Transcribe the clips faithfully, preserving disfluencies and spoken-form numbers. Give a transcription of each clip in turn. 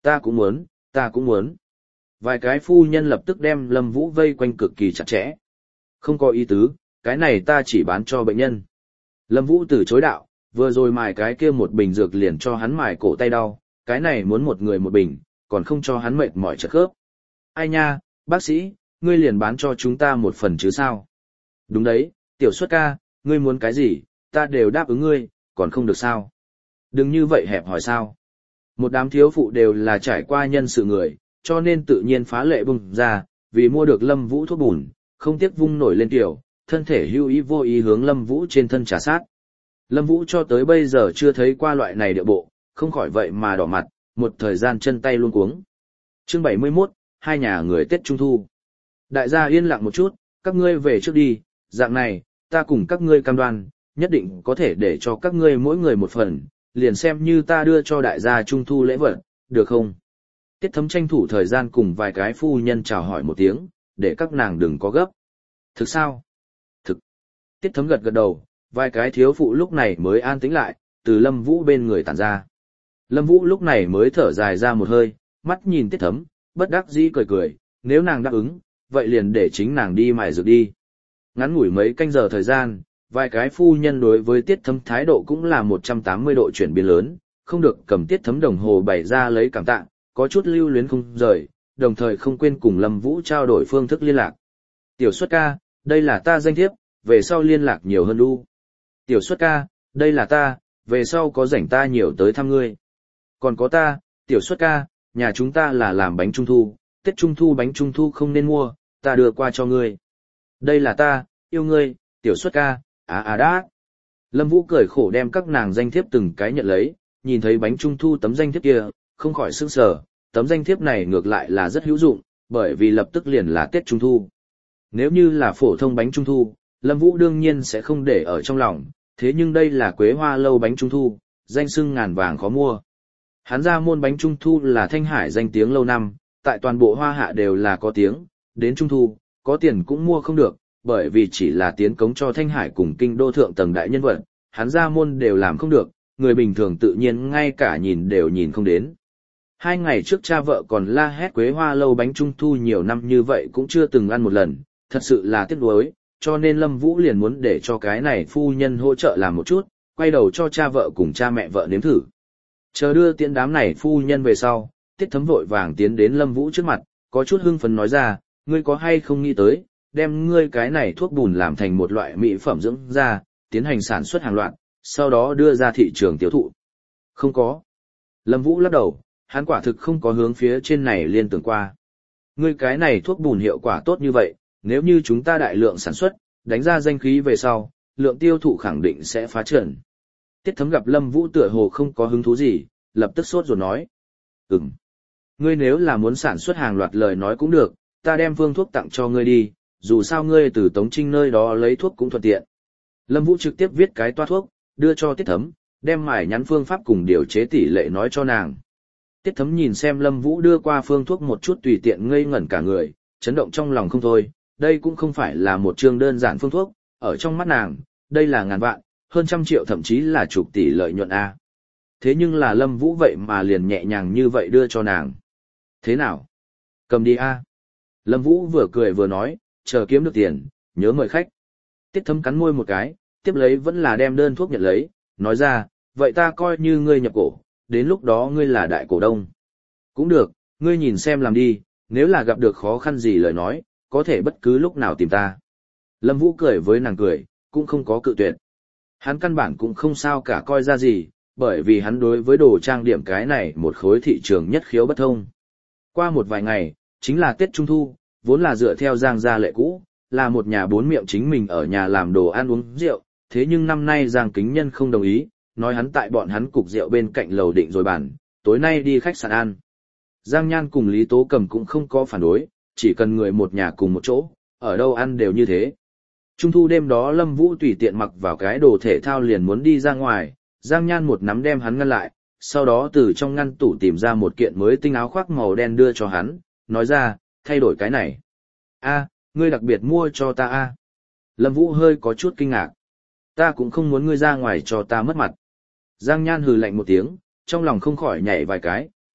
Ta cũng muốn, ta cũng muốn. Vài cái phu nhân lập tức đem Lâm Vũ vây quanh cực kỳ chặt chẽ. Không có ý tứ, cái này ta chỉ bán cho bệnh nhân. Lâm Vũ từ chối đạo, vừa rồi mài cái kia một bình dược liền cho hắn mài cổ tay đau, cái này muốn một người một bình, còn không cho hắn mệt mỏi chật khớp. Ai nha, bác sĩ, ngươi liền bán cho chúng ta một phần chứ sao? Đúng đấy, tiểu xuất ca, ngươi muốn cái gì, ta đều đáp ứng ngươi, còn không được sao? Đừng như vậy hẹp hỏi sao? Một đám thiếu phụ đều là trải qua nhân sự người, cho nên tự nhiên phá lệ bùng ra, vì mua được Lâm Vũ thuốc bùn, không tiếc vung nổi lên tiểu, thân thể hưu ý vô ý hướng Lâm Vũ trên thân trà sát. Lâm Vũ cho tới bây giờ chưa thấy qua loại này địa bộ, không khỏi vậy mà đỏ mặt, một thời gian chân tay luôn cuống. Chương bảy mươi mốt, hai nhà người Tết Trung Thu. Đại gia yên lặng một chút, các ngươi về trước đi, dạng này, ta cùng các ngươi cam đoan, nhất định có thể để cho các ngươi mỗi người một phần, liền xem như ta đưa cho đại gia Trung Thu lễ vật, được không? Tiết Thấm tranh thủ thời gian cùng vài cái phu nhân chào hỏi một tiếng, để các nàng đừng có gấp. Thực sao? Thực. Tiết Thấm gật gật đầu, vài cái thiếu phụ lúc này mới an tĩnh lại, từ Lâm Vũ bên người tản ra. Lâm Vũ lúc này mới thở dài ra một hơi, mắt nhìn Tiết Thấm, bất đắc dĩ cười cười, nếu nàng đáp ứng, vậy liền để chính nàng đi mài dược đi. Ngắn ngủi mấy canh giờ thời gian, vài cái phu nhân đối với Tiết Thấm thái độ cũng là một trăm tám mươi độ chuyển biến lớn, không được cầm Tiết Thấm đồng hồ bày ra lấy cảm tạ, có chút lưu luyến không rời, đồng thời không quên cùng Lâm Vũ trao đổi phương thức liên lạc. Tiểu Xuất ca, đây là ta danh thiếp, về sau liên lạc nhiều hơn đu. Tiểu Xuất ca, đây là ta, về sau có rảnh ta nhiều tới thăm ngươi. Còn có ta, Tiểu Xuất ca, nhà chúng ta là làm bánh trung thu, Tết Trung thu bánh trung thu không nên mua, ta đưa qua cho ngươi. Đây là ta, yêu ngươi, Tiểu Xuất ca, à à đã. Lâm Vũ cười khổ đem các nàng danh thiếp từng cái nhận lấy, nhìn thấy bánh trung thu tấm danh thiếp kia, không khỏi sững sờ, tấm danh thiếp này ngược lại là rất hữu dụng, bởi vì lập tức liền là Tết Trung thu. Nếu như là phổ thông bánh trung thu, Lâm Vũ đương nhiên sẽ không để ở trong lòng, thế nhưng đây là Quế Hoa lâu bánh trung thu, danh xưng ngàn vàng khó mua. Hắn ra môn bánh trung thu là Thanh Hải danh tiếng lâu năm, tại toàn bộ Hoa Hạ đều là có tiếng, đến trung thu, có tiền cũng mua không được, bởi vì chỉ là tiến cống cho Thanh Hải cùng kinh đô thượng tầng đại nhân vật, hắn ra môn đều làm không được, người bình thường tự nhiên ngay cả nhìn đều nhìn không đến. Hai ngày trước cha vợ còn la hét Quế Hoa lâu bánh trung thu nhiều năm như vậy cũng chưa từng ăn một lần, thật sự là tiếc nuối, cho nên Lâm Vũ liền muốn để cho cái này phu nhân hỗ trợ làm một chút, quay đầu cho cha vợ cùng cha mẹ vợ nếm thử. Chờ đưa tiễn đám này phu nhân về sau, Tiết Thấm vội vàng tiến đến Lâm Vũ trước mặt, có chút hưng phấn nói ra, ngươi có hay không nghĩ tới, đem ngươi cái này thuốc bùn làm thành một loại mỹ phẩm dưỡng da, tiến hành sản xuất hàng loạt, sau đó đưa ra thị trường tiêu thụ. Không có. Lâm Vũ lắc đầu, hắn quả thực không có hướng phía trên này liên tưởng qua. Ngươi cái này thuốc bùn hiệu quả tốt như vậy, nếu như chúng ta đại lượng sản xuất, đánh ra danh khí về sau, lượng tiêu thụ khẳng định sẽ phá trần. Tiết Thấm gặp Lâm Vũ tựa hồ không có hứng thú gì, lập tức sốt ruột nói. Ừm. Ngươi nếu là muốn sản xuất hàng loạt lời nói cũng được, ta đem phương thuốc tặng cho ngươi đi, dù sao ngươi từ Tống Trinh nơi đó lấy thuốc cũng thuận tiện. Lâm Vũ trực tiếp viết cái toa thuốc, đưa cho Tiết Thấm, đem mải nhắn phương pháp cùng điều chế tỷ lệ nói cho nàng. Tiết Thấm nhìn xem Lâm Vũ đưa qua phương thuốc một chút tùy tiện ngây ngẩn cả người, chấn động trong lòng không thôi, đây cũng không phải là một chương đơn giản phương thuốc, ở trong mắt nàng, đây là ngàn vạn, hơn trăm triệu thậm chí là chục tỷ lợi nhuận A. Thế nhưng là Lâm Vũ vậy mà liền nhẹ nhàng như vậy đưa cho nàng. Thế nào? Cầm đi A. Lâm Vũ vừa cười vừa nói, chờ kiếm được tiền, nhớ mời khách. Tiết Thấm cắn môi một cái, tiếp lấy vẫn là đem đơn thuốc nhận lấy, nói ra, vậy ta coi như ngươi nhập cổ, đến lúc đó ngươi là đại cổ đông. Cũng được, ngươi nhìn xem làm đi, nếu là gặp được khó khăn gì lời nói, có thể bất cứ lúc nào tìm ta. Lâm Vũ cười với nàng cười, cũng không có cự tuyệt. Hắn căn bản cũng không sao cả coi ra gì, bởi vì hắn đối với đồ trang điểm cái này một khối thị trường nhất khiếu bất thông. Qua một vài ngày, chính là Tết Trung Thu, vốn là dựa theo Giang gia lệ cũ, là một nhà bốn miệng chính mình ở nhà làm đồ ăn uống rượu, thế nhưng năm nay Giang Kính Nhân không đồng ý, nói hắn tại bọn hắn cục rượu bên cạnh lầu định rồi bàn, tối nay đi khách sạn ăn. Giang Nhan cùng Lý Tố Cầm cũng không có phản đối, chỉ cần người một nhà cùng một chỗ, ở đâu ăn đều như thế. Trung thu đêm đó Lâm Vũ tùy tiện mặc vào cái đồ thể thao liền muốn đi ra ngoài, Giang Nhan một nắm đem hắn ngăn lại, sau đó từ trong ngăn tủ tìm ra một kiện mới tinh áo khoác màu đen đưa cho hắn, nói ra, thay đổi cái này. A, ngươi đặc biệt mua cho ta a. Lâm Vũ hơi có chút kinh ngạc. Ta cũng không muốn ngươi ra ngoài cho ta mất mặt. Giang Nhan hừ lạnh một tiếng, trong lòng không khỏi nhảy vài cái,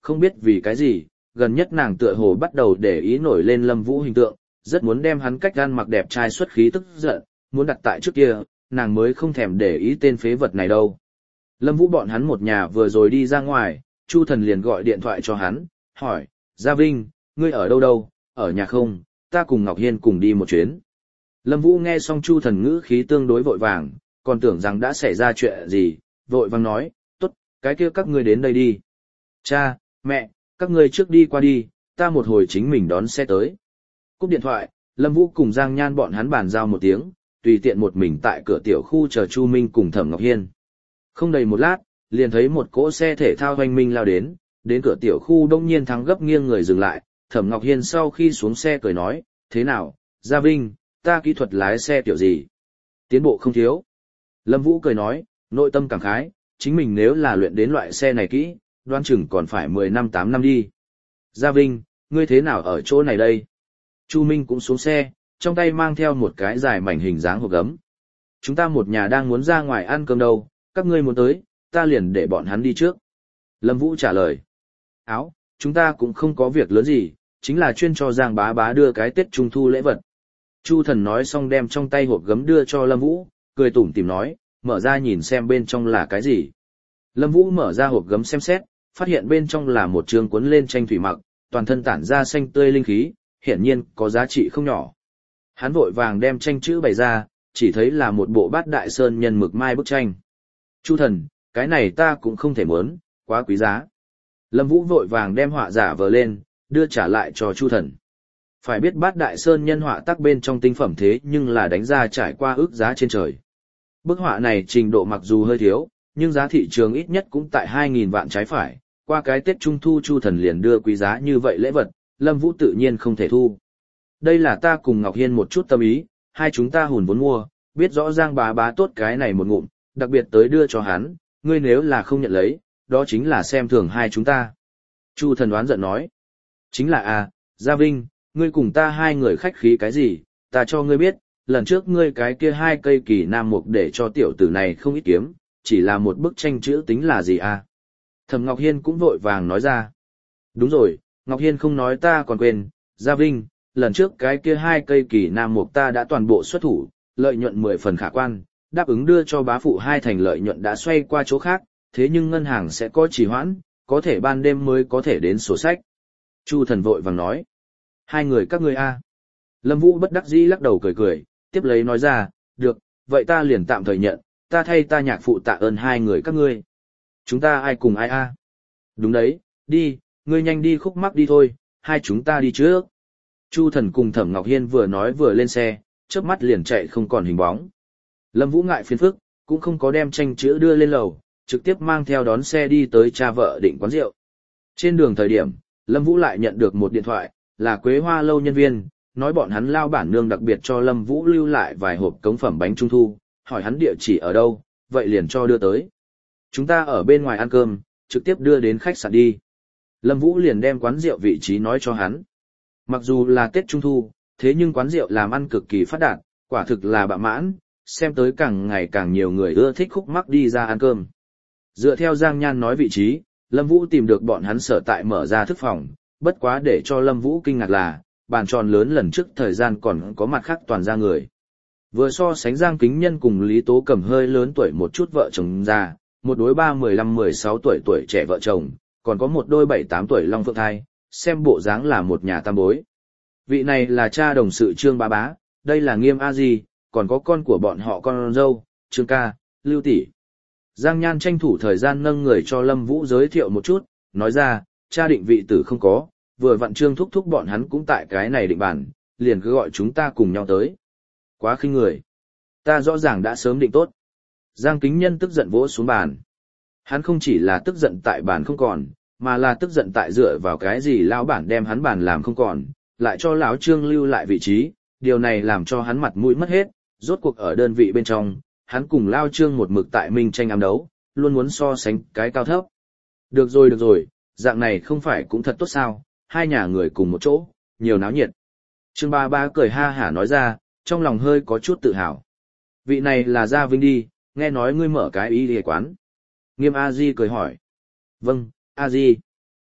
Không biết vì cái gì, gần nhất nàng tựa hồ bắt đầu để ý nổi lên Lâm Vũ hình tượng, rất muốn đem hắn cách gan mặc đẹp trai xuất khí tức giận, muốn đặt tại trước kia, nàng mới không thèm để ý tên phế vật này đâu. Lâm Vũ bọn hắn một nhà vừa rồi đi ra ngoài, Chu Thần liền gọi điện thoại cho hắn, hỏi, Gia Vinh, ngươi ở đâu đâu, ở nhà không, ta cùng Ngọc Hiên cùng đi một chuyến. Lâm Vũ nghe xong Chu Thần ngữ khí tương đối vội vàng, còn tưởng rằng đã xảy ra chuyện gì, vội vàng nói, tốt, cái kia các ngươi đến đây đi. Cha, mẹ, các ngươi trước đi qua đi, ta một hồi chính mình đón xe tới. Cúp điện thoại, Lâm Vũ cùng Giang Nhan bọn hắn bàn giao một tiếng, tùy tiện một mình tại cửa tiểu khu chờ Chu Minh cùng Thẩm Ngọc Hiên. Không đầy một lát, liền thấy một cỗ xe thể thao hoành minh lao đến, đến cửa tiểu khu đông nhiên thắng gấp nghiêng người dừng lại, Thẩm Ngọc Hiên sau khi xuống xe cười nói, thế nào, Gia Vinh, ta kỹ thuật lái xe kiểu gì? Tiến bộ không thiếu. Lâm Vũ cười nói, nội tâm cảm khái, chính mình nếu là luyện đến loại xe này kỹ, đoán chừng còn phải mười năm tám năm đi. Gia Vinh, ngươi thế nào ở chỗ này đây? Chu Minh cũng xuống xe, trong tay mang theo một cái dài mảnh hình dáng hộp gấm. Chúng ta một nhà đang muốn ra ngoài ăn cơm đâu, các ngươi muốn tới, ta liền để bọn hắn đi trước. Lâm Vũ trả lời. Áo, chúng ta cũng không có việc lớn gì, chính là chuyên cho Giang bá bá đưa cái Tết Trung Thu lễ vật. Chu Thần nói xong đem trong tay hộp gấm đưa cho Lâm Vũ, cười tủm tỉm nói, mở ra nhìn xem bên trong là cái gì. Lâm Vũ mở ra hộp gấm xem xét, phát hiện bên trong là một trường cuốn lên tranh thủy mặc, toàn thân tản ra xanh tươi linh khí, hiển nhiên có giá trị không nhỏ. Hắn vội vàng đem tranh chữ bày ra, chỉ thấy là một bộ bát đại sơn nhân mực mai bức tranh. Chu Thần, cái này ta cũng không thể muốn, quá quý giá. Lâm Vũ vội vàng đem họa giả vờ lên, đưa trả lại cho Chu Thần. Phải biết bát đại sơn nhân họa tác bên trong tinh phẩm thế nhưng là đánh ra trải qua ước giá trên trời. Bức họa này trình độ mặc dù hơi thiếu, nhưng giá thị trường ít nhất cũng tại hai nghìn vạn trái phải, qua cái Tết Trung Thu Chu Thần liền đưa quý giá như vậy lễ vật, Lâm Vũ tự nhiên không thể thu. Đây là ta cùng Ngọc Hiên một chút tâm ý, hai chúng ta hùn vốn mua, biết rõ Giang bá bá tốt cái này một ngụm, đặc biệt tới đưa cho hắn, ngươi nếu là không nhận lấy, đó chính là xem thường hai chúng ta. Chu Thần đoán giận nói, chính là à, Gia Vinh, ngươi cùng ta hai người khách khí cái gì, ta cho ngươi biết, lần trước ngươi cái kia hai cây kỳ nam mục để cho tiểu tử này không ít kiếm, chỉ là một bức tranh chữ tính là gì à. Thẩm Ngọc Hiên cũng vội vàng nói ra. Đúng rồi, Ngọc Hiên không nói ta còn quên, Gia Vinh, lần trước cái kia hai cây kỳ nam mục ta đã toàn bộ xuất thủ, lợi nhuận mười phần khả quan, đáp ứng đưa cho bá phụ hai thành lợi nhuận đã xoay qua chỗ khác, thế nhưng ngân hàng sẽ có trì hoãn, có thể ban đêm mới có thể đến sổ sách. Chu Thần vội vàng nói. Hai người các ngươi a. Lâm Vũ bất đắc dĩ lắc đầu cười cười, tiếp lấy nói ra, được, vậy ta liền tạm thời nhận, ta thay ta nhạc phụ tạ ơn hai người các ngươi. Chúng ta ai cùng ai a? Đúng đấy, đi, ngươi nhanh đi khúc mắc đi thôi, hai chúng ta đi trước. Chu Thần cùng Thẩm Ngọc Hiên vừa nói vừa lên xe, chớp mắt liền chạy không còn hình bóng. Lâm Vũ ngại phiền phức, cũng không có đem tranh chữ đưa lên lầu, trực tiếp mang theo đón xe đi tới cha vợ định quán rượu. Trên đường thời điểm, Lâm Vũ lại nhận được một điện thoại, là Quế Hoa lâu nhân viên, nói bọn hắn lao bản nương đặc biệt cho Lâm Vũ lưu lại vài hộp cống phẩm bánh trung thu, hỏi hắn địa chỉ ở đâu, vậy liền cho đưa tới. Chúng ta ở bên ngoài ăn cơm, trực tiếp đưa đến khách sạn đi. Lâm Vũ liền đem quán rượu vị trí nói cho hắn. Mặc dù là Tết Trung Thu, thế nhưng quán rượu làm ăn cực kỳ phát đạt, quả thực là bạ mãn, xem tới càng ngày càng nhiều người ưa thích khúc mắc đi ra ăn cơm. Dựa theo Giang Nhan nói vị trí, Lâm Vũ tìm được bọn hắn sở tại mở ra thức phòng, bất quá để cho Lâm Vũ kinh ngạc là, bàn tròn lớn lần trước thời gian còn có mặt khác toàn ra người. Vừa so sánh Giang Kính Nhân cùng Lý Tố Cẩm hơi lớn tuổi một chút vợ chồng già, một đôi ba mười lăm mười sáu tuổi tuổi trẻ vợ chồng, còn có một đôi bảy tám tuổi long phượng thai, xem bộ dáng là một nhà tam bối. Vị này là cha đồng sự Trương Bá Bá, đây là Nghiêm A Di, còn có con của bọn họ con dâu, Trương Ca, Lưu Tỷ. Giang Nhan tranh thủ thời gian nâng người cho Lâm Vũ giới thiệu một chút, nói ra, cha định vị tử không có, vừa vặn Trương thúc thúc bọn hắn cũng tại cái này định bản, liền cứ gọi chúng ta cùng nhau tới. Quá khinh người. Ta rõ ràng đã sớm định tốt. Giang Kính Nhân tức giận vỗ xuống bàn. Hắn không chỉ là tức giận tại bàn không còn, mà là tức giận tại dựa vào cái gì lão bản đem hắn bàn làm không còn, lại cho lão Trương lưu lại vị trí, điều này làm cho hắn mặt mũi mất hết, rốt cuộc ở đơn vị bên trong, hắn cùng Lao Trương một mực tại minh tranh ám đấu, luôn muốn so sánh cái cao thấp. Được rồi được rồi, dạng này không phải cũng thật tốt sao, hai nhà người cùng một chỗ, nhiều náo nhiệt. Trương Ba Ba cười ha hả nói ra, trong lòng hơi có chút tự hào. Vị này là Gia Vinh đi, nghe nói ngươi mở cái y y quán. Nghiêm A Di cười hỏi. Vâng, A Di.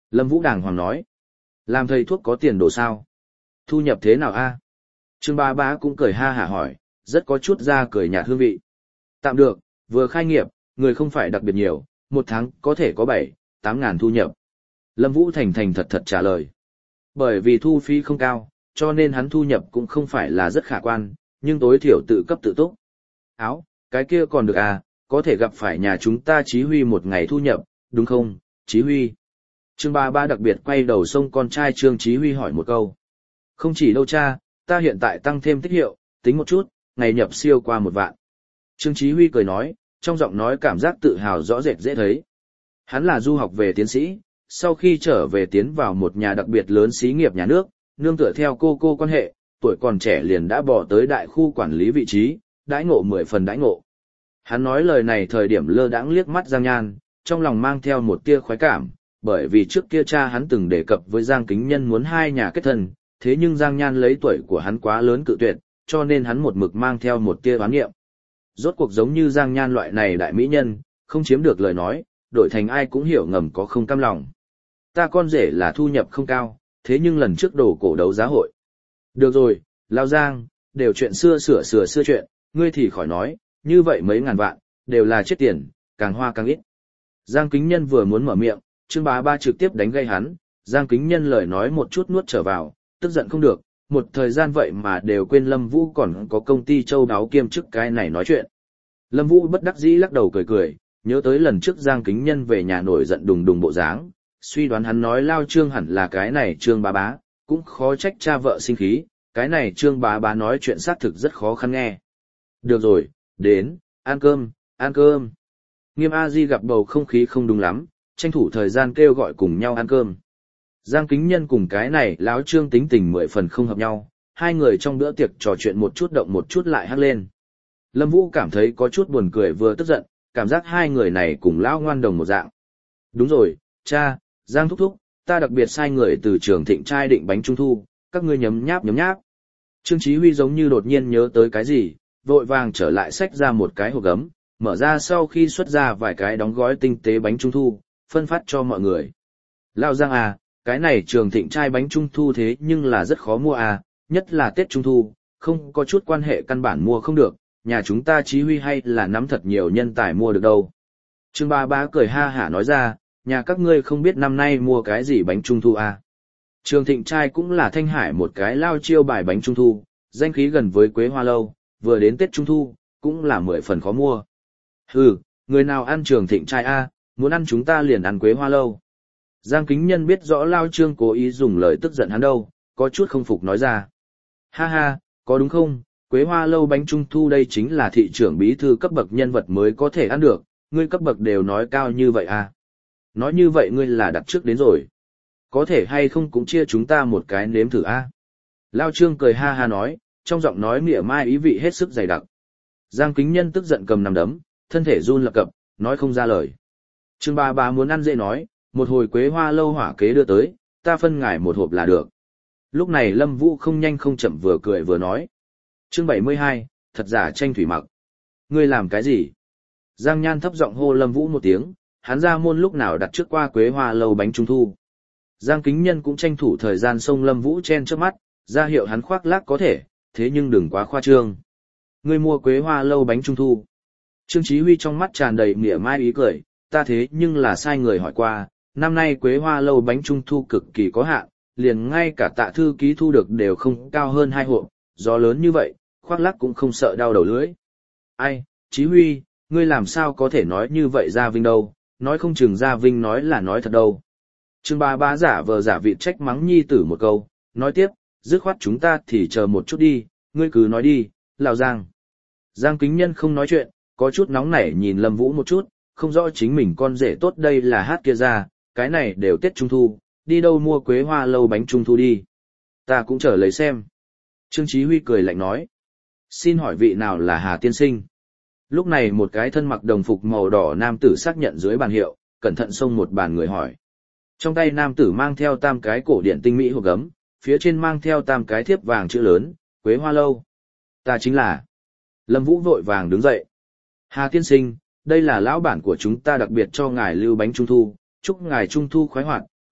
Lâm Vũ đàng hoàng nói. Làm thầy thuốc có tiền đồ sao? Thu nhập thế nào a? Trương Bá Bá cũng cười ha hả hỏi, rất có chút ra cười nhạt hương vị. Tạm được, vừa khai nghiệp, người không phải đặc biệt nhiều, một tháng có thể có bảy, tám ngàn thu nhập. Lâm Vũ thành thành thật thật trả lời. Bởi vì thu phí không cao, cho nên hắn thu nhập cũng không phải là rất khả quan, nhưng tối thiểu tự cấp tự túc. Áo, cái kia còn được à, có thể gặp phải nhà chúng ta Chí Huy một ngày thu nhập, đúng không, Chí Huy? Trương Ba Ba đặc biệt quay đầu xông con trai Trương Chí Huy hỏi một câu. Không chỉ đâu cha, ta hiện tại tăng thêm tích hiệu, tính một chút, ngày nhập siêu qua một vạn. Trương Chí Huy cười nói, trong giọng nói cảm giác tự hào rõ rệt dễ thấy. Hắn là du học về tiến sĩ, sau khi trở về tiến vào một nhà đặc biệt lớn xí nghiệp nhà nước, nương tựa theo cô cô quan hệ, tuổi còn trẻ liền đã bỏ tới đại khu quản lý vị trí, đãi ngộ mười phần đãi ngộ. Hắn nói lời này thời điểm lơ đãng liếc mắt Giang Nhan, trong lòng mang theo một tia khoái cảm, bởi vì trước kia cha hắn từng đề cập với Giang Kính Nhân muốn hai nhà kết thân, thế nhưng Giang Nhan lấy tuổi của hắn quá lớn cự tuyệt, cho nên hắn một mực mang theo một tia oán nghiệm. Rốt cuộc giống như Giang Nhan loại này đại mỹ nhân, không chiếm được lời nói, đổi thành ai cũng hiểu ngầm có không cam lòng. Ta con rể là thu nhập không cao, thế nhưng lần trước đổ cổ đấu giá hội. Được rồi, Lao Giang, đều chuyện xưa sửa sửa xưa chuyện, ngươi thì khỏi nói, như vậy mấy ngàn vạn, đều là chết tiền, càng hoa càng ít. Giang Kính Nhân vừa muốn mở miệng, Trương Bá Ba trực tiếp đánh gây hắn, Giang Kính Nhân lời nói một chút nuốt trở vào, tức giận không được, một thời gian vậy mà đều quên Lâm Vũ còn có công ty châu đáo kiêm chức cái này nói chuyện. Lâm Vũ bất đắc dĩ lắc đầu cười cười, nhớ tới lần trước Giang Kính Nhân về nhà nổi giận đùng đùng bộ dáng, suy đoán hắn nói Lao Trương hẳn là cái này Trương Bá Bá, cũng khó trách cha vợ sinh khí, cái này Trương Bá Bá nói chuyện xác thực rất khó khăn nghe. Được rồi, đến, ăn cơm, ăn cơm. Nghiêm A Di gặp bầu không khí không đúng lắm, tranh thủ thời gian kêu gọi cùng nhau ăn cơm. Giang Kính Nhân cùng cái này Lão Trương tính tình mười phần không hợp nhau, hai người trong bữa tiệc trò chuyện một chút động một chút lại hắc lên. Lâm Vũ cảm thấy có chút buồn cười vừa tức giận, cảm giác hai người này cùng lão ngoan đồng một dạng. Đúng rồi, cha, Giang thúc thúc, ta đặc biệt sai người từ Trường Thịnh trai định bánh trung thu, các ngươi nhấm nháp nhấm nháp. Trương Chí Huy giống như đột nhiên nhớ tới cái gì, vội vàng trở lại xách ra một cái hộp gấm, mở ra sau khi xuất ra vài cái đóng gói tinh tế bánh trung thu, phân phát cho mọi người. Lão Giang à, cái này Trường Thịnh trai bánh trung thu thế nhưng là rất khó mua à, nhất là Tết Trung thu, không có chút quan hệ căn bản mua không được, nhà chúng ta Chí Huy hay là nắm thật nhiều nhân tài mua được đâu. Trương Ba Bá cười ha hả nói ra, nhà các ngươi không biết năm nay mua cái gì bánh trung thu à. Trường Thịnh trai cũng là Thanh Hải một cái lao chiêu bài bánh trung thu, danh khí gần với Quế Hoa lâu, vừa đến Tết Trung thu, cũng là mười phần khó mua. Hừ, người nào ăn Trường Thịnh trai a, muốn ăn chúng ta liền ăn Quế Hoa lâu. Giang Kính Nhân biết rõ Lao Trương cố ý dùng lời tức giận hắn đâu, có chút không phục nói ra. Ha ha, có đúng không, Quế Hoa lâu bánh trung thu đây chính là thị trưởng bí thư cấp bậc nhân vật mới có thể ăn được, ngươi cấp bậc đều nói cao như vậy à. Nói như vậy ngươi là đặt trước đến rồi. Có thể hay không cũng chia chúng ta một cái nếm thử a. À? Lao Trương cười ha ha nói, trong giọng nói mỉa mai ý vị hết sức dày đặc. Giang Kính Nhân tức giận cầm nắm đấm, thân thể run lập cập, nói không ra lời. Trương Ba Ba muốn ăn dễ nói, một hồi Quế Hoa lâu hỏa kế đưa tới, ta phân ngải một hộp là được. Lúc này Lâm Vũ không nhanh không chậm vừa cười vừa nói. Chương bảy mươi hai, thật giả tranh thủy mặc. Ngươi làm cái gì? Giang Nhan thấp giọng hô Lâm Vũ một tiếng, hắn ra môn lúc nào đặt trước qua Quế Hoa lâu bánh trung thu. Giang Kính Nhân cũng tranh thủ thời gian xông Lâm Vũ chen trước mắt, ra hiệu hắn khoác lác có thể, thế nhưng đừng quá khoa trương. Ngươi mua Quế Hoa lâu bánh trung thu. Trương Chí Huy trong mắt tràn đầy mỉa mai ý cười, ta thế nhưng là sai người hỏi qua, năm nay Quế Hoa lâu bánh trung thu cực kỳ có hạn, liền ngay cả Tạ thư ký thu được đều không cao hơn hai hộp, gió lớn như vậy, khoác lác cũng không sợ đau đầu lưỡi. Ai, Chí Huy, ngươi làm sao có thể nói như vậy Gia Vinh đâu, nói không chừng Gia Vinh nói là nói thật đâu. Trương Ba Ba giả vờ giả vịt trách mắng nhi tử một câu, nói tiếp, dứt khoát chúng ta thì chờ một chút đi, ngươi cứ nói đi, Lào Giang. Giang Kính Nhân không nói chuyện, có chút nóng nảy nhìn Lâm Vũ một chút, không rõ chính mình con rể tốt đây là hát kia ra, cái này đều Tết Trung thu, đi đâu mua Quế Hoa lâu bánh Trung thu đi. Ta cũng chờ lấy xem. Trương Chí Huy cười lạnh nói. Xin hỏi vị nào là Hà tiên sinh? Lúc này một cái thân mặc đồng phục màu đỏ nam tử xác nhận dưới bàn hiệu, cẩn thận xông một bàn người hỏi. Trong tay nam tử mang theo tam cái cổ điện tinh mỹ hộp gấm, phía trên mang theo tam cái thiếp vàng chữ lớn, Quế Hoa lâu. Ta chính là. Lâm Vũ vội vàng đứng dậy. Hà tiên sinh, đây là lão bản của chúng ta đặc biệt cho ngài lưu bánh trung thu, chúc ngài trung thu khoái hoạt,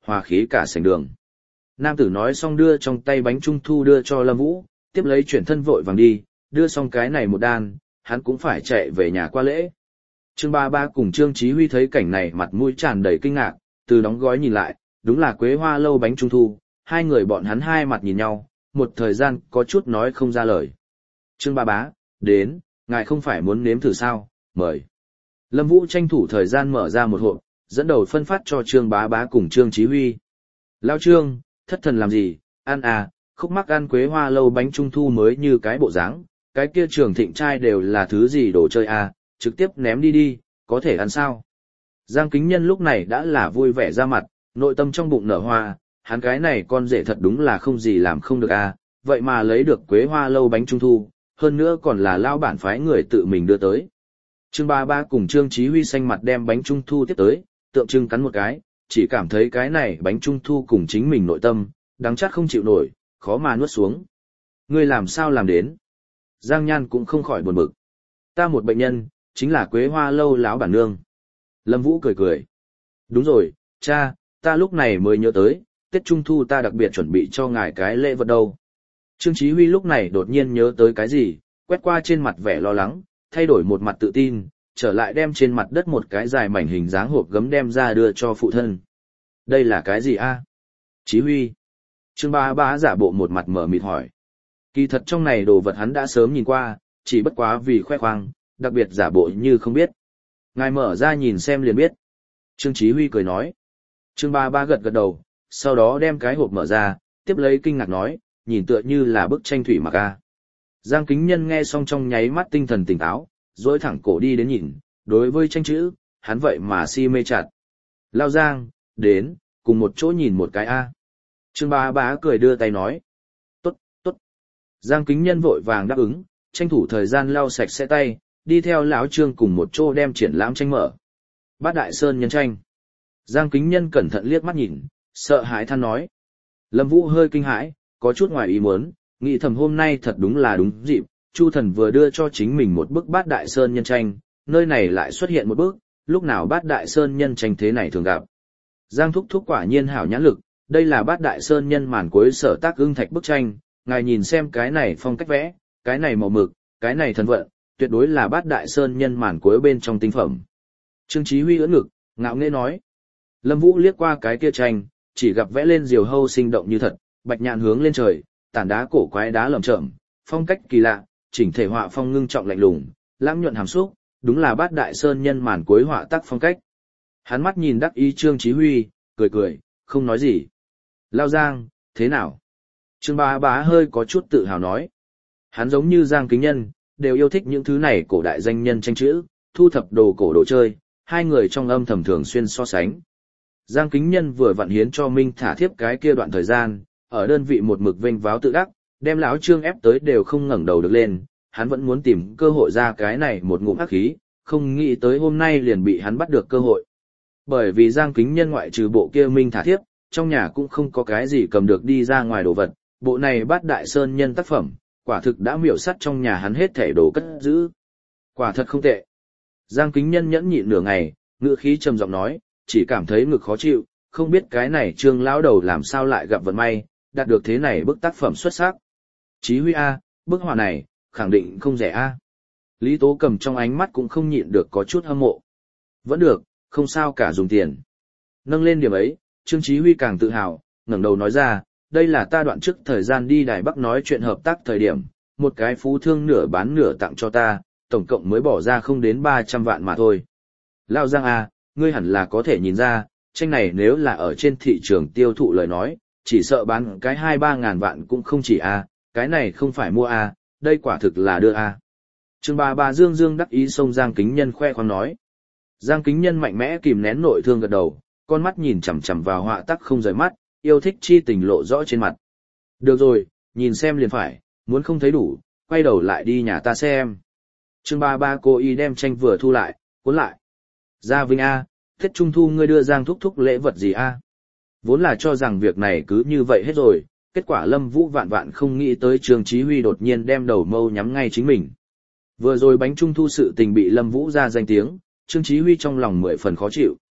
hòa khí cả sảnh đường. Nam tử nói xong đưa trong tay bánh trung thu đưa cho Lâm Vũ, tiếp lấy chuyển thân vội vàng đi, đưa xong cái này một đan, hắn cũng phải chạy về nhà qua lễ. Trương Ba Ba cùng Trương Chí Huy thấy cảnh này mặt mũi tràn đầy kinh ngạc, từ đóng gói nhìn lại, đúng là Quế Hoa lâu bánh trung thu, hai người bọn hắn hai mặt nhìn nhau, một thời gian có chút nói không ra lời. Trương Ba Bá, đến, ngài không phải muốn nếm thử sao, mời. Lâm Vũ tranh thủ thời gian mở ra một hộp, dẫn đầu phân phát cho Trương Bá Bá cùng Trương Chí Huy. Lao Trương, thất thần làm gì, ăn à, khúc mắc ăn Quế Hoa lâu bánh trung thu mới như cái bộ dáng, cái kia Trường Thịnh trai đều là thứ gì đồ chơi à, trực tiếp ném đi đi, có thể ăn sao. Giang Kính Nhân lúc này đã là vui vẻ ra mặt, nội tâm trong bụng nở hoa, hắn cái này con rể thật đúng là không gì làm không được à, vậy mà lấy được Quế Hoa lâu bánh trung thu, hơn nữa còn là lao bản phái người tự mình đưa tới. Trương Ba Ba cùng Trương Chí Huy xanh mặt đem bánh trung thu tiếp tới, tượng trưng cắn một cái, chỉ cảm thấy cái này bánh trung thu cùng chính mình nội tâm, đắng chát không chịu nổi, khó mà nuốt xuống. Ngươi làm sao làm đến? Giang Nhan cũng không khỏi buồn bực. Ta một bệnh nhân, chính là Quế Hoa lâu lão bản nương. Lâm Vũ cười cười. Đúng rồi, cha, ta lúc này mới nhớ tới, Tết Trung Thu ta đặc biệt chuẩn bị cho ngài cái lễ vật đâu. Trương Chí Huy lúc này đột nhiên nhớ tới cái gì, quét qua trên mặt vẻ lo lắng, thay đổi một mặt tự tin, trở lại đem trên mặt đất một cái dài mảnh hình dáng hộp gấm đem ra đưa cho phụ thân. Đây là cái gì a? Chí Huy. Trương Ba Bá giả bộ một mặt mở mịt hỏi. Kỳ thật trong này đồ vật hắn đã sớm nhìn qua, chỉ bất quá vì khoe khoang, đặc biệt giả bộ như không biết. Ngài mở ra nhìn xem liền biết. Trương Chí Huy cười nói. Trương Ba Ba gật gật đầu, sau đó đem cái hộp mở ra, tiếp lấy kinh ngạc nói, nhìn tựa như là bức tranh thủy mặc a. Giang Kính Nhân nghe xong trong nháy mắt tinh thần tỉnh táo, dỗi thẳng cổ đi đến nhìn, đối với tranh chữ, hắn vậy mà si mê chặt. Lao Giang, đến, cùng một chỗ nhìn một cái a. Trương Bá Bá cười đưa tay nói. Tốt, tốt. Giang Kính Nhân vội vàng đáp ứng, tranh thủ thời gian lau sạch sẽ tay, đi theo lão Trương cùng một chỗ đem triển lãm tranh mở. Bát Đại Sơn nhân tranh. Giang Kính Nhân cẩn thận liếc mắt nhìn, sợ hãi than nói. Lâm Vũ hơi kinh hãi, có chút ngoài ý muốn, nghĩ thầm hôm nay thật đúng là đúng dịp, Chu Thần vừa đưa cho chính mình một bức Bát Đại Sơn nhân tranh, nơi này lại xuất hiện một bức, lúc nào Bát Đại Sơn nhân tranh thế này thường gặp. Giang Thúc Thúc quả nhiên hảo nhãn lực, đây là Bát Đại Sơn nhân màn cuối sở tác ưng thạch bức tranh, ngài nhìn xem cái này phong cách vẽ, cái này màu mực, cái này thần vận, tuyệt đối là Bát Đại Sơn nhân màn cuối bên trong tinh phẩm. Trương Chí Huy ưỡn ngực, ngạo nghễ nói. Lâm Vũ liếc qua cái kia tranh, chỉ gặp vẽ lên diều hâu sinh động như thật, bạch nhạn hướng lên trời, tản đá cổ quái đá lởm chởm, phong cách kỳ lạ, chỉnh thể họa phong ngưng trọng lạnh lùng, lãng nhuận hàm xúc, đúng là Bát Đại Sơn nhân màn cuối họa tác phong cách. Hắn mắt nhìn đắc ý Trương Chí Huy, cười cười, không nói gì. Lao Giang, thế nào? Trương Bá Bá hơi có chút tự hào nói. Hắn giống như Giang Kính Nhân, đều yêu thích những thứ này cổ đại danh nhân tranh chữ, thu thập đồ cổ đồ chơi, hai người trong âm thầm thường xuyên so sánh. Giang Kính Nhân vừa vặn hiến cho Minh Thả Thiếp cái kia đoạn thời gian, ở đơn vị một mực vênh váo tự đắc, đem lão Trương ép tới đều không ngẩng đầu được lên, hắn vẫn muốn tìm cơ hội ra cái này một ngụm ác khí, không nghĩ tới hôm nay liền bị hắn bắt được cơ hội. Bởi vì Giang Kính Nhân ngoại trừ bộ kia Minh Thả Thiếp, trong nhà cũng không có cái gì cầm được đi ra ngoài đồ vật, bộ này Bát Đại Sơn nhân tác phẩm, quả thực đã miểu sắt trong nhà hắn hết thảy đồ cất giữ. Quả thật không tệ. Giang Kính Nhân nhẫn nhịn nửa ngày, ngữ khí trầm giọng nói, chỉ cảm thấy ngực khó chịu, không biết cái này Trương lão đầu làm sao lại gặp vận may, đạt được thế này bức tác phẩm xuất sắc. Chí Huy a, bức họa này, khẳng định không rẻ a. Lý Tố Cầm trong ánh mắt cũng không nhịn được có chút hâm mộ. Vẫn được, không sao cả dùng tiền. Nâng lên điểm ấy, Trương Chí Huy càng tự hào, ngẩng đầu nói ra, đây là ta đoạn trước thời gian đi Đài Bắc nói chuyện hợp tác thời điểm, một cái phú thương nửa bán nửa tặng cho ta, tổng cộng mới bỏ ra không đến ba trăm vạn mà thôi. Lao Giang a, ngươi hẳn là có thể nhìn ra, tranh này nếu là ở trên thị trường tiêu thụ lời nói, chỉ sợ bán cái hai ba ngàn vạn cũng không chỉ a, cái này không phải mua a, đây quả thực là đưa a. Trương Ba Ba Dương Dương đắc ý xông Giang Kính Nhân khoe khoang nói. Giang Kính Nhân mạnh mẽ kìm nén nội thương gật đầu, con mắt nhìn chằm chằm vào họa tác không rời mắt, yêu thích chi tình lộ rõ trên mặt. Được rồi, nhìn xem liền phải, muốn không thấy đủ, quay đầu lại đi nhà ta xem. Trương Ba Ba cố ý đem tranh vừa thu lại, cuốn lại. Gia Vinh a, Tết Trung Thu ngươi đưa Giang Thúc Thúc lễ vật gì a? Vốn là cho rằng việc này cứ như vậy hết rồi, kết quả Lâm Vũ vạn vạn không nghĩ tới Trương Chí Huy đột nhiên đem đầu mâu nhắm ngay chính mình. Vừa rồi bánh Trung Thu sự tình bị Lâm Vũ ra danh tiếng, Trương Chí Huy trong lòng mười phần khó chịu,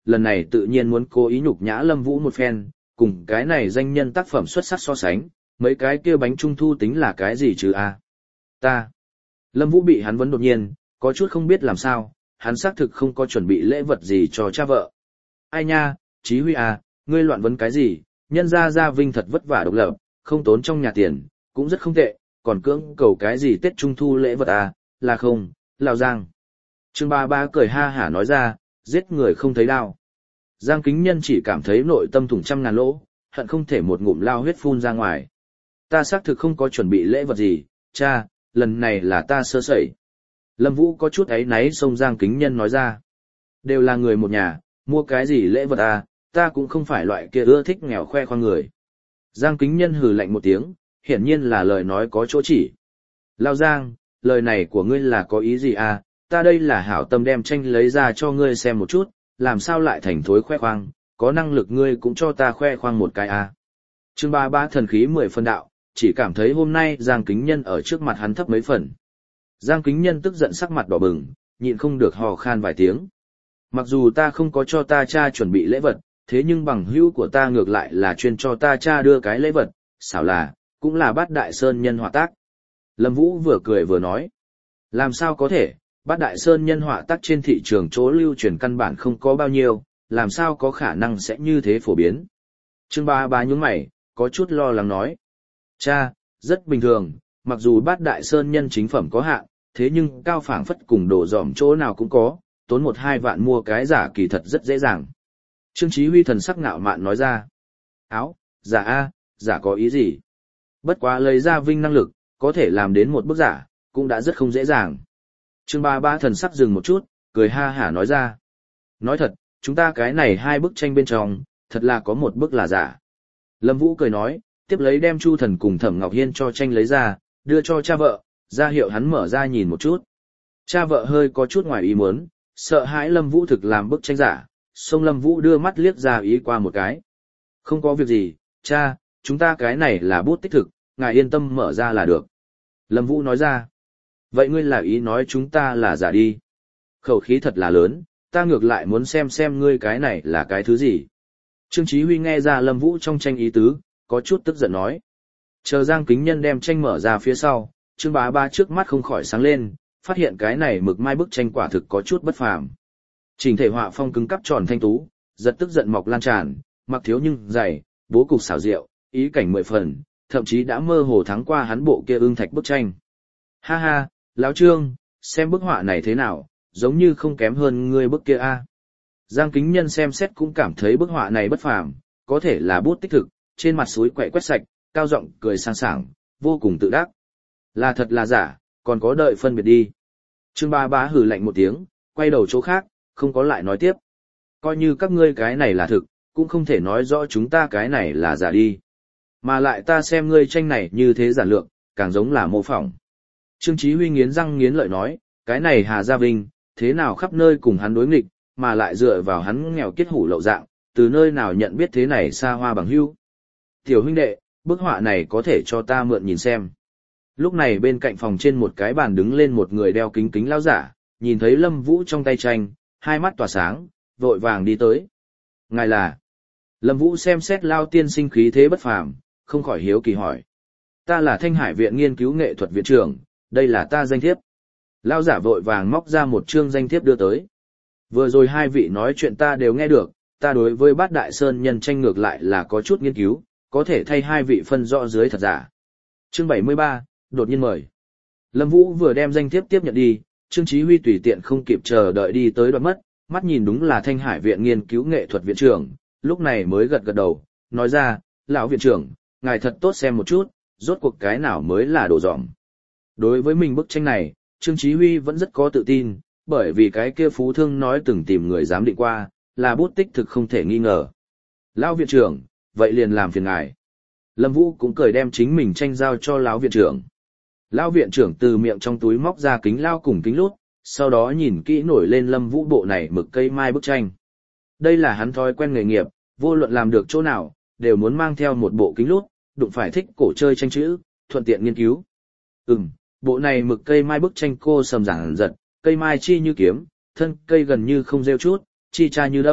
lần này tự nhiên muốn cố ý nhục nhã Lâm Vũ một phen, cùng cái này danh nhân tác phẩm xuất sắc so sánh, mấy cái kia bánh trung thu tính là cái gì chứ a? Ta. Lâm Vũ bị hắn vấn đột nhiên, có chút không biết làm sao, hắn xác thực không có chuẩn bị lễ vật gì cho cha vợ. Ai nha, Chí Huy à, ngươi loạn vấn cái gì, nhân gia Gia Vinh thật vất vả độc lập, không tốn trong nhà tiền, cũng rất không tệ, còn cưỡng cầu cái gì Tết Trung Thu lễ vật à, là không, Lào Giang. Trương Ba Ba cười ha hả nói ra, giết người không thấy đau. Giang Kính Nhân chỉ cảm thấy nội tâm thủng trăm ngàn lỗ, hận không thể một ngụm lao huyết phun ra ngoài. Ta xác thực không có chuẩn bị lễ vật gì, cha, lần này là ta sơ sẩy. Lâm Vũ có chút áy náy xông Giang Kính Nhân nói ra. Đều là người một nhà, mua cái gì lễ vật à, ta cũng không phải loại kia ưa thích nghèo khoe khoang người. Giang Kính Nhân hừ lạnh một tiếng, hiển nhiên là lời nói có chỗ chỉ. Lao Giang, lời này của ngươi là có ý gì à, ta đây là hảo tâm đem tranh lấy ra cho ngươi xem một chút, làm sao lại thành thối khoe khoang, có năng lực ngươi cũng cho ta khoe khoang một cái à. Trương Ba Ba thần khí mười phân đạo, chỉ cảm thấy hôm nay Giang Kính Nhân ở trước mặt hắn thấp mấy phần. Giang Kính Nhân tức giận sắc mặt đỏ bừng, nhịn không được hò khan vài tiếng. Mặc dù ta không có cho ta cha chuẩn bị lễ vật, thế nhưng bằng hữu của ta ngược lại là chuyên cho ta cha đưa cái lễ vật, xảo là, cũng là Bát Đại Sơn Nhân họa tác. Lâm Vũ vừa cười vừa nói, làm sao có thể, Bát Đại Sơn Nhân họa tác trên thị trường chỗ lưu truyền căn bản không có bao nhiêu, làm sao có khả năng sẽ như thế phổ biến. Trương Ba Ba nhún mày, có chút lo lắng nói, cha, rất bình thường, mặc dù Bát Đại Sơn Nhân chính phẩm có hạn, thế nhưng cao phảng phất cùng đồ dòm chỗ nào cũng có, tốn một hai vạn mua cái giả kỳ thật rất dễ dàng. Trương Chí Huy thần sắc ngạo mạn nói ra. Áo, giả a, giả có ý gì? Bất quá lấy ra Vinh năng lực, có thể làm đến một bức giả, cũng đã rất không dễ dàng. Trương Ba Ba thần sắc dừng một chút, cười ha hả nói ra. Nói thật, chúng ta cái này hai bức tranh bên trong, thật là có một bức là giả. Lâm Vũ cười nói, tiếp lấy đem Chu Thần cùng Thẩm Ngọc Hiên cho tranh lấy ra, đưa cho cha vợ, ra hiệu hắn mở ra nhìn một chút. Cha vợ hơi có chút ngoài ý muốn, sợ hãi Lâm Vũ thực làm bức tranh giả, xông Lâm Vũ đưa mắt liếc ra ý qua một cái. Không có việc gì, cha, chúng ta cái này là bút tích thực, ngài yên tâm mở ra là được. Lâm Vũ nói ra. Vậy ngươi là ý nói chúng ta là giả đi. Khẩu khí thật là lớn, ta ngược lại muốn xem xem ngươi cái này là cái thứ gì. Trương Chí Huy nghe ra Lâm Vũ trong tranh ý tứ, có chút tức giận nói. Chờ Giang Kính Nhân đem tranh mở ra phía sau, Trương Bá Ba trước mắt không khỏi sáng lên, phát hiện cái này mực mai bức tranh quả thực có chút bất phàm. Trình thể họa phong cứng cắp tròn thanh tú, giật tức giận mọc lan tràn, mặc thiếu nhưng dày, bố cục xảo diệu, ý cảnh mười phần, thậm chí đã mơ hồ thắng qua hắn bộ kia ương thạch bức tranh. Ha ha, lão Trương, xem bức họa này thế nào, giống như không kém hơn ngươi bức kia a. Giang Kính Nhân xem xét cũng cảm thấy bức họa này bất phàm, có thể là bút tích thực, trên mặt suối quậy quét sạch, cao giọng cười sang sảng, vô cùng tự đắc. Là thật là giả, còn có đợi phân biệt đi. Trương Ba Bá hừ lạnh một tiếng, quay đầu chỗ khác, không có lại nói tiếp. Coi như các ngươi cái này là thực, cũng không thể nói rõ chúng ta cái này là giả đi. Mà lại ta xem ngươi tranh này như thế giản lược, càng giống là mô phỏng. Trương Chí Huy nghiến răng nghiến lợi nói, cái này Hà Gia Vinh, thế nào khắp nơi cùng hắn đối nghịch, mà lại dựa vào hắn nghèo kiết hủ lậu dạng, từ nơi nào nhận biết thế này xa hoa bằng hữu. Tiểu huynh đệ, bức họa này có thể cho ta mượn nhìn xem. Lúc này bên cạnh phòng trên một cái bàn đứng lên một người đeo kính kính lão giả, nhìn thấy Lâm Vũ trong tay tranh, hai mắt tỏa sáng, vội vàng đi tới. Ngài là? Lâm Vũ xem xét Lao tiên sinh khí thế bất phàm, không khỏi hiếu kỳ hỏi. Ta là Thanh Hải Viện Nghiên cứu Nghệ thuật viện trưởng, đây là ta danh thiếp. Lão giả vội vàng móc ra một chương danh thiếp đưa tới. Vừa rồi hai vị nói chuyện ta đều nghe được, ta đối với Bát Đại Sơn Nhân tranh ngược lại là có chút nghiên cứu, có thể thay hai vị phân rõ dưới thật giả. Chương bảy mươi ba, đột nhiên mời. Lâm Vũ vừa đem danh thiếp tiếp nhận đi, Trương Chí Huy tùy tiện không kịp chờ đợi đi tới đoạt mất, mắt nhìn đúng là Thanh Hải Viện Nghiên cứu Nghệ thuật viện trưởng, lúc này mới gật gật đầu, nói ra, lão viện trưởng, ngài thật tốt xem một chút, rốt cuộc cái nào mới là đồ dỏng. Đối với mình bức tranh này, Trương Chí Huy vẫn rất có tự tin, bởi vì cái kia phú thương nói từng tìm người giám định qua, là bút tích thực không thể nghi ngờ. Lão viện trưởng, vậy liền làm phiền ngài. Lâm Vũ cũng cười đem chính mình tranh giao cho lão viện trưởng. Lão viện trưởng từ miệng trong túi móc ra kính lao cùng kính lút, sau đó nhìn kỹ nổi lên Lâm Vũ bộ này mực cây mai bức tranh. Đây là hắn thói quen nghề nghiệp, vô luận làm được chỗ nào, đều muốn mang theo một bộ kính lút, đụng phải thích cổ chơi tranh chữ, thuận tiện nghiên cứu. Ừm, bộ này mực cây mai bức tranh cô sầm giản giật, cây mai chi như kiếm, thân cây gần như không rêu chút, chi cha như đâm,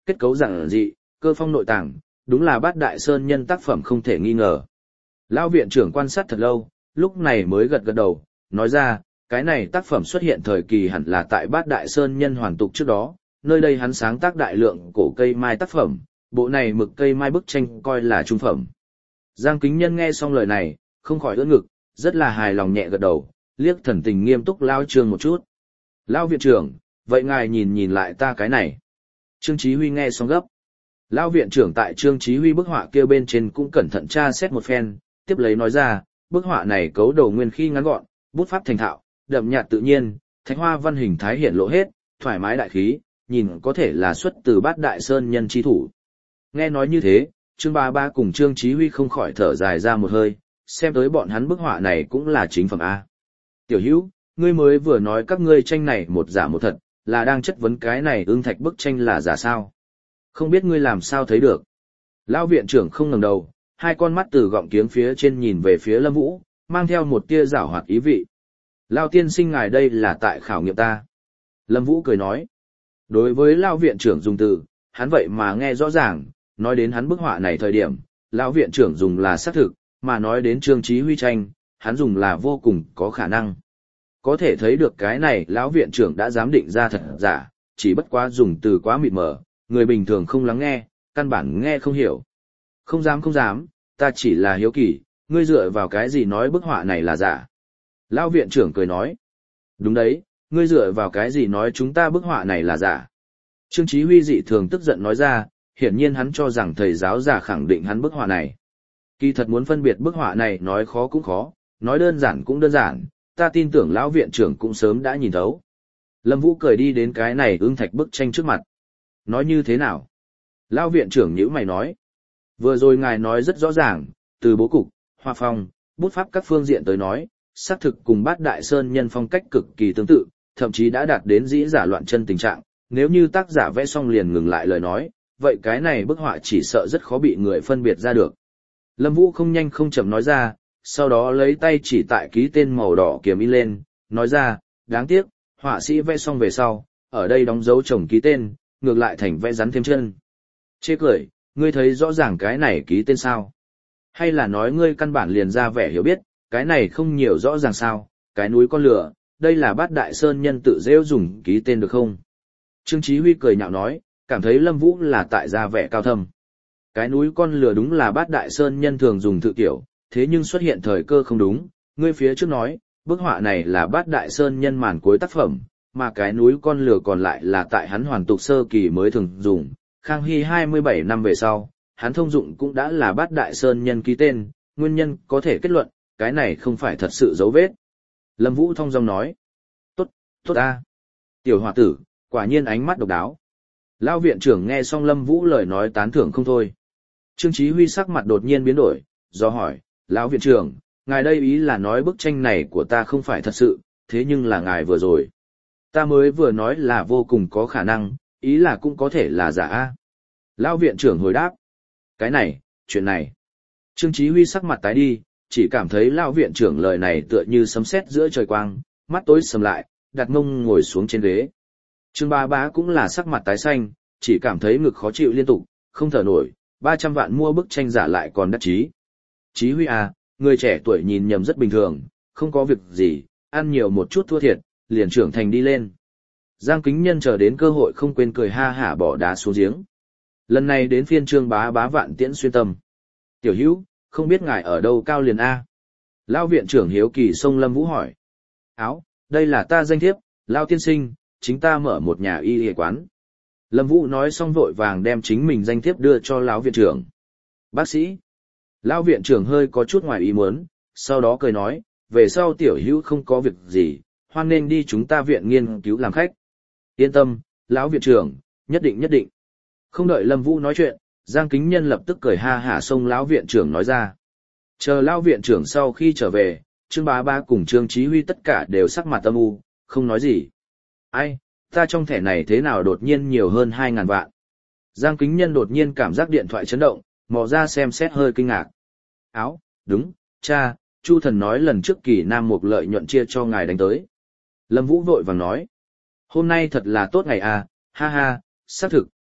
kết cấu giản dị, cơ phong nội tàng, đúng là bát đại sơn nhân tác phẩm không thể nghi ngờ. Lão viện trưởng quan sát thật lâu, lúc này mới gật gật đầu, nói ra, cái này tác phẩm xuất hiện thời kỳ hẳn là tại bát đại sơn nhân hoàn tục trước đó, nơi đây hắn sáng tác đại lượng cổ cây mai tác phẩm, bộ này mực cây mai bức tranh coi là trung phẩm. Giang Kính Nhân nghe xong lời này, không khỏi ưỡn ngực, rất là hài lòng nhẹ gật đầu, liếc thần tình nghiêm túc Lão Trương một chút. Lão viện trưởng, vậy ngài nhìn nhìn lại ta cái này. Trương Chí Huy nghe xong gấp. Lão viện trưởng tại Trương Chí Huy bức họa kia bên trên cũng cẩn thận tra xét một phen, tiếp lấy nói ra, bức họa này cấu đầu nguyên khi ngắn gọn, bút pháp thành thạo, đậm nhạt tự nhiên, thánh hoa văn hình thái hiện lộ hết, thoải mái đại khí, nhìn có thể là xuất từ bát đại sơn nhân chi thủ. Nghe nói như thế, Trương Ba Ba cùng Trương Chí Huy không khỏi thở dài ra một hơi, xem tới bọn hắn bức họa này cũng là chính phẩm A. Tiểu Hữu, ngươi mới vừa nói các ngươi tranh này một giả một thật, là đang chất vấn cái này ương thạch bức tranh là giả sao? Không biết ngươi làm sao thấy được. Lão viện trưởng không ngẩng đầu, hai con mắt từ gọng kiếng phía trên nhìn về phía Lâm Vũ, mang theo một tia giảo hoạt ý vị. Lão tiên sinh ngài đây là tại khảo nghiệm ta. Lâm Vũ cười nói. Đối với lão viện trưởng dùng từ, hắn vậy mà nghe rõ ràng, nói đến hắn bức họa này thời điểm, lão viện trưởng dùng là xác thực, mà nói đến Trương Chí Huy tranh, hắn dùng là vô cùng có khả năng. Có thể thấy được cái này lão viện trưởng đã dám định ra thật giả, chỉ bất quá dùng từ quá mịt mờ, người bình thường không lắng nghe, căn bản nghe không hiểu. Không dám không dám, ta chỉ là hiếu kỳ, ngươi dựa vào cái gì nói bức họa này là giả. Lão viện trưởng cười nói. Đúng đấy, ngươi dựa vào cái gì nói chúng ta bức họa này là giả. Trương Chí Huy dị thường tức giận nói ra, hiển nhiên hắn cho rằng thầy giáo giả khẳng định hắn bức họa này. Kỳ thật muốn phân biệt bức họa này nói khó cũng khó, nói đơn giản cũng đơn giản, ta tin tưởng lão viện trưởng cũng sớm đã nhìn thấu. Lâm Vũ cười đi đến cái này ương thạch bức tranh trước mặt. Nói như thế nào? Lão viện trưởng nhíu mày nói. Vừa rồi ngài nói rất rõ ràng, từ bố cục, hoa phong, bút pháp các phương diện tới nói, xác thực cùng bát đại sơn nhân phong cách cực kỳ tương tự, thậm chí đã đạt đến dĩ giả loạn chân tình trạng. Nếu như tác giả vẽ xong liền ngừng lại lời nói, vậy cái này bức họa chỉ sợ rất khó bị người phân biệt ra được. Lâm Vũ không nhanh không chậm nói ra, sau đó lấy tay chỉ tại ký tên màu đỏ kiếm in lên, nói ra, đáng tiếc, họa sĩ vẽ xong về sau, ở đây đóng dấu chồng ký tên, ngược lại thành vẽ rắn thêm chân. Chê cười, ngươi thấy rõ ràng cái này ký tên sao? Hay là nói ngươi căn bản liền ra vẻ hiểu biết, cái này không nhiều rõ ràng sao, cái núi con lửa, đây là bát đại sơn nhân tự rêu dùng ký tên được không? Trương Chí Huy cười nhạo nói, cảm thấy Lâm Vũ là tại ra vẻ cao thâm. Cái núi con lửa đúng là bát đại sơn nhân thường dùng tự tiểu, thế nhưng xuất hiện thời cơ không đúng, ngươi phía trước nói, bức họa này là bát đại sơn nhân màn cuối tác phẩm, mà cái núi con lửa còn lại là tại hắn hoàn tục sơ kỳ mới thường dùng, Khang Hy hai mươi bảy năm về sau, hắn thông dụng cũng đã là bát đại sơn nhân ký tên, nguyên nhân có thể kết luận, cái này không phải thật sự dấu vết. Lâm Vũ thông dong nói, tốt, tốt a, tiểu hòa tử, quả nhiên ánh mắt độc đáo. Lão viện trưởng nghe xong Lâm Vũ lời nói tán thưởng không thôi. Trương Chí Huy sắc mặt đột nhiên biến đổi, do hỏi, lão viện trưởng, ngài đây ý là nói bức tranh này của ta không phải thật sự, thế nhưng là ngài vừa rồi. Ta mới vừa nói là vô cùng có khả năng, ý là cũng có thể là giả a. Lão viện trưởng hồi đáp, cái này, chuyện này. Trương Chí Huy sắc mặt tái đi, chỉ cảm thấy lão viện trưởng lời này tựa như sấm sét giữa trời quang, mắt tối sầm lại, đặt mông ngồi xuống trên ghế. Trương Bá Bá cũng là sắc mặt tái xanh, chỉ cảm thấy ngực khó chịu liên tục, không thở nổi, ba trăm vạn mua bức tranh giả lại còn đắt chí. Chí Huy à, người trẻ tuổi nhìn nhầm rất bình thường, không có việc gì, ăn nhiều một chút thua thiệt, liền trưởng thành đi lên. Giang Kính Nhân chờ đến cơ hội không quên cười ha hả bỏ đá xuống giếng. Lần này đến phiên Trương Bá Bá vạn tiễn xuyên tâm. Tiểu Hữu, không biết ngài ở đâu cao liền A. Lão viện trưởng hiếu kỳ xông Lâm Vũ hỏi. Áo, đây là ta danh thiếp, Lão tiên sinh, chính ta mở một nhà y y quán. Lâm Vũ nói xong vội vàng đem chính mình danh thiếp đưa cho lão viện trưởng. Bác sĩ. Lão viện trưởng hơi có chút ngoài ý muốn, sau đó cười nói, về sau tiểu hữu không có việc gì, hoan nên đi chúng ta viện nghiên cứu làm khách. Yên tâm, lão viện trưởng, nhất định nhất định. Không đợi Lâm Vũ nói chuyện, Giang Kính Nhân lập tức cười ha hả xông lão viện trưởng nói ra. Chờ lão viện trưởng sau khi trở về, Trương Bá Bá cùng Trương Chí Huy tất cả đều sắc mặt âm u, không nói gì. Ai, ta trong thẻ này thế nào đột nhiên nhiều hơn hai ngàn vạn. Giang Kính Nhân đột nhiên cảm giác điện thoại chấn động, mò ra xem xét hơi kinh ngạc. Áo, đúng, cha, Chu Thần nói lần trước Kỳ Nam Mục lợi nhuận chia cho ngài đánh tới. Lâm Vũ vội vàng nói. Hôm nay thật là tốt ngày à, ha ha, xác thực,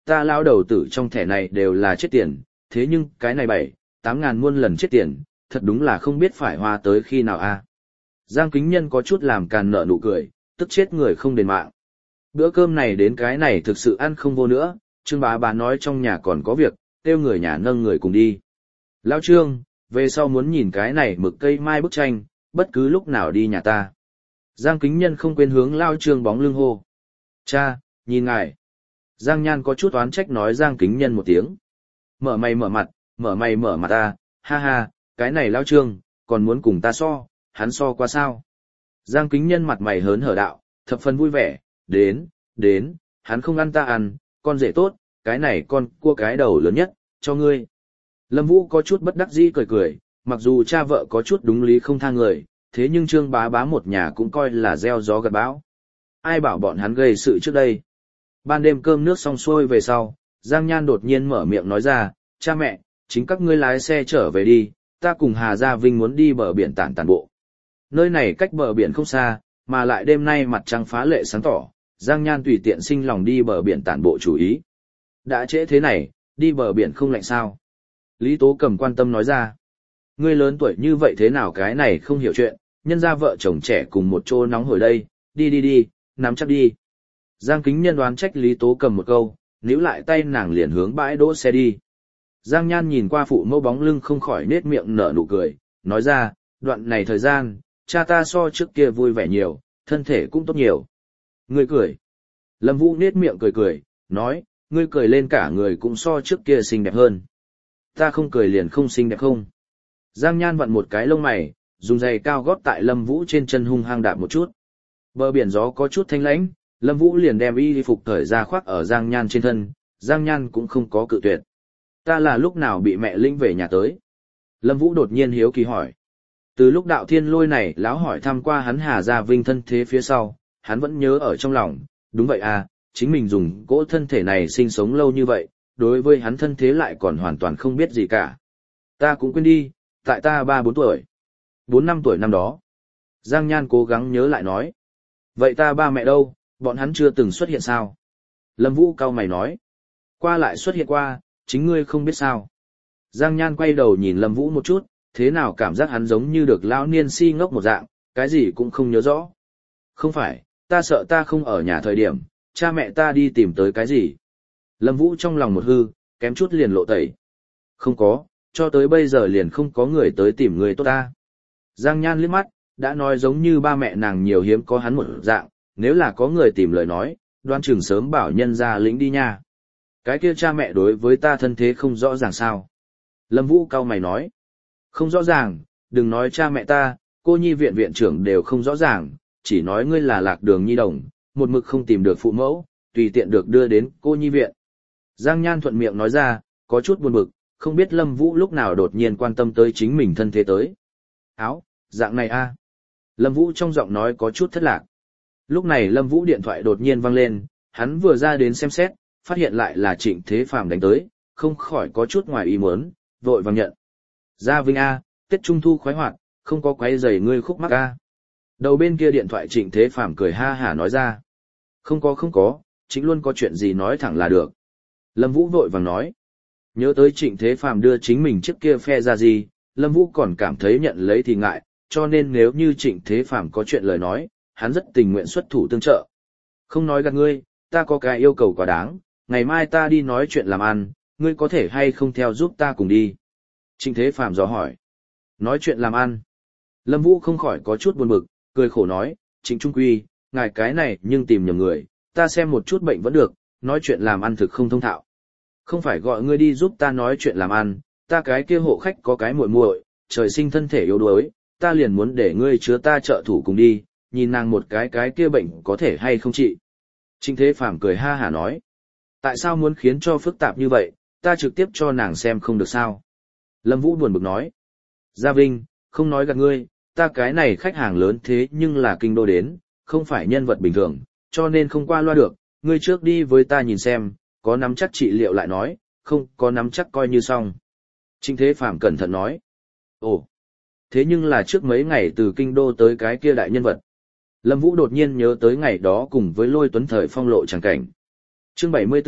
ta lao đầu tử trong thẻ này đều là chết tiền, thế nhưng cái này bảy, tám ngàn muôn lần chết tiền, thật đúng là không biết phải hoa tới khi nào a. Giang Kính Nhân có chút làm càn nợ nụ cười, tức chết người không đền mạng. Bữa cơm này đến cái này thực sự ăn không vô nữa, Trương bá bá nói trong nhà còn có việc, kêu người nhà nâng người cùng đi. Lão Trương, về sau muốn nhìn cái này mực cây mai bức tranh, bất cứ lúc nào đi nhà ta. Giang Kính Nhân không quên hướng Lão Trương bóng lưng hô. Cha, nhìn ngài. Giang Nhan có chút oán trách nói Giang Kính Nhân một tiếng. Mở mày mở mặt, mở mày mở mặt ta, ha ha, cái này Lão Trương, còn muốn cùng ta so, hắn so qua sao. Giang Kính Nhân mặt mày hớn hở đạo, thập phần vui vẻ, đến, đến, hắn không ăn ta ăn, con rể tốt, cái này con cua cái đầu lớn nhất, cho ngươi. Lâm Vũ có chút bất đắc dĩ cười cười, mặc dù cha vợ có chút đúng lý không tha người, thế nhưng Trương bá bá một nhà cũng coi là gieo gió gặt bão. Ai bảo bọn hắn gây sự trước đây. Ban đêm cơm nước xong xuôi về sau, Giang Nhan đột nhiên mở miệng nói ra, cha mẹ, chính các ngươi lái xe trở về đi, ta cùng Hà Gia Vinh muốn đi bờ biển tản tản bộ. Nơi này cách bờ biển không xa, mà lại đêm nay mặt trăng phá lệ sáng tỏ, Giang Nhan tùy tiện sinh lòng đi bờ biển tản bộ chủ ý. Đã trễ thế này, đi bờ biển không lạnh sao? Lý Tố Cầm quan tâm nói ra. Ngươi lớn tuổi như vậy thế nào cái này không hiểu chuyện, nhân ra vợ chồng trẻ cùng một chỗ nóng hổi đây, đi đi đi, nắm chắc đi. Giang Kính Nhân đoán trách Lý Tố Cầm một câu, níu lại tay nàng liền hướng bãi đỗ xe đi. Giang Nhan nhìn qua phụ mẫu bóng lưng không khỏi nết miệng nở nụ cười, nói ra, đoạn này thời gian, cha ta so trước kia vui vẻ nhiều, thân thể cũng tốt nhiều. Ngươi cười. Lâm Vũ nết miệng cười cười, nói, ngươi cười lên cả người cũng so trước kia xinh đẹp hơn. Ta không cười liền không xinh đẹp không? Giang Nhan vặn một cái lông mày, dùng giày cao gót tại Lâm Vũ trên chân hung hăng đạp một chút. Bờ biển gió có chút thanh lãnh, Lâm Vũ liền đem y phục cởi ra khoác ở Giang Nhan trên thân, Giang Nhan cũng không có cự tuyệt. Ta là lúc nào bị mẹ lĩnh về nhà tới? Lâm Vũ đột nhiên hiếu kỳ hỏi. Từ lúc đạo thiên lôi này lão hỏi thăm qua hắn Hà Gia Vinh thân thế phía sau, hắn vẫn nhớ ở trong lòng, đúng vậy à, chính mình dùng cỗ thân thể này sinh sống lâu như vậy, đối với hắn thân thế lại còn hoàn toàn không biết gì cả. Ta cũng quên đi, tại ta ba bốn tuổi, bốn năm tuổi năm đó. Giang Nhan cố gắng nhớ lại nói. Vậy ta ba mẹ đâu, bọn hắn chưa từng xuất hiện sao? Lâm Vũ cau mày nói. Qua lại xuất hiện qua, chính ngươi không biết sao. Giang Nhan quay đầu nhìn Lâm Vũ một chút, thế nào cảm giác hắn giống như được lão niên si ngốc một dạng, cái gì cũng không nhớ rõ. Không phải, ta sợ ta không ở nhà thời điểm, cha mẹ ta đi tìm tới cái gì. Lâm Vũ trong lòng một hư, kém chút liền lộ tẩy. Không có, cho tới bây giờ liền không có người tới tìm người tốt ta. Giang Nhan liếc mắt, đã nói giống như ba mẹ nàng nhiều hiếm có hắn một dạng, nếu là có người tìm lời nói, đoan chừng sớm bảo nhân ra lĩnh đi nha. Cái kia cha mẹ đối với ta thân thế không rõ ràng sao. Lâm Vũ cau mày nói. Không rõ ràng, đừng nói cha mẹ ta, cô nhi viện viện trưởng đều không rõ ràng, chỉ nói ngươi là lạc đường nhi đồng, một mực không tìm được phụ mẫu, tùy tiện được đưa đến cô nhi viện. Giang Nhan thuận miệng nói ra, có chút buồn bực, không biết Lâm Vũ lúc nào đột nhiên quan tâm tới chính mình thân thế tới. Áo, dạng này a. Lâm Vũ trong giọng nói có chút thất lạc. Lúc này Lâm Vũ điện thoại đột nhiên vang lên, hắn vừa ra đến xem xét, phát hiện lại là Trịnh Thế Phàm đánh tới, không khỏi có chút ngoài ý muốn, vội vàng nhận. Gia Vinh a, Tết Trung Thu khoái hoạt, không có quấy rầy ngươi khúc mắc a. Đầu bên kia điện thoại Trịnh Thế Phàm cười ha hả nói ra. Không có không có, chính luôn có chuyện gì nói thẳng là được. Lâm Vũ vội vàng nói. Nhớ tới Trịnh Thế Phàm đưa chính mình trước kia phe ra gì, Lâm Vũ còn cảm thấy nhận lấy thì ngại, cho nên nếu như Trịnh Thế Phàm có chuyện lời nói, hắn rất tình nguyện xuất thủ tương trợ. Không nói gạt ngươi, ta có cái yêu cầu quá đáng, ngày mai ta đi nói chuyện làm ăn, ngươi có thể hay không theo giúp ta cùng đi. Trịnh Thế Phàm dò hỏi. Nói chuyện làm ăn. Lâm Vũ không khỏi có chút buồn bực, cười khổ nói, Trịnh Trung Quy, ngài cái này nhưng tìm nhầm người, ta xem một chút bệnh vẫn được, nói chuyện làm ăn thực không thông thạo. Không phải gọi ngươi đi giúp ta nói chuyện làm ăn, ta cái kia hộ khách có cái muội muội, trời sinh thân thể yếu đuối, ta liền muốn để ngươi chứa ta trợ thủ cùng đi, nhìn nàng một cái cái kia bệnh có thể hay không trị. Trịnh Thế Phàm cười ha hả nói, tại sao muốn khiến cho phức tạp như vậy, ta trực tiếp cho nàng xem không được sao. Lâm Vũ buồn bực nói, Gia Vinh, không nói gạt ngươi, ta cái này khách hàng lớn thế nhưng là kinh đô đến, không phải nhân vật bình thường, cho nên không qua loa được, ngươi trước đi với ta nhìn xem, có nắm chắc trị liệu lại nói, không có nắm chắc coi như xong. Trịnh Thế Phàm cẩn thận nói, ồ, thế nhưng là trước mấy ngày từ kinh đô tới cái kia đại nhân vật. Lâm Vũ đột nhiên nhớ tới ngày đó cùng với Lôi Tuấn thời phong lộ chẳng cảnh. Chương bảy mươi 74,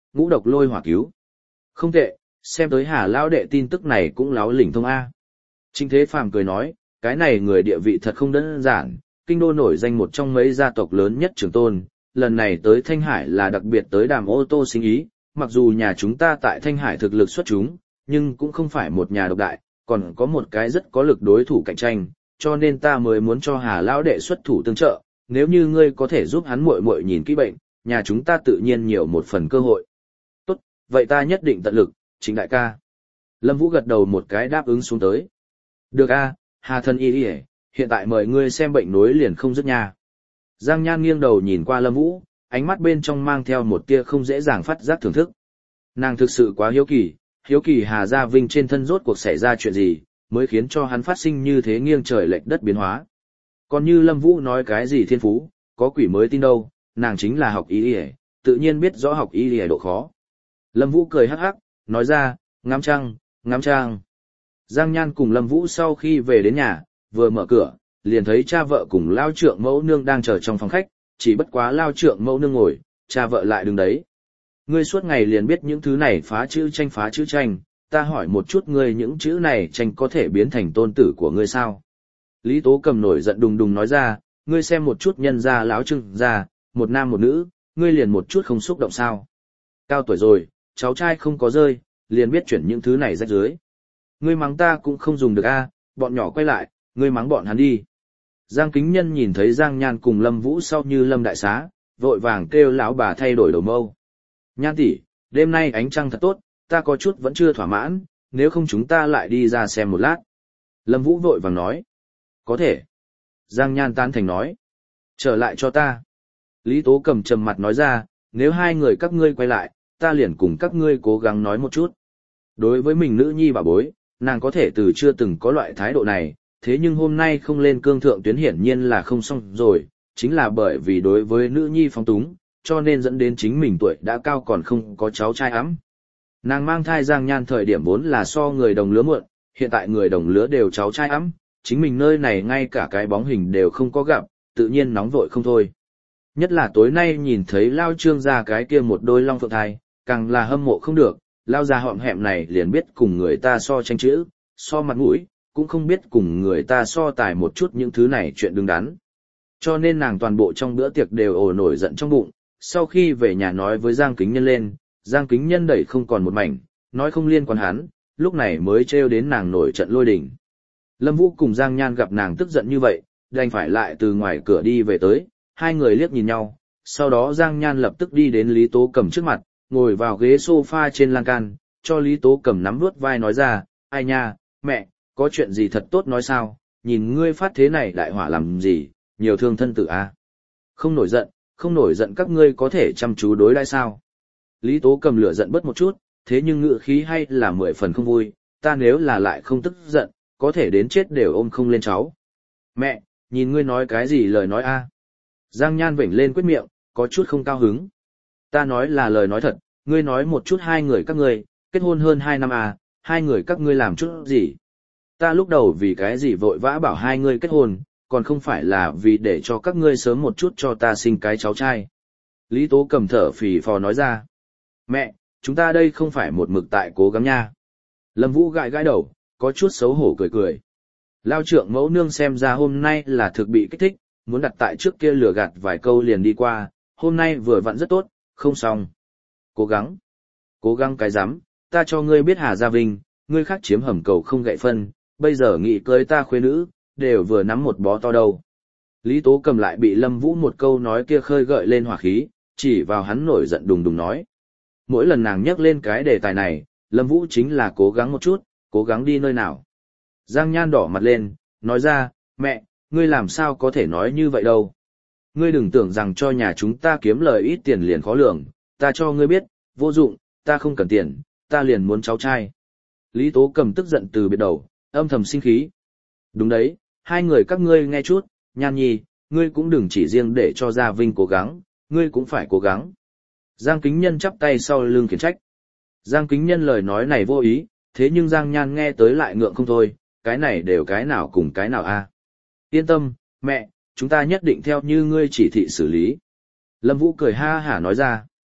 ngũ độc lôi hỏa cứu. Không tệ, xem tới Hà lão đệ tin tức này cũng láo lỉnh thông A. Trịnh Thế Phàm cười nói, cái này người địa vị thật không đơn giản, kinh đô nổi danh một trong mấy gia tộc lớn nhất Trường Tôn, lần này tới Thanh Hải là đặc biệt tới đàm ô tô sinh ý, mặc dù nhà chúng ta tại Thanh Hải thực lực xuất chúng, nhưng cũng không phải một nhà độc đại, còn có một cái rất có lực đối thủ cạnh tranh, cho nên ta mới muốn cho Hà lão đệ xuất thủ tương trợ, nếu như ngươi có thể giúp hắn muội muội nhìn kỹ bệnh, nhà chúng ta tự nhiên nhiều một phần cơ hội. Tốt, vậy ta nhất định tận lực, Trịnh đại ca. Lâm Vũ gật đầu một cái đáp ứng xuống tới. Được a, Hà thân y y, hiện tại mời ngươi xem bệnh nối liền không dứt nha. Giang Nhan nghiêng đầu nhìn qua Lâm Vũ, ánh mắt bên trong mang theo một tia không dễ dàng phát giác thưởng thức. Nàng thực sự quá hiếu kỳ, hiếu kỳ Hà Gia Vinh trên thân rốt cuộc xảy ra chuyện gì, mới khiến cho hắn phát sinh như thế nghiêng trời lệch đất biến hóa. Còn như Lâm Vũ nói cái gì thiên phú, có quỷ mới tin đâu, nàng chính là học y y, tự nhiên biết rõ học y y độ khó. Lâm Vũ cười hắc hắc, nói ra, ngắm trăng, ngắm trăng. Giang Nhan cùng Lâm Vũ sau khi về đến nhà, vừa mở cửa, liền thấy cha vợ cùng lao trượng mẫu nương đang chờ trong phòng khách, chỉ bất quá lao trượng mẫu nương ngồi, cha vợ lại đứng đấy. Ngươi suốt ngày liền biết những thứ này phá chữ tranh phá chữ tranh, ta hỏi một chút ngươi những chữ này tranh có thể biến thành tôn tử của ngươi sao? Lý Tố Cầm nổi giận đùng đùng nói ra, ngươi xem một chút nhân gia lão Trương gia, một nam một nữ, ngươi liền một chút không xúc động sao? Cao tuổi rồi, cháu trai không có rơi, liền biết chuyển những thứ này rách dưới. Ngươi mắng ta cũng không dùng được a, bọn nhỏ quay lại, ngươi mắng bọn hắn đi. Giang Kính Nhân nhìn thấy Giang Nhan cùng Lâm Vũ sau như Lâm đại xá, vội vàng kêu lão bà thay đổi đầu mâu. Nhan tỷ, đêm nay ánh trăng thật tốt, ta có chút vẫn chưa thỏa mãn, nếu không chúng ta lại đi ra xem một lát. Lâm Vũ vội vàng nói. Có thể. Giang Nhan tán thành nói. Trở lại cho ta. Lý Tố Cầm trầm mặt nói ra, nếu hai người các ngươi quay lại, ta liền cùng các ngươi cố gắng nói một chút. Đối với mình nữ nhi bà bối, nàng có thể từ chưa từng có loại thái độ này, thế nhưng hôm nay không lên cương thượng tuyến hiển nhiên là không xong rồi, chính là bởi vì đối với nữ nhi phóng túng, cho nên dẫn đến chính mình tuổi đã cao còn không có cháu trai ấm. Nàng mang thai Giang Nhan thời điểm vốn là so người đồng lứa muộn, hiện tại người đồng lứa đều cháu trai ấm, chính mình nơi này ngay cả cái bóng hình đều không có gặp, tự nhiên nóng vội không thôi. Nhất là tối nay nhìn thấy Lao Trương ra cái kia một đôi long phượng thai, càng là hâm mộ không được, Lao ra họm hẹm này liền biết cùng người ta so tranh chữ, so mặt mũi, cũng không biết cùng người ta so tài một chút những thứ này chuyện đứng đắn. Cho nên nàng toàn bộ trong bữa tiệc đều ồ nổi giận trong bụng, sau khi về nhà nói với Giang Kính Nhân lên, Giang Kính Nhân đẩy không còn một mảnh, nói không liên quan hắn, lúc này mới trêu đến nàng nổi trận lôi đình. Lâm Vũ cùng Giang Nhan gặp nàng tức giận như vậy, đành phải lại từ ngoài cửa đi về tới, hai người liếc nhìn nhau, sau đó Giang Nhan lập tức đi đến Lý Tố Cầm trước mặt, ngồi vào ghế sofa trên lan can, cho Lý Tố Cầm nắm vuốt vai nói ra, ai nha, mẹ, có chuyện gì thật tốt nói sao, nhìn ngươi phát thế này đại hỏa làm gì, nhiều thương thân tử à. Không nổi giận, không nổi giận các ngươi có thể chăm chú đối đãi sao. Lý Tố Cầm lửa giận bớt một chút, thế nhưng ngữ khí hay là mười phần không vui, ta nếu là lại không tức giận, có thể đến chết đều ôm không lên cháu. Mẹ, nhìn ngươi nói cái gì lời nói a? Giang Nhan vểnh lên quyết miệng, có chút không cao hứng. Ta nói là lời nói thật, ngươi nói một chút hai người các ngươi, kết hôn hơn hai năm à, hai người các ngươi làm chút gì? Ta lúc đầu vì cái gì vội vã bảo hai ngươi kết hôn, còn không phải là vì để cho các ngươi sớm một chút cho ta sinh cái cháu trai. Lý Tố Cầm thở phì phò nói ra. Mẹ, chúng ta đây không phải một mực tại cố gắng nha. Lâm Vũ gãi gãi đầu, có chút xấu hổ cười cười. Lao trượng mẫu nương xem ra hôm nay là thực bị kích thích, muốn đặt tại trước kia lừa gạt vài câu liền đi qua, hôm nay vừa vặn rất tốt, không xong. Cố gắng. Cố gắng cái rắm, ta cho ngươi biết Hà Gia Vinh, ngươi khác chiếm hầm cầu không gậy phân, bây giờ nghĩ cưới ta khuê nữ, đều vừa nắm một bó to đầu. Lý Tố Cầm lại bị Lâm Vũ một câu nói kia khơi gợi lên hỏa khí, chỉ vào hắn nổi giận đùng đùng nói. Mỗi lần nàng nhắc lên cái đề tài này, Lâm Vũ chính là cố gắng một chút, cố gắng đi nơi nào. Giang Nhan đỏ mặt lên, nói ra, mẹ, ngươi làm sao có thể nói như vậy đâu. Ngươi đừng tưởng rằng cho nhà chúng ta kiếm lời ít tiền liền khó lường, ta cho ngươi biết, vô dụng, ta không cần tiền, ta liền muốn cháu trai. Lý Tố Cầm tức giận từ biệt đầu, âm thầm sinh khí. Đúng đấy, hai người các ngươi nghe chút, Nhan Nhi, ngươi cũng đừng chỉ riêng để cho Gia Vinh cố gắng, ngươi cũng phải cố gắng. Giang Kính Nhân chắp tay sau lưng khiển trách. Giang Kính Nhân lời nói này vô ý, thế nhưng Giang Nhan nghe tới lại ngượng không thôi, cái này đều cái nào cùng cái nào a. Yên tâm, mẹ, chúng ta nhất định theo như ngươi chỉ thị xử lý. Lâm Vũ cười ha hả nói ra.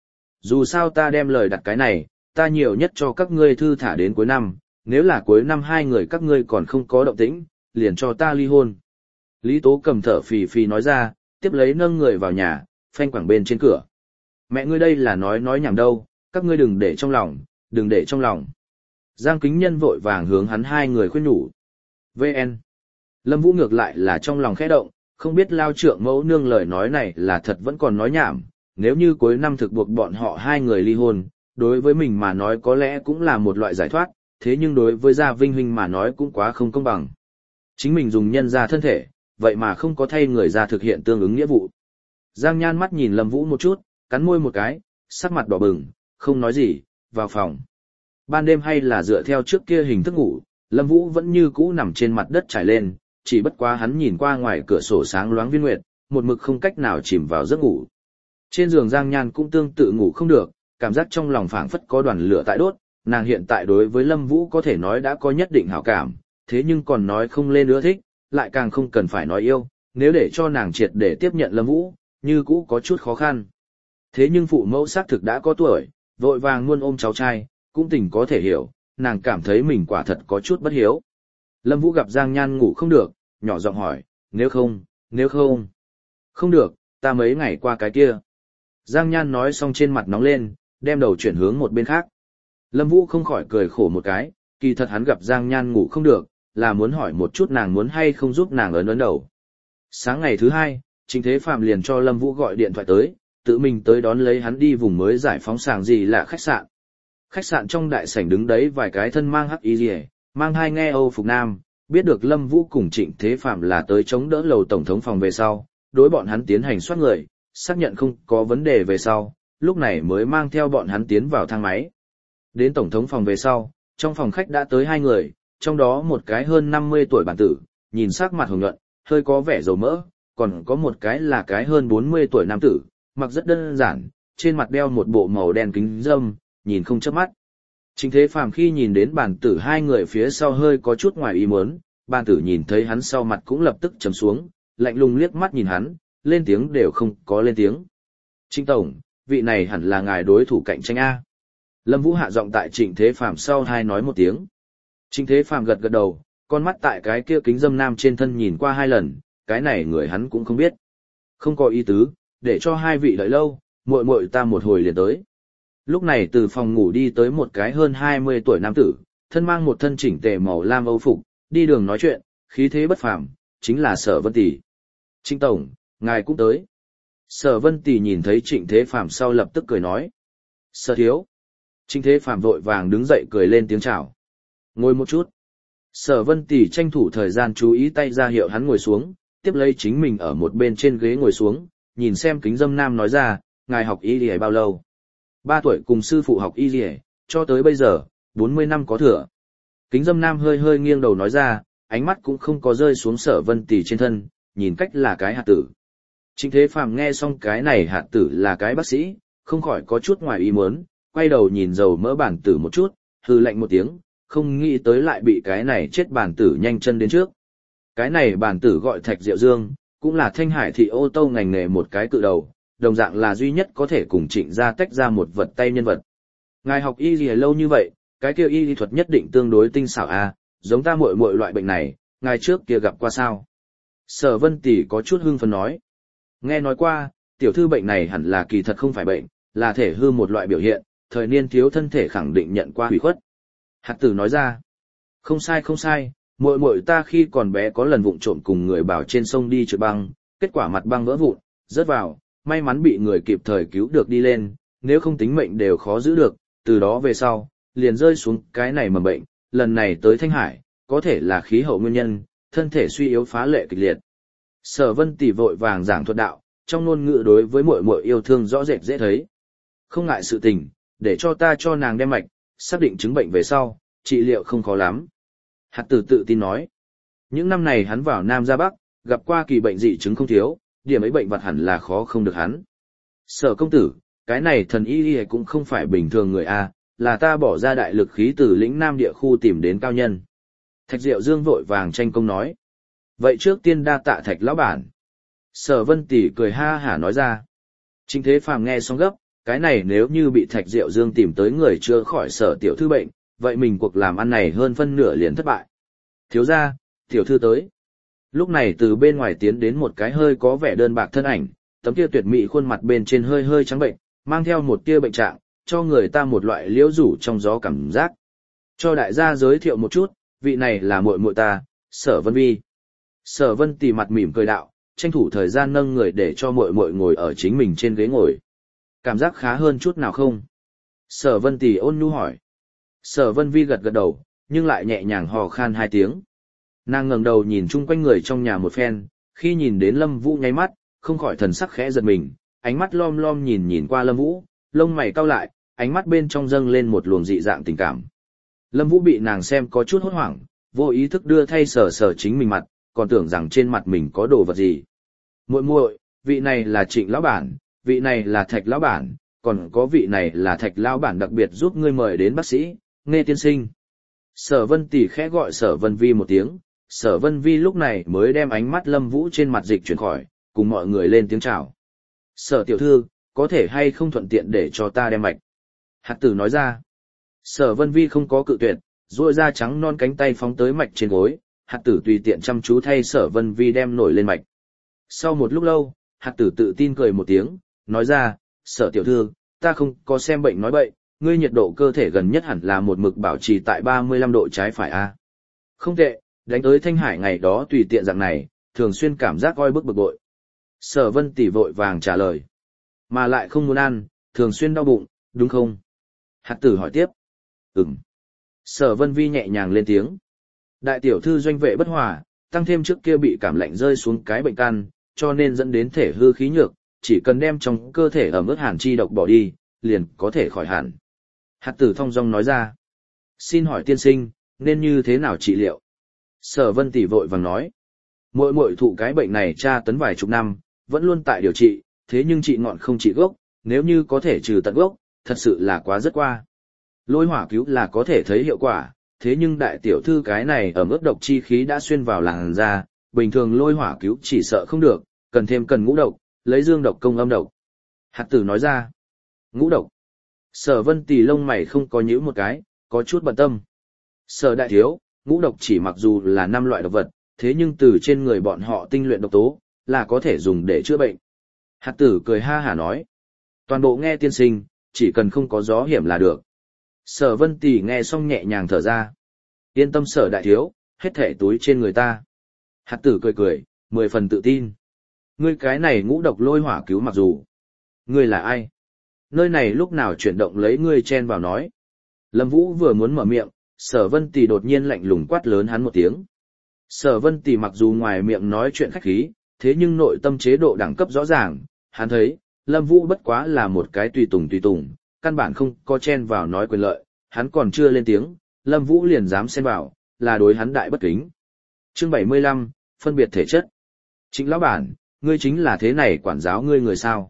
Dù sao ta đem lời đặt cái này, ta nhiều nhất cho các ngươi thư thả đến cuối năm, nếu là cuối năm hai người các ngươi còn không có động tĩnh, liền cho ta ly hôn. Lý Tố cầm thở phì phì nói ra, tiếp lấy nâng người vào nhà, phanh quẳng bên trên cửa. Mẹ ngươi đây là nói nói nhảm đâu, các ngươi đừng để trong lòng, đừng để trong lòng. Giang Kính Nhân vội vàng hướng hắn hai người khuyên nhủ. vê en. Lâm Vũ ngược lại là trong lòng khẽ động, không biết lao trượng mẫu nương lời nói này là thật vẫn còn nói nhảm, nếu như cuối năm thực buộc bọn họ hai người ly hôn, đối với mình mà nói có lẽ cũng là một loại giải thoát, thế nhưng đối với Gia Vinh huynh mà nói cũng quá không công bằng. Chính mình dùng nhân ra thân thể, vậy mà không có thay người ra thực hiện tương ứng nghĩa vụ. Giang Nhan mắt nhìn Lâm Vũ một chút, cắn môi một cái, sắc mặt đỏ bừng, không nói gì, vào phòng. Ban đêm hay là dựa theo trước kia hình thức ngủ, Lâm Vũ vẫn như cũ nằm trên mặt đất trải lên, chỉ bất quá hắn nhìn qua ngoài cửa sổ sáng loáng viên nguyệt, một mực không cách nào chìm vào giấc ngủ. Trên giường Giang Nhan cũng tương tự ngủ không được, cảm giác trong lòng phảng phất có đoàn lửa tại đốt, nàng hiện tại đối với Lâm Vũ có thể nói đã có nhất định hảo cảm, thế nhưng còn nói không lên ưa thích, lại càng không cần phải nói yêu, nếu để cho nàng triệt để tiếp nhận Lâm Vũ, như cũ có chút khó khăn. Thế nhưng phụ mẫu xác thực đã có tuổi, vội vàng luôn ôm cháu trai, cũng tình có thể hiểu, nàng cảm thấy mình quả thật có chút bất hiếu. Lâm Vũ gặp Giang Nhan ngủ không được, nhỏ giọng hỏi, nếu không, nếu không. Không được, ta mấy ngày qua cái kia. Giang Nhan nói xong trên mặt nóng lên, đem đầu chuyển hướng một bên khác. Lâm Vũ không khỏi cười khổ một cái, kỳ thật hắn gặp Giang Nhan ngủ không được, là muốn hỏi một chút nàng muốn hay không giúp nàng ấn ấn đầu. Sáng ngày thứ hai, Trịnh Thế Phạm liền cho Lâm Vũ gọi điện thoại tới, tự mình tới đón lấy hắn đi vùng mới giải phóng sàng gì là khách sạn. Khách sạn trong đại sảnh đứng đấy vài cái thân mang hắc y rìa, mang hai nghe Âu phục nam, biết được Lâm Vũ cùng Trịnh Thế Phạm là tới chống đỡ lầu tổng thống phòng về sau, đối bọn hắn tiến hành soát người, xác nhận không có vấn đề về sau, lúc này mới mang theo bọn hắn tiến vào thang máy. Đến tổng thống phòng về sau, trong phòng khách đã tới hai người, trong đó một cái hơn năm mươi tuổi bản tử, nhìn sắc mặt hồng nhuận, hơi có vẻ dầu mỡ, còn có một cái là cái hơn bốn mươi tuổi nam tử, mặc rất đơn giản, trên mặt đeo một bộ màu đen kính râm, nhìn không chớp mắt. Chính Thế Phàm khi nhìn đến bản tử hai người phía sau hơi có chút ngoài ý muốn, bản tử nhìn thấy hắn sau mặt cũng lập tức trầm xuống, lạnh lùng liếc mắt nhìn hắn, lên tiếng đều không có lên tiếng. Trịnh tổng, vị này hẳn là ngài đối thủ cạnh tranh A. Lâm Vũ hạ giọng tại Trịnh Thế Phàm sau hai nói một tiếng. Trịnh Thế Phàm gật gật đầu, con mắt tại cái kia kính dâm nam trên thân nhìn qua hai lần, cái này người hắn cũng không biết. Không có ý tứ, để cho hai vị đợi lâu, muội muội ta một hồi liền tới. Lúc này từ phòng ngủ đi tới một cái hơn hai mươi tuổi nam tử, thân mang một thân chỉnh tề màu lam âu phục, đi đường nói chuyện, khí thế bất phàm, chính là Sở Vân Tỷ. Trịnh tổng, ngài cũng tới. Sở Vân Tỷ nhìn thấy Trịnh Thế Phàm sau lập tức cười nói. Sở thiếu. Trịnh Thế Phàm vội vàng đứng dậy cười lên tiếng chào. Ngồi một chút. Sở Vân Tỷ tranh thủ thời gian chú ý tay ra hiệu hắn ngồi xuống, tiếp lấy chính mình ở một bên trên ghế ngồi xuống, nhìn xem kính dâm nam nói ra, ngài học y lý bao lâu? Ba tuổi cùng sư phụ học y lý, cho tới bây giờ, bốn mươi năm có thừa. Kính dâm nam hơi hơi nghiêng đầu nói ra, ánh mắt cũng không có rơi xuống Sở Vân Tỷ trên thân, nhìn cách là cái hạt tử. Trịnh Thế Phàm nghe xong cái này hạt tử là cái bác sĩ, không khỏi có chút ngoài ý muốn, quay đầu nhìn dầu mỡ bản tử một chút, hừ lạnh một tiếng, không nghĩ tới lại bị cái này chết bản tử nhanh chân đến trước. Cái này bản tử gọi Thạch Diệu Dương, cũng là Thanh Hải thị ô tô ngành nghề một cái cự đầu, đồng dạng là duy nhất có thể cùng Trịnh gia tách ra một vật tay nhân vật. Ngài học y gì lâu như vậy, cái kia y lý thuật nhất định tương đối tinh xảo a, giống ta muội muội loại bệnh này, ngài trước kia gặp qua sao? Sở Vân Tỷ có chút hưng phấn nói. Nghe nói qua, tiểu thư bệnh này hẳn là kỳ thật không phải bệnh, là thể hư một loại biểu hiện, thời niên thiếu thân thể khẳng định nhận qua hủy khuất. Hạt tử nói ra. Không sai không sai, muội muội ta khi còn bé có lần vụng trộm cùng người bảo trên sông đi trượt băng, kết quả mặt băng vỡ vụn, rớt vào, may mắn bị người kịp thời cứu được đi lên, nếu không tính mệnh đều khó giữ được, từ đó về sau, liền rơi xuống cái này mầm bệnh, lần này tới Thanh Hải, có thể là khí hậu nguyên nhân, thân thể suy yếu phá lệ kịch liệt. Sở Vân Tỷ vội vàng giảng thuật đạo, trong ngôn ngữ đối với muội muội yêu thương rõ rệt dễ thấy. Không ngại sự tình, để cho ta cho nàng đem mạch, xác định chứng bệnh về sau, trị liệu không khó lắm. Hạt tử tự tin nói. Những năm này hắn vào Nam ra Bắc, gặp qua kỳ bệnh dị chứng không thiếu, điểm ấy bệnh vặt hẳn là khó không được hắn. Sở công tử, cái này thần y y cũng không phải bình thường người A, là ta bỏ ra đại lực khí từ lĩnh Nam địa khu tìm đến cao nhân. Thạch Diệu Dương vội vàng tranh công nói. Vậy trước tiên đa tạ Thạch lão bản. Sở Vân Tỷ cười ha hả nói ra. Trịnh Thế Phàm nghe xong gấp, cái này nếu như bị Thạch Diệu Dương tìm tới người chữa khỏi Sở tiểu thư bệnh, vậy mình cuộc làm ăn này hơn phân nửa liền thất bại. Thiếu gia, tiểu thư tới. Lúc này từ bên ngoài tiến đến một cái hơi có vẻ đơn bạc thân ảnh, tấm kia tuyệt mỹ khuôn mặt bên trên hơi hơi trắng bệnh, mang theo một tia bệnh trạng, cho người ta một loại liễu rủ trong gió cảm giác. Cho đại gia giới thiệu một chút, vị này là muội muội ta, Sở Vân Vi. Sở Vân Tì mặt mỉm cười đạo, tranh thủ thời gian nâng người để cho muội muội ngồi ở chính mình trên ghế ngồi. Cảm giác khá hơn chút nào không? Sở Vân Tì ôn nhu hỏi. Sở Vân Vi gật gật đầu, nhưng lại nhẹ nhàng hò khan hai tiếng. Nàng ngẩng đầu nhìn chung quanh người trong nhà một phen, khi nhìn đến Lâm Vũ nháy mắt, không khỏi thần sắc khẽ giật mình, ánh mắt lom lom nhìn nhìn qua Lâm Vũ, lông mày cau lại, ánh mắt bên trong dâng lên một luồng dị dạng tình cảm. Lâm Vũ bị nàng xem có chút hốt hoảng, vô ý thức đưa thay sờ sờ chính mình mặt, còn tưởng rằng trên mặt mình có đồ vật gì. Muội muội, vị này là Trịnh lão bản, vị này là Thạch lão bản, còn có vị này là Thạch lão bản đặc biệt giúp ngươi mời đến bác sĩ, Nghe tiên sinh. Sở Vân Tỷ khẽ gọi Sở Vân Vi một tiếng, Sở Vân Vi lúc này mới đem ánh mắt Lâm Vũ trên mặt dịch chuyển khỏi, cùng mọi người lên tiếng chào. Sở tiểu thư, có thể hay không thuận tiện để cho ta đem mạch? Hạt tử nói ra. Sở Vân Vi không có cự tuyệt, duỗi ra trắng non cánh tay phóng tới mạch trên gối, hạt tử tùy tiện chăm chú thay Sở Vân Vi đem nổi lên mạch. Sau một lúc lâu, hạt tử tự tin cười một tiếng, nói ra, Sở tiểu thư, ta không có xem bệnh nói bậy, ngươi nhiệt độ cơ thể gần nhất hẳn là một mực bảo trì tại ba mươi lăm độ trái phải a. Không tệ, đánh tới Thanh Hải ngày đó tùy tiện dạng này, thường xuyên cảm giác oi bức bực bội. Sở Vân Tỷ vội vàng trả lời. Mà lại không muốn ăn, thường xuyên đau bụng, đúng không? Hạt tử hỏi tiếp. Ừm. Sở Vân Vi nhẹ nhàng lên tiếng. Đại tiểu thư doanh vệ bất hòa, tăng thêm trước kia bị cảm lạnh rơi xuống cái bệnh căn, cho nên dẫn đến thể hư khí nhược, chỉ cần đem trong cơ thể ẩm ướt hàn chi độc bỏ đi, liền có thể khỏi hẳn. Hạt tử thong dong nói ra. Xin hỏi tiên sinh, nên như thế nào trị liệu? Sở Vân Tỷ vội vàng nói. Muội muội thụ cái bệnh này tra tấn vài chục năm, vẫn luôn tại điều trị, thế nhưng trị ngọn không trị gốc, nếu như có thể trừ tận gốc, thật sự là quá rất qua. Lôi hỏa cứu là có thể thấy hiệu quả, thế nhưng đại tiểu thư cái này ở mức độc chi khí đã xuyên vào làn da, bình thường lôi hỏa cứu chỉ sợ không được, cần thêm cần ngũ độc, lấy dương độc công âm độc. Hạt tử nói ra. Ngũ độc. Sở Vân Tỷ lông mày không có nhíu một cái, có chút bận tâm. Sở đại thiếu, ngũ độc chỉ mặc dù là năm loại độc vật, thế nhưng từ trên người bọn họ tinh luyện độc tố, là có thể dùng để chữa bệnh. Hạt tử cười ha hả nói. Toàn bộ nghe tiên sinh, chỉ cần không có gió hiểm là được. Sở Vân Tỷ nghe xong nhẹ nhàng thở ra. Yên tâm Sở đại thiếu, hết thảy túi trên người ta. Hạt tử cười cười, mười phần tự tin. Ngươi cái này ngũ độc lôi hỏa cứu mặc dù. Ngươi là ai? Nơi này lúc nào chuyển động lấy ngươi chen vào nói. Lâm Vũ vừa muốn mở miệng, Sở Vân Tỷ đột nhiên lạnh lùng quát lớn hắn một tiếng. Sở Vân Tỷ mặc dù ngoài miệng nói chuyện khách khí, thế nhưng nội tâm chế độ đẳng cấp rõ ràng, hắn thấy, Lâm Vũ bất quá là một cái tùy tùng tùy tùng, căn bản không có chen vào nói quyền lợi, hắn còn chưa lên tiếng, Lâm Vũ liền dám xen vào, là đối hắn đại bất kính. Chương bảy mươi lăm, phân biệt thể chất. Trịnh lão bản, ngươi chính là thế này quản giáo ngươi người sao?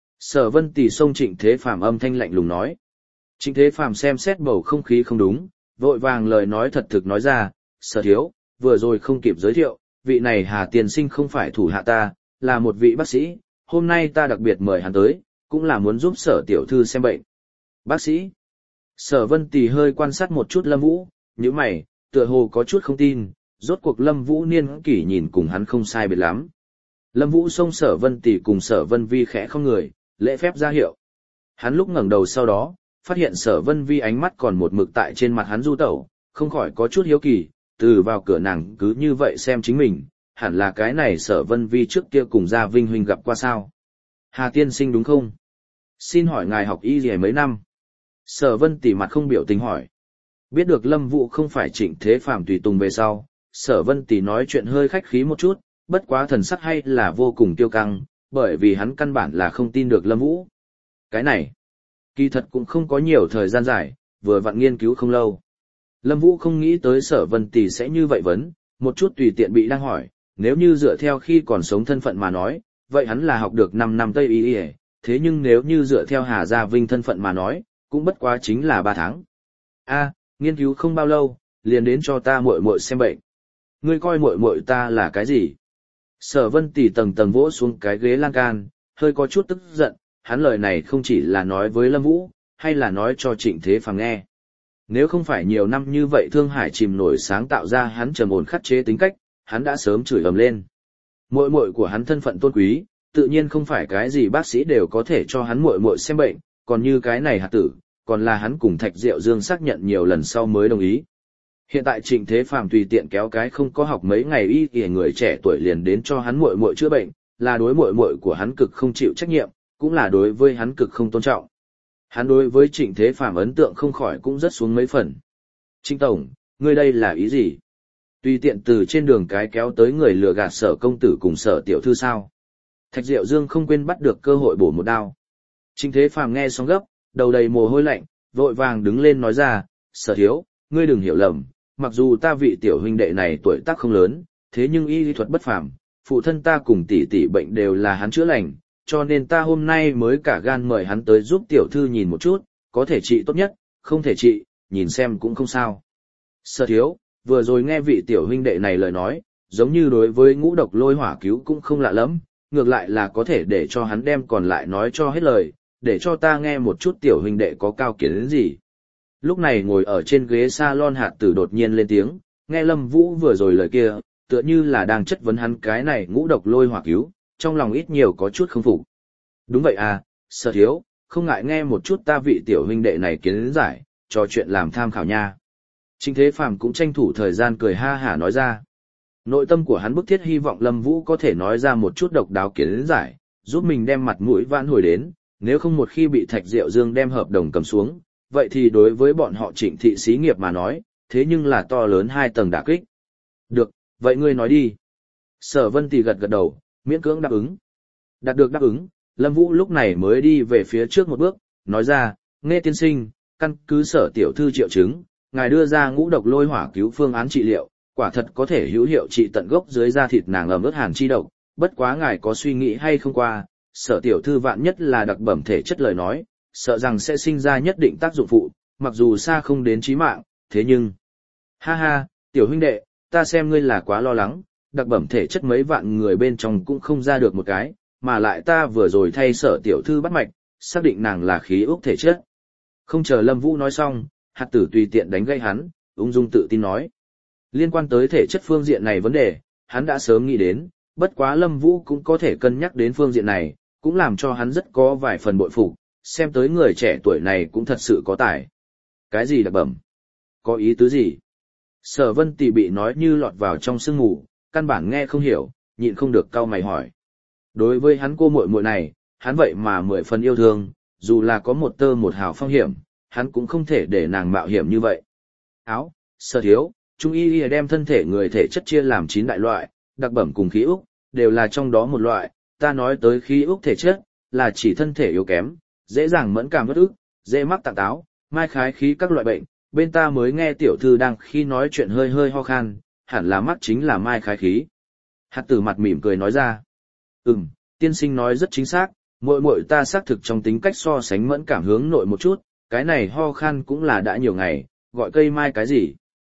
Sở Vân Tỷ xông Trịnh Thế Phàm âm thanh lạnh lùng nói. Trịnh Thế Phàm xem xét bầu không khí không đúng, vội vàng lời nói thật thực nói ra, Sở thiếu, vừa rồi không kịp giới thiệu, vị này Hà tiên sinh không phải thủ hạ ta, là một vị bác sĩ, hôm nay ta đặc biệt mời hắn tới, cũng là muốn giúp Sở tiểu thư xem bệnh. Bác sĩ? Sở Vân Tỷ hơi quan sát một chút Lâm Vũ, nhíu mày, tựa hồ có chút không tin, rốt cuộc Lâm Vũ niên kỷ nhìn cùng hắn không sai biệt lắm. Lâm Vũ xông Sở Vân Tỷ cùng Sở Vân Vi khẽ không người, lễ phép ra hiệu. Hắn lúc ngẩng đầu sau đó, phát hiện Sở Vân Vi ánh mắt còn một mực tại trên mặt hắn du tẩu, không khỏi có chút hiếu kỳ, từ vào cửa nàng cứ như vậy xem chính mình, hẳn là cái này Sở Vân Vi trước kia cùng Gia Vinh huynh gặp qua sao. Hà tiên sinh đúng không? Xin hỏi ngài học y gì mấy năm? Sở Vân Tỷ mặt không biểu tình hỏi. Biết được Lâm Vũ không phải Trịnh Thế Phàm tùy tùng về sau, Sở Vân Tỷ nói chuyện hơi khách khí một chút, bất quá thần sắc hay là vô cùng tiêu căng, bởi vì hắn căn bản là không tin được Lâm Vũ. Cái này, kỳ thật cũng không có nhiều thời gian dài, vừa vặn nghiên cứu không lâu. Lâm Vũ không nghĩ tới Sở Vân Tỷ sẽ như vậy vấn, một chút tùy tiện bị đang hỏi, nếu như dựa theo khi còn sống thân phận mà nói, vậy hắn là học được năm năm Tây Y Y, thế nhưng nếu như dựa theo Hà Gia Vinh thân phận mà nói, cũng bất quá chính là ba tháng. A, nghiên cứu không bao lâu, liền đến cho ta muội muội xem bệnh. Ngươi coi muội muội ta là cái gì? Sở Vân Tỷ tầng tầng vỗ xuống cái ghế lan can, hơi có chút tức giận, hắn lời này không chỉ là nói với Lâm Vũ, hay là nói cho Trịnh Thế Phàm nghe. Nếu không phải nhiều năm như vậy Thương Hải chìm nổi sáng tạo ra hắn trầm ổn khắc chế tính cách, hắn đã sớm chửi ầm lên. Muội muội của hắn thân phận tôn quý, tự nhiên không phải cái gì bác sĩ đều có thể cho hắn muội muội xem bệnh, còn như cái này hạt tử, còn là hắn cùng Thạch Diệu Dương xác nhận nhiều lần sau mới đồng ý. Hiện tại Trịnh Thế Phàm tùy tiện kéo cái không có học mấy ngày y y người trẻ tuổi liền đến cho hắn muội muội chữa bệnh, là đối muội muội của hắn cực không chịu trách nhiệm, cũng là đối với hắn cực không tôn trọng. Hắn đối với Trịnh Thế Phàm ấn tượng không khỏi cũng rất xuống mấy phần. Trịnh tổng, ngươi đây là ý gì? Tùy tiện từ trên đường cái kéo tới người lừa gạt Sở công tử cùng Sở tiểu thư sao? Thạch Diệu Dương không quên bắt được cơ hội bổ một đao. Trịnh Thế Phàm nghe xong gấp, đầu đầy mồ hôi lạnh, vội vàng đứng lên nói ra, Sở thiếu, ngươi đừng hiểu lầm, mặc dù ta vị tiểu huynh đệ này tuổi tác không lớn, thế nhưng y lý thuật bất phàm, phụ thân ta cùng tỷ tỷ bệnh đều là hắn chữa lành, cho nên ta hôm nay mới cả gan mời hắn tới giúp tiểu thư nhìn một chút, có thể trị tốt nhất, không thể trị, nhìn xem cũng không sao. Sở thiếu, vừa rồi nghe vị tiểu huynh đệ này lời nói, giống như đối với ngũ độc lôi hỏa cứu cũng không lạ lắm, ngược lại là có thể để cho hắn đem còn lại nói cho hết lời, để cho ta nghe một chút tiểu huynh đệ có cao kiến đến gì. Lúc này ngồi ở trên ghế salon Hạt Tử đột nhiên lên tiếng, nghe Lâm Vũ vừa rồi lời kia, tựa như là đang chất vấn hắn cái này ngũ độc lôi hỏa cứu, trong lòng ít nhiều có chút không phục. Đúng vậy à, Sở thiếu, không ngại nghe một chút ta vị tiểu huynh đệ này kiến giải, trò chuyện làm tham khảo nha. Trịnh Thế Phàm cũng tranh thủ thời gian cười ha hả nói ra. Nội tâm của hắn bức thiết hy vọng Lâm Vũ có thể nói ra một chút độc đáo kiến giải, giúp mình đem mặt mũi vãn hồi đến, nếu không một khi bị Thạch Diệu Dương đem hợp đồng cầm xuống, vậy thì đối với bọn họ Trịnh thị xí nghiệp mà nói, thế nhưng là to lớn hai tầng đả kích. Được, vậy ngươi nói đi. Sở Vân Tì gật gật đầu, miễn cưỡng đáp ứng. Đạt được đáp ứng, Lâm Vũ lúc này mới đi về phía trước một bước, nói ra, nghe tiên sinh, căn cứ Sở tiểu thư triệu chứng, ngài đưa ra ngũ độc lôi hỏa cứu phương án trị liệu, quả thật có thể hữu hiệu trị tận gốc dưới da thịt nàng ẩm ướt hàn chi độc, bất quá ngài có suy nghĩ hay không qua, Sở tiểu thư vạn nhất là đặc bẩm thể chất lời nói, sợ rằng sẽ sinh ra nhất định tác dụng phụ, mặc dù xa không đến chí mạng, thế nhưng... Ha ha, tiểu huynh đệ, ta xem ngươi là quá lo lắng, đặc bẩm thể chất mấy vạn người bên trong cũng không ra được một cái, mà lại ta vừa rồi thay Sở tiểu thư bắt mạch, xác định nàng là khí úc thể chất. Không chờ Lâm Vũ nói xong, Hạt Tử tùy tiện đánh gây hắn, ung dung tự tin nói. Liên quan tới thể chất phương diện này vấn đề, hắn đã sớm nghĩ đến, bất quá Lâm Vũ cũng có thể cân nhắc đến phương diện này, cũng làm cho hắn rất có vài phần bội phục, xem tới người trẻ tuổi này cũng thật sự có tài. Cái gì đặc bẩm? Có ý tứ gì? Sở Vân Tì bị nói như lọt vào trong sương ngủ, căn bản nghe không hiểu, nhịn không được cau mày hỏi. Đối với hắn cô muội muội này, hắn vậy mà mười phần yêu thương, dù là có một tơ một hào phong hiểm, hắn cũng không thể để nàng mạo hiểm như vậy. Áo, Sở thiếu, trung y đem thân thể người thể chất chia làm chín đại loại, đặc bẩm cùng khí úc, đều là trong đó một loại, ta nói tới khí úc thể chất, là chỉ thân thể yếu kém, dễ dàng mẫn cảm bất ức, dễ mắc tạng táo, mai khái khí các loại bệnh, bên ta mới nghe tiểu thư đang khi nói chuyện hơi hơi ho khan, hẳn là mắc chính là mai khái khí. Hạt Tử mặt mỉm cười nói ra. Ừm, tiên sinh nói rất chính xác, muội muội ta xác thực trong tính cách so sánh mẫn cảm hướng nội một chút, cái này ho khan cũng là đã nhiều ngày, gọi cây mai cái gì.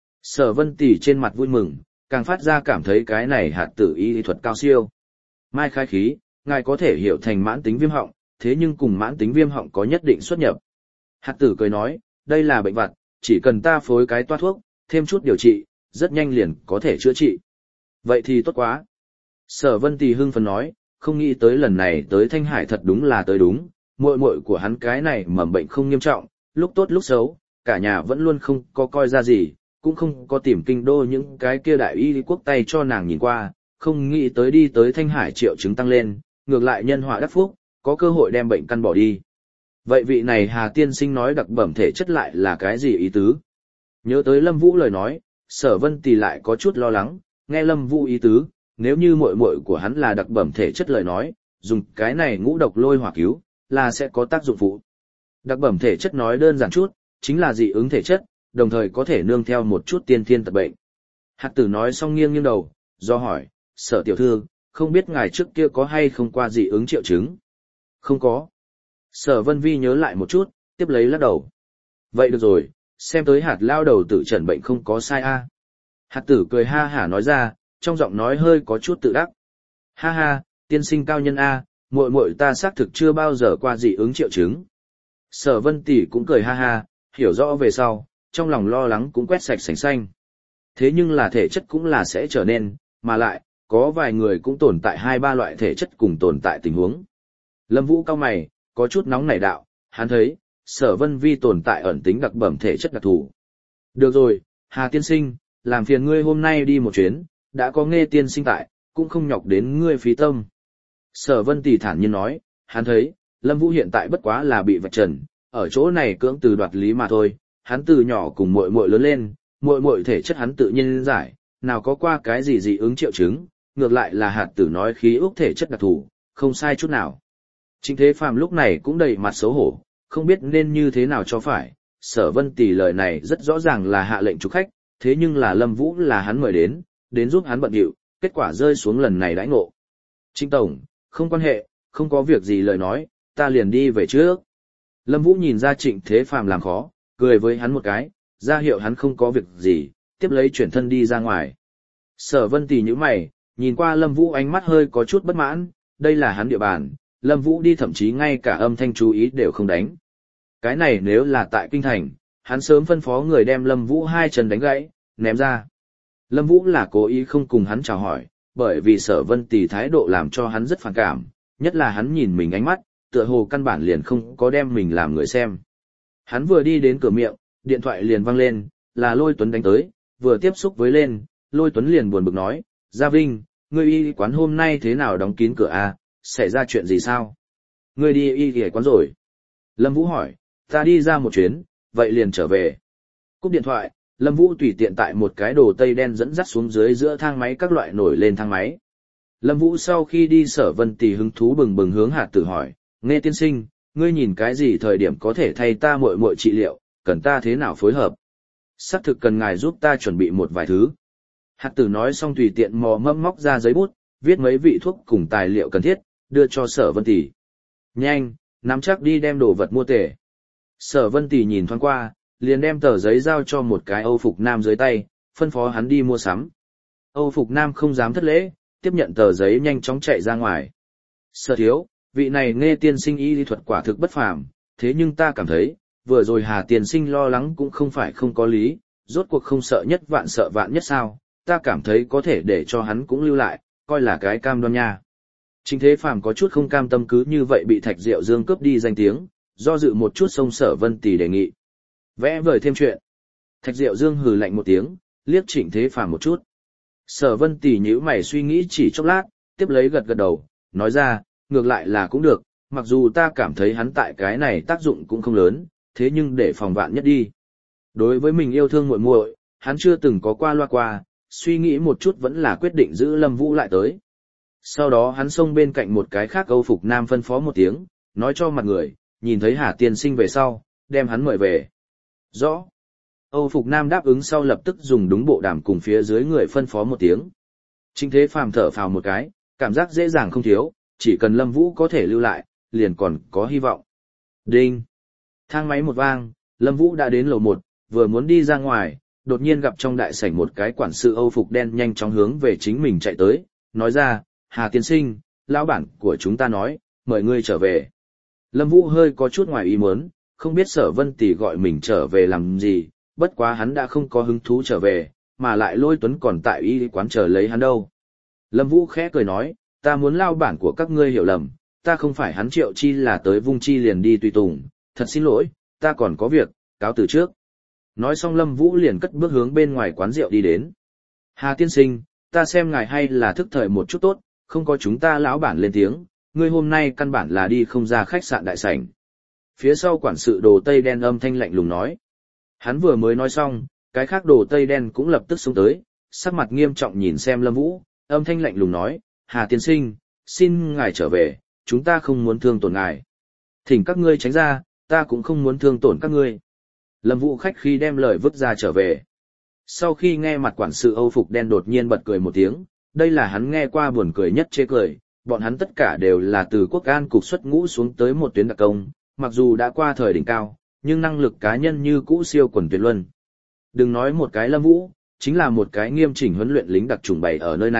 Sở Vân Tì trên mặt vui mừng, càng phát ra cảm thấy cái này Hạt Tử y thuật cao siêu. Mai khái khí, ngài có thể hiểu thành mãn tính viêm họng, thế nhưng cùng mãn tính viêm họng có nhất định xuất nhập. Hạt Tử cười nói, đây là bệnh vặt, chỉ cần ta phối cái toa thuốc, thêm chút điều trị, rất nhanh liền có thể chữa trị. Vậy thì tốt quá. Sở Vân Tì hưng phấn nói, không nghĩ tới lần này tới Thanh Hải thật đúng là tới đúng, muội muội của hắn cái này mầm bệnh không nghiêm trọng, lúc tốt lúc xấu, cả nhà vẫn luôn không có coi ra gì, cũng không có tìm kinh đô những cái kia đại y quốc tay cho nàng nhìn qua, không nghĩ tới đi tới Thanh Hải triệu chứng tăng lên, ngược lại nhân họa đắc phúc, có cơ hội đem bệnh căn bỏ đi. Vậy vị này Hà tiên sinh nói đặc bẩm thể chất lại là cái gì ý tứ? Nhớ tới Lâm Vũ lời nói, Sở Vân Tì lại có chút lo lắng, nghe Lâm Vũ ý tứ, nếu như muội muội của hắn là đặc bẩm thể chất lời nói, dùng cái này ngũ độc lôi hỏa cứu, là sẽ có tác dụng phụ. Đặc bẩm thể chất nói đơn giản chút, chính là dị ứng thể chất, đồng thời có thể nương theo một chút tiên thiên tật bệnh. Hạt Tử nói xong nghiêng nghiêng đầu, do hỏi, Sở tiểu thư, không biết ngài trước kia có hay không qua dị ứng triệu chứng? Không có. Sở Vân Vi nhớ lại một chút, tiếp lấy lắc đầu. Vậy được rồi, xem tới Hạt lao đầu tử trần bệnh không có sai a. À. Hạt Tử cười ha hả nói ra, trong giọng nói hơi có chút tự đắc. Ha ha, tiên sinh cao nhân a, muội muội ta xác thực chưa bao giờ qua dị ứng triệu chứng. Sở Vân Tỷ cũng cười ha ha, hiểu rõ về sau, trong lòng lo lắng cũng quét sạch sành xanh. Thế nhưng là thể chất cũng là sẽ trở nên, mà lại, có vài người cũng tồn tại hai ba loại thể chất cùng tồn tại tình huống. Lâm Vũ cao mày, có chút nóng nảy đạo, hắn thấy, Sở Vân Vi tồn tại ẩn tính đặc bẩm thể chất đặc thù. Được rồi, Hà tiên sinh, làm phiền ngươi hôm nay đi một chuyến, đã có Nghe tiên sinh tại, cũng không nhọc đến ngươi phí tâm. Sở Vân Tỷ thản nhiên nói, hắn thấy, Lâm Vũ hiện tại bất quá là bị vạch trần, ở chỗ này cưỡng từ đoạt lý mà thôi, hắn từ nhỏ cùng muội muội lớn lên, muội muội thể chất hắn tự nhiên giải, nào có qua cái gì dị ứng triệu chứng, ngược lại là hạt tử nói khí ước thể chất đặc thù, không sai chút nào. Trịnh Thế Phàm lúc này cũng đầy mặt xấu hổ, không biết nên như thế nào cho phải, Sở Vân Tỷ lời này rất rõ ràng là hạ lệnh chúc khách, thế nhưng là Lâm Vũ là hắn mời đến, đến giúp hắn bận điệu, kết quả rơi xuống lần này đãi ngộ. Trịnh Tổng, không quan hệ, không có việc gì lời nói, ta liền đi về trước. Lâm Vũ nhìn ra Trịnh Thế Phàm làm khó, cười với hắn một cái, ra hiệu hắn không có việc gì, tiếp lấy chuyển thân đi ra ngoài. Sở Vân Tỷ nhíu mày, nhìn qua Lâm Vũ ánh mắt hơi có chút bất mãn, đây là hắn địa bàn, Lâm Vũ đi thậm chí ngay cả âm thanh chú ý đều không đánh. Cái này nếu là tại kinh thành, hắn sớm phân phó người đem Lâm Vũ hai chân đánh gãy, ném ra. Lâm Vũ là cố ý không cùng hắn chào hỏi, bởi vì Sở Vân Tỷ thái độ làm cho hắn rất phản cảm, nhất là hắn nhìn mình ánh mắt, tựa hồ căn bản liền không có đem mình làm người xem. Hắn vừa đi đến cửa miệng, điện thoại liền vang lên, là Lôi Tuấn đánh tới, vừa tiếp xúc với lên, Lôi Tuấn liền buồn bực nói, Gia Vinh, ngươi y quán hôm nay thế nào đóng kín cửa à, xảy ra chuyện gì sao? Ngươi đi y y quán rồi. Lâm Vũ hỏi, ta đi ra một chuyến, vậy liền trở về. Cúp điện thoại, Lâm Vũ tùy tiện tại một cái đồ tây đen dẫn dắt xuống dưới giữa thang máy các loại nổi lên thang máy. Lâm Vũ sau khi đi Sở Vân Tỷ hứng thú bừng bừng hướng Hạt Tử hỏi, Nghe tiên sinh, ngươi nhìn cái gì thời điểm có thể thay ta muội muội trị liệu, cần ta thế nào phối hợp? Xác thực cần ngài giúp ta chuẩn bị một vài thứ. Hạt Tử nói xong tùy tiện mò mẫm móc ra giấy bút, viết mấy vị thuốc cùng tài liệu cần thiết, đưa cho Sở Vân Tỷ. Nhanh, nắm chắc đi đem đồ vật mua tể. Sở Vân Tỷ nhìn thoáng qua, liền đem tờ giấy giao cho một cái Âu Phục Nam dưới tay, phân phó hắn đi mua sắm. Âu Phục Nam không dám thất lễ, tiếp nhận tờ giấy nhanh chóng chạy ra ngoài. Sở thiếu, vị này Nghe tiên sinh y lý thuật quả thực bất phàm, thế nhưng ta cảm thấy, vừa rồi Hà tiên sinh lo lắng cũng không phải không có lý, rốt cuộc không sợ nhất vạn sợ vạn nhất sao, ta cảm thấy có thể để cho hắn cũng lưu lại, coi là cái cam đoan nha. Trịnh Thế Phàm có chút không cam tâm cứ như vậy bị Thạch Diệu Dương cướp đi danh tiếng, do dự một chút xông Sở Vân Tỷ đề nghị. Vẽ vời thêm chuyện. Thạch Diệu Dương hừ lạnh một tiếng, liếc Trịnh Thế Phàm một chút. Sở Vân Tỷ nhíu mày suy nghĩ chỉ chốc lát, tiếp lấy gật gật đầu, nói ra, ngược lại là cũng được, mặc dù ta cảm thấy hắn tại cái này tác dụng cũng không lớn, thế nhưng để phòng vạn nhất đi. Đối với mình yêu thương muội muội, hắn chưa từng có qua loa qua, suy nghĩ một chút vẫn là quyết định giữ Lâm Vũ lại tới. Sau đó hắn xông bên cạnh một cái khác Âu Phục Nam phân phó một tiếng, nói cho mặt người, nhìn thấy Hà tiên sinh về sau, đem hắn mời về. Rõ. Âu Phục Nam đáp ứng sau lập tức dùng đúng bộ đàm cùng phía dưới người phân phó một tiếng. Trịnh Thế Phàm thở phào một cái, cảm giác dễ dàng không thiếu, chỉ cần Lâm Vũ có thể lưu lại, liền còn có hy vọng. Đinh. Thang máy một vang, Lâm Vũ đã đến lầu một, vừa muốn đi ra ngoài, đột nhiên gặp trong đại sảnh một cái quản sự Âu Phục đen nhanh chóng hướng về chính mình chạy tới, nói ra, Hà tiên sinh, lão bản của chúng ta nói, mời ngươi trở về. Lâm Vũ hơi có chút ngoài ý muốn, không biết Sở Vân Tỷ gọi mình trở về làm gì, bất quá hắn đã không có hứng thú trở về, mà lại Lôi Tuấn còn tại y quán chờ lấy hắn đâu. Lâm Vũ khẽ cười nói, ta muốn lão bản của các ngươi hiểu lầm, ta không phải hắn Triệu Chi là tới Vung Chi liền đi tùy tùng, thật xin lỗi, ta còn có việc, cáo từ trước. Nói xong Lâm Vũ liền cất bước hướng bên ngoài quán rượu đi đến. Hà tiên sinh, ta xem ngài hay là thức thời một chút tốt, không có chúng ta lão bản lên tiếng, ngươi hôm nay căn bản là đi không ra khách sạn đại sảnh. Phía sau quản sự đồ tây đen âm thanh lạnh lùng nói. Hắn vừa mới nói xong, cái khác đồ tây đen cũng lập tức xuống tới, sắc mặt nghiêm trọng nhìn xem Lâm Vũ, âm thanh lạnh lùng nói, Hà tiên sinh, xin ngài trở về, chúng ta không muốn thương tổn ngài. Thỉnh các ngươi tránh ra, ta cũng không muốn thương tổn các ngươi. Lâm Vũ khách khi đem lời vứt ra trở về. Sau khi nghe mặt quản sự Âu Phục đen đột nhiên bật cười một tiếng, đây là hắn nghe qua buồn cười nhất chê cười, bọn hắn tất cả đều là từ quốc an cục xuất ngũ xuống tới một tuyến đặc công, mặc dù đã qua thời đỉnh cao, nhưng năng lực cá nhân như cũ siêu quần tuyệt luân. Đừng nói một cái Lâm Vũ, chính là một cái nghiêm chỉnh huấn luyện lính đặc trùng bày ở nơi này,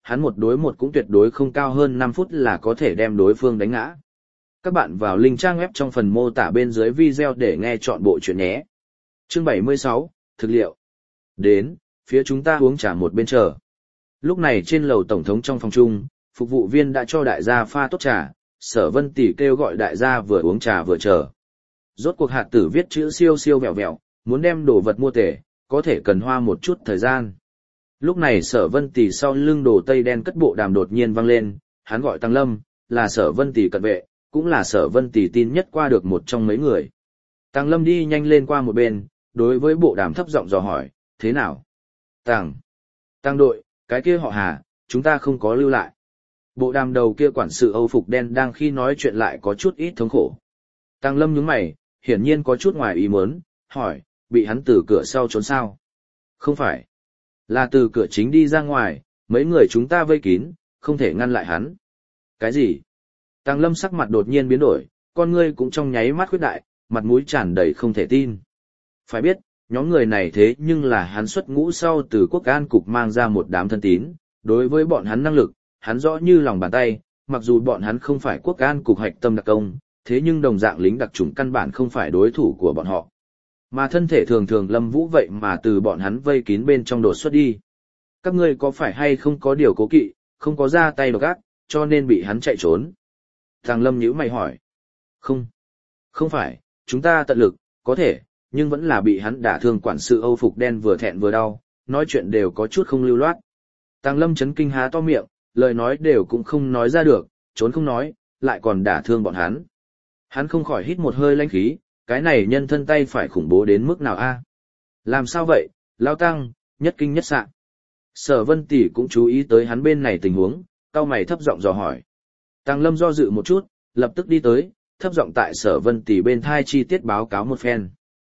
hắn một đối một cũng tuyệt đối không cao hơn năm phút là có thể đem đối phương đánh ngã. Các bạn vào link trang web trong phần mô tả bên dưới video để nghe chọn bộ chuyện nhé. Chương bảy mươi sáu, thực liệu. Đến, phía chúng ta uống trà một bên chờ. Lúc này trên lầu tổng thống trong phòng chung, phục vụ viên đã cho đại gia pha tốt trà, Sở Vân Tỷ kêu gọi đại gia vừa uống trà vừa chờ. Rốt cuộc hạt tử viết chữ siêu siêu vẹo vẹo, muốn đem đồ vật mua tể, có thể cần hoa một chút thời gian. Lúc này Sở Vân Tỷ sau lưng đồ tây đen cất bộ đàm đột nhiên vang lên, hắn gọi Tăng Lâm, là Sở Vân Tỷ cận vệ, cũng là Sở Vân Tỷ tin nhất qua được một trong mấy người. Tăng Lâm đi nhanh lên qua một bên, đối với bộ đàm thấp giọng dò hỏi, thế nào? Tăng, Tăng đội, cái kia họ Hà, chúng ta không có lưu lại. Bộ đàm đầu kia quản sự Âu phục đen đang khi nói chuyện lại có chút ít thống khổ. Tăng Lâm nhướng mày, hiển nhiên có chút ngoài ý muốn, hỏi, bị hắn từ cửa sau trốn sao? Không phải, là từ cửa chính đi ra ngoài, mấy người chúng ta vây kín, không thể ngăn lại hắn. Cái gì? Tăng Lâm sắc mặt đột nhiên biến đổi, con ngươi cũng trong nháy mắt khuyết đại, mặt mũi tràn đầy không thể tin. Phải biết, nhóm người này thế nhưng là hắn xuất ngũ sau từ quốc an cục mang ra một đám thân tín, đối với bọn hắn năng lực, hắn rõ như lòng bàn tay, mặc dù bọn hắn không phải quốc an cục hạch tâm đặc công, thế nhưng đồng dạng lính đặc chủng căn bản không phải đối thủ của bọn họ. Mà thân thể thường thường Lâm Vũ vậy mà từ bọn hắn vây kín bên trong đột xuất đi. Các ngươi có phải hay không có điều cố kỵ, không có ra tay độc ác, cho nên bị hắn chạy trốn? Thằng Lâm nhíu mày hỏi. Không, không phải, chúng ta tận lực, có thể, nhưng vẫn là bị hắn đả thương quản sự Âu phục đen vừa thẹn vừa đau, nói chuyện đều có chút không lưu loát. Tăng Lâm chấn kinh há to miệng, lời nói đều cũng không nói ra được, trốn không nói, lại còn đả thương bọn hắn. Hắn không khỏi hít một hơi lãnh khí, cái này nhân thân tay phải khủng bố đến mức nào a? Làm sao vậy, Lao Tăng, nhất kinh nhất sạ. Sở Vân Tỷ cũng chú ý tới hắn bên này tình huống, cau mày thấp giọng dò hỏi. Tăng Lâm do dự một chút, lập tức đi tới, thấp giọng tại Sở Vân Tỷ bên thai chi tiết báo cáo một phen.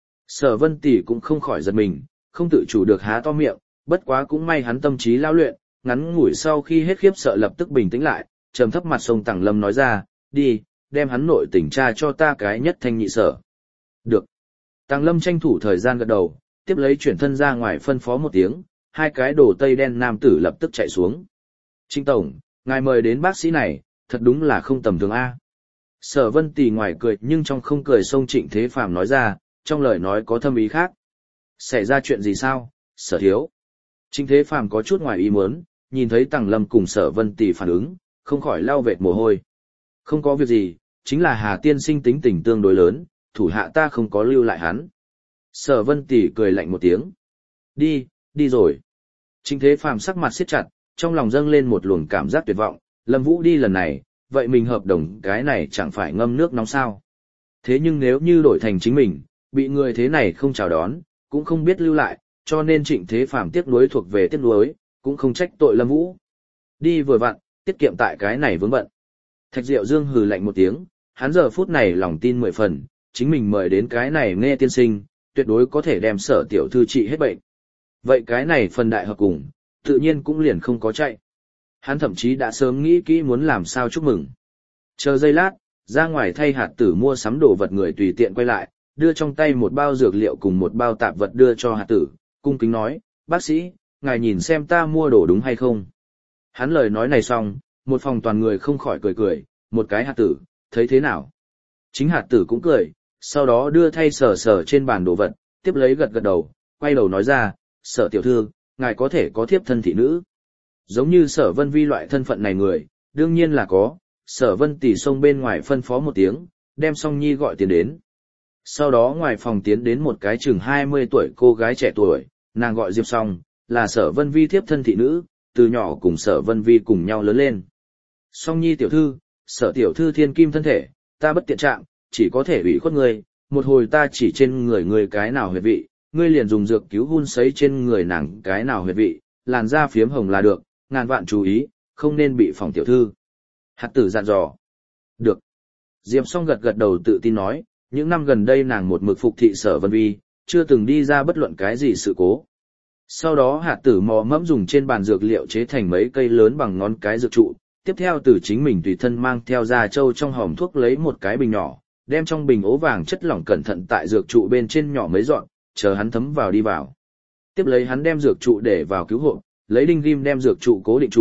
Sở Vân Tỷ cũng không khỏi giật mình, không tự chủ được há to miệng, bất quá cũng may hắn tâm trí lao luyện, ngắn ngủi sau khi hết khiếp sợ lập tức bình tĩnh lại, trầm thấp mặt sông Tăng Lâm nói ra, đi, đem hắn nội tỉnh tra cho ta cái nhất thanh nhị sở. Được. Tăng Lâm tranh thủ thời gian gật đầu, tiếp lấy chuyển thân ra ngoài phân phó một tiếng, hai cái đồ tây đen nam tử lập tức chạy xuống. Trinh Tổng, ngài mời đến bác sĩ này, thật đúng là không tầm thường A. Sở Vân Tỷ ngoài cười nhưng trong không cười xông Trịnh Thế Phàm nói ra, trong lời nói có thâm ý khác. Xảy ra chuyện gì sao, Sở thiếu? Trịnh Thế Phàm có chút ngoài ý muốn, nhìn thấy Tăng Lâm cùng Sở Vân Tỷ phản ứng, không khỏi lau vệt mồ hôi. Không có việc gì, chính là Hà tiên sinh tính tình tương đối lớn, thủ hạ ta không có lưu lại hắn. Sở Vân Tỷ cười lạnh một tiếng. Đi, đi rồi. Trịnh Thế Phàm sắc mặt siết chặt, trong lòng dâng lên một luồng cảm giác tuyệt vọng, Lâm Vũ đi lần này, vậy mình hợp đồng cái này chẳng phải ngâm nước nóng sao. Thế nhưng nếu như đổi thành chính mình, bị người thế này không chào đón, cũng không biết lưu lại, cho nên Trịnh Thế Phàm tiếc nuối thuộc về tiếc nuối, cũng không trách tội Lâm Vũ. Đi vừa vặn, tiết kiệm tại cái này vướng bận. Thạch Diệu Dương hừ lạnh một tiếng, hắn giờ phút này lòng tin mười phần, chính mình mời đến cái này nghe tiên sinh, tuyệt đối có thể đem Sở tiểu thư trị hết bệnh. Vậy cái này phần đại hợp cùng, tự nhiên cũng liền không có chạy. Hắn thậm chí đã sớm nghĩ kỹ muốn làm sao chúc mừng. Chờ giây lát, ra ngoài thay hạt tử mua sắm đồ vật người tùy tiện quay lại, đưa trong tay một bao dược liệu cùng một bao tạp vật đưa cho hạt tử, cung kính nói, bác sĩ, ngài nhìn xem ta mua đồ đúng hay không. Hắn lời nói này xong, một phòng toàn người không khỏi cười cười, một cái hạt tử, thấy thế nào? Chính hạt tử cũng cười, sau đó đưa thay sờ sờ trên bàn đồ vật, tiếp lấy gật gật đầu, quay đầu nói ra, Sở tiểu thư, ngài có thể có thiếp thân thị nữ. Giống như Sở Vân Vi loại thân phận này người, đương nhiên là có, Sở Vân Tỷ xông bên ngoài phân phó một tiếng, đem Song Nhi gọi tiền đến. Sau đó ngoài phòng tiến đến một cái chừng hai mươi tuổi cô gái trẻ tuổi, nàng gọi Diệp Song, là Sở Vân Vi thiếp thân thị nữ, từ nhỏ cùng Sở Vân Vi cùng nhau lớn lên. Song Nhi tiểu thư, Sở tiểu thư thiên kim thân thể, ta bất tiện trạng, chỉ có thể ủy khuất ngươi, một hồi ta chỉ trên người ngươi cái nào huyệt vị, ngươi liền dùng dược cứu hun sấy trên người nàng cái nào huyệt vị, làn da phiếm hồng là được, ngàn vạn chú ý, không nên bị phòng tiểu thư. Hạt tử dặn dò. Được. Diệp Song gật gật đầu tự tin nói, những năm gần đây nàng một mực phục thị Sở Vân Vi, chưa từng đi ra bất luận cái gì sự cố. Sau đó hạt tử mò mẫm dùng trên bàn dược liệu chế thành mấy cây lớn bằng ngón cái dược trụ, tiếp theo từ chính mình tùy thân mang theo ra châu trong hòm thuốc lấy một cái bình nhỏ, đem trong bình ố vàng chất lỏng cẩn thận tại dược trụ bên trên nhỏ mấy dọn, chờ hắn thấm vào đi vào. Tiếp lấy hắn đem dược trụ để vào cứu hộ, lấy đinh ghim đem dược trụ cố định trụ,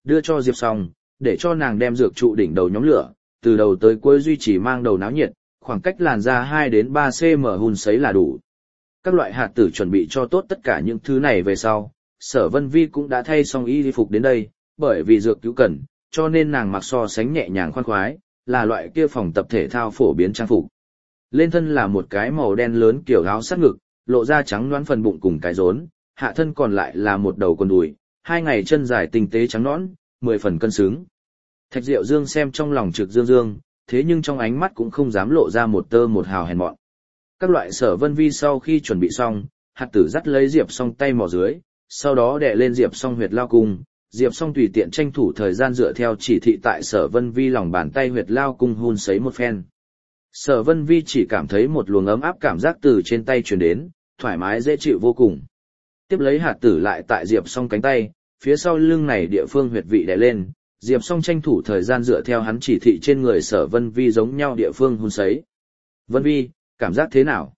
đưa cho Diệp Song, để cho nàng đem dược trụ đỉnh đầu nhóm lửa, từ đầu tới cuối duy trì mang đầu náo nhiệt, khoảng cách làn ra hai đến ba xăng ti mét hun sấy là đủ. Các loại hạt tử chuẩn bị cho tốt tất cả những thứ này về sau, Sở Vân Vi cũng đã thay xong y phục đến đây, bởi vì dược cứu cần, cho nên nàng mặc so sánh nhẹ nhàng khoan khoái, là loại kia phòng tập thể thao phổ biến trang phục. Lên thân là một cái màu đen lớn kiểu áo sát ngực, lộ ra trắng nõn phần bụng cùng cái rốn, hạ thân còn lại là một đầu quần đùi, hai ngày chân dài tinh tế trắng nõn, mười phần cân xứng. Thạch Diệu Dương xem trong lòng trực dương dương, thế nhưng trong ánh mắt cũng không dám lộ ra một tơ một hào hèn mọn. Các loại Sở Vân Vi sau khi chuẩn bị xong, hạt tử dắt lấy Diệp Song tay mò dưới, sau đó đè lên Diệp Song huyệt lao cung, Diệp Song tùy tiện tranh thủ thời gian dựa theo chỉ thị tại Sở Vân Vi lòng bàn tay huyệt lao cung hun sấy một phen. Sở Vân Vi chỉ cảm thấy một luồng ấm áp cảm giác từ trên tay truyền đến, thoải mái dễ chịu vô cùng. Tiếp lấy hạt tử lại tại Diệp Song cánh tay, phía sau lưng này địa phương huyệt vị đè lên, Diệp Song tranh thủ thời gian dựa theo hắn chỉ thị trên người Sở Vân Vi giống nhau địa phương hun sấy. Vân Vi, cảm giác thế nào?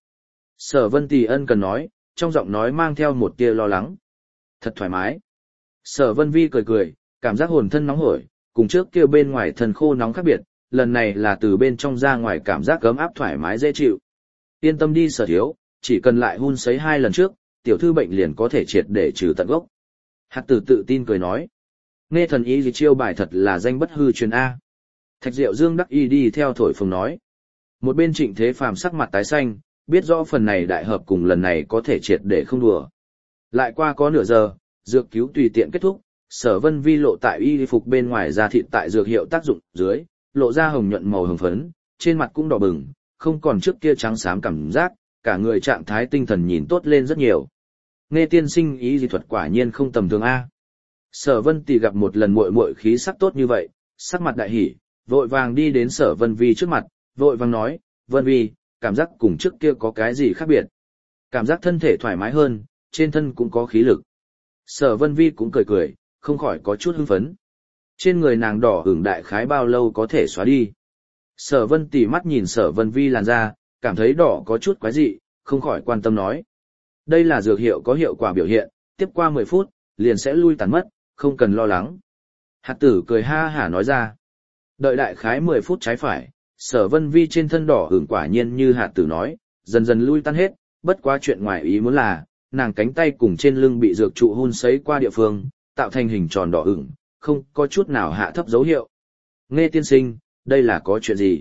Sở Vân Tì ân cần nói, trong giọng nói mang theo một tia lo lắng. Thật thoải mái. Sở Vân Vi cười cười, cảm giác hồn thân nóng hổi, cùng trước kia bên ngoài thân khô nóng khác biệt, lần này là từ bên trong ra ngoài cảm giác ấm áp thoải mái dễ chịu. Yên tâm đi Sở thiếu, chỉ cần lại hun sấy hai lần trước, tiểu thư bệnh liền có thể triệt để trừ tận gốc. Hạt tử tự tin cười nói. Nghe thần y gì chiêu bài thật là danh bất hư truyền A. Thạch Diệu Dương đắc y đi theo thổi phồng nói. Một bên Trịnh Thế Phàm sắc mặt tái xanh, biết rõ phần này đại hợp cùng lần này có thể triệt để không đùa. Lại qua có nửa giờ, dược cứu tùy tiện kết thúc, Sở Vân Vi lộ tại y phục bên ngoài da thịt tại dược hiệu tác dụng dưới, lộ ra hồng nhuận màu hồng phấn, trên mặt cũng đỏ bừng, không còn trước kia trắng xám cảm giác, cả người trạng thái tinh thần nhìn tốt lên rất nhiều. Nghe tiên sinh ý dị thuật quả nhiên không tầm thường a. Sở Vân Tì gặp một lần muội muội khí sắc tốt như vậy, sắc mặt đại hỉ, vội vàng đi đến Sở Vân Vi trước mặt, vội vàng nói, Vân Vi, cảm giác cùng trước kia có cái gì khác biệt? Cảm giác thân thể thoải mái hơn, trên thân cũng có khí lực. Sở Vân Vi cũng cười cười, không khỏi có chút hưng phấn. Trên người nàng đỏ ửng đại khái bao lâu có thể xóa đi. Sở Vân Tì mắt nhìn Sở Vân Vi làn da, cảm thấy đỏ có chút quái dị, không khỏi quan tâm nói. Đây là dược hiệu có hiệu quả biểu hiện, tiếp qua mười phút, liền sẽ lui tàn mất, không cần lo lắng. Hạt tử cười ha hả nói ra. Đợi đại khái mười phút trái phải, Sở Vân Vi trên thân đỏ ửng quả nhiên như hạt tử nói, dần dần lui tan hết, bất quá chuyện ngoài ý muốn là, nàng cánh tay cùng trên lưng bị dược trụ hun sấy qua địa phương, tạo thành hình tròn đỏ ửng, không có chút nào hạ thấp dấu hiệu. Nghe tiên sinh, đây là có chuyện gì?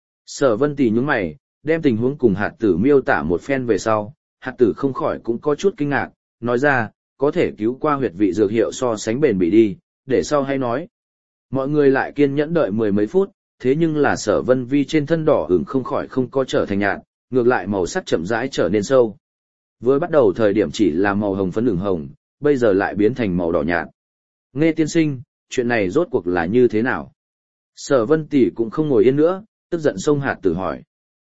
Sở Vân Tì nhướng mày, đem tình huống cùng hạt tử miêu tả một phen về sau, hạt tử không khỏi cũng có chút kinh ngạc, nói ra, có thể cứu qua huyệt vị dược hiệu so sánh bền bỉ đi, để sau hay nói. Mọi người lại kiên nhẫn đợi mười mấy phút, thế nhưng là Sở Vân Vi trên thân đỏ ửng không khỏi không có trở thành nhạt, ngược lại màu sắc chậm rãi trở nên sâu. Vừa bắt đầu thời điểm chỉ là màu hồng phấn ửng hồng, bây giờ lại biến thành màu đỏ nhạt. Nghe tiên sinh, chuyện này rốt cuộc là như thế nào? Sở Vân Tỷ cũng không ngồi yên nữa, tức giận xông hạt tử hỏi.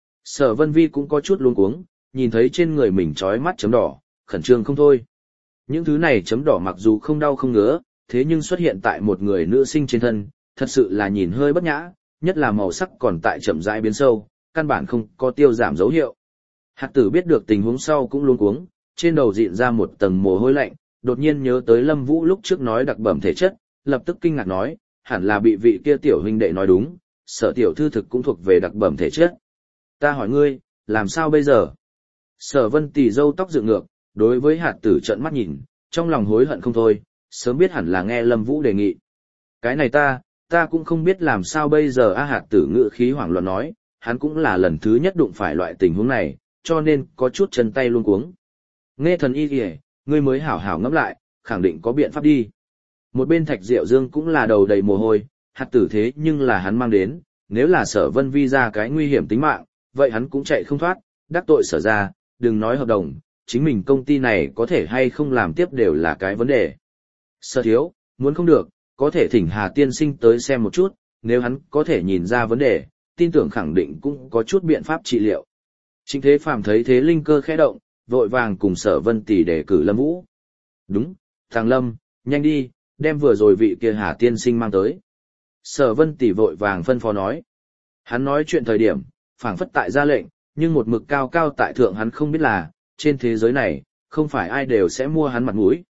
Sở Vân Vi cũng có chút luống cuống, nhìn thấy trên người mình trói mắt chấm đỏ, khẩn trương không thôi. Những thứ này chấm đỏ mặc dù không đau không ngứa, thế nhưng xuất hiện tại một người nữ sinh trên thân, thật sự là nhìn hơi bất nhã, nhất là màu sắc còn tại chậm rãi biến sâu, căn bản không có tiêu giảm dấu hiệu. Hạt tử biết được tình huống sau cũng luống cuống, trên đầu dịn ra một tầng mồ hôi lạnh, đột nhiên nhớ tới Lâm Vũ lúc trước nói đặc bẩm thể chất, lập tức kinh ngạc nói, hẳn là bị vị kia tiểu huynh đệ nói đúng, Sở tiểu thư thực cũng thuộc về đặc bẩm thể chất. Ta hỏi ngươi, làm sao bây giờ? Sở Vân Tì râu tóc dựng ngược, đối với hạt tử trợn mắt nhìn, trong lòng hối hận không thôi, sớm biết hẳn là nghe Lâm Vũ đề nghị. Cái này ta, ta cũng không biết làm sao bây giờ a. Hạt tử ngữ khí hoảng loạn nói, hắn cũng là lần thứ nhất đụng phải loại tình huống này, cho nên có chút chân tay luống cuống. Nghe thần y kìa, ngươi mới hảo hảo ngẫm lại, khẳng định có biện pháp đi. Một bên Thạch Diệu Dương cũng là đầu đầy mồ hôi, hạt tử thế nhưng là hắn mang đến, nếu là Sở Vân Vi ra cái nguy hiểm tính mạng, vậy hắn cũng chạy không thoát, đắc tội Sở ra, đừng nói hợp đồng, chính mình công ty này có thể hay không làm tiếp đều là cái vấn đề. Sở thiếu, muốn không được, có thể thỉnh Hà tiên sinh tới xem một chút, nếu hắn có thể nhìn ra vấn đề, tin tưởng khẳng định cũng có chút biện pháp trị liệu. Trịnh Thế Phàm thấy thế linh cơ khẽ động, vội vàng cùng Sở Vân Tỷ đề cử Lâm Vũ. Đúng, thằng Lâm, nhanh đi, đem vừa rồi vị kia Hà tiên sinh mang tới. Sở Vân Tỷ vội vàng phân phó nói. Hắn nói chuyện thời điểm, phảng phất tại ra lệnh, nhưng một mực cao cao tại thượng hắn không biết là, trên thế giới này, không phải ai đều sẽ mua hắn mặt mũi.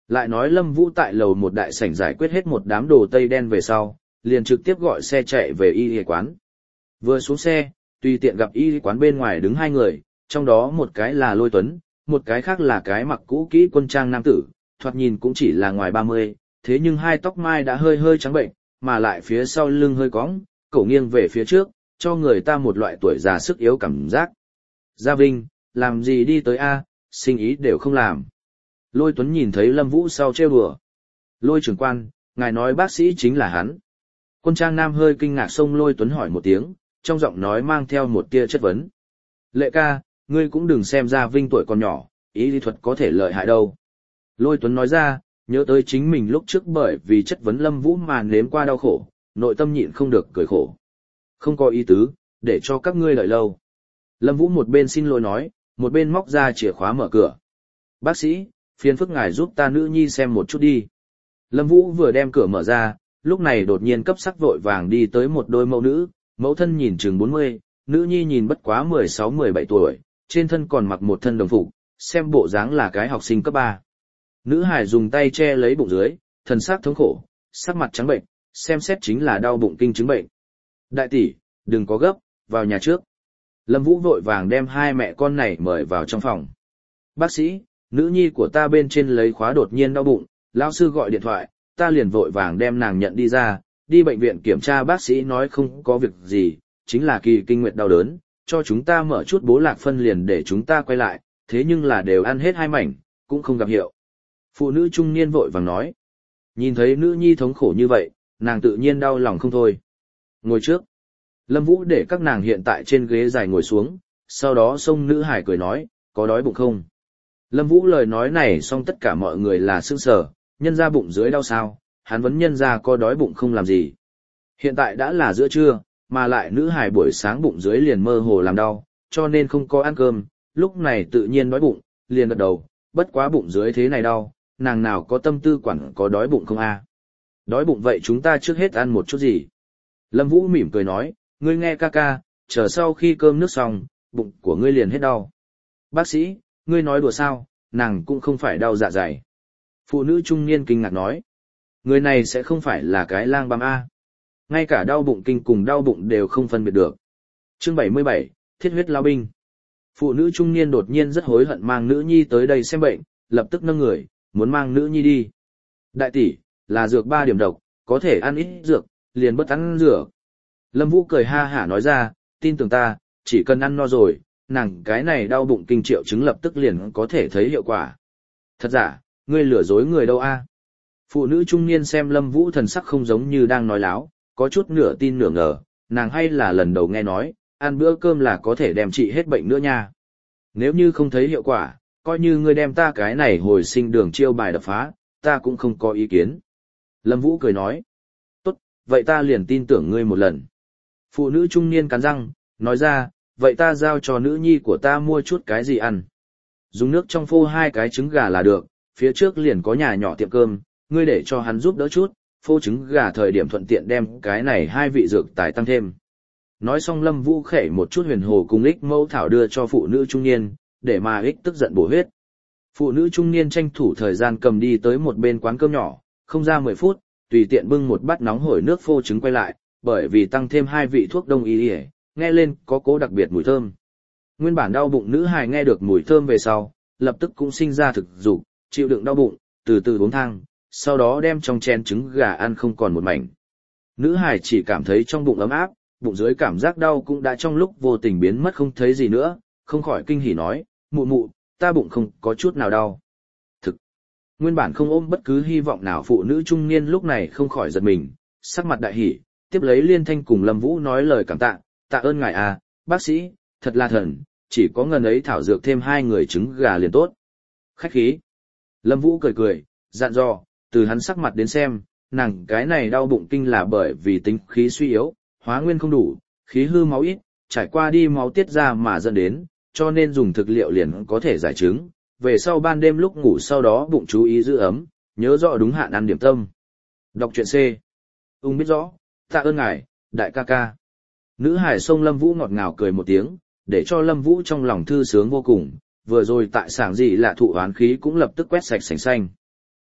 Lại nói Lâm Vũ tại lầu một đại sảnh giải quyết hết một đám đồ tây đen về sau, liền trực tiếp gọi xe chạy về y y quán. Vừa xuống xe, tùy tiện gặp y y quán bên ngoài đứng hai người, trong đó một cái là Lôi Tuấn, một cái khác là cái mặc cũ kỹ quân trang nam tử, thoạt nhìn cũng chỉ là ngoài ba mươi, thế nhưng hai tóc mai đã hơi hơi trắng bệnh, mà lại phía sau lưng hơi cong, cổ nghiêng về phía trước, cho người ta một loại tuổi già sức yếu cảm giác. Gia Vinh, làm gì đi tới A, sinh ý đều không làm. Lôi Tuấn nhìn thấy Lâm Vũ sau trêu đùa. Lôi trưởng quan, ngài nói bác sĩ chính là hắn. Quân trang nam hơi kinh ngạc xông Lôi Tuấn hỏi một tiếng, trong giọng nói mang theo một tia chất vấn. Lệ ca, ngươi cũng đừng xem Gia Vinh tuổi còn nhỏ, ý lý thuật có thể lợi hại đâu. Lôi Tuấn nói ra, nhớ tới chính mình lúc trước bởi vì chất vấn Lâm Vũ mà nếm qua đau khổ, nội tâm nhịn không được cười khổ. Không có ý tứ, để cho các ngươi đợi lâu. Lâm Vũ một bên xin lỗi nói, một bên móc ra chìa khóa mở cửa. Bác sĩ, phiền phức ngài giúp ta nữ nhi xem một chút đi. Lâm Vũ vừa đem cửa mở ra, lúc này đột nhiên cấp sắc vội vàng đi tới một đôi mẫu nữ, mẫu thân nhìn chừng bốn mươi, nữ nhi nhìn bất quá mười sáu mười bảy tuổi, trên thân còn mặc một thân đồng phục, xem bộ dáng là cái học sinh cấp ba. Nữ hải dùng tay che lấy bụng dưới, thần sắc thống khổ, sắc mặt trắng bệnh, xem xét chính là đau bụng kinh chứng bệnh. Đại tỷ, đừng có gấp, vào nhà trước. Lâm Vũ vội vàng đem hai mẹ con này mời vào trong phòng. Bác sĩ, nữ nhi của ta bên trên lấy khóa đột nhiên đau bụng, lão sư gọi điện thoại, ta liền vội vàng đem nàng nhận đi ra, đi bệnh viện kiểm tra bác sĩ nói không có việc gì, chính là kỳ kinh nguyệt đau đớn, cho chúng ta mở chút bố lạc phân liền để chúng ta quay lại, thế nhưng là đều ăn hết hai mảnh, cũng không gặp hiệu. Phụ nữ trung niên vội vàng nói. Nhìn thấy nữ nhi thống khổ như vậy, nàng tự nhiên đau lòng không thôi. Ngồi trước. Lâm Vũ để các nàng hiện tại trên ghế dài ngồi xuống, sau đó xông nữ hải cười nói, có đói bụng không? Lâm Vũ lời nói này xong tất cả mọi người là sững sờ, nhân ra bụng dưới đau sao, hắn vẫn nhân ra có đói bụng không làm gì. Hiện tại đã là giữa trưa, mà lại nữ hải buổi sáng bụng dưới liền mơ hồ làm đau, cho nên không có ăn cơm, lúc này tự nhiên đói bụng, liền gật đầu, bất quá bụng dưới thế này đau, nàng nào có tâm tư quản có đói bụng không a? Đói bụng vậy chúng ta trước hết ăn một chút gì? Lâm Vũ mỉm cười nói, ngươi nghe ca ca, chờ sau khi cơm nước xong, bụng của ngươi liền hết đau. Bác sĩ, ngươi nói đùa sao, nàng cũng không phải đau dạ dày. Phụ nữ trung niên kinh ngạc nói, người này sẽ không phải là cái lang băm A. Ngay cả đau bụng kinh cùng đau bụng đều không phân biệt được. Chương bảy mươi bảy, Thiết huyết lao binh. Phụ nữ trung niên đột nhiên rất hối hận mang nữ nhi tới đây xem bệnh, lập tức nâng người, muốn mang nữ nhi đi. Đại tỷ, là dược ba điểm độc, có thể ăn ít dược, liền bất ăn dược. Lâm Vũ cười ha hả nói ra, tin tưởng ta, chỉ cần ăn no rồi, nàng cái này đau bụng kinh triệu chứng lập tức liền có thể thấy hiệu quả. Thật giả, ngươi lừa dối người đâu a? Phụ nữ trung niên xem Lâm Vũ thần sắc không giống như đang nói láo, có chút nửa tin nửa ngờ, nàng hay là lần đầu nghe nói, ăn bữa cơm là có thể đem trị hết bệnh nữa nha. Nếu như không thấy hiệu quả, coi như ngươi đem ta cái này hồi sinh đường chiêu bài đập phá, ta cũng không có ý kiến. Lâm Vũ cười nói, tốt, vậy ta liền tin tưởng ngươi một lần. Phụ nữ trung niên cắn răng, nói ra, vậy ta giao cho nữ nhi của ta mua chút cái gì ăn. Dùng nước trong phô hai cái trứng gà là được, phía trước liền có nhà nhỏ tiệm cơm, ngươi để cho hắn giúp đỡ chút, phô trứng gà thời điểm thuận tiện đem cái này hai vị dược tài tăng thêm. Nói xong Lâm Vũ khẽ một chút huyền hồ cùng ích mẫu thảo đưa cho phụ nữ trung niên, để mà ích tức giận bổ huyết. Phụ nữ trung niên tranh thủ thời gian cầm đi tới một bên quán cơm nhỏ, không ra mười phút, tùy tiện bưng một bát nóng hổi nước phô trứng quay lại, bởi vì tăng thêm hai vị thuốc đông y y, nghe lên có cố đặc biệt mùi thơm. Nguyên bản đau bụng nữ hài nghe được mùi thơm về sau, lập tức cũng sinh ra thực dục, chịu đựng đau bụng, từ từ uống thang, sau đó đem trong chén trứng gà ăn không còn một mảnh. Nữ hài chỉ cảm thấy trong bụng ấm áp, bụng dưới cảm giác đau cũng đã trong lúc vô tình biến mất không thấy gì nữa, không khỏi kinh hỉ nói, mụ mụ, ta bụng không có chút nào đau. Thực, nguyên bản không ôm bất cứ hy vọng nào phụ nữ trung niên lúc này không khỏi giật mình, sắc mặt đại hỉ, tiếp lấy liên thanh cùng Lâm Vũ nói lời cảm tạ, tạ ơn ngài à, bác sĩ, thật là thần, chỉ có ngần ấy thảo dược thêm hai người trứng gà liền tốt. Khách khí. Lâm Vũ cười cười, dặn dò, từ hắn sắc mặt đến xem, nàng cái này đau bụng kinh là bởi vì tính khí suy yếu, hóa nguyên không đủ, khí hư máu ít, trải qua đi máu tiết ra mà dẫn đến, cho nên dùng thực liệu liền có thể giải chứng. Về sau ban đêm lúc ngủ sau đó bụng chú ý giữ ấm, nhớ rõ đúng hạn ăn điểm tâm. Đọc truyện C. Ung biết rõ, tạ ơn ngài, đại ca ca. Nữ hải sông Lâm Vũ ngọt ngào cười một tiếng, để cho Lâm Vũ trong lòng thư sướng vô cùng, vừa rồi tại sảng gì lạ thụ oán khí cũng lập tức quét sạch sành xanh.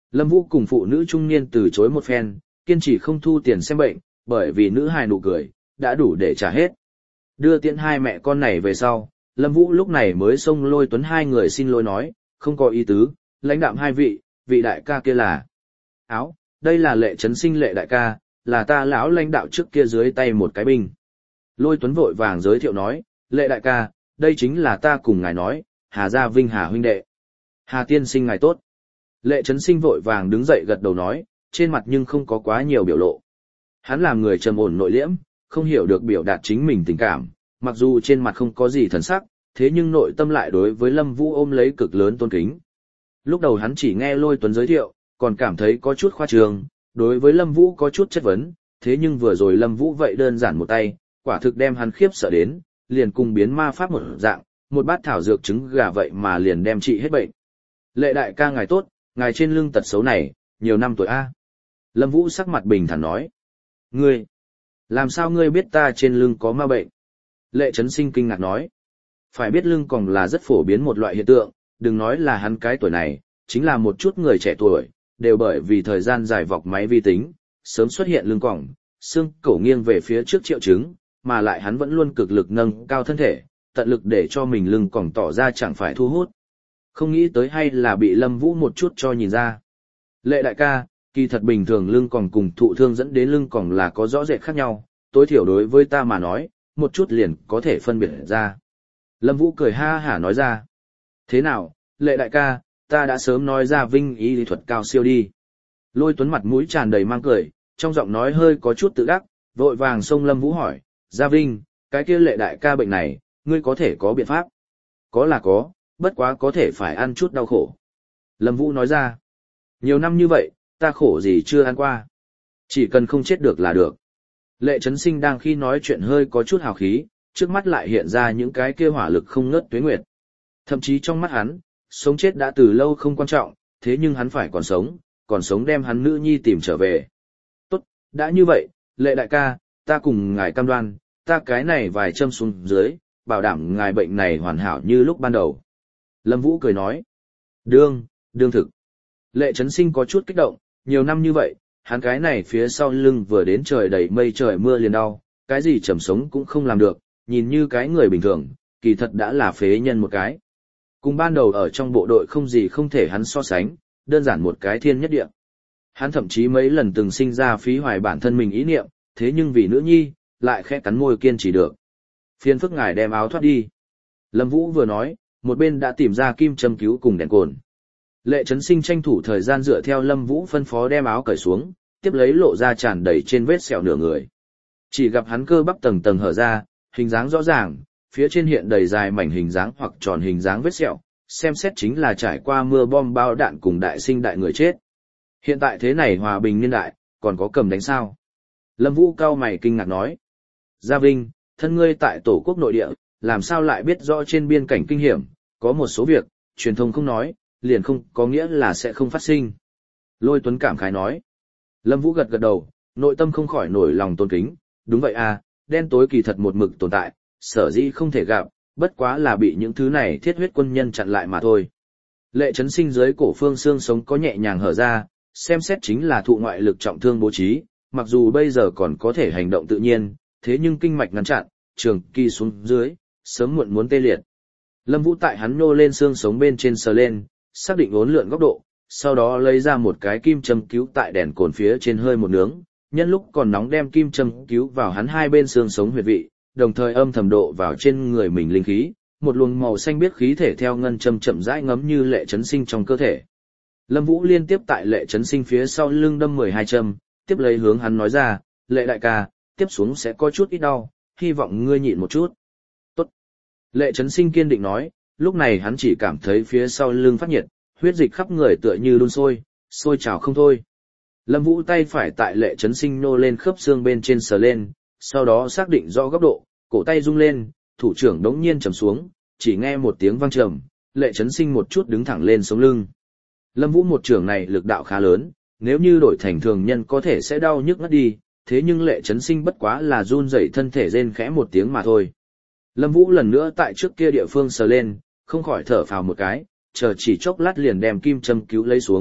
Lâm Vũ cùng phụ nữ trung niên từ chối một phen, kiên trì không thu tiền xem bệnh, bởi vì nữ hài nụ cười, đã đủ để trả hết. Đưa tiễn hai mẹ con này về sau, Lâm Vũ lúc này mới xông Lôi Tuấn hai người xin lỗi nói, không có ý tứ, lãnh đạm hai vị, vị đại ca kia là. Áo, đây là Lệ Trấn Sinh Lệ đại ca, là ta lão lãnh đạo trước kia dưới tay một cái binh. Lôi Tuấn vội vàng giới thiệu nói, Lệ đại ca, đây chính là ta cùng ngài nói, Hà Gia Vinh Hà huynh đệ. Hà tiên sinh ngài tốt. Lệ Trấn Sinh vội vàng đứng dậy gật đầu nói, trên mặt nhưng không có quá nhiều biểu lộ. Hắn làm người trầm ổn nội liễm, không hiểu được biểu đạt chính mình tình cảm, mặc dù trên mặt không có gì thần sắc, thế nhưng nội tâm lại đối với Lâm Vũ ôm lấy cực lớn tôn kính. Lúc đầu hắn chỉ nghe Lôi Tuấn giới thiệu, còn cảm thấy có chút khoa trương, đối với Lâm Vũ có chút chất vấn, thế nhưng vừa rồi Lâm Vũ vậy đơn giản một tay, quả thực đem hắn khiếp sợ đến, liền cùng biến ma pháp một dạng, một bát thảo dược trứng gà vậy mà liền đem trị hết bệnh. Lệ đại ca ngài tốt, ngài trên lưng tật xấu này, nhiều năm tuổi A. Lâm Vũ sắc mặt bình thản nói. Ngươi, làm sao ngươi biết ta trên lưng có ma bệnh? Lệ Trấn Sinh kinh ngạc nói. Phải biết lưng còng là rất phổ biến một loại hiện tượng, đừng nói là hắn cái tuổi này, chính là một chút người trẻ tuổi, đều bởi vì thời gian dài vọc máy vi tính, sớm xuất hiện lưng còng, xương cổ nghiêng về phía trước triệu chứng, mà lại hắn vẫn luôn cực lực nâng cao thân thể, tận lực để cho mình lưng còng tỏ ra chẳng phải thu hút. Không nghĩ tới hay là bị Lâm Vũ một chút cho nhìn ra. Lệ đại ca, kỳ thật bình thường lưng còng cùng thụ thương dẫn đến lưng còng là có rõ rệt khác nhau, tối thiểu đối với ta mà nói, một chút liền có thể phân biệt ra. Lâm Vũ cười ha hả nói ra. Thế nào, Lệ đại ca, ta đã sớm nói ra Vinh y lý thuật cao siêu đi. Lôi Tuấn mặt mũi tràn đầy mang cười, trong giọng nói hơi có chút tự đắc, vội vàng xông Lâm Vũ hỏi, Gia Vinh, cái kia Lệ đại ca bệnh này, ngươi có thể có biện pháp? Có là có, bất quá có thể phải ăn chút đau khổ. Lâm Vũ nói ra, nhiều năm như vậy, ta khổ gì chưa ăn qua. Chỉ cần không chết được là được. Lệ Trấn Sinh đang khi nói chuyện hơi có chút hào khí, trước mắt lại hiện ra những cái kia hỏa lực không ngớt tuế nguyệt. Thậm chí trong mắt hắn, sống chết đã từ lâu không quan trọng, thế nhưng hắn phải còn sống, còn sống đem hắn nữ nhi tìm trở về. Tốt, đã như vậy, Lệ đại ca, ta cùng ngài cam đoan, ta cái này vài châm xuống dưới, bảo đảm ngài bệnh này hoàn hảo như lúc ban đầu. Lâm Vũ cười nói, đương, đương thực. Lệ Trấn Sinh có chút kích động, nhiều năm như vậy, hắn cái này phía sau lưng vừa đến trời đầy mây trời mưa liền đau, cái gì trầm sống cũng không làm được, nhìn như cái người bình thường, kỳ thật đã là phế nhân một cái. Cùng ban đầu ở trong bộ đội không gì không thể hắn so sánh, đơn giản một cái thiên nhất địa. Hắn thậm chí mấy lần từng sinh ra phí hoài bản thân mình ý niệm, thế nhưng vì nữ nhi, lại khẽ cắn môi kiên trì được. Phiền phức ngài đem áo thoát đi. Lâm Vũ vừa nói, một bên đã tìm ra kim châm cứu cùng đèn cồn. Lệ Trấn Sinh tranh thủ thời gian dựa theo Lâm Vũ phân phó đem áo cởi xuống, tiếp lấy lộ ra tràn đầy trên vết sẹo nửa người. Chỉ gặp hắn cơ bắp tầng tầng hở ra, hình dáng rõ ràng, phía trên hiện đầy dài mảnh hình dáng hoặc tròn hình dáng vết sẹo, xem xét chính là trải qua mưa bom bao đạn cùng đại sinh đại người chết. Hiện tại thế này hòa bình niên đại, còn có cầm đánh sao? Lâm Vũ cau mày kinh ngạc nói. Gia Vinh, thân ngươi tại tổ quốc nội địa, làm sao lại biết rõ trên biên cảnh kinh hiểm, có một số việc, truyền thông không nói, liền không có nghĩa là sẽ không phát sinh. Lôi Tuấn cảm khái nói. Lâm Vũ gật gật đầu, nội tâm không khỏi nổi lòng tôn kính, đúng vậy à, đen tối kỳ thật một mực tồn tại, sở dĩ không thể gặp, bất quá là bị những thứ này thiết huyết quân nhân chặn lại mà thôi. Lệ Trấn Sinh dưới cổ phương xương sống có nhẹ nhàng hở ra, xem xét chính là thụ ngoại lực trọng thương bố trí, mặc dù bây giờ còn có thể hành động tự nhiên, thế nhưng kinh mạch ngăn chặn, trường kỳ xuống dưới, sớm muộn muốn tê liệt. Lâm Vũ tại hắn nô lên xương sống bên trên sờ lên, xác định uốn lượn góc độ, sau đó lấy ra một cái kim châm cứu tại đèn cồn phía trên hơi một nướng, nhân lúc còn nóng đem kim châm cứu vào hắn hai bên xương sống huyệt vị, đồng thời âm thầm độ vào trên người mình linh khí, một luồng màu xanh biếc khí thể theo ngân châm chậm rãi ngấm như Lệ Trấn Sinh trong cơ thể. Lâm Vũ liên tiếp tại Lệ Trấn Sinh phía sau lưng đâm mười hai châm, tiếp lấy hướng hắn nói ra, Lệ đại ca, tiếp xuống sẽ có chút ít đau, hy vọng ngươi nhịn một chút. Tốt. Lệ Trấn Sinh kiên định nói, lúc này hắn chỉ cảm thấy phía sau lưng phát nhiệt, huyết dịch khắp người tựa như đun sôi, sôi trào không thôi. Lâm Vũ tay phải tại Lệ Trấn Sinh nô lên khớp xương bên trên sờ lên, sau đó xác định rõ góc độ, cổ tay rung lên, thủ trưởng đống nhiên trầm xuống, chỉ nghe một tiếng vang trầm, Lệ Trấn Sinh một chút đứng thẳng lên sống lưng. Lâm Vũ một trưởng này lực đạo khá lớn, nếu như đổi thành thường nhân có thể sẽ đau nhức ngất đi, thế nhưng Lệ Trấn Sinh bất quá là run rẩy thân thể rên khẽ một tiếng mà thôi. Lâm Vũ lần nữa tại trước kia địa phương sờ lên, không khỏi thở phào một cái, chờ chỉ chốc lát liền đem kim châm cứu lấy xuống,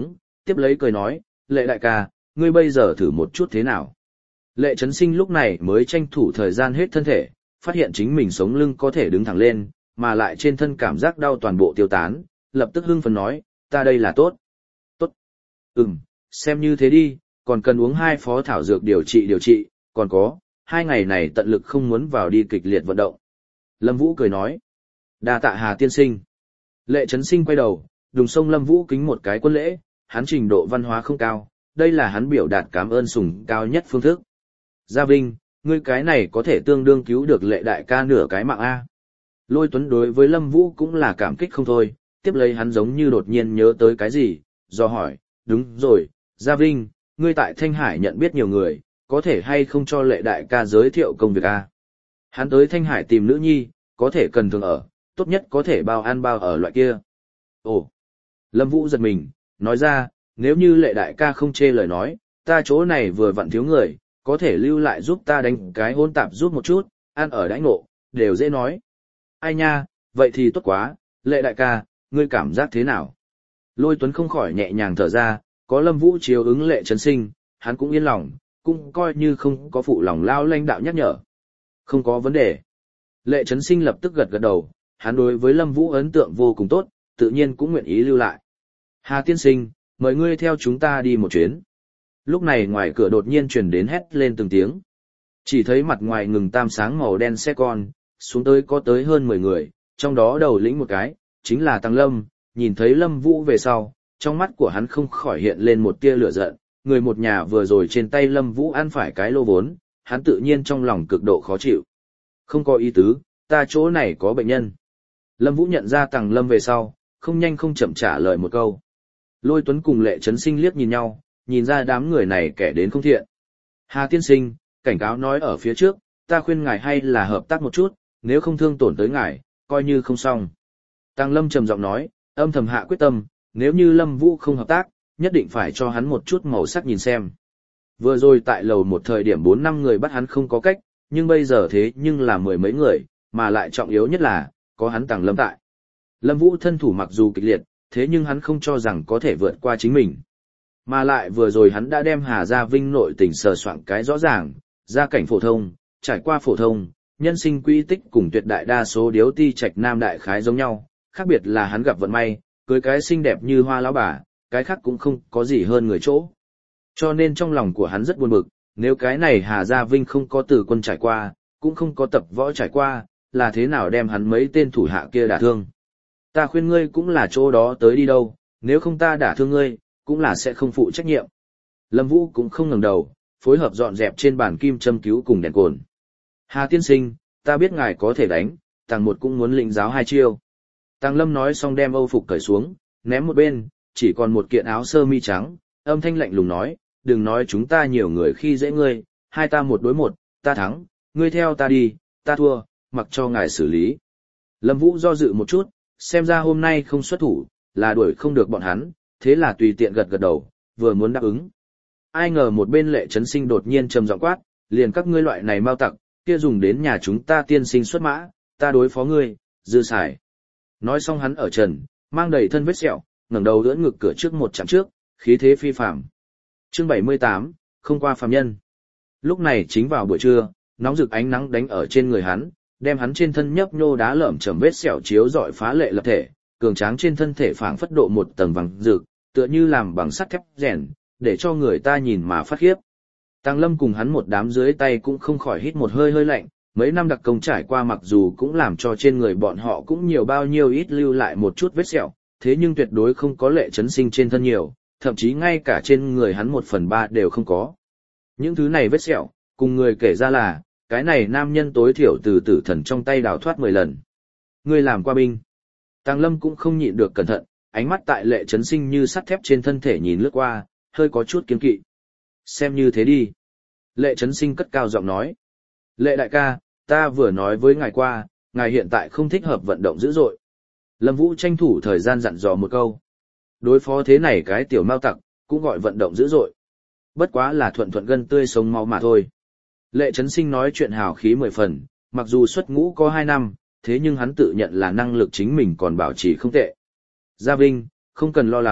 tiếp lấy cười nói, Lệ đại ca, ngươi bây giờ thử một chút thế nào. Lệ Trấn Sinh lúc này mới tranh thủ thời gian hết thân thể, phát hiện chính mình sống lưng có thể đứng thẳng lên, mà lại trên thân cảm giác đau toàn bộ tiêu tán, lập tức hưng phấn nói, ta đây là tốt. Tốt. Ừm, xem như thế đi, còn cần uống hai phó thảo dược điều trị điều trị, còn có, hai ngày này tận lực không muốn vào đi kịch liệt vận động. Lâm Vũ cười nói, đa tạ Hà tiên sinh. Lệ Trấn Sinh quay đầu, đùng sông Lâm Vũ kính một cái quân lễ, hắn trình độ văn hóa không cao, đây là hắn biểu đạt cảm ơn sủng cao nhất phương thức. Gia Vinh, ngươi cái này có thể tương đương cứu được Lệ đại ca nửa cái mạng A. Lôi Tuấn đối với Lâm Vũ cũng là cảm kích không thôi, tiếp lấy hắn giống như đột nhiên nhớ tới cái gì, do hỏi, đúng rồi, Gia Vinh, ngươi tại Thanh Hải nhận biết nhiều người, có thể hay không cho Lệ đại ca giới thiệu công việc A. Hắn tới Thanh Hải tìm nữ nhi, có thể cần thường ở, tốt nhất có thể bao ăn bao ở loại kia. Ồ, Lâm Vũ giật mình, nói ra, nếu như Lệ đại ca không chê lời nói, ta chỗ này vừa vặn thiếu người, có thể lưu lại giúp ta đánh cái hôn tạp giúp một chút, ăn ở đãi ngộ, đều dễ nói. Ai nha, vậy thì tốt quá, Lệ đại ca, ngươi cảm giác thế nào? Lôi Tuấn không khỏi nhẹ nhàng thở ra, có Lâm Vũ chiếu ứng Lệ Trấn Sinh, hắn cũng yên lòng, cũng coi như không có phụ lòng lao lãnh đạo nhắc nhở. Không có vấn đề. Lệ Trấn Sinh lập tức gật gật đầu, hắn đối với Lâm Vũ ấn tượng vô cùng tốt, tự nhiên cũng nguyện ý lưu lại. Hà tiên sinh, mời ngươi theo chúng ta đi một chuyến. Lúc này ngoài cửa đột nhiên truyền đến hét lên từng tiếng. Chỉ thấy mặt ngoài ngừng tam sáng màu đen xe con, xuống tới có tới hơn mười người, trong đó đầu lĩnh một cái, chính là Tăng Lâm, nhìn thấy Lâm Vũ về sau, trong mắt của hắn không khỏi hiện lên một tia lửa giận, người một nhà vừa rồi trên tay Lâm Vũ ăn phải cái lô vốn, hắn tự nhiên trong lòng cực độ khó chịu. Không có ý tứ, ta chỗ này có bệnh nhân. Lâm Vũ nhận ra Tăng Lâm về sau, không nhanh không chậm trả lời một câu. Lôi Tuấn cùng Lệ Trấn Sinh liếc nhìn nhau, nhìn ra đám người này kẻ đến không thiện. Hà tiên sinh, cảnh cáo nói ở phía trước, ta khuyên ngài hay là hợp tác một chút, nếu không thương tổn tới ngài, coi như không xong. Tăng Lâm trầm giọng nói, âm thầm hạ quyết tâm, nếu như Lâm Vũ không hợp tác, nhất định phải cho hắn một chút màu sắc nhìn xem. Vừa rồi tại lầu một thời điểm bốn năm người bắt hắn không có cách, nhưng bây giờ thế nhưng là mười mấy người, mà lại trọng yếu nhất là, có hắn Tăng Lâm tại. Lâm Vũ thân thủ mặc dù kịch liệt, thế nhưng hắn không cho rằng có thể vượt qua chính mình. Mà lại vừa rồi hắn đã đem Hà Gia Vinh nội tình sờ soạn cái rõ ràng, gia cảnh phổ thông, trải qua phổ thông, nhân sinh quy tích cùng tuyệt đại đa số điếu ti trạch nam đại khái giống nhau, khác biệt là hắn gặp vận may, cưới cái xinh đẹp như hoa lão bà, cái khác cũng không có gì hơn người chỗ. Cho nên trong lòng của hắn rất buồn bực, nếu cái này Hà Gia Vinh không có tử quân trải qua, cũng không có tập võ trải qua, là thế nào đem hắn mấy tên thủ hạ kia đả thương. Ta khuyên ngươi cũng là chỗ đó tới đi đâu, nếu không ta đả thương ngươi, cũng là sẽ không phụ trách nhiệm. Lâm Vũ cũng không ngẩng đầu, phối hợp dọn dẹp trên bàn kim châm cứu cùng đèn cồn. Hà tiên sinh, ta biết ngài có thể đánh, Tàng một cũng muốn lĩnh giáo hai chiêu. Tàng Lâm nói xong đem âu phục cởi xuống, ném một bên, chỉ còn một kiện áo sơ mi trắng, âm thanh lạnh lùng nói, đừng nói chúng ta nhiều người khi dễ ngươi, hai ta một đối một, ta thắng, ngươi theo ta đi, ta thua, mặc cho ngài xử lý. Lâm Vũ do dự một chút, xem ra hôm nay không xuất thủ, là đuổi không được bọn hắn, thế là tùy tiện gật gật đầu, vừa muốn đáp ứng. Ai ngờ một bên Lệ Trấn Sinh đột nhiên trầm giọng quát, liền các ngươi loại này mau tặc, kia dùng đến nhà chúng ta tiên sinh xuất mã, ta đối phó ngươi, dư xài. Nói xong hắn ở trần, mang đầy thân vết sẹo, ngẩng đầu đỡ ngực cửa trước một chặng trước, khí thế phi phàm. Chương bảy mươi tám, không qua phàm nhân. Lúc này chính vào buổi trưa, nóng rực ánh nắng đánh ở trên người hắn, đem hắn trên thân nhấp nhô đá lởm chởm vết sẹo chiếu rọi phá lệ lập thể, cường tráng trên thân thể phảng phất độ một tầng vàng rực, tựa như làm bằng sắt thép rèn, để cho người ta nhìn mà phát khiếp. Tăng Lâm cùng hắn một đám dưới tay cũng không khỏi hít một hơi hơi lạnh, mấy năm đặc công trải qua mặc dù cũng làm cho trên người bọn họ cũng nhiều bao nhiêu ít lưu lại một chút vết sẹo, thế nhưng tuyệt đối không có Lệ Trấn Sinh trên thân nhiều, thậm chí ngay cả trên người hắn một phần ba đều không có. Những thứ này vết sẹo, cùng người kể ra là, cái này nam nhân tối thiểu từ tử thần trong tay đào thoát mười lần. Người làm qua binh. Tăng Lâm cũng không nhịn được cẩn thận, ánh mắt tại Lệ Trấn Sinh như sắt thép trên thân thể nhìn lướt qua, hơi có chút kiêng kỵ. Xem như thế đi. Lệ Trấn Sinh cất cao giọng nói. Lệ đại ca, ta vừa nói với ngài qua, ngài hiện tại không thích hợp vận động dữ dội. Lâm Vũ tranh thủ thời gian dặn dò một câu. Đối phó thế này cái tiểu mao tặc, cũng gọi vận động dữ dội. Bất quá là thuận thuận gân tươi sống máu mà thôi. Lệ Trấn Sinh nói chuyện hào khí mười phần, mặc dù xuất ngũ có hai năm, thế nhưng hắn tự nhận là năng lực chính mình còn bảo trì không tệ. Gia Vinh, không cần lo lắng,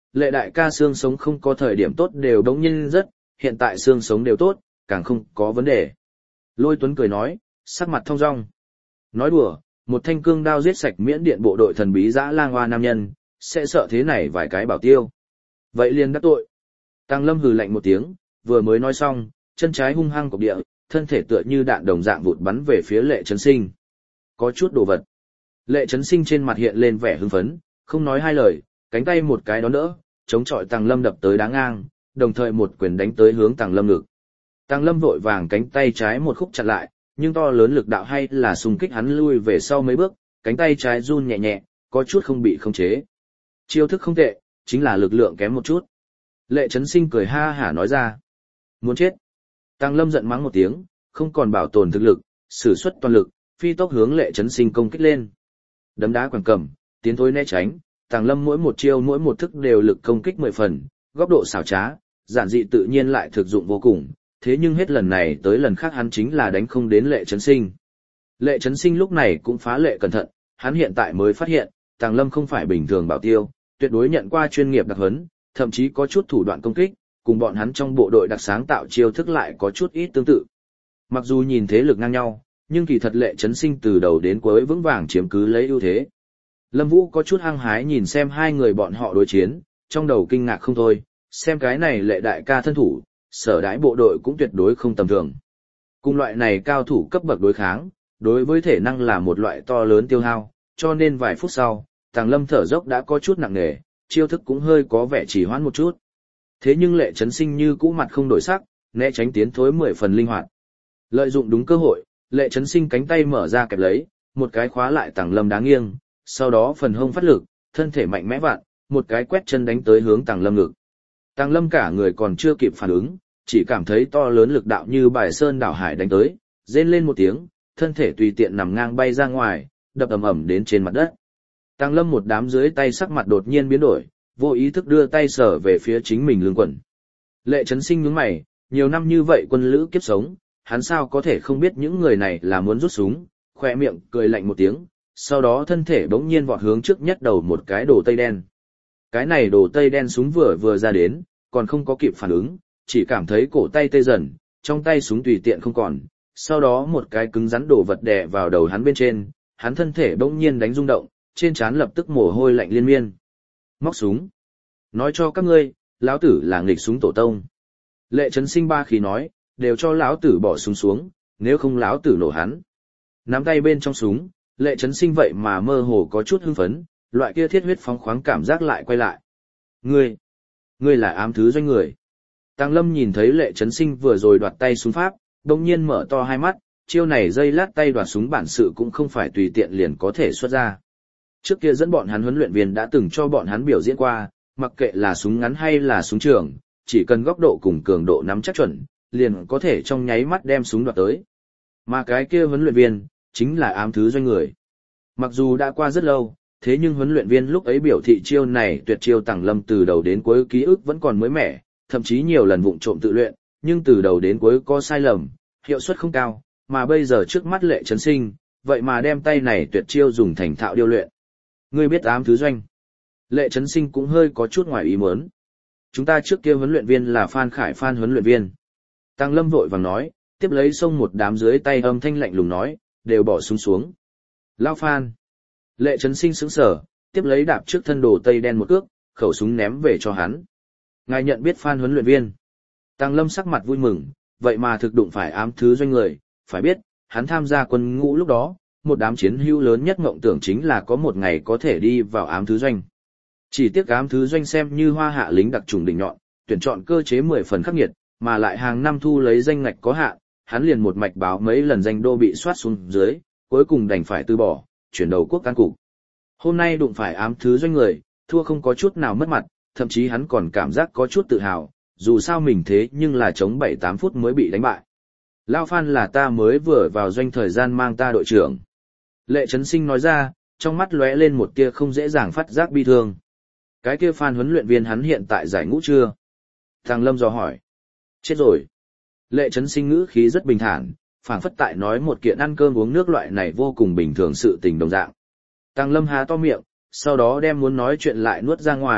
lệ đại ca xương sống không có thời điểm tốt đều đống nhiên rất, hiện tại xương sống đều tốt, càng không có vấn đề. Lôi Tuấn cười nói, sắc mặt thong dong. Nói đùa, một thanh cương đao giết sạch miễn điện bộ đội thần bí dã lang hoa nam nhân, sẽ sợ thế này vài cái bảo tiêu. Vậy liền đắc tội. Tăng Lâm hừ lạnh một tiếng, vừa mới nói xong, chân trái hung hăng cộc địa, thân thể tựa như đạn đồng dạng vụt bắn về phía Lệ Chấn Sinh. Có chút đồ vật. Lệ Chấn Sinh trên mặt hiện lên vẻ hưng phấn, không nói hai lời, cánh tay một cái đón đỡ, chống chọi Tăng Lâm đập tới đá ngang, đồng thời một quyền đánh tới hướng Tăng Lâm ngực. Tăng Lâm vội vàng cánh tay trái một khúc chặn lại, nhưng to lớn lực đạo hay là xung kích hắn lui về sau mấy bước, cánh tay trái run nhẹ nhẹ, có chút không bị khống chế. Chiêu thức không tệ, chính là lực lượng kém một chút. Lệ Chấn Sinh cười ha hả nói ra. Muốn chết. Tăng Lâm giận mắng một tiếng, không còn bảo tồn thực lực, sử xuất toàn lực, phi tốc hướng Lệ Chấn Sinh công kích lên. Đấm đá quẳng cầm, tiến thối né tránh, Tăng Lâm mỗi một chiêu mỗi một thức đều lực công kích mười phần, góc độ xảo trá, giản dị tự nhiên lại thực dụng vô cùng, thế nhưng hết lần này tới lần khác hắn chính là đánh không đến Lệ Chấn Sinh. Lệ Chấn Sinh lúc này cũng phá lệ cẩn thận, hắn hiện tại mới phát hiện, Tăng Lâm không phải bình thường bảo tiêu, tuyệt đối nhận qua chuyên nghiệp đặc huấn, thậm chí có chút thủ đoạn công kích, cùng bọn hắn trong bộ đội đặc sáng tạo chiêu thức lại có chút ít tương tự. Mặc dù nhìn thế lực ngang nhau, nhưng kỳ thật Lệ Chấn Sinh từ đầu đến cuối vững vàng chiếm cứ lấy ưu thế. Lâm Vũ có chút hăng hái nhìn xem hai người bọn họ đối chiến, trong đầu kinh ngạc không thôi, xem cái này Lệ đại ca thân thủ, sở đãi bộ đội cũng tuyệt đối không tầm thường. Cùng loại này cao thủ cấp bậc đối kháng, đối với thể năng là một loại to lớn tiêu hao, cho nên vài phút sau, Tàng Lâm thở dốc đã có chút nặng nề, chiêu thức cũng hơi có vẻ trì hoãn một chút. Thế nhưng Lệ Chấn Sinh như cũ mặt không đổi sắc, né tránh tiến thối mười phần linh hoạt. Lợi dụng đúng cơ hội, Lệ Chấn Sinh cánh tay mở ra kẹp lấy, một cái khóa lại Tàng Lâm đá nghiêng, sau đó phần hông phát lực, thân thể mạnh mẽ vặn, một cái quét chân đánh tới hướng Tàng Lâm ngực. Tàng Lâm cả người còn chưa kịp phản ứng, chỉ cảm thấy to lớn lực đạo như bài sơn đảo hải đánh tới, rên lên một tiếng, thân thể tùy tiện nằm ngang bay ra ngoài, đập ầm ầm đến trên mặt đất. Tàng Lâm một đám dưới tay sắc mặt đột nhiên biến đổi, vô ý thức đưa tay sờ về phía chính mình lưng quần. Lệ Chấn Sinh nhướng mày, nhiều năm như vậy quân lữ kiếp sống, hắn sao có thể không biết những người này là muốn rút súng, khỏe miệng cười lạnh một tiếng, sau đó thân thể bỗng nhiên vọt hướng trước nhất đầu một cái đồ tây đen. Cái này đồ tây đen súng vừa vừa ra đến, còn không có kịp phản ứng, chỉ cảm thấy cổ tay tê dần, trong tay súng tùy tiện không còn, sau đó một cái cứng rắn đổ vật đè vào đầu hắn bên trên, hắn thân thể bỗng nhiên đánh rung động, trên trán lập tức mồ hôi lạnh liên miên. Móc súng. Nói cho các ngươi, lão tử là nghịch súng tổ tông. Lệ Chấn Sinh ba khí nói, đều cho lão tử bỏ súng xuống, nếu không lão tử nổ hắn. Nắm tay bên trong súng, Lệ Chấn Sinh vậy mà mơ hồ có chút hưng phấn, loại kia thiết huyết phóng khoáng cảm giác lại quay lại. Ngươi, ngươi là ám thứ doanh người. Tàng Lâm nhìn thấy Lệ Chấn Sinh vừa rồi đoạt tay súng pháp, đồng nhiên mở to hai mắt, chiêu này dây lát tay đoạt súng bản sự cũng không phải tùy tiện liền có thể xuất ra. Trước kia dẫn bọn hắn huấn luyện viên đã từng cho bọn hắn biểu diễn qua, mặc kệ là súng ngắn hay là súng trường, chỉ cần góc độ cùng cường độ nắm chắc chuẩn, liền có thể trong nháy mắt đem súng đoạt tới. Mà cái kia huấn luyện viên, chính là ám thứ doanh người. Mặc dù đã qua rất lâu, thế nhưng huấn luyện viên lúc ấy biểu thị chiêu này tuyệt chiêu Tàng Lâm từ đầu đến cuối ký ức vẫn còn mới mẻ, thậm chí nhiều lần vụng trộm tự luyện, nhưng từ đầu đến cuối có sai lầm, hiệu suất không cao, mà bây giờ trước mắt Lệ Chấn Sinh, vậy mà đem tay này tuyệt chiêu dùng thành thạo điêu luyện. Ngươi biết ám thứ doanh. Lệ Chấn Sinh cũng hơi có chút ngoài ý muốn. Chúng ta trước kia huấn luyện viên là Phan Khải Phan huấn luyện viên. Tàng Lâm vội vàng nói, tiếp lấy xông một đám dưới tay âm thanh lạnh lùng nói, đều bỏ súng xuống. Lao Phan. Lệ Chấn Sinh sững sờ, tiếp lấy đạp trước thân đồ tây đen một cước, khẩu súng ném về cho hắn. Ngài nhận biết Phan huấn luyện viên. Tàng Lâm sắc mặt vui mừng, vậy mà thực đụng phải ám thứ doanh người, phải biết, hắn tham gia quân ngũ lúc đó, một đám chiến hữu lớn nhất mộng tưởng chính là có một ngày có thể đi vào ám thứ doanh. Chỉ tiếc ám thứ doanh xem như hoa hạ lính đặc trùng đỉnh nhọn, tuyển chọn cơ chế mười phần khắc nghiệt, mà lại hàng năm thu lấy danh ngạch có hạn, hắn liền một mạch báo mấy lần danh đô bị soát xuống dưới, cuối cùng đành phải từ bỏ, chuyển đầu quốc can cục. Hôm nay đụng phải ám thứ doanh người, thua không có chút nào mất mặt, thậm chí hắn còn cảm giác có chút tự hào, dù sao mình thế nhưng là chống bảy tám phút mới bị đánh bại. Lao Phan là ta mới vừa vào doanh thời gian mang ta đội trưởng. Lệ Chấn Sinh nói ra, trong mắt lóe lên một tia không dễ dàng phát giác bi thương. Cái kia Phan huấn luyện viên hắn hiện tại giải ngũ chưa? Tàng Lâm dò hỏi. Chết rồi. Lệ Chấn Sinh ngữ khí rất bình thản, phảng phất tại nói một kiện ăn cơm uống nước loại này vô cùng bình thường sự tình đồng dạng. Tàng Lâm há to miệng, sau đó đem muốn nói chuyện lại nuốt ra ngoài,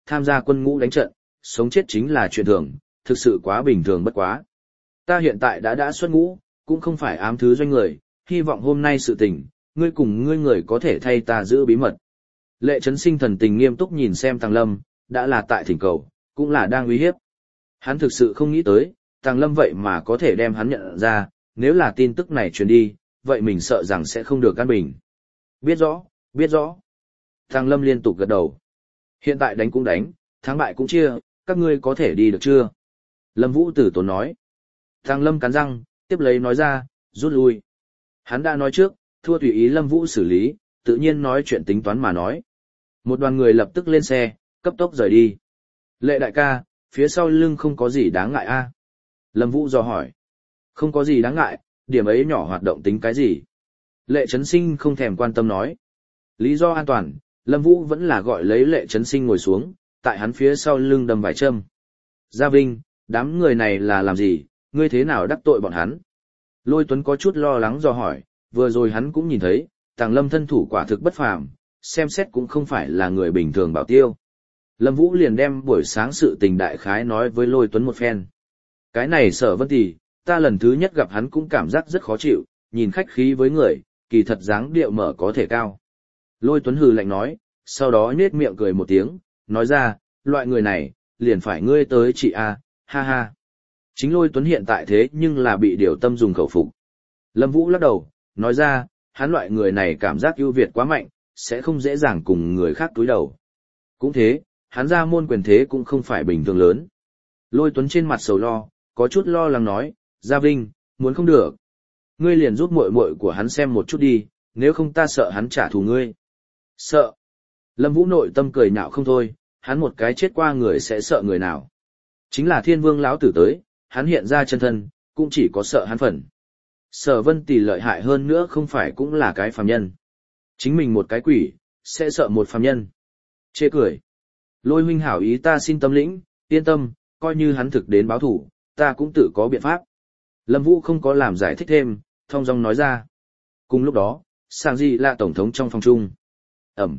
tham gia quân ngũ đánh trận, sống chết chính là chuyện thường, thực sự quá bình thường bất quá. Ta hiện tại đã đã xuất ngũ, cũng không phải ám thứ doanh người, hy vọng hôm nay sự tình, ngươi cùng ngươi người có thể thay ta giữ bí mật. Lệ Trấn Sinh thần tình nghiêm túc nhìn xem Tàng Lâm, đã là tại thỉnh cầu, cũng là đang uy hiếp. Hắn thực sự không nghĩ tới, Tàng Lâm vậy mà có thể đem hắn nhận ra, nếu là tin tức này truyền đi, vậy mình sợ rằng sẽ không được căn bình. Biết rõ, biết rõ. Tàng Lâm liên tục gật đầu. Hiện tại đánh cũng đánh, thắng bại cũng chia, các ngươi có thể đi được chưa? Lâm Vũ tử tốn nói. Tàng Lâm cắn răng, tiếp lấy nói ra, rút lui. Hắn đã nói trước, thua tùy ý Lâm Vũ xử lý, tự nhiên nói chuyện tính toán mà nói. Một đoàn người lập tức lên xe, cấp tốc rời đi. Lệ đại ca, phía sau lưng không có gì đáng ngại a? Lâm Vũ dò hỏi. Không có gì đáng ngại, điểm ấy nhỏ hoạt động tính cái gì? Lệ Trấn Sinh không thèm quan tâm nói. Lý do an toàn, Lâm Vũ vẫn là gọi lấy Lệ Trấn Sinh ngồi xuống, tại hắn phía sau lưng đâm vài châm. Gia Vinh, đám người này là làm gì, ngươi thế nào đắc tội bọn hắn? Lôi Tuấn có chút lo lắng dò hỏi, vừa rồi hắn cũng nhìn thấy, Tàng Lâm thân thủ quả thực bất phàm, xem xét cũng không phải là người bình thường bảo tiêu. Lâm Vũ liền đem buổi sáng sự tình đại khái nói với Lôi Tuấn một phen. Cái này Sở Vân Tỷ, ta lần thứ nhất gặp hắn cũng cảm giác rất khó chịu, nhìn khách khí với người, kỳ thật dáng điệu mở có thể cao. Lôi Tuấn hừ lạnh nói, sau đó nhếch miệng cười một tiếng, nói ra, loại người này, liền phải ngươi tới chị a, ha ha. Chính Lôi Tuấn hiện tại thế nhưng là bị điều tâm dùng khẩu phục. Lâm Vũ lắc đầu, nói ra, hắn loại người này cảm giác ưu việt quá mạnh, sẽ không dễ dàng cùng người khác túi đầu. Cũng thế, hắn ra môn quyền thế cũng không phải bình thường lớn. Lôi Tuấn trên mặt sầu lo, có chút lo lắng nói, Gia Vinh, muốn không được. Ngươi liền giúp muội muội của hắn xem một chút đi, nếu không ta sợ hắn trả thù ngươi. Sợ. Lâm Vũ nội tâm cười nhạo không thôi, hắn một cái chết qua người sẽ sợ người nào. Chính là Thiên Vương lão tử tới, hắn hiện ra chân thân, cũng chỉ có sợ hắn phần. Sở Vân Tỷ lợi hại hơn nữa không phải cũng là cái phàm nhân. Chính mình một cái quỷ, sẽ sợ một phàm nhân. Chê cười. Lôi huynh hảo ý ta xin tâm lĩnh, yên tâm, coi như hắn thực đến báo thủ, ta cũng tự có biện pháp. Lâm Vũ không có làm giải thích thêm, thong dong nói ra. Cùng lúc đó, Sang Di là tổng thống trong phòng chung. Ẩm.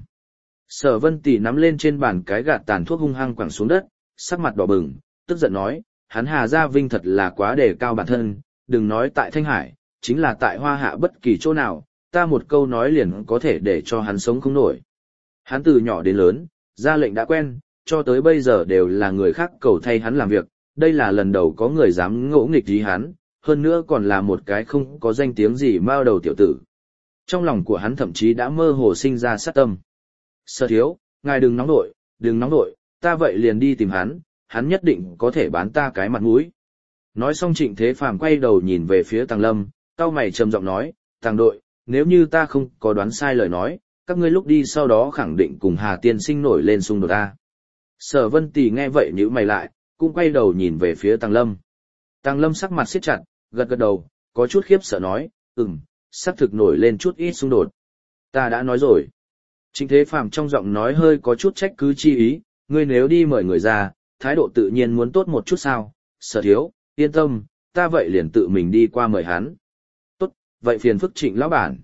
Sở Vân Tỷ nắm lên trên bàn cái gạt tàn thuốc hung hăng quẳng xuống đất, sắc mặt đỏ bừng, tức giận nói, hắn Hà Gia Vinh thật là quá đề cao bản thân, đừng nói tại Thanh Hải, chính là tại Hoa Hạ bất kỳ chỗ nào, ta một câu nói liền có thể để cho hắn sống không nổi. Hắn từ nhỏ đến lớn, ra lệnh đã quen, cho tới bây giờ đều là người khác cầu thay hắn làm việc, đây là lần đầu có người dám ngỗ nghịch ý hắn, hơn nữa còn là một cái không có danh tiếng gì mao đầu tiểu tử. Trong lòng của hắn thậm chí đã mơ hồ sinh ra sát tâm. Sở thiếu, ngài đừng nóng nội, đừng nóng nội, ta vậy liền đi tìm hắn, hắn nhất định có thể bán ta cái mặt mũi. Nói xong Trịnh Thế Phàm quay đầu nhìn về phía Tàng Lâm, cau mày trầm giọng nói, Tàng đội, nếu như ta không có đoán sai lời nói, các ngươi lúc đi sau đó khẳng định cùng Hà Tiên Sinh nổi lên xung đột ta. Sở Vân Tỷ nghe vậy nhíu mày lại, cũng quay đầu nhìn về phía Tàng Lâm. Tàng Lâm sắc mặt siết chặt, gật gật đầu, có chút khiếp sợ nói, ừm, xác thực nổi lên chút ít xung đột. Ta đã nói rồi. Trịnh Thế Phàm trong giọng nói hơi có chút trách cứ chi ý, ngươi nếu đi mời người ra, thái độ tự nhiên muốn tốt một chút sao, Sở thiếu, yên tâm, ta vậy liền tự mình đi qua mời hắn. Tốt, vậy phiền phức Trịnh lão bản.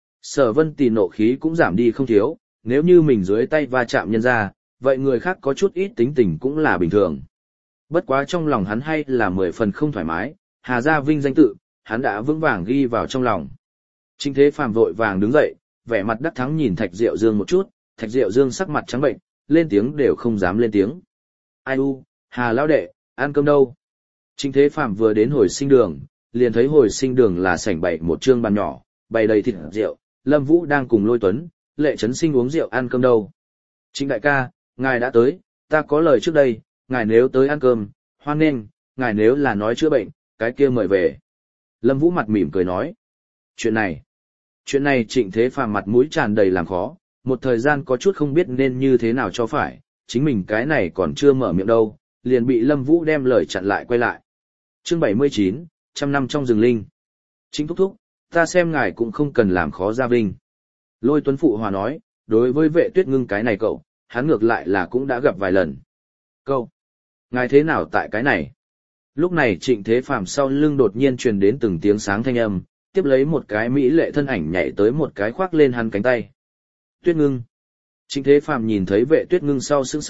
Sở Vân Tỷ nộ khí cũng giảm đi không thiếu, nếu như mình dưới tay va chạm nhân ra, vậy người khác có chút ít tính tình cũng là bình thường. Bất quá trong lòng hắn hay là mười phần không thoải mái, Hà Gia Vinh danh tự, hắn đã vững vàng ghi vào trong lòng. Trịnh Thế Phàm vội vàng đứng dậy, vẻ mặt đắc thắng nhìn Thạch Diệu Dương một chút, Thạch Diệu Dương sắc mặt trắng bệnh, lên tiếng đều không dám lên tiếng. Ai u, Hà lão đệ, ăn cơm đâu? Trịnh Thế Phàm vừa đến hồi sinh đường, liền thấy hồi sinh đường là sảnh bày một trương bàn nhỏ, bày đầy thịt rượu, Lâm Vũ đang cùng Lôi Tuấn, Lệ Trấn Sinh uống rượu ăn cơm đâu. Trịnh đại ca, ngài đã tới, ta có lời trước đây, ngài nếu tới ăn cơm, hoan nghênh, ngài nếu là nói chữa bệnh, cái kia mời về. Lâm Vũ mặt mỉm cười nói. Chuyện này, chuyện này Trịnh Thế Phàm mặt mũi tràn đầy làm khó, một thời gian có chút không biết nên như thế nào cho phải, chính mình cái này còn chưa mở miệng đâu, liền bị Lâm Vũ đem lời chặn lại quay lại. Chương bảy mươi chín, trăm năm trong rừng linh. Trịnh thúc thúc, ta xem ngài cũng không cần làm khó Gia Vinh. Lôi Tuấn phụ hòa nói, đối với Vệ Tuyết Ngưng cái này cậu, hắn ngược lại là cũng đã gặp vài lần. Câu, ngài thế nào tại cái này? Lúc này Trịnh Thế Phàm sau lưng đột nhiên truyền đến từng tiếng sáng thanh âm, tiếp lấy một cái mỹ lệ thân ảnh nhảy tới một cái khoác lên hắn cánh tay. Tuyết Ngưng. Trịnh Thế Phàm nhìn thấy Vệ Tuyết Ngưng sau sững sờ,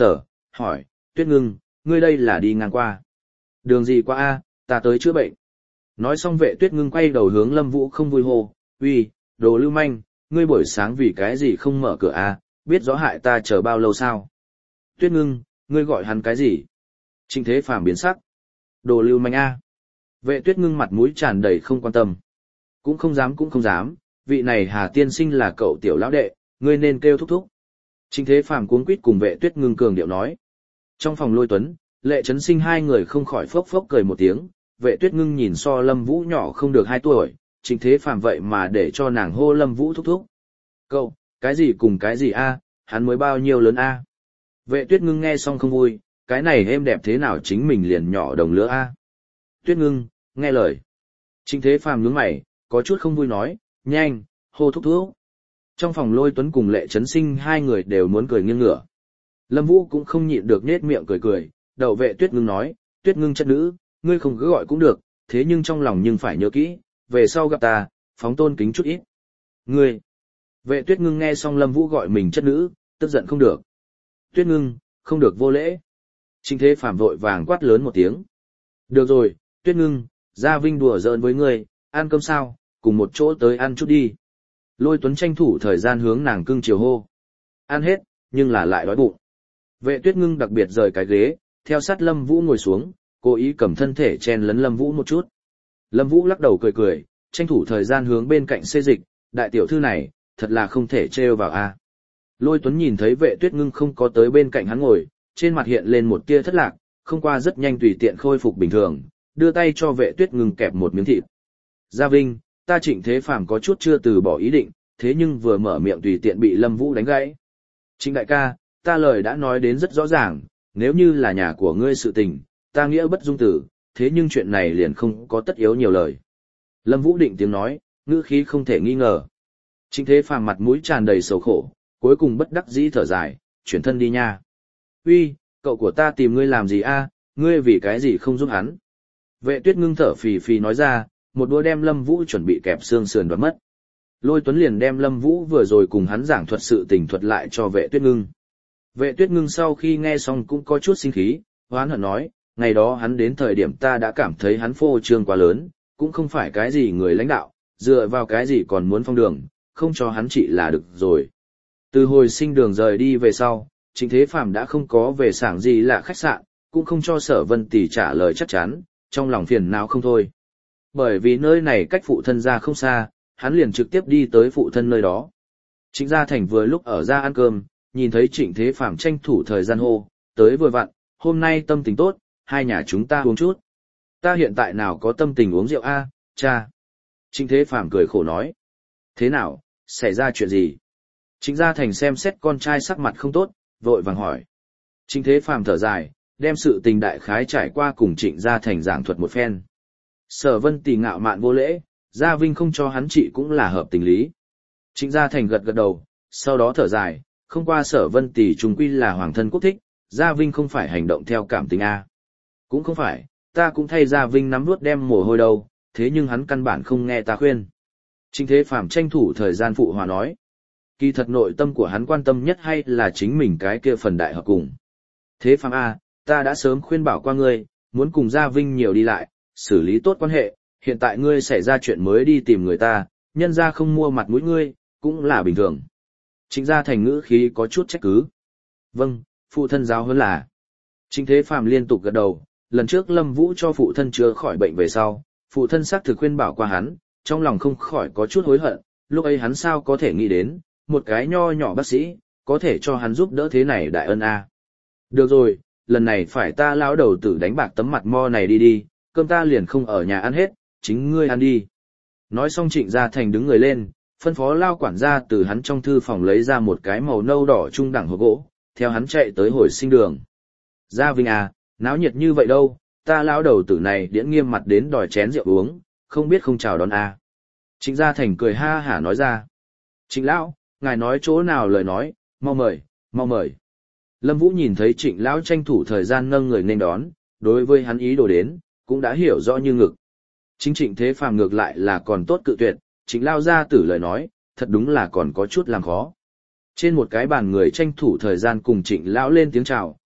hỏi, Tuyết Ngưng, ngươi đây là đi ngang qua. Đường gì qua a, ta tới chữa bệnh. Nói xong Vệ Tuyết Ngưng quay đầu hướng Lâm Vũ không vui hô, uy, đồ lưu manh, ngươi buổi sáng vì cái gì không mở cửa a, biết rõ hại ta chờ bao lâu sao? Tuyết Ngưng, ngươi gọi hắn cái gì? Trịnh Thế Phàm biến sắc. Đồ lưu manh a. Vệ Tuyết Ngưng mặt mũi tràn đầy không quan tâm. Cũng không dám cũng không dám, vị này Hà tiên sinh là cậu tiểu lão đệ, ngươi nên kêu thúc thúc. Trịnh Thế Phàm cuống quýt cùng Vệ Tuyết Ngưng cường điệu nói. Trong phòng Lôi Tuấn, Lệ Chấn Sinh hai người không khỏi phốc phốc cười một tiếng, Vệ Tuyết Ngưng nhìn so Lâm Vũ nhỏ không được hai tuổi, Trịnh Thế Phàm vậy mà để cho nàng hô Lâm Vũ thúc thúc. Cậu, cái gì cùng cái gì a, hắn mới bao nhiêu lớn a? Vệ Tuyết Ngưng nghe xong không vui, cái này êm đẹp thế nào chính mình liền nhỏ đồng lứa a? Tuyết Ngưng, nghe lời. Trịnh Thế Phàm nhướng mày, có chút không vui nói, nhanh, hô thúc thúc. Trong phòng Lôi Tuấn cùng Lệ Chấn Sinh hai người đều muốn cười nghiêng ngửa. Lâm Vũ cũng không nhịn được nết miệng cười cười, đầu Vệ Tuyết Ngưng nói, Tuyết Ngưng chất nữ, ngươi không cứ gọi cũng được, thế nhưng trong lòng nhưng phải nhớ kỹ, về sau gặp ta, phóng tôn kính chút ít. Ngươi. Vệ Tuyết Ngưng nghe xong Lâm Vũ gọi mình chất nữ, tức giận không được. Tuyết Ngưng, không được vô lễ. Trịnh Thế Phàm vội vàng quát lớn một tiếng. Được rồi, Tuyết Ngưng, Gia Vinh đùa giỡn với ngươi, ăn cơm sao, cùng một chỗ tới ăn chút đi. Lôi Tuấn tranh thủ thời gian hướng nàng cưng chiều hô. Ăn hết, nhưng là lại đói bụng. Vệ Tuyết Ngưng đặc biệt rời cái ghế, theo sát Lâm Vũ ngồi xuống, cố ý cầm thân thể chen lấn Lâm Vũ một chút. Lâm Vũ lắc đầu cười cười, tranh thủ thời gian hướng bên cạnh xê dịch, đại tiểu thư này, thật là không thể trêu vào a. Lôi Tuấn nhìn thấy Vệ Tuyết Ngưng không có tới bên cạnh hắn ngồi, trên mặt hiện lên một tia thất lạc, không qua rất nhanh tùy tiện khôi phục bình thường, đưa tay cho Vệ Tuyết Ngưng kẹp một miếng thịt. Gia Vinh, ta Trịnh Thế Phàm có chút chưa từ bỏ ý định, thế nhưng vừa mở miệng tùy tiện bị Lâm Vũ đánh gãy. Trịnh đại ca, ta lời đã nói đến rất rõ ràng, nếu như là nhà của ngươi sự tình, ta nghĩa bất dung tử, thế nhưng chuyện này liền không có tất yếu nhiều lời. Lâm Vũ định tiếng nói, ngữ khí không thể nghi ngờ. Trịnh Thế Phàm mặt mũi tràn đầy sầu khổ, cuối cùng bất đắc dĩ thở dài, chuyển thân đi nha. Uy, cậu của ta tìm ngươi làm gì a? Ngươi vì cái gì không giúp hắn? Vệ Tuyết Ngưng thở phì phì nói ra, một đũa đem Lâm Vũ chuẩn bị kẹp xương sườn đoạt mất. Lôi Tuấn liền đem Lâm Vũ vừa rồi cùng hắn giảng thuật sự tình thuật lại cho Vệ Tuyết Ngưng. Vệ Tuyết Ngưng sau khi nghe xong cũng có chút sinh khí, hoán hận nói, ngày đó hắn đến thời điểm ta đã cảm thấy hắn phô trương quá lớn, cũng không phải cái gì người lãnh đạo, dựa vào cái gì còn muốn phong đường, không cho hắn trị là được rồi. Từ hồi sinh đường rời đi về sau, Trịnh Thế Phàm đã không có về sảng gì là khách sạn, cũng không cho Sở Vân Tỷ trả lời chắc chắn, trong lòng phiền não không thôi. Bởi vì nơi này cách phụ thân ra không xa, hắn liền trực tiếp đi tới phụ thân nơi đó. Trịnh Gia Thành vừa lúc ở ra ăn cơm, nhìn thấy Trịnh Thế Phàm tranh thủ thời gian hô, tới vừa vặn, hôm nay tâm tình tốt, hai nhà chúng ta uống chút. Ta hiện tại nào có tâm tình uống rượu a, cha. Trịnh Thế Phàm cười khổ nói. Thế nào, xảy ra chuyện gì? Trịnh Gia Thành xem xét con trai sắc mặt không tốt, vội vàng hỏi. Trịnh Thế Phàm thở dài, đem sự tình đại khái trải qua cùng Trịnh Gia Thành giảng thuật một phen. Sở Vân Tỷ ngạo mạn vô lễ, Gia Vinh không cho hắn trị cũng là hợp tình lý. Trịnh Gia Thành gật gật đầu, sau đó thở dài, không qua Sở Vân Tỷ trùng quy là hoàng thân quốc thích, Gia Vinh không phải hành động theo cảm tình a. Cũng không phải, ta cũng thay Gia Vinh nắm nuốt đem mồ hôi đâu, thế nhưng hắn căn bản không nghe ta khuyên. Trịnh Thế Phàm tranh thủ thời gian phụ hòa nói. Kỳ thật nội tâm của hắn quan tâm nhất hay là chính mình cái kia phần đại hợp cùng. Thế Phàm a, ta đã sớm khuyên bảo qua ngươi, muốn cùng Gia Vinh nhiều đi lại, xử lý tốt quan hệ, hiện tại ngươi xảy ra chuyện mới đi tìm người ta, nhân ra không mua mặt mũi ngươi, cũng là bình thường. Trịnh Gia Thành ngữ khí có chút trách cứ. Vâng, phụ thân giáo huấn là. Trịnh Thế Phàm liên tục gật đầu, lần trước Lâm Vũ cho phụ thân chữa khỏi bệnh về sau, phụ thân xác thực khuyên bảo qua hắn, trong lòng không khỏi có chút hối hận, lúc ấy hắn sao có thể nghĩ đến, một cái nho nhỏ bác sĩ, có thể cho hắn giúp đỡ thế này đại ân a. Được rồi, lần này phải ta lão đầu tử đánh bạc tấm mặt mo này đi đi, cơm ta liền không ở nhà ăn hết, chính ngươi ăn đi. Nói xong Trịnh Gia Thành đứng người lên, phân phó lao quản gia từ hắn trong thư phòng lấy ra một cái màu nâu đỏ trung đẳng hộp gỗ, theo hắn chạy tới hồi sinh đường. Gia Vinh à, náo nhiệt như vậy đâu, ta lão đầu tử này điễn nghiêm mặt đến đòi chén rượu uống, không biết không chào đón à. Trịnh Gia Thành cười ha hả nói ra. Trịnh lão, ngài nói chỗ nào lời nói, mau mời, mau mời. Lâm Vũ nhìn thấy Trịnh lão tranh thủ thời gian nâng người nên đón, đối với hắn ý đồ đến, cũng đã hiểu rõ như ngực. Chính Trịnh Thế Phàm ngược lại là còn tốt cự tuyệt, Trịnh lao ra tử lời nói, thật đúng là còn có chút làm khó. Trên một cái bàn người tranh thủ thời gian cùng Trịnh lão lên tiếng chào,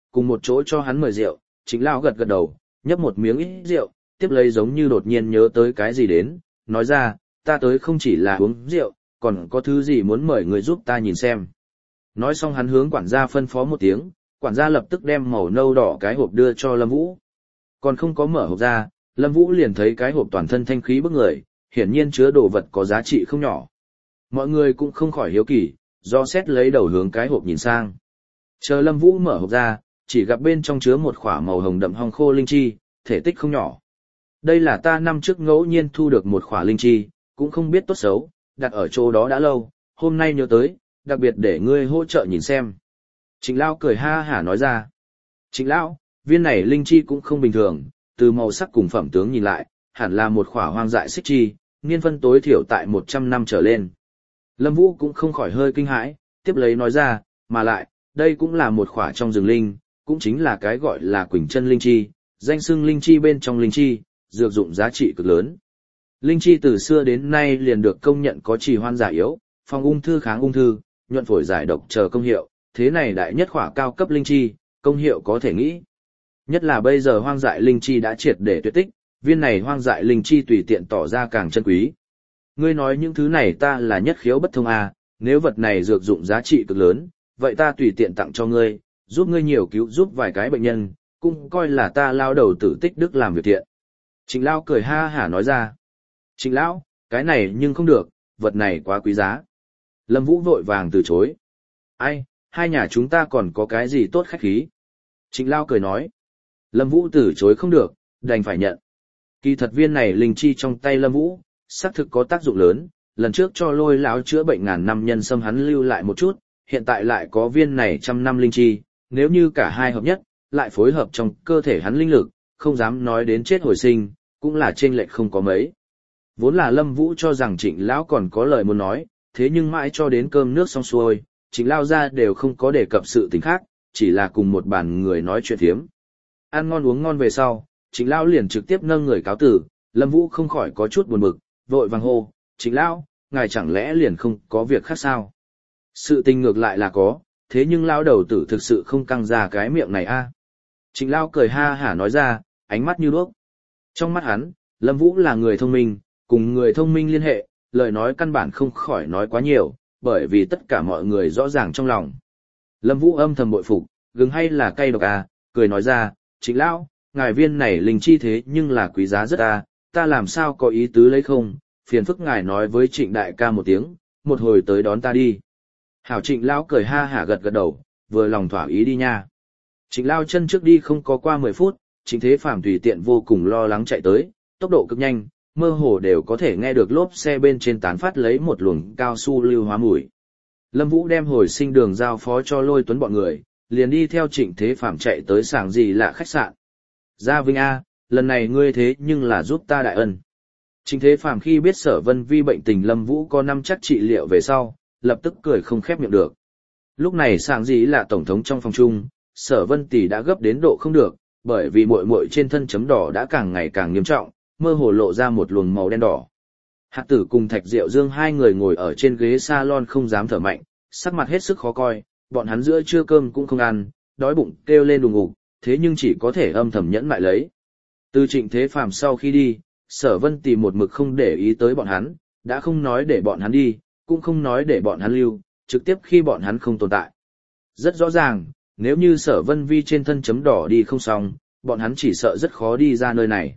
cùng một chỗ cho hắn mời rượu. Trịnh Lão gật gật đầu, nhấp một miếng ít rượu, tiếp lấy giống như đột nhiên nhớ tới cái gì đến, nói ra, ta tới không chỉ là uống rượu, còn có thứ gì muốn mời người giúp ta nhìn xem. Nói xong hắn hướng quản gia phân phó một tiếng, quản gia lập tức đem màu nâu đỏ cái hộp đưa cho Lâm Vũ. Còn không có mở hộp ra, Lâm Vũ liền thấy cái hộp toàn thân thanh khí bức người, hiển nhiên chứa đồ vật có giá trị không nhỏ. Mọi người cũng không khỏi hiếu kỳ, do xét lấy đầu hướng cái hộp nhìn sang. Chờ Lâm Vũ mở hộp ra, chỉ gặp bên trong chứa một khỏa màu hồng đậm hong khô linh chi, thể tích không nhỏ. Đây là ta năm trước ngẫu nhiên thu được một khỏa linh chi, cũng không biết tốt xấu, đặt ở chỗ đó đã lâu, hôm nay nhớ tới, đặc biệt để ngươi hỗ trợ nhìn xem. Trịnh Lão cười ha hả nói ra. Trịnh Lão, viên này linh chi cũng không bình thường, từ màu sắc cùng phẩm tướng nhìn lại, hẳn là một khỏa hoang dại xích chi, niên phân tối thiểu tại một trăm năm trở lên. Lâm Vũ cũng không khỏi hơi kinh hãi, tiếp lấy nói ra, mà lại, đây cũng là một khỏa trong rừng linh, cũng chính là cái gọi là Quỳnh chân linh chi, danh xưng linh chi bên trong linh chi, dược dụng giá trị cực lớn. Linh chi từ xưa đến nay liền được công nhận có trì hoan giải yếu, phòng ung thư kháng ung thư, nhuận phổi giải độc chờ công hiệu, thế này đại nhất khỏa cao cấp linh chi, công hiệu có thể nghĩ. Nhất là bây giờ hoang dại linh chi đã triệt để tuyệt tích, viên này hoang dại linh chi tùy tiện tỏ ra càng chân quý. Ngươi nói những thứ này ta là nhất khiếu bất thông à, nếu vật này dược dụng giá trị cực lớn, vậy ta tùy tiện tặng cho ngươi, giúp ngươi nhiều cứu giúp vài cái bệnh nhân, cũng coi là ta lao đầu tử tích đức làm việc thiện. Trịnh Lão cười ha hả nói ra. Trịnh Lão, cái này nhưng không được, vật này quá quý giá. Lâm Vũ vội vàng từ chối. Ai, hai nhà chúng ta còn có cái gì tốt khách khí. Trịnh Lão cười nói. Lâm Vũ từ chối không được, đành phải nhận. Kỳ thật viên này linh chi trong tay Lâm Vũ, xác thực có tác dụng lớn, lần trước cho Lôi lão chữa bệnh ngàn năm nhân sâm hắn lưu lại một chút, hiện tại lại có viên này trăm năm linh chi, nếu như cả hai hợp nhất, lại phối hợp trong cơ thể hắn linh lực, không dám nói đến chết hồi sinh, cũng là chênh lệch không có mấy. Vốn là Lâm Vũ cho rằng Trịnh Lão còn có lời muốn nói, thế nhưng mãi cho đến cơm nước xong xuôi, Trịnh Lão ra đều không có đề cập sự tình khác, chỉ là cùng một bàn người nói chuyện thiếm. Ăn ngon uống ngon về sau, Trịnh Lão liền trực tiếp nâng người cáo tử, Lâm Vũ không khỏi có chút buồn bực, vội vàng hô, Trịnh Lão, ngài chẳng lẽ liền không có việc khác sao? Sự tình ngược lại là có, thế nhưng Lão đầu tử thực sự không căng ra cái miệng này a. Trịnh Lão cười ha hả nói ra, ánh mắt như đuốc. Trong mắt hắn, Lâm Vũ là người thông minh, cùng người thông minh liên hệ, lời nói căn bản không khỏi nói quá nhiều, bởi vì tất cả mọi người rõ ràng trong lòng. Lâm Vũ âm thầm bội phục, gừng hay là cay độc à, cười nói ra, Trịnh Lão, ngài viên này linh chi thế nhưng là quý giá rất à, ta làm sao có ý tứ lấy không, phiền phức ngài nói với Trịnh đại ca một tiếng, một hồi tới đón ta đi. Hảo Trịnh Lão cười ha hả gật gật đầu, vừa lòng thỏa ý đi nha. Trịnh Lão chân trước đi không có qua mười phút, Trịnh Thế Phàm tùy tiện vô cùng lo lắng chạy tới, tốc độ cực nhanh, mơ hồ đều có thể nghe được lốp xe bên trên tán phát lấy một luồng cao su lưu hóa mùi. Lâm Vũ đem hồi sinh đường giao phó cho Lôi Tuấn bọn người, liền đi theo Trịnh Thế Phàm chạy tới sảng gì lạ khách sạn. Gia Vinh A, lần này ngươi thế nhưng là giúp ta đại ân. Trịnh Thế Phàm khi biết Sở Vân Vi bệnh tình Lâm Vũ có năm chắc trị liệu về sau, lập tức cười không khép miệng được. Lúc này sảng gì là tổng thống trong phòng chung, Sở Vân Tỷ đã gấp đến độ không được, bởi vì muội muội trên thân chấm đỏ đã càng ngày càng nghiêm trọng, mơ hồ lộ ra một luồng màu đen đỏ. Hạc Tử cùng Thạch Diệu Dương hai người ngồi ở trên ghế salon không dám thở mạnh, sắc mặt hết sức khó coi, bọn hắn giữa trưa cơm cũng không ăn, đói bụng kêu lên đùng ngục, thế nhưng chỉ có thể âm thầm nhẫn mại lấy. Từ Trịnh Thế Phàm sau khi đi, Sở Vân Tỷ một mực không để ý tới bọn hắn, đã không nói để bọn hắn đi, cũng không nói để bọn hắn lưu, trực tiếp khi bọn hắn không tồn tại. Rất rõ ràng, nếu như Sở Vân Vi trên thân chấm đỏ đi không xong, bọn hắn chỉ sợ rất khó đi ra nơi này.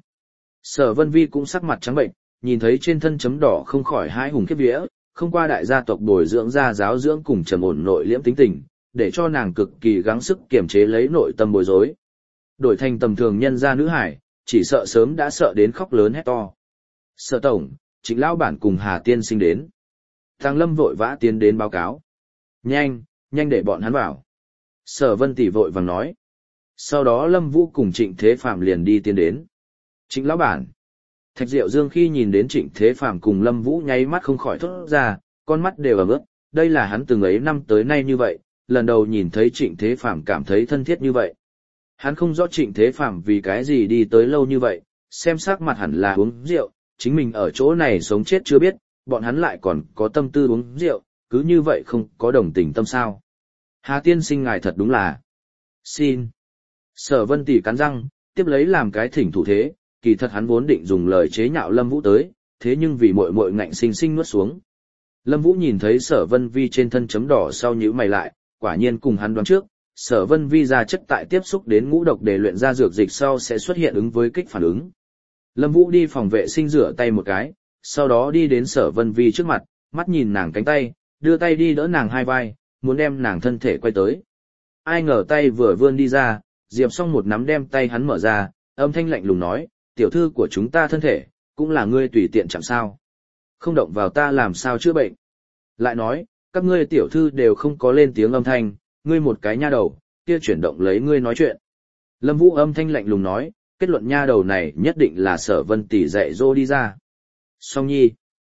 Sở Vân Vi cũng sắc mặt trắng bệnh, nhìn thấy trên thân chấm đỏ không khỏi hãi hùng khiếp vía, không qua đại gia tộc bồi dưỡng ra giáo dưỡng cùng trầm ổn nội liễm tính tình, để cho nàng cực kỳ gắng sức kiềm chế lấy nội tâm bối rối. Đổi thành tầm thường nhân gia nữ hải, chỉ sợ sớm đã sợ đến khóc lớn hét to. Sở tổng, Trịnh lão bản cùng Hà tiên sinh đến. Thang Lâm vội vã tiến đến báo cáo. Nhanh, nhanh để bọn hắn vào. Sở Vân Tỷ vội vàng nói. Sau đó Lâm Vũ cùng Trịnh Thế Phàm liền đi tiến đến. Trịnh lão bản. Thạch Diệu Dương khi nhìn đến Trịnh Thế Phàm cùng Lâm Vũ nháy mắt không khỏi thốt ra, con mắt đều ẩm ướt, đây là hắn từng ấy năm tới nay như vậy, lần đầu nhìn thấy Trịnh Thế Phàm cảm thấy thân thiết như vậy. Hắn không rõ Trịnh Thế Phàm vì cái gì đi tới lâu như vậy, xem sắc mặt hẳn là uống rượu, chính mình ở chỗ này sống chết chưa biết, bọn hắn lại còn có tâm tư uống rượu, cứ như vậy không có đồng tình tâm sao. Hà tiên sinh ngài thật đúng là. Xin, Sở Vân Tỷ cắn răng, tiếp lấy làm cái thỉnh thủ thế, kỳ thật hắn vốn định dùng lời chế nhạo Lâm Vũ tới, thế nhưng vì muội muội ngạnh sinh sinh nuốt xuống. Lâm Vũ nhìn thấy Sở Vân Vi trên thân chấm đỏ sau nhíu mày lại, quả nhiên cùng hắn đoán trước, Sở Vân Vi ra chất tại tiếp xúc đến ngũ độc để luyện ra dược dịch sau sẽ xuất hiện ứng với kích phản ứng. Lâm Vũ đi phòng vệ sinh rửa tay một cái, sau đó đi đến Sở Vân Vi trước mặt, mắt nhìn nàng cánh tay, đưa tay đi đỡ nàng hai vai, muốn đem nàng thân thể quay tới. Ai ngờ tay vừa vươn đi ra, Diệp Song một nắm đem tay hắn mở ra, âm thanh lạnh lùng nói, tiểu thư của chúng ta thân thể, cũng là ngươi tùy tiện chạm sao. Không động vào ta làm sao chữa bệnh. Lại nói, các ngươi tiểu thư đều không có lên tiếng âm thanh, ngươi một cái nha đầu, kia chuyển động lấy ngươi nói chuyện. Lâm Vũ âm thanh lạnh lùng nói, kết luận nha đầu này nhất định là Sở Vân Tỷ dạy dỗ đi ra. Song nhi.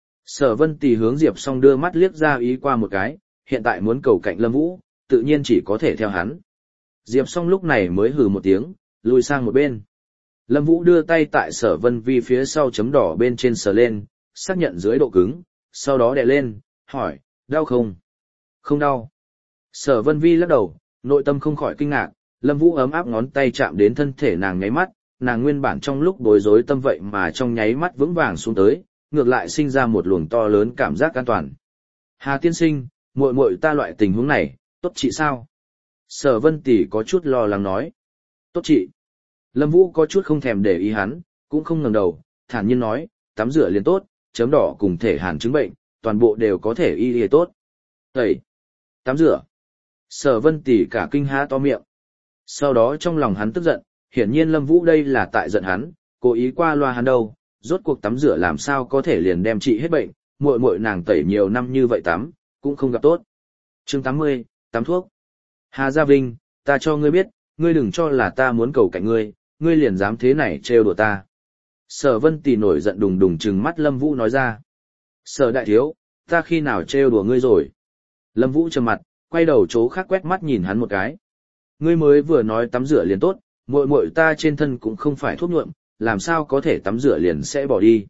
Sở Vân Tỷ hướng Diệp Song đưa mắt liếc ra ý qua một cái, hiện tại muốn cầu cạnh Lâm Vũ, tự nhiên chỉ có thể theo hắn. Diệp Song lúc này mới hừ một tiếng, lùi sang một bên. Lâm Vũ đưa tay tại Sở Vân Vi phía sau chấm đỏ bên trên sờ lên, xác nhận dưới độ cứng, sau đó đè lên, hỏi, đau không? Không đau. Sở Vân Vi lắc đầu, nội tâm không khỏi kinh ngạc, Lâm Vũ ấm áp ngón tay chạm đến thân thể nàng nháy mắt, nàng nguyên bản trong lúc bối rối tâm vậy mà trong nháy mắt vững vàng xuống tới, ngược lại sinh ra một luồng to lớn cảm giác an toàn. Hà tiên sinh, muội muội ta loại tình huống này, tốt trị sao? Sở Vân Tỷ có chút lo lắng nói. Tốt trị. Lâm Vũ có chút không thèm để ý hắn, cũng không ngẩng đầu, thản nhiên nói, tắm rửa liền tốt, chấm đỏ cùng thể hàn chứng bệnh, toàn bộ đều có thể y y tốt. Tẩy. Tắm rửa. Sở Vân Tỷ cả kinh há to miệng. Sau đó trong lòng hắn tức giận, hiển nhiên Lâm Vũ đây là tại giận hắn, cố ý qua loa hắn đâu, rốt cuộc tắm rửa làm sao có thể liền đem trị hết bệnh, muội muội nàng tẩy nhiều năm như vậy tắm, cũng không gặp tốt. Chương tám mươi, tắm thuốc. Hà Gia Vinh, ta cho ngươi biết, ngươi đừng cho là ta muốn cầu cạnh ngươi, ngươi liền dám thế này trêu đùa ta. Sở Vân Tỷ nổi giận đùng đùng trừng mắt Lâm Vũ nói ra. Sở đại thiếu, ta khi nào trêu đùa ngươi rồi? Lâm Vũ trầm mặt, quay đầu chỗ khác quét mắt nhìn hắn một cái. Ngươi mới vừa nói tắm rửa liền tốt, muội muội ta trên thân cũng không phải thuốc nhuộm, làm sao có thể tắm rửa liền sẽ bỏ đi.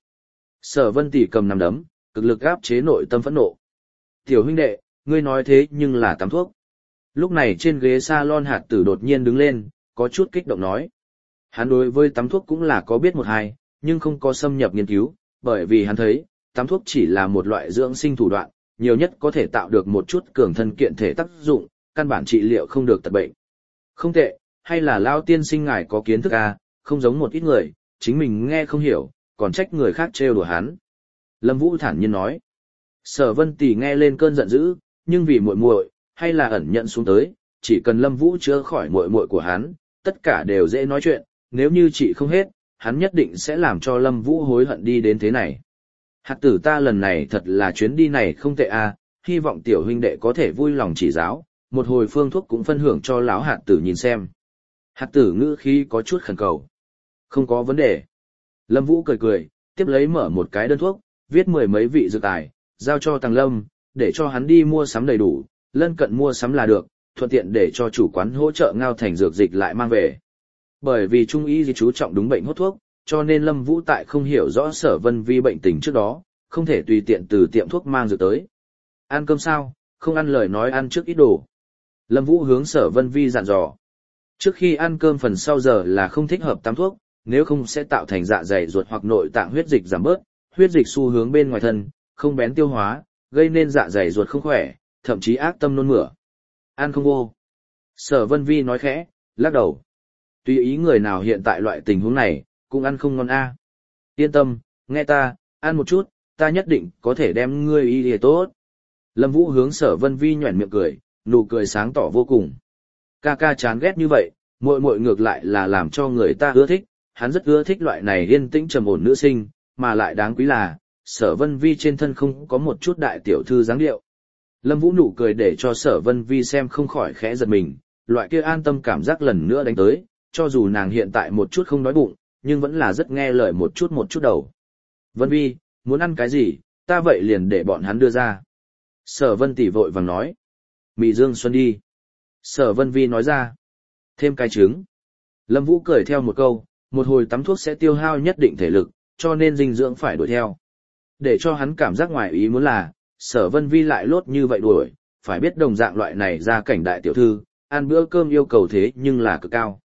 Sở Vân Tỷ cầm nắm đấm, cực lực áp chế nội tâm phẫn nộ. Tiểu huynh đệ, ngươi nói thế nhưng là tắm thuốc. Lúc này trên ghế salon Hạt Tử đột nhiên đứng lên, có chút kích động nói. Hắn đối với tắm thuốc cũng là có biết một hai, nhưng không có xâm nhập nghiên cứu, bởi vì hắn thấy, tắm thuốc chỉ là một loại dưỡng sinh thủ đoạn, nhiều nhất có thể tạo được một chút cường thân kiện thể tác dụng, căn bản trị liệu không được tật bệnh. Không tệ, hay là Lao tiên sinh ngài có kiến thức à, không giống một ít người, chính mình nghe không hiểu, còn trách người khác trêu đùa hắn. Lâm Vũ thản nhiên nói. Sở Vân Tỷ nghe lên cơn giận dữ, nhưng vì muội muội, hay là ẩn nhận xuống tới, chỉ cần Lâm Vũ chữa khỏi muội muội của hắn, tất cả đều dễ nói chuyện, nếu như trị không hết, hắn nhất định sẽ làm cho Lâm Vũ hối hận đi đến thế này. Hạt Tử ta lần này thật là chuyến đi này không tệ à, hy vọng tiểu huynh đệ có thể vui lòng chỉ giáo, một hồi phương thuốc cũng phân hưởng cho lão Hạt Tử nhìn xem. Hạt Tử ngữ khí có chút khẩn cầu. Không có vấn đề. Lâm Vũ cười cười, tiếp lấy mở một cái đơn thuốc, viết mười mấy vị dược tài, giao cho Tàng Lâm, để cho hắn đi mua sắm đầy đủ, lân cận mua sắm là được, thuận tiện để cho chủ quán hỗ trợ ngao thành dược dịch lại mang về. Bởi vì trung y di chú trọng đúng bệnh hốt thuốc, cho nên Lâm Vũ tại không hiểu rõ Sở Vân Vi bệnh tình trước đó, không thể tùy tiện từ tiệm thuốc mang dược tới. Ăn cơm sao, không ăn lời nói ăn trước ít đồ. Lâm Vũ hướng Sở Vân Vi dặn dò. Trước khi ăn cơm phần sau giờ là không thích hợp tắm thuốc, nếu không sẽ tạo thành dạ dày ruột hoặc nội tạng huyết dịch giảm bớt, huyết dịch xu hướng bên ngoài thân, không bén tiêu hóa, gây nên dạ dày ruột không khỏe, thậm chí ác tâm nôn mửa. Ăn không vô. Sở Vân Vi nói khẽ, lắc đầu. Tùy ý người nào hiện tại loại tình huống này, cũng ăn không ngon a. À. Yên tâm, nghe ta, ăn một chút, ta nhất định có thể đem ngươi y lìa tốt. Lâm Vũ hướng Sở Vân Vi nhoẻn miệng cười, nụ cười sáng tỏ vô cùng. Ca ca chán ghét như vậy, muội muội ngược lại là làm cho người ta ưa thích, hắn rất ưa thích loại này yên tĩnh trầm ổn nữ sinh, mà lại đáng quý là, Sở Vân Vi trên thân không có một chút đại tiểu thư dáng điệu. Lâm Vũ nụ cười để cho Sở Vân Vi xem không khỏi khẽ giật mình, loại kia an tâm cảm giác lần nữa đánh tới, cho dù nàng hiện tại một chút không đói bụng, nhưng vẫn là rất nghe lời một chút một chút đầu. Vân Vi, muốn ăn cái gì, ta vậy liền để bọn hắn đưa ra. Sở Vân Tỷ vội vàng nói. Mị Dương Xuân đi. Sở Vân Vi nói ra. Thêm cái trứng. Lâm Vũ cười theo một câu, một hồi tắm thuốc sẽ tiêu hao nhất định thể lực, cho nên dinh dưỡng phải đuổi theo. Để cho hắn cảm giác ngoài ý muốn là, Sở Vân Vi lại lốt như vậy đuổi, phải biết đồng dạng loại này ra cảnh đại tiểu thư, ăn bữa cơm yêu cầu thế nhưng là cực cao.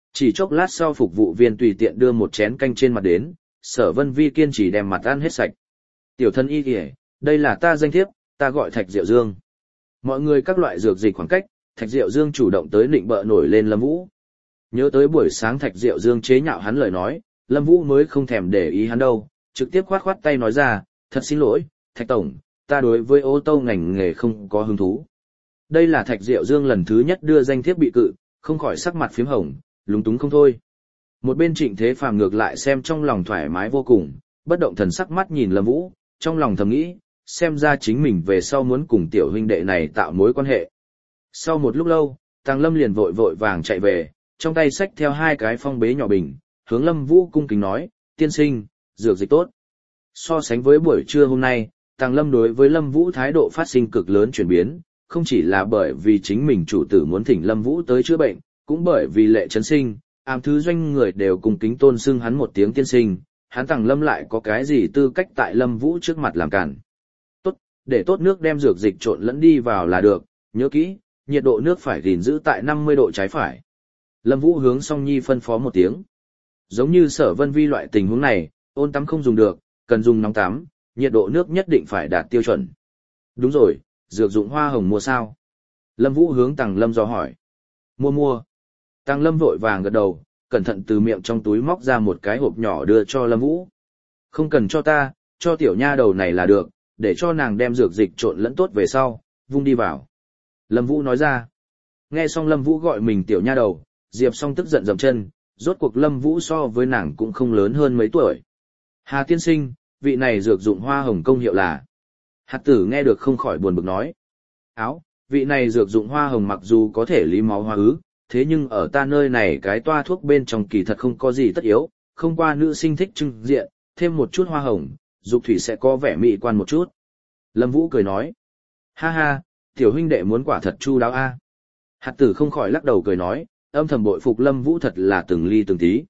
Chỉ chốc lát sau phục vụ viên tùy tiện đưa một chén canh trên mặt đến, Sở Vân Vi kiên trì đem mặt ăn hết sạch. Tiểu thân y kìa, đây là ta danh thiếp, ta gọi Thạch Diệu Dương. Mọi người các loại dược dịch khoảng cách, Thạch Diệu Dương chủ động tới nịnh bợ nổi lên Lâm Vũ. Nhớ tới buổi sáng Thạch Diệu Dương chế nhạo hắn lời nói, Lâm Vũ mới không thèm để ý hắn đâu, trực tiếp khoát khoát tay nói ra, thật xin lỗi, Thạch Tổng, ta đối với ô tô ngành nghề không có hứng thú. Đây là Thạch Diệu Dương lần thứ nhất đưa danh thiếp bị cự, không khỏi sắc mặt phím hồng, lúng túng không thôi. Một bên Trịnh Thế Phàm ngược lại xem trong lòng thoải mái vô cùng, bất động thần sắc mắt nhìn Lâm Vũ, trong lòng thầm nghĩ, xem ra chính mình về sau muốn cùng tiểu huynh đệ này tạo mối quan hệ. Sau một lúc lâu, Tàng Lâm liền vội vội vàng chạy về, trong tay xách theo hai cái phong bế nhỏ bình, hướng Lâm Vũ cung kính nói, tiên sinh, dược dịch tốt. So sánh với buổi trưa hôm nay, Tàng Lâm đối với Lâm Vũ thái độ phát sinh cực lớn chuyển biến, không chỉ là bởi vì chính mình chủ tử muốn thỉnh Lâm Vũ tới chữa bệnh, cũng bởi vì Lệ Trấn Sinh, ám thứ doanh người đều cùng kính tôn xưng hắn một tiếng tiên sinh, hắn Tàng Lâm lại có cái gì tư cách tại Lâm Vũ trước mặt làm cản. Tốt, để tốt nước đem dược dịch trộn lẫn đi vào là được, nhớ kỹ, nhiệt độ nước phải gìn giữ tại năm mươi độ trái phải. Lâm Vũ hướng Song Nhi phân phó một tiếng. Giống như Sở Vân Vi loại tình huống này, ôn tắm không dùng được, cần dùng nóng tắm, nhiệt độ nước nhất định phải đạt tiêu chuẩn. Đúng rồi, dược dụng hoa hồng mua sao? Lâm Vũ hướng Tàng Lâm dò hỏi. Mua mua. Tàng Lâm vội vàng gật đầu, cẩn thận từ miệng trong túi móc ra một cái hộp nhỏ đưa cho Lâm Vũ. Không cần cho ta, cho tiểu nha đầu này là được, để cho nàng đem dược dịch trộn lẫn tốt về sau, vung đi vào. Lâm Vũ nói ra. Nghe xong Lâm Vũ gọi mình tiểu nha đầu, Diệp Song tức giận dậm chân, rốt cuộc Lâm Vũ so với nàng cũng không lớn hơn mấy tuổi. Hà tiên sinh, vị này dược dụng hoa hồng công hiệu là. Hạt tử nghe được không khỏi buồn bực nói. Áo, vị này dược dụng hoa hồng mặc dù có thể lý máu hoa ứ, thế nhưng ở ta nơi này cái toa thuốc bên trong kỳ thật không có gì tất yếu, không qua nữ sinh thích trưng diện, thêm một chút hoa hồng, dục thủy sẽ có vẻ mỹ quan một chút. Lâm Vũ cười nói. Ha ha, tiểu huynh đệ muốn quả thật chu đáo a. Hạt tử không khỏi lắc đầu cười nói, âm thầm bội phục Lâm Vũ thật là từng ly từng tí.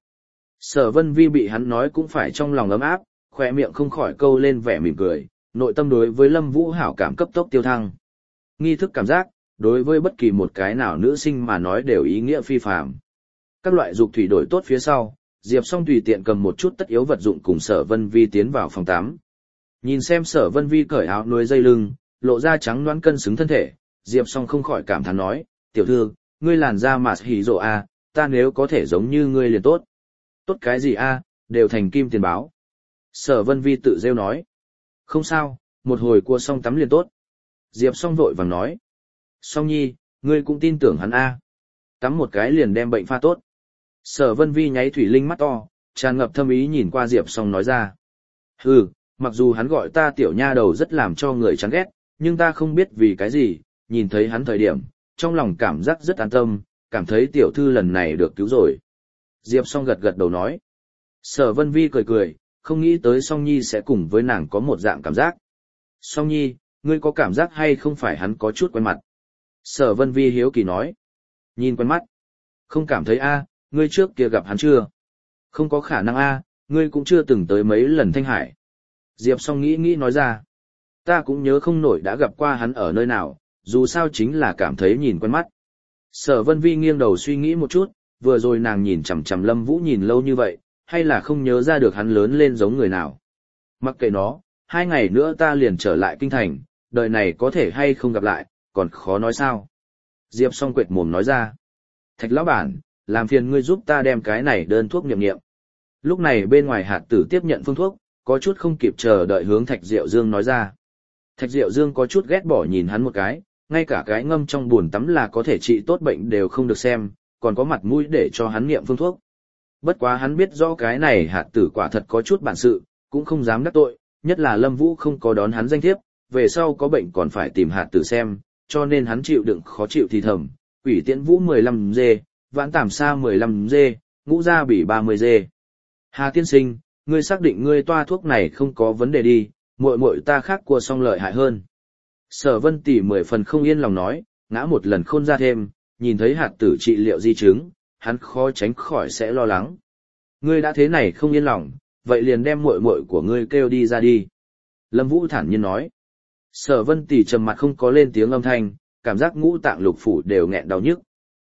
Sở Vân Vi bị hắn nói cũng phải trong lòng ấm áp, khóe miệng không khỏi câu lên vẻ mỉm cười, nội tâm đối với Lâm Vũ hảo cảm cấp tốc tiêu thăng. Nghi thức cảm giác, đối với bất kỳ một cái nào nữ sinh mà nói đều ý nghĩa phi phàm. Các loại dục thủy đổi tốt phía sau, Diệp Song tùy tiện cầm một chút tất yếu vật dụng cùng Sở Vân Vi tiến vào phòng tắm. Nhìn xem Sở Vân Vi cởi áo nuôi dây lưng, lộ ra trắng nõn cân xứng thân thể, Diệp Song không khỏi cảm thán nói, tiểu thư, ngươi làn da mà hỉ rộ a, ta nếu có thể giống như ngươi liền tốt. Tốt cái gì a, đều thành kim tiền báo. Sở Vân Vi tự rêu nói. Không sao, một hồi cua xong tắm liền tốt. Diệp Song vội vàng nói. Song Nhi, ngươi cũng tin tưởng hắn a. Tắm một cái liền đem bệnh pha tốt. Sở Vân Vi nháy thủy linh mắt to, tràn ngập thâm ý nhìn qua Diệp Song nói ra. Hừ, mặc dù hắn gọi ta tiểu nha đầu rất làm cho người chán ghét, nhưng ta không biết vì cái gì, nhìn thấy hắn thời điểm, trong lòng cảm giác rất an tâm, cảm thấy tiểu thư lần này được cứu rồi. Diệp Song gật gật đầu nói. Sở Vân Vi cười cười, không nghĩ tới Song Nhi sẽ cùng với nàng có một dạng cảm giác. Song Nhi, ngươi có cảm giác hay không phải hắn có chút quen mặt? Sở Vân Vi hiếu kỳ nói. Nhìn quen mắt. Không cảm thấy a, ngươi trước kia gặp hắn chưa? Không có khả năng a, ngươi cũng chưa từng tới mấy lần Thanh Hải. Diệp Song nghĩ nghĩ nói ra. Ta cũng nhớ không nổi đã gặp qua hắn ở nơi nào, dù sao chính là cảm thấy nhìn quen mắt. Sở Vân Vi nghiêng đầu suy nghĩ một chút, vừa rồi nàng nhìn chằm chằm Lâm Vũ nhìn lâu như vậy, hay là không nhớ ra được hắn lớn lên giống người nào. Mặc kệ nó, hai ngày nữa ta liền trở lại kinh thành, đời này có thể hay không gặp lại, còn khó nói sao. Diệp Song quệt mồm nói ra. Thạch lão bản, làm phiền ngươi giúp ta đem cái này đơn thuốc nghiệm nghiệm. Lúc này bên ngoài Hạt tử tiếp nhận phương thuốc, có chút không kịp chờ đợi hướng Thạch Diệu Dương nói ra. Thạch Diệu Dương có chút ghét bỏ nhìn hắn một cái, ngay cả cái ngâm trong bồn tắm là có thể trị tốt bệnh đều không được xem, còn có mặt mũi để cho hắn nghiệm phương thuốc. Bất quá hắn biết rõ cái này Hạt tử quả thật có chút bản sự, cũng không dám đắc tội, nhất là Lâm Vũ không có đón hắn danh thiếp, về sau có bệnh còn phải tìm Hạt tử xem, cho nên hắn chịu đựng khó chịu thì thầm, Quỷ Tiễn Vũ mười lăm dê, Vãn Tảm Sa mười lăm dê, Ngũ Gia Bỉ ba mươi dê. Hà tiên sinh, ngươi xác định ngươi toa thuốc này không có vấn đề đi, muội muội ta khác cua xong lợi hại hơn. Sở Vân Tỷ mười phần không yên lòng nói, ngã một lần khôn ra thêm, nhìn thấy Hạt tử trị liệu di chứng, hắn khó tránh khỏi sẽ lo lắng. Ngươi đã thế này không yên lòng, vậy liền đem muội muội của ngươi kêu đi ra đi. Lâm Vũ thản nhiên nói. Sở Vân Tỷ trầm mặt không có lên tiếng âm thanh, cảm giác ngũ tạng lục phủ đều nghẹn đau nhức.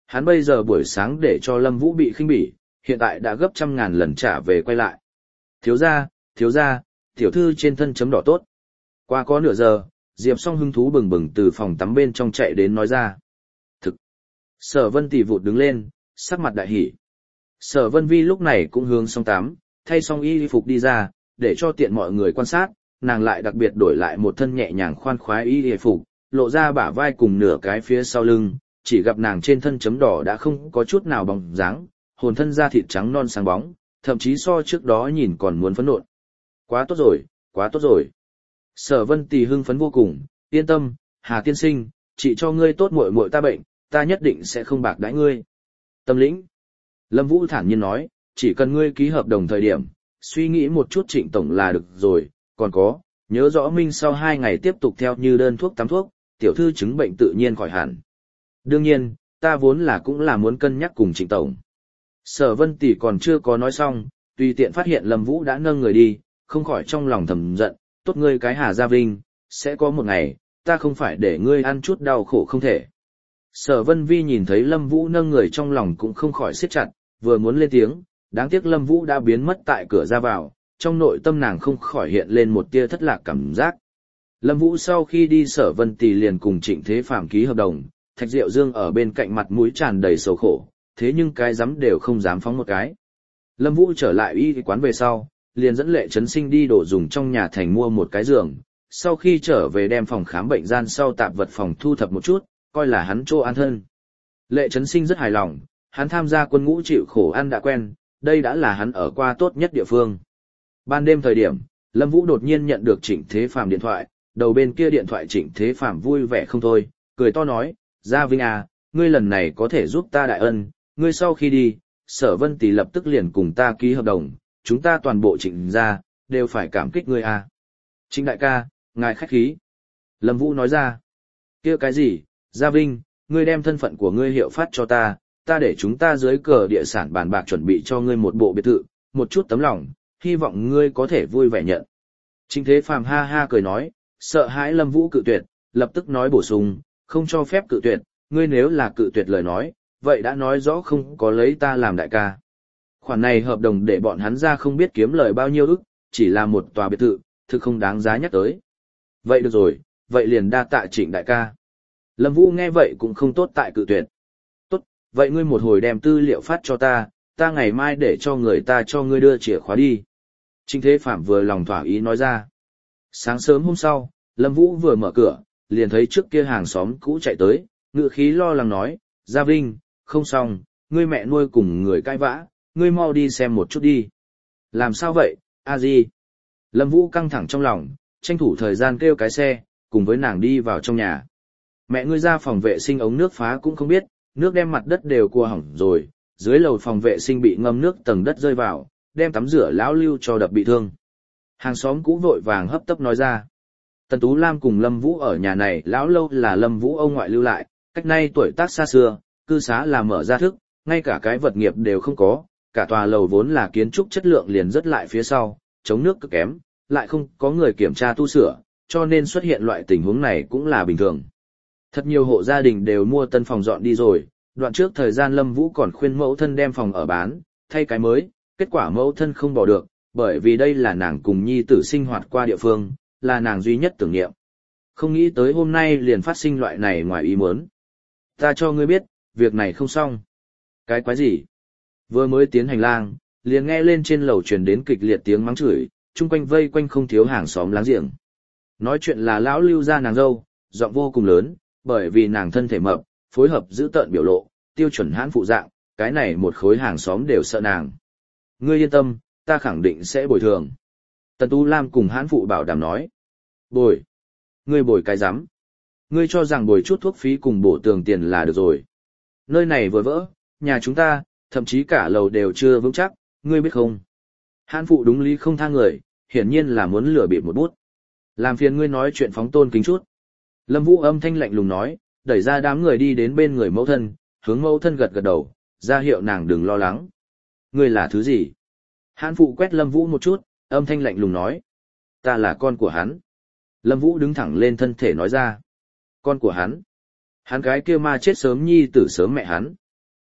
Hắn bây giờ buổi sáng để cho Lâm Vũ bị khinh bỉ, hiện tại đã gấp trăm ngàn lần trả về quay lại. Thiếu gia, thiếu gia, tiểu thư trên thân chấm đỏ tốt. Qua có nửa giờ, Diệp Song hứng thú bừng bừng từ phòng tắm bên trong chạy đến nói ra. Thực. Sở Vân Tỷ vụt đứng lên, sắc mặt đại hỉ. Sở Vân Vi lúc này cũng hướng xong tắm, thay xong y phục đi ra, để cho tiện mọi người quan sát, nàng lại đặc biệt đổi lại một thân nhẹ nhàng khoan khoái y phục, lộ ra bả vai cùng nửa cái phía sau lưng, chỉ gặp nàng trên thân chấm đỏ đã không có chút nào bóng dáng, hồn thân da thịt trắng non sáng bóng, thậm chí so trước đó nhìn còn muốn phấn nộn. Quá tốt rồi, quá tốt rồi. Sở Vân Tì hưng phấn vô cùng, yên tâm, Hà tiên sinh, chỉ cho ngươi tốt muội muội ta bệnh, ta nhất định sẽ không bạc đãi ngươi. Tâm lĩnh. Lâm Vũ thản nhiên nói, chỉ cần ngươi ký hợp đồng thời điểm, suy nghĩ một chút Trịnh tổng là được rồi, còn có, nhớ rõ minh sau hai ngày tiếp tục theo như đơn thuốc tắm thuốc, tiểu thư chứng bệnh tự nhiên khỏi hẳn. Đương nhiên, ta vốn là cũng là muốn cân nhắc cùng Trịnh tổng. Sở Vân Tỷ còn chưa có nói xong, tùy tiện phát hiện Lâm Vũ đã nâng người đi, không khỏi trong lòng thầm giận, tốt ngươi cái Hà Gia Vinh, sẽ có một ngày, ta không phải để ngươi ăn chút đau khổ không thể. Sở Vân Vi nhìn thấy Lâm Vũ nâng người trong lòng cũng không khỏi siết chặt, vừa muốn lên tiếng, đáng tiếc Lâm Vũ đã biến mất tại cửa ra vào, trong nội tâm nàng không khỏi hiện lên một tia thất lạc cảm giác. Lâm Vũ sau khi đi Sở Vân Tỷ liền cùng Trịnh Thế Phàm ký hợp đồng, Thạch Diệu Dương ở bên cạnh mặt mũi tràn đầy sầu khổ, thế nhưng cái dám đều không dám phóng một cái. Lâm Vũ trở lại y quán về sau, liền dẫn Lệ Trấn Sinh đi đồ dùng trong nhà thành mua một cái giường, sau khi trở về đem phòng khám bệnh gian sau tạp vật phòng thu thập một chút, coi là hắn chỗ an thân. Lệ Trấn Sinh rất hài lòng, hắn tham gia quân ngũ chịu khổ ăn đã quen, đây đã là hắn ở qua tốt nhất địa phương. Ban đêm thời điểm, Lâm Vũ đột nhiên nhận được Trịnh Thế Phàm điện thoại, đầu bên kia điện thoại Trịnh Thế Phàm vui vẻ không thôi, cười to nói, Gia Vinh à, ngươi lần này có thể giúp ta đại ân, ngươi sau khi đi, Sở Vân Tỷ lập tức liền cùng ta ký hợp đồng, chúng ta toàn bộ Trịnh gia đều phải cảm kích ngươi à. Trịnh đại ca, ngài khách khí. Lâm Vũ nói ra, kia cái gì, Gia Vinh, ngươi đem thân phận của ngươi hiệu phát cho ta, ta để chúng ta dưới cờ địa sản bàn bạc chuẩn bị cho ngươi một bộ biệt thự, một chút tấm lòng, hy vọng ngươi có thể vui vẻ nhận. Trịnh Thế Phàm ha ha cười nói, sợ hãi Lâm Vũ cự tuyệt, lập tức nói bổ sung, không cho phép cự tuyệt, ngươi nếu là cự tuyệt lời nói, vậy đã nói rõ không có lấy ta làm đại ca. Khoản này hợp đồng để bọn hắn ra không biết kiếm lời bao nhiêu ức, chỉ là một tòa biệt thự, thực không đáng giá nhắc tới. Vậy được rồi, vậy liền đa tạ Trịnh đại ca. Lâm Vũ nghe vậy cũng không tốt tại cự tuyệt. Tốt, vậy ngươi một hồi đem tư liệu phát cho ta, ta ngày mai để cho người ta cho ngươi đưa chìa khóa đi. Trịnh Thế Phàm vừa lòng thỏa ý nói ra. Sáng sớm hôm sau, Lâm Vũ vừa mở cửa, liền thấy trước kia hàng xóm cũ chạy tới, ngựa khí lo lắng nói, Gia Vinh, không xong, ngươi mẹ nuôi cùng người cãi vã, ngươi mau đi xem một chút đi. Làm sao vậy, a di? Lâm Vũ căng thẳng trong lòng, tranh thủ thời gian kêu cái xe, cùng với nàng đi vào trong nhà. Mẹ ngươi ra phòng vệ sinh ống nước phá cũng không biết, nước đem mặt đất đều cua hỏng rồi, dưới lầu phòng vệ sinh bị ngâm nước tầng đất rơi vào, đem tắm rửa lão Lưu cho đập bị thương. Hàng xóm cũ vội vàng hấp tấp nói ra. Tần Tú Lam cùng Lâm Vũ ở nhà này lão lâu là Lâm Vũ ông ngoại lưu lại, cách nay tuổi tác xa xưa, cư xá là mở ra thức, ngay cả cái vật nghiệp đều không có, cả tòa lầu vốn là kiến trúc chất lượng liền rất lại phía sau, chống nước cực kém, lại không có người kiểm tra tu sửa, cho nên xuất hiện loại tình huống này cũng là bình thường. Thật nhiều hộ gia đình đều mua tân phòng dọn đi rồi, đoạn trước thời gian Lâm Vũ còn khuyên mẫu thân đem phòng ở bán, thay cái mới, kết quả mẫu thân không bỏ được, bởi vì đây là nàng cùng nhi tử sinh hoạt qua địa phương, là nàng duy nhất tưởng niệm. Không nghĩ tới hôm nay liền phát sinh loại này ngoài ý muốn. Ta cho ngươi biết, việc này không xong. Cái quái gì? Vừa mới tiến hành lang, liền nghe lên trên lầu truyền đến kịch liệt tiếng mắng chửi, chung quanh vây quanh không thiếu hàng xóm láng giềng. Nói chuyện là lão Lưu gia nàng dâu, giọng vô cùng lớn, bởi vì nàng thân thể mập, phối hợp giữ tợn biểu lộ, tiêu chuẩn hãn phụ dạng, cái này một khối hàng xóm đều sợ nàng. Ngươi yên tâm, ta khẳng định sẽ bồi thường. Tần Tú Lam cùng hãn phụ bảo đảm nói. Bồi? Ngươi bồi cái rắm? Ngươi cho rằng bồi chút thuốc phí cùng bổ tường tiền là được rồi. Nơi này vừa vỡ, nhà chúng ta, thậm chí cả lầu đều chưa vững chắc, ngươi biết không? Hãn phụ đúng lý không tha người, hiển nhiên là muốn lừa bịp một bút. Làm phiền ngươi nói chuyện phóng tôn kính chút. Lâm Vũ âm thanh lạnh lùng nói, đẩy ra đám người đi đến bên người mẫu thân, hướng mẫu thân gật gật đầu, ra hiệu nàng đừng lo lắng. Ngươi là thứ gì? Hãn phụ quét Lâm Vũ một chút, âm thanh lạnh lùng nói. Ta là con của hắn. Lâm Vũ đứng thẳng lên thân thể nói ra. Con của hắn? Hắn cái kia ma chết sớm nhi tử sớm mẹ hắn.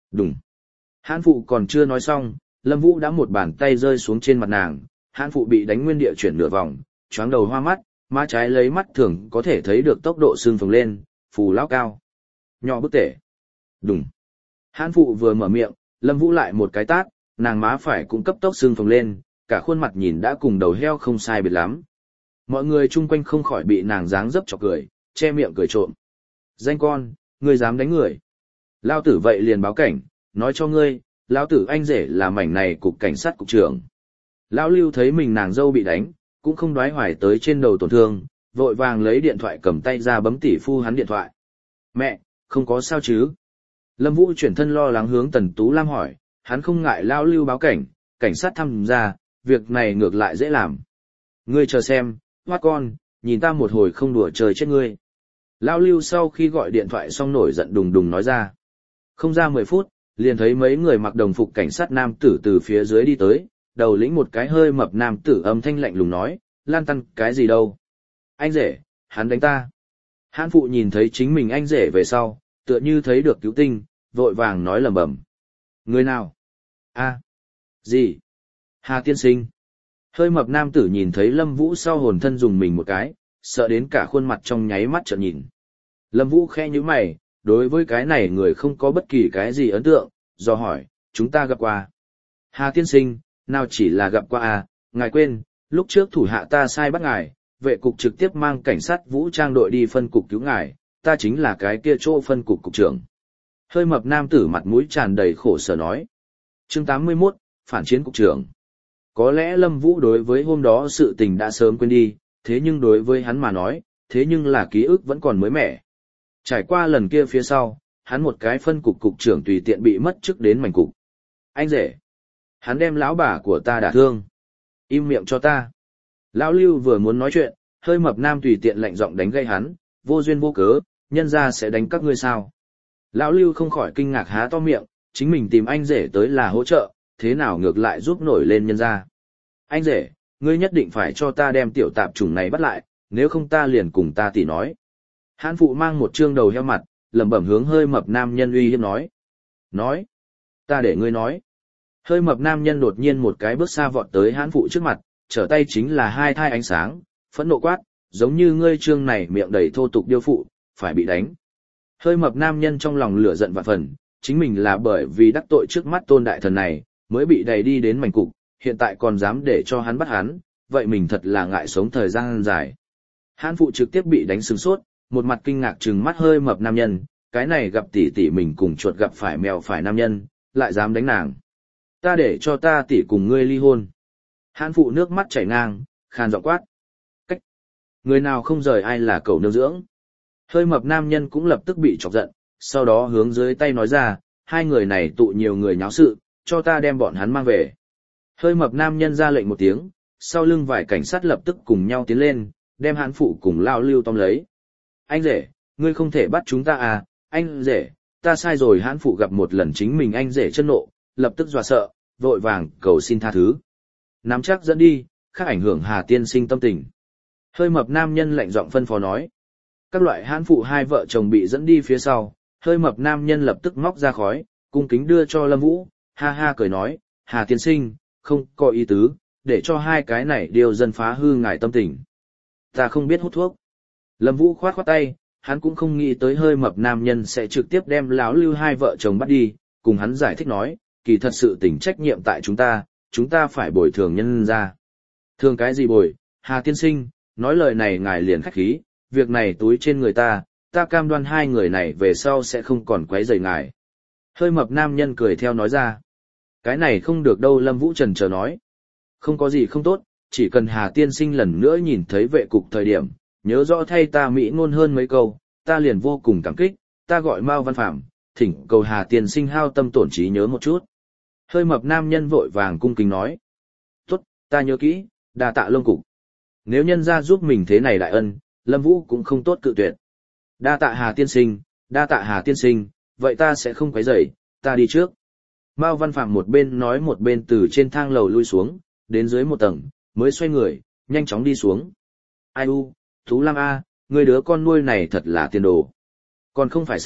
Đùng. Hãn phụ còn chưa nói xong, Lâm Vũ đã một bàn tay rơi xuống trên mặt nàng, hãn phụ bị đánh nguyên địa chuyển nửa vòng, choáng đầu hoa mắt, má trái lấy mắt thường có thể thấy được tốc độ xương phồng lên, phù lao cao. Nhỏ bức tể. Đùng. Hãn phụ vừa mở miệng, Lâm Vũ lại một cái tát, nàng má phải cũng cấp tốc xương phồng lên, cả khuôn mặt nhìn đã cùng đầu heo không sai biệt lắm. Mọi người chung quanh không khỏi bị nàng dáng dấp chọc cười, che miệng cười trộm. Danh con, ngươi dám đánh người. Lao tử vậy liền báo cảnh, nói cho ngươi, lão tử anh rể là mảnh này cục cảnh sát cục trưởng. Lão Lưu thấy mình nàng dâu bị đánh, cũng không đoái hoài tới trên đầu tổn thương, vội vàng lấy điện thoại cầm tay ra bấm tỷ phu hắn điện thoại. Mẹ, không có sao chứ? Lâm Vũ chuyển thân lo lắng hướng Tần Tú Lam hỏi, hắn không ngại Lão Lưu báo cảnh, cảnh sát tham gia, việc này ngược lại dễ làm. Ngươi chờ xem, hoa con, nhìn ta một hồi không đùa trời chết ngươi. Lão Lưu sau khi gọi điện thoại xong nổi giận đùng đùng nói ra. Không ra mười phút, liền thấy mấy người mặc đồng phục cảnh sát nam tử từ phía dưới đi tới, đầu lĩnh một cái hơi mập nam tử âm thanh lạnh lùng nói, lan tăn cái gì đâu. Anh rể, hắn đánh ta. Hãn phụ nhìn thấy chính mình anh rể về sau, tựa như thấy được cứu tinh, vội vàng nói lầm bầm. Người nào? A. Gì? Hà tiên sinh. Hơi mập nam tử nhìn thấy Lâm Vũ sau hồn thân dùng mình một cái, sợ đến cả khuôn mặt trong nháy mắt trợn nhìn. Lâm Vũ khẽ nhíu mày, đối với cái này người không có bất kỳ cái gì ấn tượng, do hỏi, chúng ta gặp qua. Hà tiên sinh, nào chỉ là gặp qua à, ngài quên, lúc trước thủ hạ ta sai bắt ngài, vệ cục trực tiếp mang cảnh sát vũ trang đội đi phân cục cứu ngài, ta chính là cái kia chỗ phân cục cục trưởng. Hơi mập nam tử mặt mũi tràn đầy khổ sở nói. Chương tám mươi mốt, phản chiến cục trưởng. Có lẽ Lâm Vũ đối với hôm đó sự tình đã sớm quên đi, thế nhưng đối với hắn mà nói, thế nhưng là ký ức vẫn còn mới mẻ. Trải qua lần kia phía sau, hắn một cái phân cục cục trưởng tùy tiện bị mất chức đến mảnh cục. Anh rể, hắn đem lão bà của ta đả thương. Im miệng cho ta. Lão Lưu vừa muốn nói chuyện, hơi mập nam tùy tiện lạnh giọng đánh gây hắn, vô duyên vô cớ, nhân ra sẽ đánh các ngươi sao. Lão Lưu không khỏi kinh ngạc há to miệng, chính mình tìm anh rể tới là hỗ trợ, thế nào ngược lại giúp nổi lên nhân ra. Anh rể, ngươi nhất định phải cho ta đem tiểu tạp chủng này bắt lại, nếu không ta liền cùng ta tỉ nói. Hãn phụ mang một trương đầu heo mặt, lẩm bẩm hướng hơi mập nam nhân uy hiếp nói. Nói. Ta để ngươi nói. Hơi mập nam nhân đột nhiên một cái bước xa vọt tới hãn phụ trước mặt, trở tay chính là hai thai ánh sáng, phẫn nộ quát, giống như ngươi trương này miệng đầy thô tục điêu phụ, phải bị đánh. Hơi mập nam nhân trong lòng lửa giận vạn phần, chính mình là bởi vì đắc tội trước mắt tôn đại thần này, mới bị đẩy đi đến mảnh cục, hiện tại còn dám để cho hắn bắt hắn, vậy mình thật là ngại sống thời gian dài. Hãn phụ trực tiếp bị đánh sừng sốt, một mặt kinh ngạc trừng mắt hơi mập nam nhân, cái này gặp tỷ tỷ mình cùng chuột gặp phải mèo phải nam nhân, lại dám đánh nàng. Ta để cho ta tỷ cùng ngươi ly hôn. Hãn phụ nước mắt chảy ngang, khan giọng quát. Cách. Người nào không rời ai là cẩu nương dưỡng. Hơi mập nam nhân cũng lập tức bị chọc giận, sau đó hướng dưới tay nói ra, hai người này tụ nhiều người nháo sự, cho ta đem bọn hắn mang về. Hơi mập nam nhân ra lệnh một tiếng, sau lưng vài cảnh sát lập tức cùng nhau tiến lên, đem hãn phụ cùng Lao Lưu tóm lấy. Anh rể, ngươi không thể bắt chúng ta à, anh rể, ta sai rồi. Hãn phụ gặp một lần chính mình anh rể chân nộ, lập tức dọa sợ, vội vàng cầu xin tha thứ. Nắm chắc dẫn đi, khác ảnh hưởng Hà tiên sinh tâm tình. Hơi mập nam nhân lạnh giọng phân phó nói. Các loại hãn phụ hai vợ chồng bị dẫn đi phía sau, hơi mập nam nhân lập tức móc ra khói, cung kính đưa cho Lâm Vũ, ha ha cười nói, Hà tiên sinh, không có ý tứ, để cho hai cái này điều dân phá hư ngài tâm tình. Ta không biết hút thuốc. Lâm Vũ khoát khoát tay, hắn cũng không nghĩ tới hơi mập nam nhân sẽ trực tiếp đem lão Lưu hai vợ chồng bắt đi, cùng hắn giải thích nói, kỳ thật sự tình trách nhiệm tại chúng ta, chúng ta phải bồi thường nhân ra. Thường cái gì bồi, Hà tiên sinh, nói lời này ngài liền khách khí, việc này túi trên người ta, ta cam đoan hai người này về sau sẽ không còn quấy rầy ngài. Hơi mập nam nhân cười theo nói ra. Cái này không được đâu. Lâm Vũ trần chờ nói. Không có gì không tốt, chỉ cần Hà tiên sinh lần nữa nhìn thấy vệ cục thời điểm, nhớ rõ thay ta mỹ ngôn hơn mấy câu, ta liền vô cùng cảm kích, ta gọi Mao Văn Phạm, thỉnh cầu Hà tiên sinh hao tâm tổn trí nhớ một chút. Hơi mập nam nhân vội vàng cung kính nói. Tốt, ta nhớ kỹ, đa tạ Lông cục. Nếu nhân ra giúp mình thế này đại ân, Lâm Vũ cũng không tốt cự tuyệt. Đa tạ Hà tiên sinh, đa tạ Hà tiên sinh, vậy ta sẽ không quấy rầy, ta đi trước. Mao Văn Phạm một bên nói một bên từ trên thang lầu lui xuống, đến dưới một tầng, mới xoay người, nhanh chóng đi xuống. Ai u, Tú Lam A, người đứa con nuôi này thật là tiền đồ. Còn không phải sao,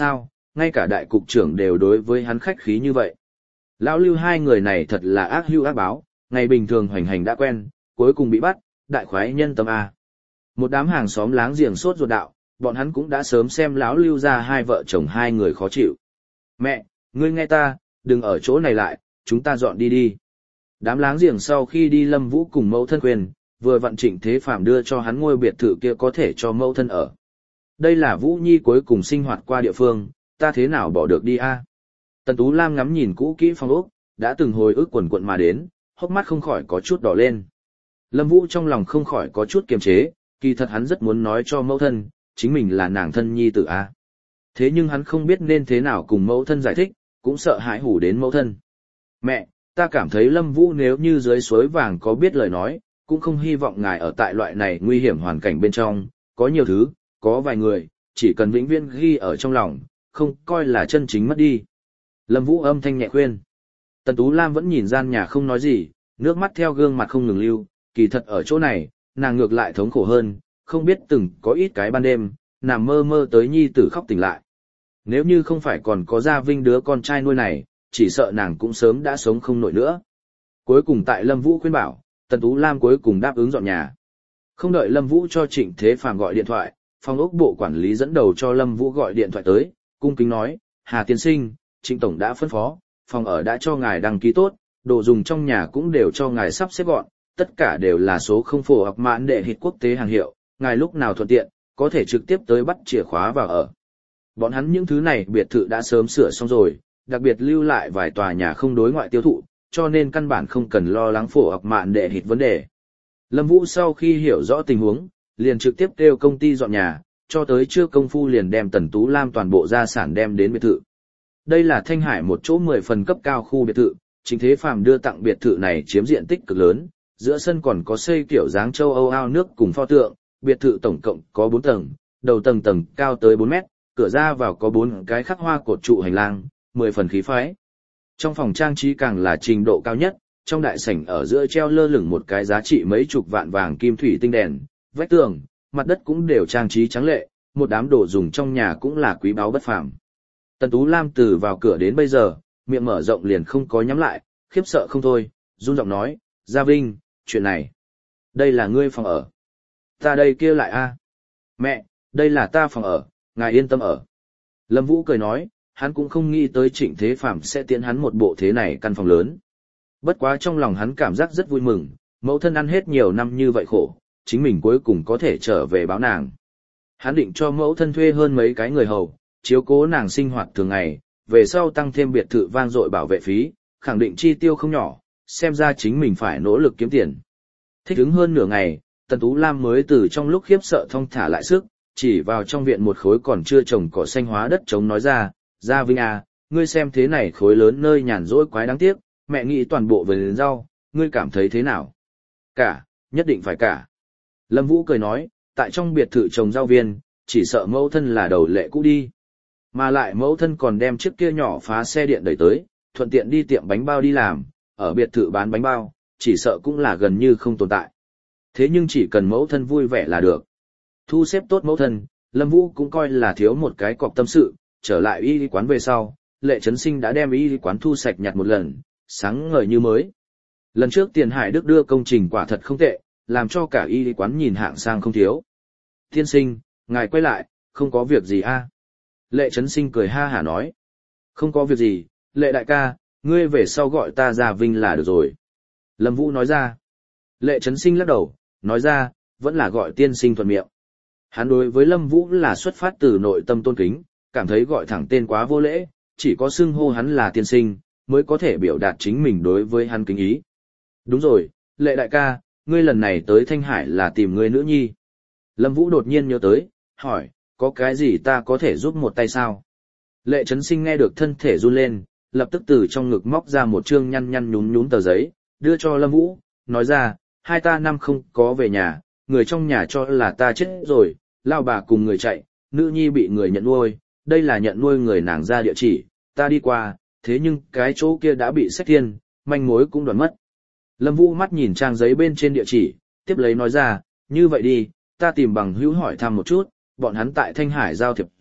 ngay cả đại cục trưởng đều đối với hắn khách khí như vậy. Lão Lưu hai người này thật là ác hưu ác báo, ngày bình thường hoành hành đã quen, cuối cùng bị bắt, đại khoái nhân tâm A. Một đám hàng xóm láng giềng sốt ruột đạo, bọn hắn cũng đã sớm xem lão Lưu ra hai vợ chồng hai người khó chịu. Mẹ, ngươi nghe ta, đừng ở chỗ này lại, chúng ta dọn đi đi. Đám láng giềng sau khi đi Lâm Vũ cùng mẫu thân quyền, vừa vặn Trịnh Thế Phàm đưa cho hắn ngôi biệt thự kia có thể cho mẫu thân ở. Đây là Vũ Nhi cuối cùng sinh hoạt qua địa phương, ta thế nào bỏ được đi a? Tần Tú Lam ngắm nhìn cũ kỹ phong ốc, đã từng hồi ức quần quận mà đến, hốc mắt không khỏi có chút đỏ lên. Lâm Vũ trong lòng không khỏi có chút kiềm chế, kỳ thật hắn rất muốn nói cho mẫu thân, chính mình là nàng thân nhi tử a. Thế nhưng hắn không biết nên thế nào cùng mẫu thân giải thích, cũng sợ hãi hủ đến mẫu thân. Mẹ, ta cảm thấy Lâm Vũ nếu như dưới suối vàng có biết lời nói, cũng không hy vọng ngài ở tại loại này nguy hiểm hoàn cảnh bên trong, có nhiều thứ, có vài người, chỉ cần vĩnh viễn ghi ở trong lòng, không coi là chân chính mất đi. Lâm Vũ âm thanh nhẹ khuyên. Tần Tú Lam vẫn nhìn gian nhà không nói gì, nước mắt theo gương mặt không ngừng lưu, kỳ thật ở chỗ này, nàng ngược lại thống khổ hơn, không biết từng có ít cái ban đêm, nằm mơ mơ tới nhi tử khóc tỉnh lại. Nếu như không phải còn có Gia Vinh đứa con trai nuôi này, chỉ sợ nàng cũng sớm đã sống không nổi nữa. Cuối cùng tại Lâm Vũ khuyên bảo, Tần Tú Lam cuối cùng đáp ứng dọn nhà. Không đợi Lâm Vũ cho Trịnh Thế Phàm gọi điện thoại, phòng ốc bộ quản lý dẫn đầu cho Lâm Vũ gọi điện thoại tới, cung kính nói, Hà tiên sinh, Trịnh Tổng đã phân phó, phòng ở đã cho ngài đăng ký tốt, đồ dùng trong nhà cũng đều cho ngài sắp xếp gọn, tất cả đều là số không phổ hoặc mãn đệ hịt quốc tế hàng hiệu, ngài lúc nào thuận tiện, có thể trực tiếp tới bắt chìa khóa vào ở. Bọn hắn những thứ này biệt thự đã sớm sửa xong rồi, đặc biệt lưu lại vài tòa nhà không đối ngoại tiêu thụ, cho nên căn bản không cần lo lắng phổ hoặc mạn đệ hịt vấn đề. Lâm Vũ sau khi hiểu rõ tình huống, liền trực tiếp kêu công ty dọn nhà, cho tới trưa công phu liền đem Tần Tú Lam toàn bộ gia sản đem đến biệt thự. Đây là Thanh Hải một chỗ mười phần cấp cao khu biệt thự, Trịnh Thế Phàm đưa tặng biệt thự này chiếm diện tích cực lớn, giữa sân còn có xây kiểu dáng châu Âu ao nước cùng pho tượng, biệt thự tổng cộng có bốn tầng, đầu tầng tầng cao tới bốn mét, cửa ra vào có bốn cái khắc hoa cột trụ hành lang, mười phần khí phái. Trong phòng trang trí càng là trình độ cao nhất, trong đại sảnh ở giữa treo lơ lửng một cái giá trị mấy chục vạn vàng kim thủy tinh đèn, vách tường, mặt đất cũng đều trang trí trắng lệ, một đám đồ dùng trong nhà cũng là quý báu bất phàm. Tần Tú Lam từ vào cửa đến bây giờ, miệng mở rộng liền không có nhắm lại, khiếp sợ không thôi, run giọng nói, Gia Vinh, chuyện này, đây là ngươi phòng ở. Ta đây kia lại a. Mẹ, đây là ta phòng ở, ngài yên tâm ở. Lâm Vũ cười nói, hắn cũng không nghĩ tới Trịnh Thế Phàm sẽ tiễn hắn một bộ thế này căn phòng lớn. Bất quá trong lòng hắn cảm giác rất vui mừng, mẫu thân ăn hết nhiều năm như vậy khổ, chính mình cuối cùng có thể trở về báo nàng. Hắn định cho mẫu thân thuê hơn mấy cái người hầu, chiếu cố nàng sinh hoạt thường ngày, về sau tăng thêm biệt thự vang dội bảo vệ phí, khẳng định chi tiêu không nhỏ, xem ra chính mình phải nỗ lực kiếm tiền. Thích ứng hơn nửa ngày, Tần Tú Lam mới từ trong lúc khiếp sợ thong thả lại sức, chỉ vào trong viện một khối còn chưa trồng cỏ xanh hóa đất trống nói ra, Gia Vinh à, ngươi xem thế này khối lớn nơi nhàn rỗi quái đáng tiếc, mẹ nghĩ toàn bộ về đến rau, ngươi cảm thấy thế nào? Cả, nhất định phải cả. Lâm Vũ cười nói, tại trong biệt thự trồng rau viên, chỉ sợ mẫu thân là đầu lệ cũ đi. Mà lại mẫu thân còn đem chiếc kia nhỏ phá xe điện đẩy tới, thuận tiện đi tiệm bánh bao đi làm, ở biệt thự bán bánh bao, chỉ sợ cũng là gần như không tồn tại. Thế nhưng chỉ cần mẫu thân vui vẻ là được. Thu xếp tốt mẫu thân, Lâm Vũ cũng coi là thiếu một cái cọc tâm sự, trở lại y quán về sau, Lệ Trấn Sinh đã đem y quán thu sạch nhặt một lần, sáng ngời như mới. Lần trước Tiền Hải Đức đưa công trình quả thật không tệ, làm cho cả y quán nhìn hạng sang không thiếu. Tiên sinh, ngài quay lại, không có việc gì a? Lệ Trấn Sinh cười ha hả nói. Không có việc gì, Lệ đại ca, ngươi về sau gọi ta Gia Vinh là được rồi. Lâm Vũ nói ra. Lệ Trấn Sinh lắc đầu, nói ra, vẫn là gọi tiên sinh thuận miệng. Hắn đối với Lâm Vũ là xuất phát từ nội tâm tôn kính, cảm thấy gọi thẳng tên quá vô lễ, chỉ có xưng hô hắn là tiên sinh, mới có thể biểu đạt chính mình đối với hắn kính ý. Đúng rồi, Lệ đại ca, ngươi lần này tới Thanh Hải là tìm ngươi nữ nhi. Lâm Vũ đột nhiên nhớ tới, hỏi, có cái gì ta có thể giúp một tay sao? Lệ Trấn Sinh nghe được thân thể run lên, lập tức từ trong ngực móc ra một chương nhăn nhăn nhún nhún tờ giấy, đưa cho Lâm Vũ, nói ra, hai ta năm không có về nhà, người trong nhà cho là ta chết rồi, lao bà cùng người chạy, nữ nhi bị người nhận nuôi, đây là nhận nuôi người nàng ra địa chỉ, ta đi qua, thế nhưng cái chỗ kia đã bị xách thiên, manh mối cũng đoạn mất. Lâm Vũ mắt nhìn trang giấy bên trên địa chỉ, tiếp lấy nói ra, như vậy đi, ta tìm bằng hữu hỏi thăm một chút, bọn hắn tại Thanh Hải giao thiệp rộng,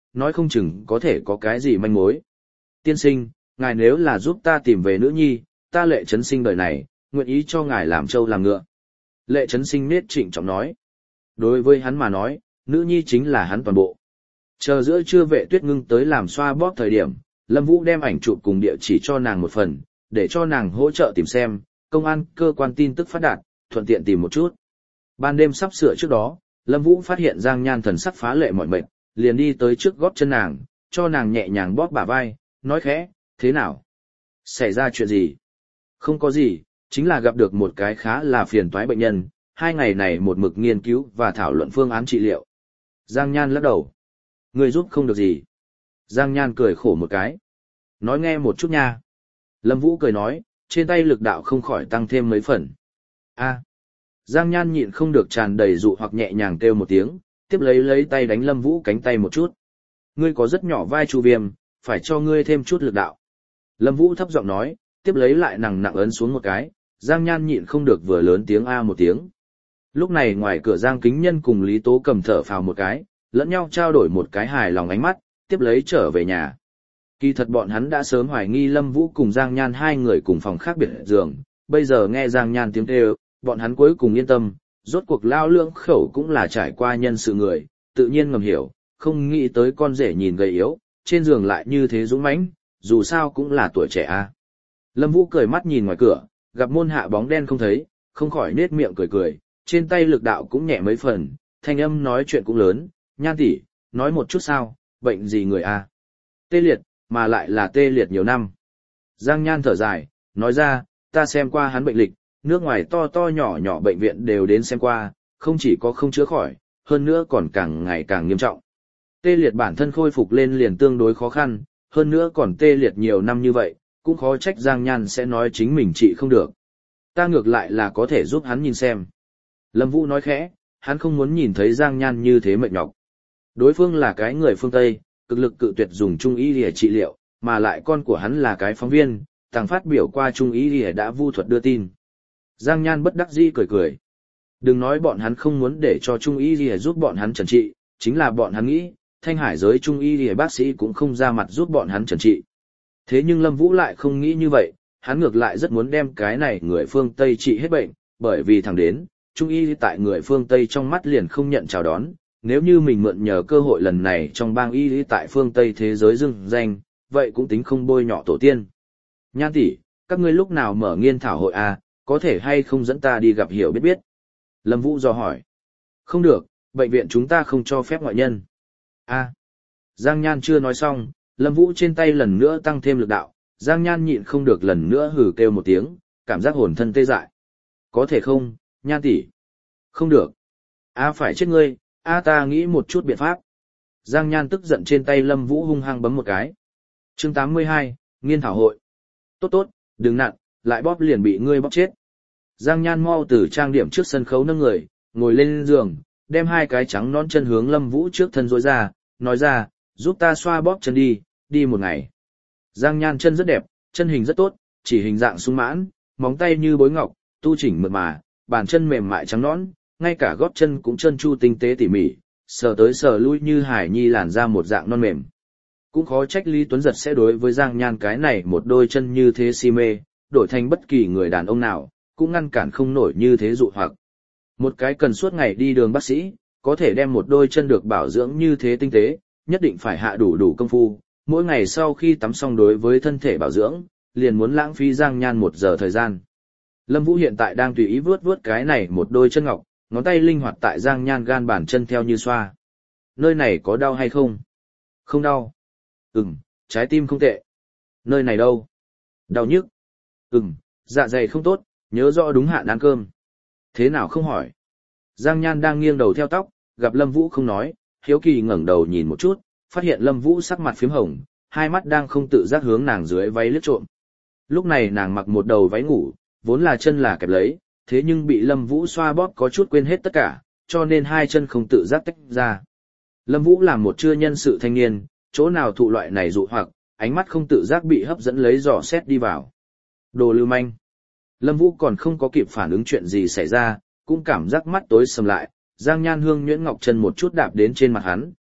nói không chừng có thể có cái gì manh mối. Tiên sinh, ngài nếu là giúp ta tìm về nữ nhi, ta Lệ Trấn Sinh đời này, nguyện ý cho ngài làm trâu làm ngựa. Lệ Trấn Sinh nết trịnh trọng nói. Đối với hắn mà nói, nữ nhi chính là hắn toàn bộ. Chờ giữa trưa Vệ Tuyết ngưng tới làm xoa bóp thời điểm, Lâm Vũ đem ảnh chụp cùng địa chỉ cho nàng một phần, để cho nàng hỗ trợ tìm xem, công an cơ quan tin tức phát đạt, thuận tiện tìm một chút. Ban đêm sắp sửa trước đó, Lâm Vũ phát hiện Giang Nhan thần sắc phá lệ mỏi mệt, liền đi tới trước gót chân nàng, cho nàng nhẹ nhàng bóp bả vai, nói khẽ, thế nào? Xảy ra chuyện gì? Không có gì, chính là gặp được một cái khá là phiền toái bệnh nhân, hai ngày này một mực nghiên cứu và thảo luận phương án trị liệu. Giang Nhan lắc đầu. Người giúp không được gì. Giang Nhan cười khổ một cái. Nói nghe một chút nha. Lâm Vũ cười nói, trên tay lực đạo không khỏi tăng thêm mấy phần. A. Giang Nhan nhịn không được tràn đầy dụ hoặc nhẹ nhàng kêu một tiếng, tiếp lấy lấy tay đánh Lâm Vũ cánh tay một chút. Ngươi có rất nhỏ vai chu viêm, phải cho ngươi thêm chút lực đạo. Lâm Vũ thấp giọng nói, tiếp lấy lại nặng nặng ấn xuống một cái, Giang Nhan nhịn không được vừa lớn tiếng a một tiếng. Lúc này ngoài cửa Giang Kính Nhân cùng Lý Tố Cầm thở phào một cái, lẫn nhau trao đổi một cái hài lòng ánh mắt, tiếp lấy trở về nhà. Kỳ thật bọn hắn đã sớm hoài nghi Lâm Vũ cùng Giang Nhan hai người cùng phòng khác biệt giường, bây giờ nghe Giang Nhan tiếng kêu, bọn hắn cuối cùng yên tâm, rốt cuộc lao lưỡng khẩu cũng là trải qua nhân sự người, tự nhiên ngầm hiểu, không nghĩ tới con rể nhìn gầy yếu, trên giường lại như thế dũng mãnh, dù sao cũng là tuổi trẻ a. Lâm Vũ cười mắt nhìn ngoài cửa, gặp môn hạ bóng đen không thấy, không khỏi nết miệng cười cười, trên tay lực đạo cũng nhẹ mấy phần, thanh âm nói chuyện cũng lớn, Nhan tỷ, nói một chút sao, bệnh gì người a? Tê liệt, mà lại là tê liệt nhiều năm. Giang Nhan thở dài, nói ra, ta xem qua hắn bệnh lịch, nước ngoài to to nhỏ nhỏ bệnh viện đều đến xem qua, không chỉ có không chữa khỏi, hơn nữa còn càng ngày càng nghiêm trọng. Tê liệt bản thân khôi phục lên liền tương đối khó khăn, hơn nữa còn tê liệt nhiều năm như vậy, cũng khó trách Giang Nhan sẽ nói chính mình trị không được. Ta ngược lại là có thể giúp hắn nhìn xem. Lâm Vũ nói khẽ, hắn không muốn nhìn thấy Giang Nhan như thế mệt nhọc. Đối phương là cái người phương Tây, cực lực cự tuyệt dùng trung y để trị liệu, mà lại con của hắn là cái phóng viên, tàng phát biểu qua trung y để đã vu thuật đưa tin. Giang Nhan bất đắc dĩ cười cười. Đừng nói bọn hắn không muốn để cho trung y để giúp bọn hắn trần trị, chính là bọn hắn nghĩ, Thanh Hải giới trung y để bác sĩ cũng không ra mặt giúp bọn hắn trần trị. Thế nhưng Lâm Vũ lại không nghĩ như vậy, hắn ngược lại rất muốn đem cái này người phương Tây trị hết bệnh, bởi vì thẳng đến, trung y tại người phương Tây trong mắt liền không nhận chào đón, nếu như mình mượn nhờ cơ hội lần này trong bang y tại phương Tây thế giới dưng danh, vậy cũng tính không bôi nhọ tổ tiên. Nhan tỷ, các ngươi lúc nào mở nghiên thảo hội à, có thể hay không dẫn ta đi gặp hiểu biết biết? Lâm Vũ dò hỏi. Không được, bệnh viện chúng ta không cho phép ngoại nhân. A. Giang Nhan chưa nói xong, Lâm Vũ trên tay lần nữa tăng thêm lực đạo, Giang Nhan nhịn không được lần nữa hừ kêu một tiếng, cảm giác hồn thân tê dại. Có thể không, Nhan tỷ? Không được. A phải chết ngươi, A ta nghĩ một chút biện pháp. Giang Nhan tức giận trên tay Lâm Vũ hung hăng bấm một cái. Chương tám mươi hai, nghiên thảo hội. Tốt tốt, đừng nặn, lại bóp liền bị ngươi bóp chết. Giang Nhan mau từ trang điểm trước sân khấu nâng người, ngồi lên giường, đem hai cái trắng nón chân hướng Lâm Vũ trước thân rối ra, nói ra, giúp ta xoa bóp chân đi, đi một ngày. Giang Nhan chân rất đẹp, chân hình rất tốt, chỉ hình dạng sung mãn, móng tay như bối ngọc, tu chỉnh mượt mà, bàn chân mềm mại trắng nõn, ngay cả gót chân cũng chân chu tinh tế tỉ mỉ, sờ tới sờ lui như hải nhi làn ra một dạng non mềm. Cũng khó trách Lý Tuấn Giật sẽ đối với Giang Nhan cái này một đôi chân như thế si mê, đổi thành bất kỳ người đàn ông nào, cũng ngăn cản không nổi như thế dụ hoặc. Một cái cần suốt ngày đi đường bác sĩ, có thể đem một đôi chân được bảo dưỡng như thế tinh tế, nhất định phải hạ đủ đủ công phu, mỗi ngày sau khi tắm xong đối với thân thể bảo dưỡng, liền muốn lãng phí Giang Nhan một giờ thời gian. Lâm Vũ hiện tại đang tùy ý vuốt vuốt cái này một đôi chân ngọc, ngón tay linh hoạt tại Giang Nhan gan bàn chân theo như xoa. Nơi này có đau hay không? Không đau. Ừm, trái tim không tệ. Nơi này đâu? Đau nhức. Ừm, dạ dày không tốt, nhớ rõ đúng hạn ăn cơm. Thế nào không hỏi? Giang Nhan đang nghiêng đầu theo tóc, gặp Lâm Vũ không nói, hiếu kỳ ngẩng đầu nhìn một chút, phát hiện Lâm Vũ sắc mặt phím hồng, hai mắt đang không tự giác hướng nàng dưới váy liếc trộm. Lúc này nàng mặc một đầu váy ngủ, vốn là chân là kẹp lấy, thế nhưng bị Lâm Vũ xoa bóp có chút quên hết tất cả, cho nên hai chân không tự giác tách ra. Lâm Vũ là một chưa nhân sự thanh niên, chỗ nào thụ loại này dụ hoặc, ánh mắt không tự giác bị hấp dẫn lấy dò xét đi vào. Đồ lưu manh. Lâm Vũ còn không có kịp phản ứng chuyện gì xảy ra, cũng cảm giác mắt tối sầm lại, Giang Nhan hương nhuyễn ngọc chân một chút đạp đến trên mặt hắn,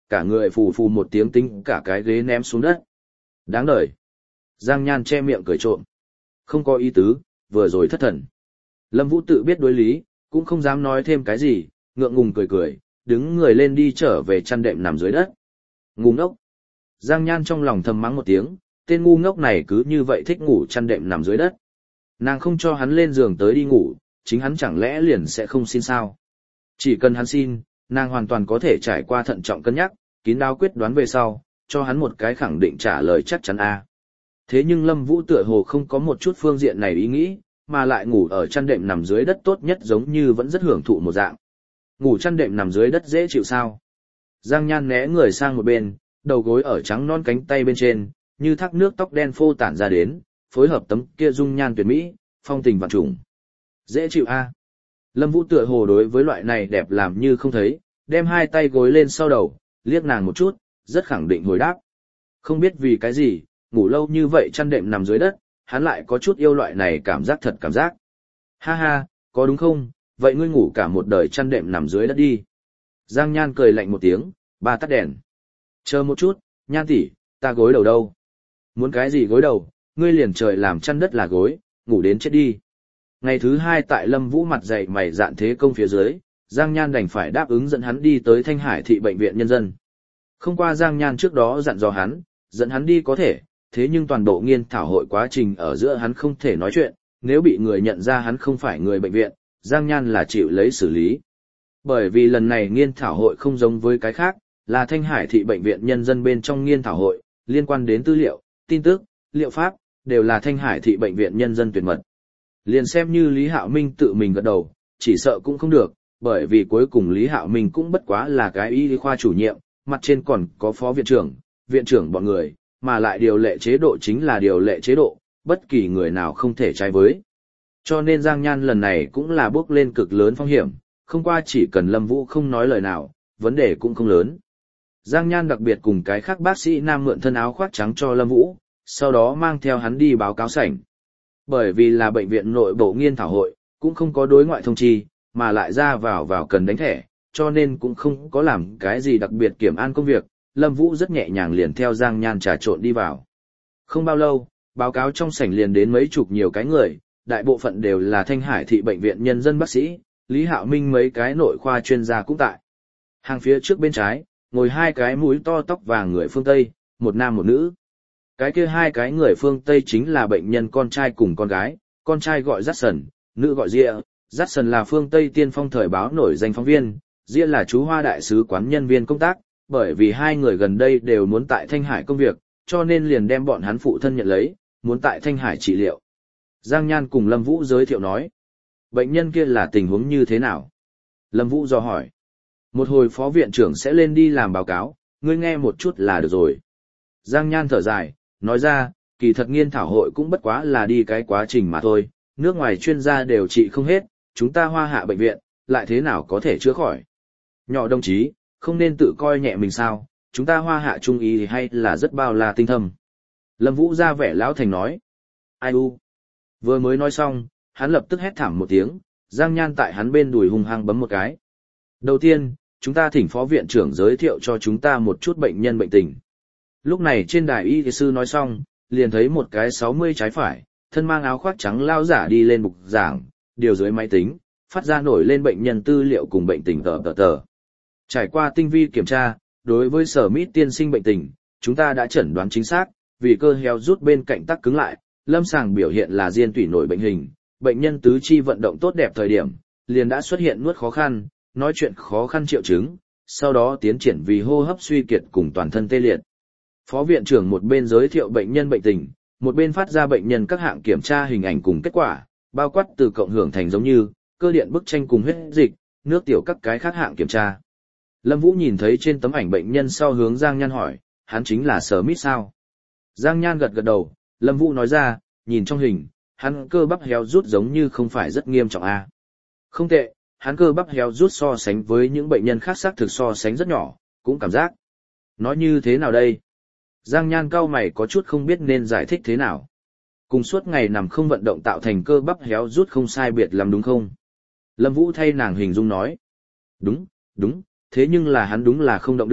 cả người phù phù một tiếng tính cả cái ghế ném xuống đất. Đáng đời. Giang Nhan che miệng cười trộm. Không có ý tứ, vừa rồi thất thần. Lâm Vũ tự biết đối lý, cũng không dám nói thêm cái gì, ngượng ngùng cười cười, đứng người lên đi trở về chăn đệm nằm dưới đất. Ngu ngốc. Giang Nhan trong lòng thầm mắng một tiếng, tên ngu ngốc này cứ như vậy thích ngủ chăn đệm nằm dưới đất. Nàng không cho hắn lên giường tới đi ngủ, chính hắn chẳng lẽ liền sẽ không xin sao? Chỉ cần hắn xin, nàng hoàn toàn có thể trải qua thận trọng cân nhắc, kín đáo quyết đoán về sau, cho hắn một cái khẳng định trả lời chắc chắn a. Thế nhưng Lâm Vũ tựa hồ không có một chút phương diện này ý nghĩ, mà lại ngủ ở chăn đệm nằm dưới đất tốt nhất giống như vẫn rất hưởng thụ một dạng. Ngủ chăn đệm nằm dưới đất dễ chịu sao? Giang Nhan né người sang một bên, đầu gối ở trắng non cánh tay bên trên, như thác nước tóc đen phô tản ra đến, phối hợp tấm kia dung nhan tuyệt mỹ, phong tình vạn trùng. Dễ chịu a. Lâm Vũ tựa hồ đối với loại này đẹp làm như không thấy, đem hai tay gối lên sau đầu, liếc nàng một chút, rất khẳng định hồi đáp. Không biết vì cái gì, ngủ lâu như vậy chăn đệm nằm dưới đất, hắn lại có chút yêu loại này cảm giác thật cảm giác. Ha ha, có đúng không, vậy ngươi ngủ cả một đời chăn đệm nằm dưới đất đi. Giang Nhan cười lạnh một tiếng, ba tắt đèn. Chờ một chút, Nhan tỷ, ta gối đầu đâu? Muốn cái gì gối đầu, ngươi liền trời làm chăn đất là gối, ngủ đến chết đi. Ngày thứ hai tại Lâm Vũ mặt dày mày dạn thế công phía dưới, Giang Nhan đành phải đáp ứng dẫn hắn đi tới Thanh Hải thị bệnh viện nhân dân. Không qua Giang Nhan trước đó dặn dò hắn, dẫn hắn đi có thể, thế nhưng toàn bộ nghiên thảo hội quá trình ở giữa hắn không thể nói chuyện, nếu bị người nhận ra hắn không phải người bệnh viện, Giang Nhan là chịu lấy xử lý. Bởi vì lần này nghiên thảo hội không giống với cái khác, là Thanh Hải thị bệnh viện nhân dân bên trong nghiên thảo hội, liên quan đến tư liệu, tin tức, liệu pháp, đều là Thanh Hải thị bệnh viện nhân dân tuyệt mật. Liền xem như Lý Hạo Minh tự mình gật đầu, chỉ sợ cũng không được, bởi vì cuối cùng Lý Hạo Minh cũng bất quá là cái y khoa chủ nhiệm, mặt trên còn có phó viện trưởng, viện trưởng bọn người, mà lại điều lệ chế độ chính là điều lệ chế độ, bất kỳ người nào không thể trái với. Cho nên Giang Nhan lần này cũng là bước lên cực lớn phong hiểm, không qua chỉ cần Lâm Vũ không nói lời nào, vấn đề cũng không lớn. Giang Nhan đặc biệt cùng cái khác bác sĩ nam mượn thân áo khoác trắng cho Lâm Vũ, sau đó mang theo hắn đi báo cáo sảnh. Bởi vì là bệnh viện nội bộ nghiên thảo hội, cũng không có đối ngoại thông chi, mà lại ra vào vào cần đánh thẻ, cho nên cũng không có làm cái gì đặc biệt kiểm an công việc, Lâm Vũ rất nhẹ nhàng liền theo Giang Nhan trà trộn đi vào. Không bao lâu, báo cáo trong sảnh liền đến mấy chục nhiều cái người, đại bộ phận đều là Thanh Hải thị bệnh viện nhân dân bác sĩ, Lý Hạo Minh mấy cái nội khoa chuyên gia cũng tại. Hàng phía trước bên trái, ngồi hai cái mũi to tóc vàng người phương Tây, một nam một nữ. Cái kia hai cái người phương Tây chính là bệnh nhân con trai cùng con gái, con trai gọi Jackson, nữ gọi Diệ. Jackson là phương Tây tiên phong thời báo nổi danh phóng viên, Diệ là chú Hoa đại sứ quán nhân viên công tác, bởi vì hai người gần đây đều muốn tại Thanh Hải công việc, cho nên liền đem bọn hắn phụ thân nhận lấy, muốn tại Thanh Hải trị liệu. Giang Nhan cùng Lâm Vũ giới thiệu nói, bệnh nhân kia là tình huống như thế nào? Lâm Vũ dò hỏi, một hồi phó viện trưởng sẽ lên đi làm báo cáo, ngươi nghe một chút là được rồi. Giang Nhan thở dài, nói ra, kỳ thật nghiên thảo hội cũng bất quá là đi cái quá trình mà thôi, nước ngoài chuyên gia đều trị không hết, chúng ta Hoa Hạ bệnh viện, lại thế nào có thể chữa khỏi. Nhỏ đồng chí, không nên tự coi nhẹ mình sao, chúng ta Hoa Hạ trung y hay là rất bao la tinh thâm. Lâm Vũ ra vẻ lão thành nói, ai u. Vừa mới nói xong, hắn lập tức hét thảm một tiếng, Giang Nhan tại hắn bên đùi hung hăng bấm một cái. Đầu tiên, chúng ta thỉnh phó viện trưởng giới thiệu cho chúng ta một chút bệnh nhân bệnh tình. Lúc này trên đài y sư nói xong, liền thấy một cái sáu mươi trái phải, thân mang áo khoác trắng lao giả đi lên bục giảng, điều dưới máy tính, phát ra nổi lên bệnh nhân tư liệu cùng bệnh tình tờ tờ tờ. Trải qua tinh vi kiểm tra, đối với sở mít tiên sinh bệnh tình, chúng ta đã chẩn đoán chính xác, vì cơ heo rút bên cạnh tắc cứng lại, lâm sàng biểu hiện là diên tủy nổi bệnh hình, bệnh nhân tứ chi vận động tốt đẹp thời điểm, liền đã xuất hiện nuốt khó khăn, nói chuyện khó khăn triệu chứng, sau đó tiến triển vì hô hấp suy kiệt cùng toàn thân tê liệt. Phó viện trưởng một bên giới thiệu bệnh nhân bệnh tình, một bên phát ra bệnh nhân các hạng kiểm tra hình ảnh cùng kết quả, bao quát từ cộng hưởng thành giống như, cơ điện bức tranh cùng huyết dịch, nước tiểu các cái khác hạng kiểm tra. Lâm Vũ nhìn thấy trên tấm ảnh bệnh nhân sau hướng Giang Nhan hỏi, hắn chính là Smith sao? Giang Nhan gật gật đầu, Lâm Vũ nói ra, nhìn trong hình, hắn cơ bắp héo rút giống như không phải rất nghiêm trọng a. Không tệ, hắn cơ bắp héo rút so sánh với những bệnh nhân khác xác thực so sánh rất nhỏ, cũng cảm giác. Nói như thế nào đây? Giang Nhan cau mày có chút không biết nên giải thích thế nào. Cùng suốt ngày nằm không vận động tạo thành cơ bắp héo rút không sai biệt lắm đúng không? Lâm Vũ thay nàng hình dung nói. Đúng, đúng, thế nhưng là hắn đúng là không động được,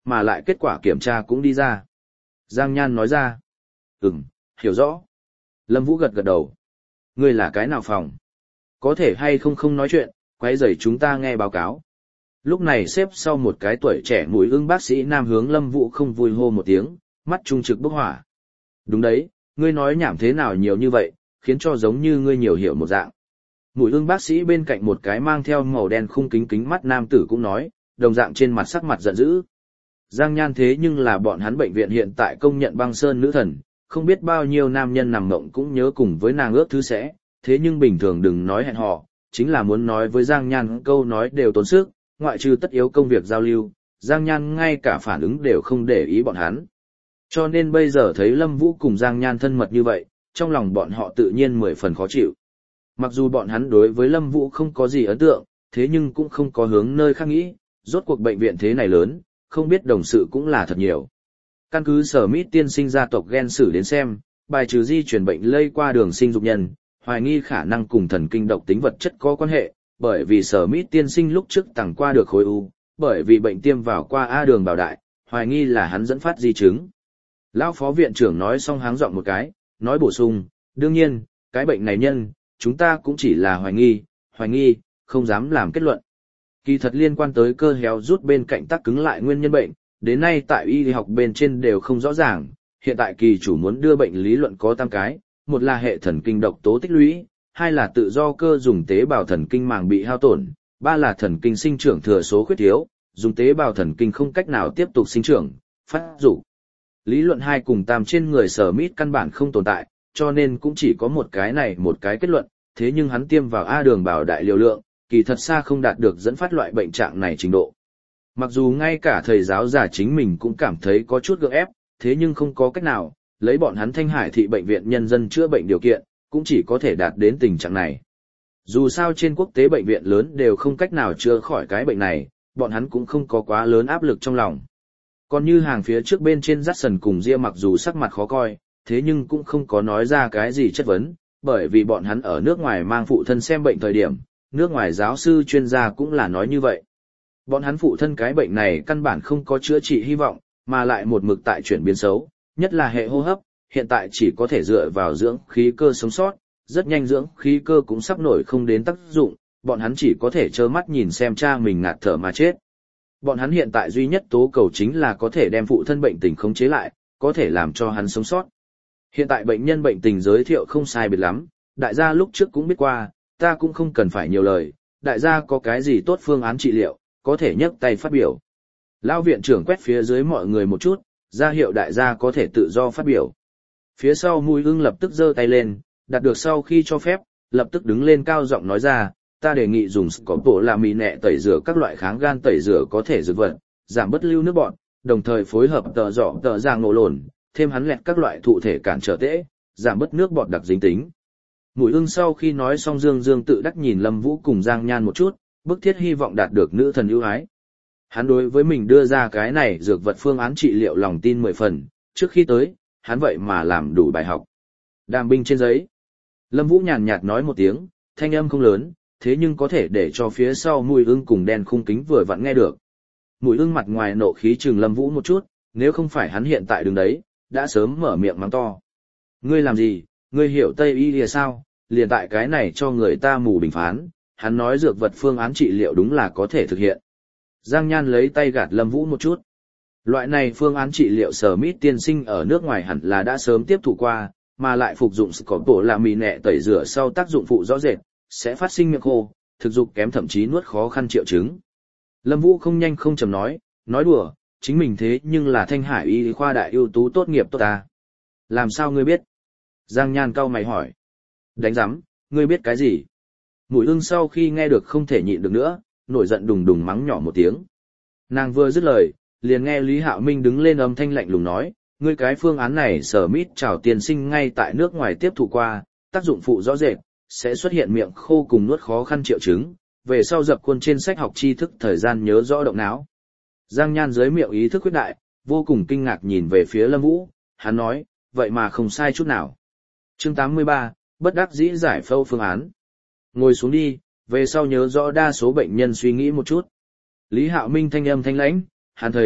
mà lại kết quả kiểm tra cũng đi ra. Giang Nhan nói ra. Ừm, hiểu rõ. Lâm Vũ gật gật đầu. Ngươi là cái nào phòng? Có thể hay không không nói chuyện, quấy rầy chúng ta nghe báo cáo. Lúc này xếp sau một cái tuổi trẻ mũi ưng bác sĩ nam hướng Lâm Vũ không vui hô một tiếng, mắt trung trực bốc hỏa. Đúng đấy, ngươi nói nhảm thế nào nhiều như vậy, khiến cho giống như ngươi nhiều hiểu một dạng. Mũi ưng bác sĩ bên cạnh một cái mang theo màu đen khung kính kính mắt nam tử cũng nói, đồng dạng trên mặt sắc mặt giận dữ. Giang Nhan thế nhưng là bọn hắn bệnh viện hiện tại công nhận băng sơn nữ thần, không biết bao nhiêu nam nhân nằm mộng cũng nhớ cùng với nàng ước thứ sẽ, thế nhưng bình thường đừng nói hẹn hò, chính là muốn nói với Giang Nhan câu nói đều tốn sức, ngoại trừ tất yếu công việc giao lưu, Giang Nhan ngay cả phản ứng đều không để ý bọn hắn. Cho nên bây giờ thấy Lâm Vũ cùng Giang Nhan thân mật như vậy, trong lòng bọn họ tự nhiên mười phần khó chịu. Mặc dù bọn hắn đối với Lâm Vũ không có gì ấn tượng, thế nhưng cũng không có hướng nơi khác nghĩ, rốt cuộc bệnh viện thế này lớn, không biết đồng sự cũng là thật nhiều. Căn cứ Sở Mít tiên sinh gia tộc gen sử đến xem, bài trừ di truyền bệnh lây qua đường sinh dục nhân, hoài nghi khả năng cùng thần kinh độc tính vật chất có quan hệ, bởi vì Sở Mít tiên sinh lúc trước tặng qua được khối u, bởi vì bệnh tiêm vào qua A đường bào đại, hoài nghi là hắn dẫn phát di chứng. Lão phó viện trưởng nói xong háng giọng một cái, nói bổ sung, đương nhiên, cái bệnh này nhân, chúng ta cũng chỉ là hoài nghi, hoài nghi, không dám làm kết luận. Kỳ thật liên quan tới cơ héo rút bên cạnh tắc cứng lại nguyên nhân bệnh, đến nay tại y học bên trên đều không rõ ràng, hiện tại kỳ chủ muốn đưa bệnh lý luận có tam cái, một là hệ thần kinh độc tố tích lũy, hai là tự do cơ dùng tế bào thần kinh màng bị hao tổn, ba là thần kinh sinh trưởng thừa số khuyết thiếu, dùng tế bào thần kinh không cách nào tiếp tục sinh trưởng, phát dục. Lý luận hai cùng tam trên người Sở Mít căn bản không tồn tại, cho nên cũng chỉ có một cái này một cái kết luận, thế nhưng hắn tiêm vào A đường bào đại liều lượng, kỳ thật xa không đạt được dẫn phát loại bệnh trạng này trình độ. Mặc dù ngay cả thầy giáo giả chính mình cũng cảm thấy có chút gượng ép, thế nhưng không có cách nào, lấy bọn hắn Thanh Hải thị bệnh viện nhân dân chữa bệnh điều kiện, cũng chỉ có thể đạt đến tình trạng này. Dù sao trên quốc tế bệnh viện lớn đều không cách nào chữa khỏi cái bệnh này, bọn hắn cũng không có quá lớn áp lực trong lòng. Còn như hàng phía trước bên trên Jackson cùng Ria mặc dù sắc mặt khó coi, thế nhưng cũng không có nói ra cái gì chất vấn, bởi vì bọn hắn ở nước ngoài mang phụ thân xem bệnh thời điểm, nước ngoài giáo sư chuyên gia cũng là nói như vậy. Bọn hắn phụ thân cái bệnh này căn bản không có chữa trị hy vọng, mà lại một mực tại chuyển biến xấu, nhất là hệ hô hấp, hiện tại chỉ có thể dựa vào dưỡng khí cơ sống sót, rất nhanh dưỡng khí cơ cũng sắp nổi không đến tác dụng, bọn hắn chỉ có thể trơ mắt nhìn xem cha mình ngạt thở mà chết. Bọn hắn hiện tại duy nhất tố cầu chính là có thể đem phụ thân bệnh tình khống chế lại, có thể làm cho hắn sống sót. Hiện tại bệnh nhân bệnh tình giới thiệu không sai biệt lắm, đại gia lúc trước cũng biết qua, ta cũng không cần phải nhiều lời, đại gia có cái gì tốt phương án trị liệu, có thể nhấc tay phát biểu. Lão viện trưởng quét phía dưới mọi người một chút, ra hiệu đại gia có thể tự do phát biểu. Phía sau Mùi Ưng lập tức giơ tay lên, đạt được sau khi cho phép, lập tức đứng lên cao giọng nói ra, ta đề nghị dùng có bộ là mì nẹ tẩy rửa các loại kháng gan tẩy rửa có thể dược vật, giảm bất lưu nước bọt, đồng thời phối hợp tờ dọ tờ giang nổ lồn, thêm hắn lẹt các loại thụ thể cản trở tễ, giảm bớt nước bọt đặc dính tính. Mùi Ưng sau khi nói xong dương dương tự đắc nhìn Lâm Vũ cùng Giang Nhan một chút, bức thiết hy vọng đạt được nữ thần ưu ái. Hắn đối với mình đưa ra cái này dược vật phương án trị liệu lòng tin mười phần, trước khi tới, hắn vậy mà làm đủ bài học. Đàm binh trên giấy. Lâm Vũ nhàn nhạt nói một tiếng, thanh âm không lớn, thế nhưng có thể để cho phía sau Mùi Ưng cùng đen khung kính vừa vặn nghe được. Mùi Ưng mặt ngoài nộ khí trừng Lâm Vũ một chút, nếu không phải hắn hiện tại đứng đấy, đã sớm mở miệng mắng to. Ngươi làm gì, ngươi hiểu Tây y lìa sao, liền tại cái này cho người ta mù bình phán, hắn nói dược vật phương án trị liệu đúng là có thể thực hiện. Giang Nhan lấy tay gạt Lâm Vũ một chút. Loại này phương án trị liệu Sở Mít tiên sinh ở nước ngoài hẳn là đã sớm tiếp thụ qua, mà lại phục dụng có bộ là mì nẹ tẩy rửa sau tác dụng phụ rõ rệt, sẽ phát sinh miệng khô, thực dụng kém thậm chí nuốt khó khăn triệu chứng. Lâm Vũ không nhanh không chậm nói, nói đùa, chính mình thế nhưng là Thanh Hải y khoa đại ưu tú tốt nghiệp tốt ta. Làm sao ngươi biết? Giang Nhan cau mày hỏi. Đánh giám, ngươi biết cái gì? Mùi Ưng sau khi nghe được không thể nhịn được nữa, nổi giận đùng đùng mắng nhỏ một tiếng. Nàng vừa dứt lời, liền nghe Lý Hạo Minh đứng lên âm thanh lạnh lùng nói, ngươi cái phương án này Sở Mít chào tiên sinh ngay tại nước ngoài tiếp thụ qua, tác dụng phụ rõ rệt, sẽ xuất hiện miệng khô cùng nuốt khó khăn triệu chứng, về sau dập khuôn trên sách học tri thức thời gian nhớ rõ động não. Giang Nhan dưới miệng ý thức khuyết đại, vô cùng kinh ngạc nhìn về phía Lâm Vũ, hắn nói, vậy mà không sai chút nào. Chương tám mươi ba, bất đắc dĩ giải phẫu phương án. Ngồi xuống đi, về sau nhớ rõ đa số bệnh nhân suy nghĩ một chút. Lý Hạo Minh thanh âm thanh lãnh, hắn thấy,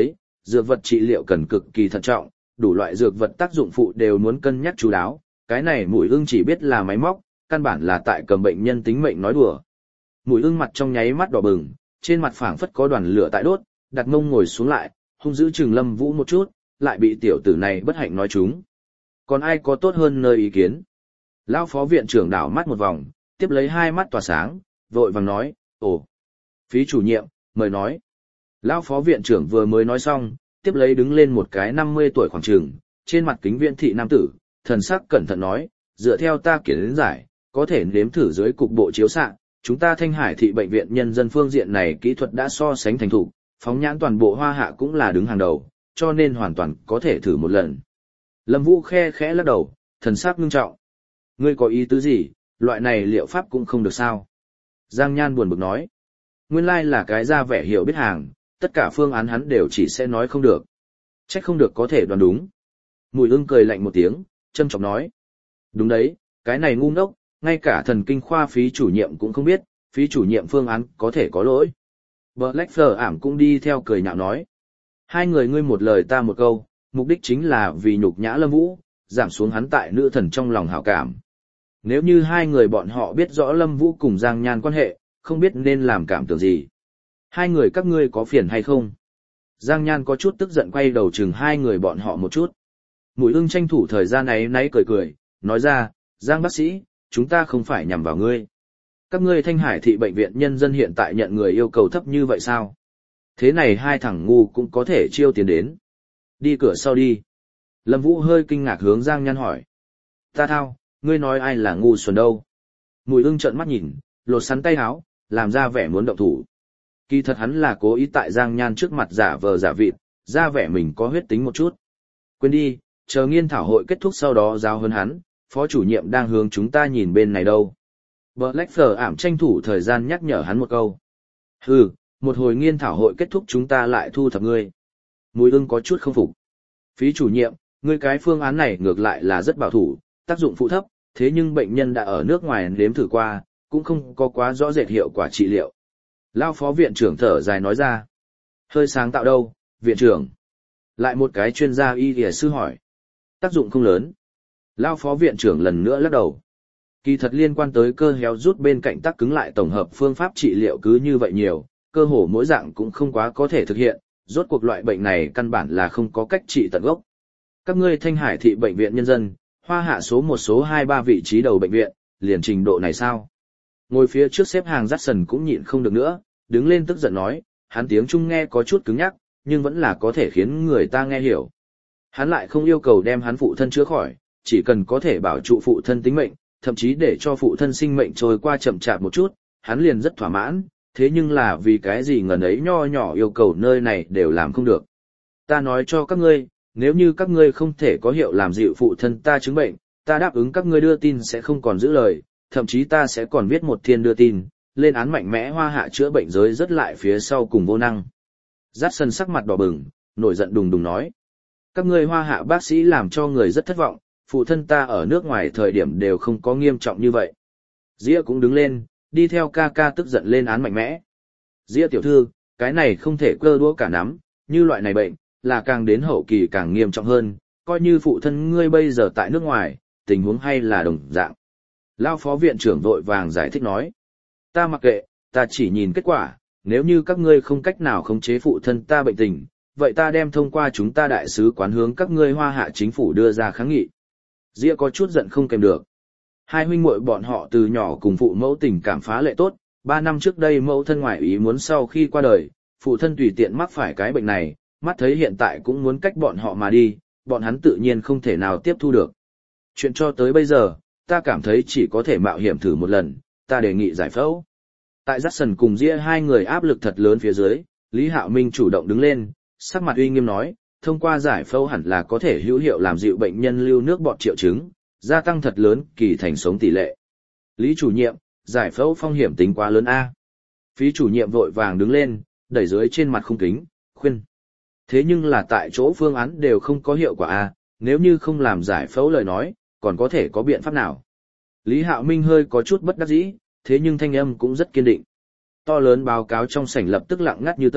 dược vật trị liệu cần cực kỳ thận trọng, đủ loại dược vật tác dụng phụ đều muốn cân nhắc chú đáo, cái này Mùi Ưng chỉ biết là máy móc, căn bản là tại cầm bệnh nhân tính mệnh nói đùa. Mùi Ưng mặt trong nháy mắt đỏ bừng, trên mặt phảng phất có đoàn lửa tại đốt, đặt mông ngồi xuống lại, hung dữ chừng Lâm Vũ một chút, lại bị tiểu tử này bất hạnh nói chúng. Còn ai có tốt hơn nơi ý kiến? Lão phó viện trưởng đảo mắt một vòng, tiếp lấy hai mắt tỏa sáng, vội vàng nói, ồ, phí chủ nhiệm, mời nói. Lão phó viện trưởng vừa mới nói xong, tiếp lấy đứng lên một cái năm mươi tuổi khoảng trường, trên mặt kính viễn thị nam tử, thần sắc cẩn thận nói, dựa theo ta kiến giải, có thể nếm thử dưới cục bộ chiếu xạ, chúng ta Thanh Hải thị bệnh viện nhân dân phương diện này kỹ thuật đã so sánh thành thục, phóng nhãn toàn bộ Hoa Hạ cũng là đứng hàng đầu, cho nên hoàn toàn có thể thử một lần. Lâm Vũ khe khẽ lắc đầu, thần sắc ngưng trọng. Ngươi có ý tứ gì, loại này liệu pháp cũng không được sao? Giang Nhan buồn bực nói. Nguyên lai là cái ra vẻ hiểu biết hàng, tất cả phương án hắn đều chỉ sẽ nói không được. Trách không được có thể đoán đúng. Mùi Ưng cười lạnh một tiếng, châm chọc nói. Đúng đấy, cái này ngu ngốc, ngay cả thần kinh khoa phí chủ nhiệm cũng không biết, phí chủ nhiệm phương án có thể có lỗi. Black Fleur ảm cũng đi theo cười nhạo nói. Hai người ngươi một lời ta một câu, mục đích chính là vì nhục nhã Lâm Vũ, giảm xuống hắn tại nữ thần trong lòng hảo cảm. Nếu như hai người bọn họ biết rõ Lâm Vũ cùng Giang Nhan quan hệ, không biết nên làm cảm tưởng gì. Hai người các ngươi có phiền hay không? Giang Nhan có chút tức giận quay đầu chừng hai người bọn họ một chút. Mùi Ưng tranh thủ thời gian này náy cười cười, nói ra, Giang bác sĩ, chúng ta không phải nhằm vào ngươi. Các ngươi Thanh Hải thị bệnh viện nhân dân hiện tại nhận người yêu cầu thấp như vậy sao? Thế này hai thằng ngu cũng có thể chiêu tiền đến. Đi cửa sau đi. Lâm Vũ hơi kinh ngạc hướng Giang Nhan hỏi. Ta thao, ngươi nói ai là ngu xuẩn đâu? Mùi Ưng trợn mắt nhìn, lột sắn tay áo, làm ra vẻ muốn động thủ. Kỳ thật hắn là cố ý tại Giang Nhan trước mặt giả vờ giả vịt, ra vẻ mình có huyết tính một chút. Quên đi, chờ nghiên thảo hội kết thúc sau đó giao hơn hắn, phó chủ nhiệm đang hướng chúng ta nhìn bên này đâu. Black Fleur ảm tranh thủ thời gian nhắc nhở hắn một câu. Hừ, một hồi nghiên thảo hội kết thúc chúng ta lại thu thập ngươi. Mùi Ưng có chút không phục. Phí chủ nhiệm, ngươi cái phương án này ngược lại là rất bảo thủ, tác dụng phụ thấp, thế nhưng bệnh nhân đã ở nước ngoài nếm thử qua, cũng không có quá rõ rệt hiệu quả trị liệu. Lao phó viện trưởng thở dài nói ra. Hơi sáng tạo đâu, viện trưởng? Lại một cái chuyên gia y y sư hỏi. Tác dụng không lớn. Lao phó viện trưởng lần nữa lắc đầu. Kỳ thật liên quan tới cơ héo rút bên cạnh tắc cứng lại tổng hợp phương pháp trị liệu cứ như vậy nhiều, cơ hồ mỗi dạng cũng không quá có thể thực hiện, rốt cuộc loại bệnh này căn bản là không có cách trị tận gốc. Các ngươi Thanh Hải thị bệnh viện nhân dân, Hoa Hạ số một số hai ba vị trí đầu bệnh viện, liền trình độ này sao? Ngồi phía trước xếp hàng Jackson cũng nhịn không được nữa, đứng lên tức giận nói, hắn tiếng Trung nghe có chút cứng nhắc, nhưng vẫn là có thể khiến người ta nghe hiểu. Hắn lại không yêu cầu đem hắn phụ thân chữa khỏi, chỉ cần có thể bảo trụ phụ thân tính mệnh, thậm chí để cho phụ thân sinh mệnh trôi qua chậm chạp một chút, hắn liền rất thỏa mãn, thế nhưng là vì cái gì ngần ấy nho nhỏ yêu cầu nơi này đều làm không được. Ta nói cho các ngươi, nếu như các ngươi không thể có hiệu làm dịu phụ thân ta chứng bệnh, ta đáp ứng các ngươi đưa tin sẽ không còn giữ lời, thậm chí ta sẽ còn viết một thiên đưa tin, lên án mạnh mẽ Hoa Hạ chữa bệnh giới rất lại phía sau cùng vô năng. Jackson sắc mặt đỏ bừng, nổi giận đùng đùng nói. Các ngươi Hoa Hạ bác sĩ làm cho người rất thất vọng, phụ thân ta ở nước ngoài thời điểm đều không có nghiêm trọng như vậy. Dĩa cũng đứng lên, đi theo ca ca tức giận lên án mạnh mẽ. Dĩa tiểu thư, cái này không thể cơ đũa cả nắm, như loại này bệnh, là càng đến hậu kỳ càng nghiêm trọng hơn, coi như phụ thân ngươi bây giờ tại nước ngoài, tình huống hay là đồng dạng. Lao phó viện trưởng vội vàng giải thích nói. Ta mặc kệ, ta chỉ nhìn kết quả, nếu như các ngươi không cách nào khống chế phụ thân ta bệnh tình, vậy ta đem thông qua chúng ta đại sứ quán hướng các ngươi Hoa Hạ chính phủ đưa ra kháng nghị. Dĩa có chút giận không kèm được. Hai huynh muội bọn họ từ nhỏ cùng phụ mẫu tình cảm phá lệ tốt, ba năm trước đây mẫu thân ngoại ý muốn sau khi qua đời, phụ thân tùy tiện mắc phải cái bệnh này, mắt thấy hiện tại cũng muốn cách bọn họ mà đi, bọn hắn tự nhiên không thể nào tiếp thu được. Chuyện cho tới bây giờ, ta cảm thấy chỉ có thể mạo hiểm thử một lần, ta đề nghị giải phẫu. Tại Jackson cùng Dĩa hai người áp lực thật lớn phía dưới, Lý Hạo Minh chủ động đứng lên, sắc mặt uy nghiêm nói, thông qua giải phẫu hẳn là có thể hữu hiệu làm dịu bệnh nhân lưu nước bọt triệu chứng, gia tăng thật lớn kỳ thành sống tỷ lệ. Lý chủ nhiệm, giải phẫu phong hiểm tính quá lớn a. Phí chủ nhiệm vội vàng đứng lên, đẩy dưới trên mặt không kính, khuyên. Thế nhưng là tại chỗ phương án đều không có hiệu quả a, nếu như không làm giải phẫu lời nói, còn có thể có biện pháp nào? Lý Hạo Minh hơi có chút bất đắc dĩ, thế nhưng thanh âm cũng rất kiên định. To lớn báo cáo trong sảnh lập tức lặng ngắt như tờ,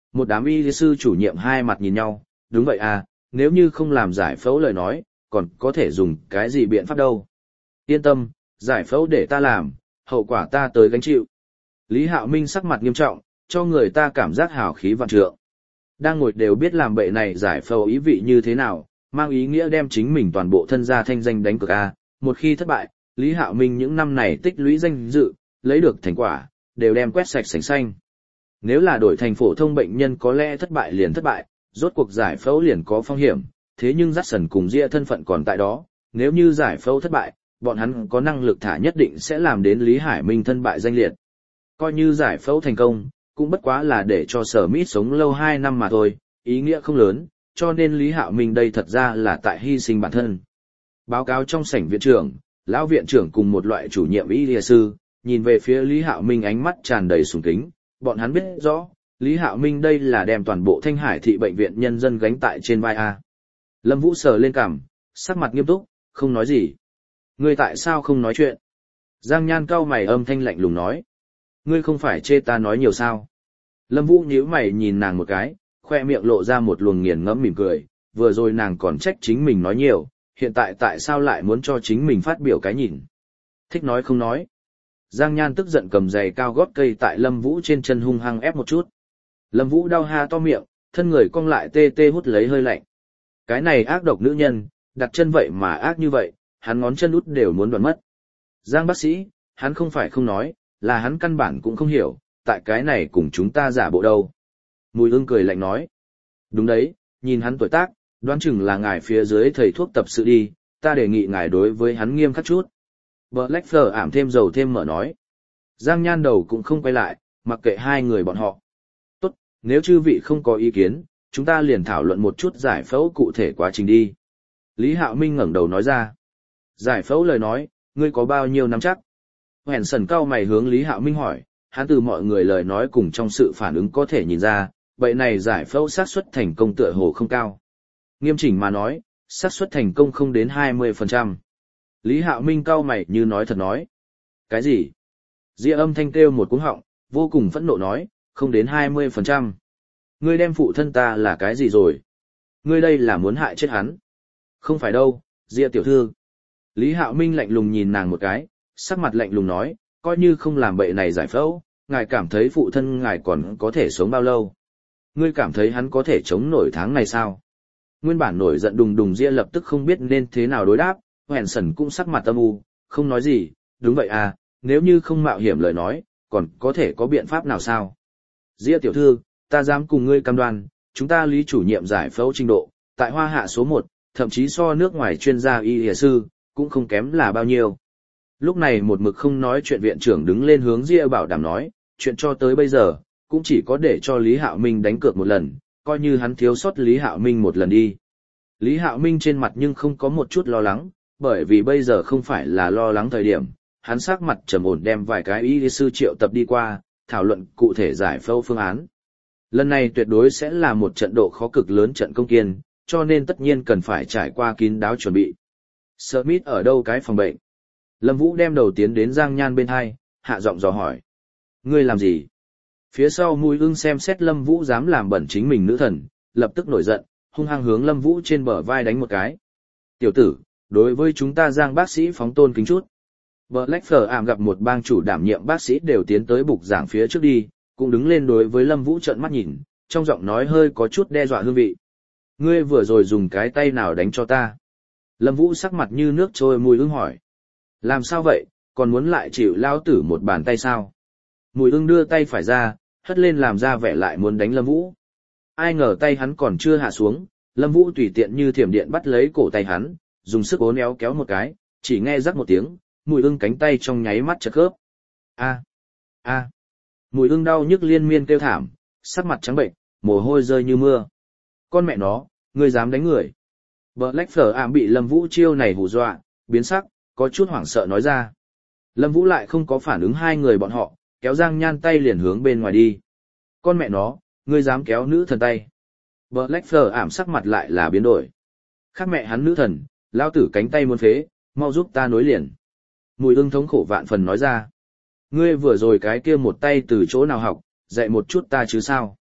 Một đám y sư chủ nhiệm hai mặt nhìn nhau, đúng vậy à, nếu như không làm giải phẫu lời nói, còn có thể dùng cái gì biện pháp đâu. Yên tâm, giải phẫu để ta làm, hậu quả ta tới gánh chịu. Lý Hạo Minh sắc mặt nghiêm trọng, cho người ta cảm giác hào khí vạn trượng. Đang ngồi đều biết làm bậy này giải phẫu ý vị như thế nào, mang ý nghĩa đem chính mình toàn bộ thân gia thanh danh đánh cược a. Một khi thất bại, Lý Hạo Minh những năm này tích lũy danh dự, lấy được thành quả, đều đem quét sạch sành xanh. Nếu là đổi thành phổ thông bệnh nhân có lẽ thất bại liền thất bại, rốt cuộc giải phẫu liền có phong hiểm, thế nhưng Jackson cùng Ria thân phận còn tại đó, nếu như giải phẫu thất bại, bọn hắn có năng lực thả nhất định sẽ làm đến Lý Hải Minh thân bại danh liệt. Coi như giải phẫu thành công, cũng bất quá là để cho Sở Mít sống lâu hai năm mà thôi, ý nghĩa không lớn, cho nên Lý Hạo Minh đây thật ra là tại hy sinh bản thân. Báo cáo trong sảnh viện trưởng, lão viện trưởng cùng một loại chủ nhiệm y y sư, nhìn về phía Lý Hạo Minh ánh mắt tràn đầy sùng kính, bọn hắn biết rõ, Lý Hạo Minh đây là đem toàn bộ Thanh Hải thị bệnh viện nhân dân gánh tại trên vai a. Lâm Vũ sờ lên cằm, sắc mặt nghiêm túc, không nói gì. Ngươi tại sao không nói chuyện? Giang Nhan cau mày âm thanh lạnh lùng nói. Ngươi không phải chê ta nói nhiều sao? Lâm Vũ nhíu mày nhìn nàng một cái, khoe miệng lộ ra một luồng nghiền ngẫm mỉm cười, vừa rồi nàng còn trách chính mình nói nhiều, hiện tại tại sao lại muốn cho chính mình phát biểu cái nhìn? Thích nói không nói. Giang Nhan tức giận cầm giày cao gót cây tại Lâm Vũ trên chân hung hăng ép một chút. Lâm Vũ đau ha to miệng, thân người cong lại tê tê hút lấy hơi lạnh. Cái này ác độc nữ nhân, đặt chân vậy mà ác như vậy, hắn ngón chân út đều muốn đoạn mất. Giang bác sĩ, hắn không phải không nói, là hắn căn bản cũng không hiểu, tại cái này cùng chúng ta giả bộ đâu. Mùi Ưng cười lạnh nói. Đúng đấy, nhìn hắn tuổi tác, đoán chừng là ngài phía dưới thầy thuốc tập sự đi, ta đề nghị ngài đối với hắn nghiêm khắc chút. Black Fleur ảm thêm dầu thêm mỡ nói. Giang Nhan đầu cũng không quay lại, mặc kệ hai người bọn họ. Tốt, nếu chư vị không có ý kiến, chúng ta liền thảo luận một chút giải phẫu cụ thể quá trình đi. Lý Hạo Minh ngẩng đầu nói ra. Giải phẫu lời nói, ngươi có bao nhiêu nắm chắc? Hèn sần cao mày hướng Lý Hạo Minh hỏi, hắn từ mọi người lời nói cùng trong sự phản ứng có thể nhìn ra, vậy này giải phẫu xác suất thành công tựa hồ không cao. Nghiêm chỉnh mà nói, xác suất thành công không đến hai mươi phần trăm. Lý Hạo Minh cao mày như nói thật nói. Cái gì? Ria âm thanh kêu một cuống họng, vô cùng phẫn nộ nói, không đến hai mươi phần trăm. Ngươi đem phụ thân ta là cái gì rồi? Ngươi đây là muốn hại chết hắn. Không phải đâu, Ria tiểu thư. Lý Hạo Minh lạnh lùng nhìn nàng một cái, sắc mặt lạnh lùng nói, coi như không làm bậy này giải phẫu, ngài cảm thấy phụ thân ngài còn có thể sống bao lâu? Ngươi cảm thấy hắn có thể chống nổi tháng này sao? Nguyên bản nổi giận đùng đùng Ria lập tức không biết nên thế nào đối đáp, Hèn sần cũng sắc mặt âm u, không nói gì, đúng vậy à, nếu như không mạo hiểm lời nói, còn có thể có biện pháp nào sao? Ria tiểu thư, ta dám cùng ngươi cam đoan, chúng ta Lý chủ nhiệm giải phẫu trình độ, tại Hoa Hạ số một, thậm chí so nước ngoài chuyên gia y y sư, cũng không kém là bao nhiêu. Lúc này một mực không nói chuyện viện trưởng đứng lên hướng Ria bảo đảm nói, chuyện cho tới bây giờ, cũng chỉ có để cho Lý Hạo Minh đánh cược một lần, coi như hắn thiếu sót Lý Hạo Minh một lần đi. Lý Hạo Minh trên mặt nhưng không có một chút lo lắng, bởi vì bây giờ không phải là lo lắng thời điểm, hắn sắc mặt trầm ổn đem vài cái y sư triệu tập đi qua, thảo luận cụ thể giải phẫu phương án. Lần này tuyệt đối sẽ là một trận độ khó cực lớn trận công kiên, cho nên tất nhiên cần phải trải qua kín đáo chuẩn bị. Smith ở đâu cái phòng bệnh? Lâm Vũ đem đầu tiến đến Giang Nhan bên hai, hạ giọng dò hỏi. Ngươi làm gì? Phía sau Mùi Ưng xem xét Lâm Vũ dám làm bẩn chính mình nữ thần, lập tức nổi giận, hung hăng hướng Lâm Vũ trên bờ vai đánh một cái. Tiểu tử, đối với chúng ta Giang bác sĩ phóng tôn kính chút. Black Fleur ảm gặp một bang chủ đảm nhiệm bác sĩ đều tiến tới bục giảng phía trước đi, cũng đứng lên đối với Lâm Vũ trợn mắt nhìn, trong giọng nói hơi có chút đe dọa hương vị. Ngươi vừa rồi dùng cái tay nào đánh cho ta? Lâm Vũ sắc mặt như nước trôi Mùi Ưng hỏi. Làm sao vậy, còn muốn lại chịu lao tử một bàn tay sao? Mùi Ưng đưa tay phải ra, hất lên làm ra vẻ lại muốn đánh Lâm Vũ. Ai ngờ tay hắn còn chưa hạ xuống, Lâm Vũ tùy tiện như thiểm điện bắt lấy cổ tay hắn, dùng sức uốn éo kéo một cái, chỉ nghe rắc một tiếng, Mùi Ưng cánh tay trong nháy mắt chật khớp. A, a. Mùi Ưng đau nhức liên miên kêu thảm, sắc mặt trắng bệnh, mồ hôi rơi như mưa. Con mẹ nó, ngươi dám đánh người? Black Fleur ảm bị Lâm Vũ chiêu này hù dọa, biến sắc, có chút hoảng sợ nói ra. Lâm Vũ lại không có phản ứng hai người bọn họ, kéo Giang Nhan tay liền hướng bên ngoài đi. Con mẹ nó, ngươi dám kéo nữ thần tay? Black Fleur ảm sắc mặt lại là biến đổi. Khác mẹ hắn nữ thần, lao tử cánh tay muốn phế, mau giúp ta nối liền. Mùi Ưng thống khổ vạn phần nói ra. Ngươi vừa rồi cái kia một tay từ chỗ nào học, dạy một chút ta chứ sao?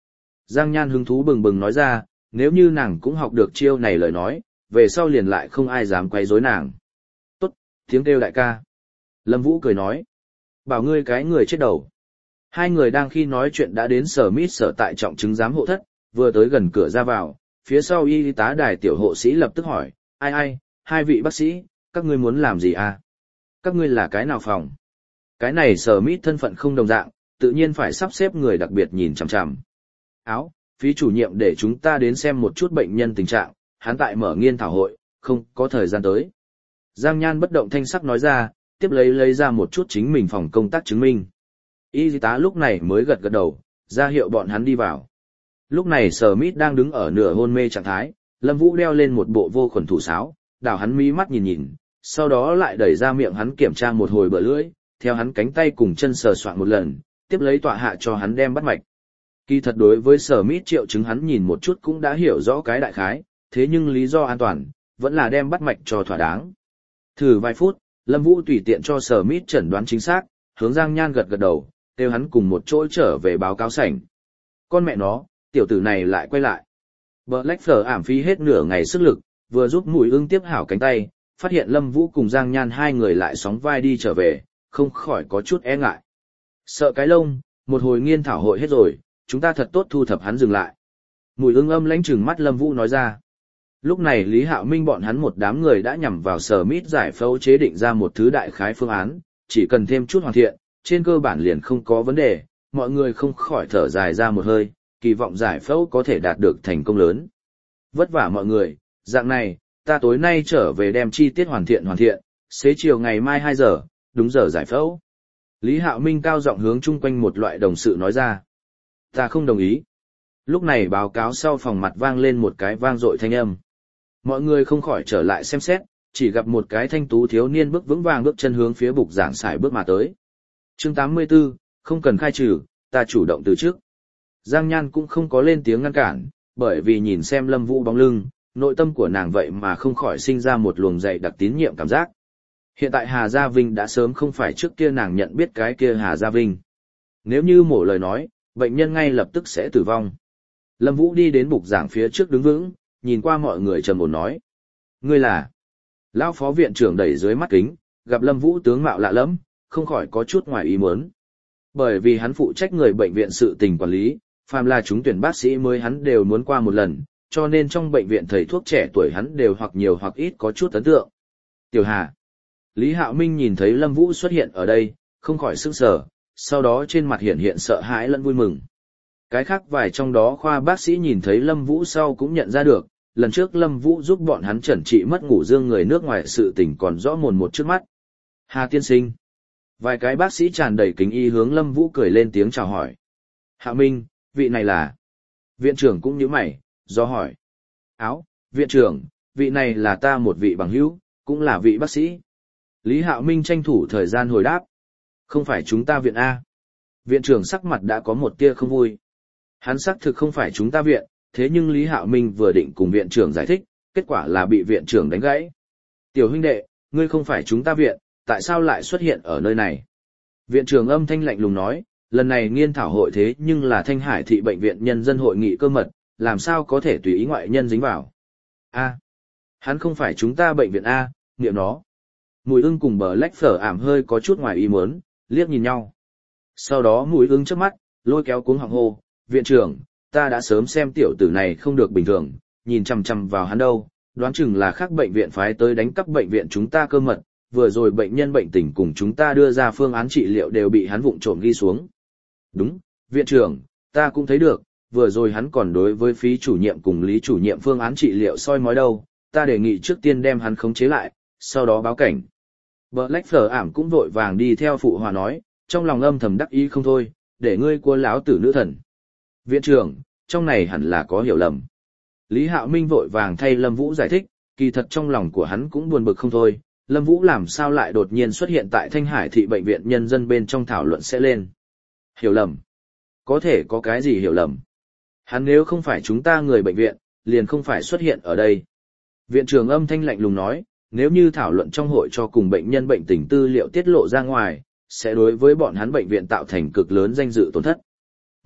Giang Nhan hứng thú bừng bừng nói ra, nếu như nàng cũng học được chiêu này lời nói, về sau liền lại không ai dám quấy rối nàng. Tốt, tiếng kêu đại ca. Lâm Vũ cười nói, bảo ngươi cái người chết đầu. Hai người đang khi nói chuyện đã đến sở mít sở tại trọng chứng giám hộ thất, vừa tới gần cửa ra vào, phía sau y tá đài tiểu hộ sĩ lập tức hỏi, ai ai, hai vị bác sĩ, các ngươi muốn làm gì à? Các ngươi là cái nào phòng? Cái này sở mít thân phận không đồng dạng, tự nhiên phải sắp xếp người đặc biệt nhìn chằm chằm. Áo, phí chủ nhiệm để chúng ta đến xem một chút bệnh nhân tình trạng, hắn tại mở nghiên thảo hội, không có thời gian tới. Giang Nhan bất động thanh sắc nói ra, tiếp lấy lấy ra một chút chính mình phòng công tác chứng minh. Y tá lúc này mới gật gật đầu, ra hiệu bọn hắn đi vào. Lúc này Sở Mít đang đứng ở nửa hôn mê trạng thái, Lâm Vũ đeo lên một bộ vô khuẩn thủ sáo, đảo hắn mí mắt nhìn nhìn, sau đó lại đẩy ra miệng hắn kiểm tra một hồi bờ lưỡi, theo hắn cánh tay cùng chân sờ soạn một lần, tiếp lấy tọa hạ cho hắn đem bắt mạch. Kỳ thật đối với Sở Mít triệu chứng hắn nhìn một chút cũng đã hiểu rõ cái đại khái, thế nhưng lý do an toàn, vẫn là đem bắt mạch cho thỏa đáng. Thử vài phút, Lâm Vũ tùy tiện cho Sở Mít chẩn đoán chính xác, hướng Giang Nhan gật gật đầu, kêu hắn cùng một chỗ trở về báo cáo sảnh. Con mẹ nó, tiểu tử này lại quay lại. Black Phở ảm phí hết nửa ngày sức lực, vừa giúp Mùi Ưng tiếp hảo cánh tay, phát hiện Lâm Vũ cùng Giang Nhan hai người lại sóng vai đi trở về, không khỏi có chút e ngại. Sợ cái lông, một hồi nghiên thảo hội hết rồi, chúng ta thật tốt thu thập hắn dừng lại. Mùi Ưng âm lãnh trừng mắt Lâm Vũ nói ra. Lúc này Lý Hạo Minh bọn hắn một đám người đã nhằm vào Sở Mít giải phẫu chế định ra một thứ đại khái phương án, chỉ cần thêm chút hoàn thiện, trên cơ bản liền không có vấn đề, mọi người không khỏi thở dài ra một hơi, kỳ vọng giải phẫu có thể đạt được thành công lớn. Vất vả mọi người, dạng này, ta tối nay trở về đem chi tiết hoàn thiện hoàn thiện, xế chiều ngày mai hai giờ, đúng giờ giải phẫu. Lý Hạo Minh cao giọng hướng chung quanh một loại đồng sự nói ra. Ta không đồng ý. Lúc này báo cáo sau phòng mặt vang lên một cái vang dội thanh âm. Mọi người không khỏi trở lại xem xét, chỉ gặp một cái thanh tú thiếu niên bước vững vàng bước chân hướng phía bục giảng xài bước mà tới. Chương tám mươi tư, không cần khai trừ, ta chủ động từ trước. Giang Nhan cũng không có lên tiếng ngăn cản, bởi vì nhìn xem Lâm Vũ bóng lưng, nội tâm của nàng vậy mà không khỏi sinh ra một luồng dậy đặc tín nhiệm cảm giác. Hiện tại Hà Gia Vinh đã sớm không phải trước kia nàng nhận biết cái kia Hà Gia Vinh. Nếu như mổ lời nói, bệnh nhân ngay lập tức sẽ tử vong. Lâm Vũ đi đến bục giảng phía trước đứng vững, nhìn qua mọi người trầm ổn nói. Ngươi là? Lão phó viện trưởng đẩy dưới mắt kính, gặp Lâm Vũ tướng mạo lạ lẫm, không khỏi có chút ngoài ý muốn. Bởi vì hắn phụ trách người bệnh viện sự tình quản lý, phàm là chúng tuyển bác sĩ mới hắn đều muốn qua một lần, cho nên trong bệnh viện thầy thuốc trẻ tuổi hắn đều hoặc nhiều hoặc ít có chút ấn tượng. Tiểu Hà. Lý Hạo Minh nhìn thấy Lâm Vũ xuất hiện ở đây, không khỏi sửng sở, sau đó trên mặt hiện hiện sợ hãi lẫn vui mừng. Cái khác vài trong đó khoa bác sĩ nhìn thấy Lâm Vũ sau cũng nhận ra được, lần trước Lâm Vũ giúp bọn hắn chẩn trị mất ngủ dương người nước ngoài sự tình còn rõ mồn một trước mắt. Hà tiên sinh. Vài cái bác sĩ tràn đầy kính y hướng Lâm Vũ cười lên tiếng chào hỏi. Hạ Minh, vị này là... Viện trưởng cũng nhíu mày, do hỏi. Áo, viện trưởng, vị này là ta một vị bằng hữu, cũng là vị bác sĩ. Lý Hạo Minh tranh thủ thời gian hồi đáp. Không phải chúng ta viện A. Viện trưởng sắc mặt đã có một tia không vui. Hắn xác thực không phải chúng ta viện, thế nhưng Lý Hạo Minh vừa định cùng viện trưởng giải thích, kết quả là bị viện trưởng đánh gãy. Tiểu huynh đệ, ngươi không phải chúng ta viện, tại sao lại xuất hiện ở nơi này? Viện trưởng âm thanh lạnh lùng nói, lần này nghiên thảo hội thế nhưng là Thanh Hải thị bệnh viện nhân dân hội nghị cơ mật, làm sao có thể tùy ý ngoại nhân dính vào? A, hắn không phải chúng ta bệnh viện A, niệm nó. Mùi Ưng cùng Bờ Lách Phở ảm hơi có chút ngoài ý muốn, liếc nhìn nhau. Sau đó Mùi Ưng trước mắt, lôi kéo cuống họng hô, viện trưởng, ta đã sớm xem tiểu tử này không được bình thường, nhìn chằm chằm vào hắn đâu, đoán chừng là khác bệnh viện phái tới đánh cắp bệnh viện chúng ta cơ mật, vừa rồi bệnh nhân bệnh tình cùng chúng ta đưa ra phương án trị liệu đều bị hắn vụng trộm ghi xuống. Đúng, viện trưởng, ta cũng thấy được, vừa rồi hắn còn đối với phí chủ nhiệm cùng lý chủ nhiệm phương án trị liệu soi mói đâu, ta đề nghị trước tiên đem hắn khống chế lại, sau đó báo cảnh. Black Phở ảm cũng vội vàng đi theo phụ hòa nói, trong lòng âm thầm đắc ý không thôi, để ngươi cua láo tử nữ thần. Viện trưởng, trong này hẳn là có hiểu lầm. Lý Hạo Minh vội vàng thay Lâm Vũ giải thích, kỳ thật trong lòng của hắn cũng buồn bực không thôi, Lâm Vũ làm sao lại đột nhiên xuất hiện tại Thanh Hải thị bệnh viện nhân dân bên trong thảo luận sẽ lên. Hiểu lầm? Có thể có cái gì hiểu lầm? Hắn nếu không phải chúng ta người bệnh viện, liền không phải xuất hiện ở đây. Viện trưởng âm thanh lạnh lùng nói, nếu như thảo luận trong hội cho cùng bệnh nhân bệnh tình tư liệu tiết lộ ra ngoài, sẽ đối với bọn hắn bệnh viện tạo thành cực lớn danh dự tổn thất.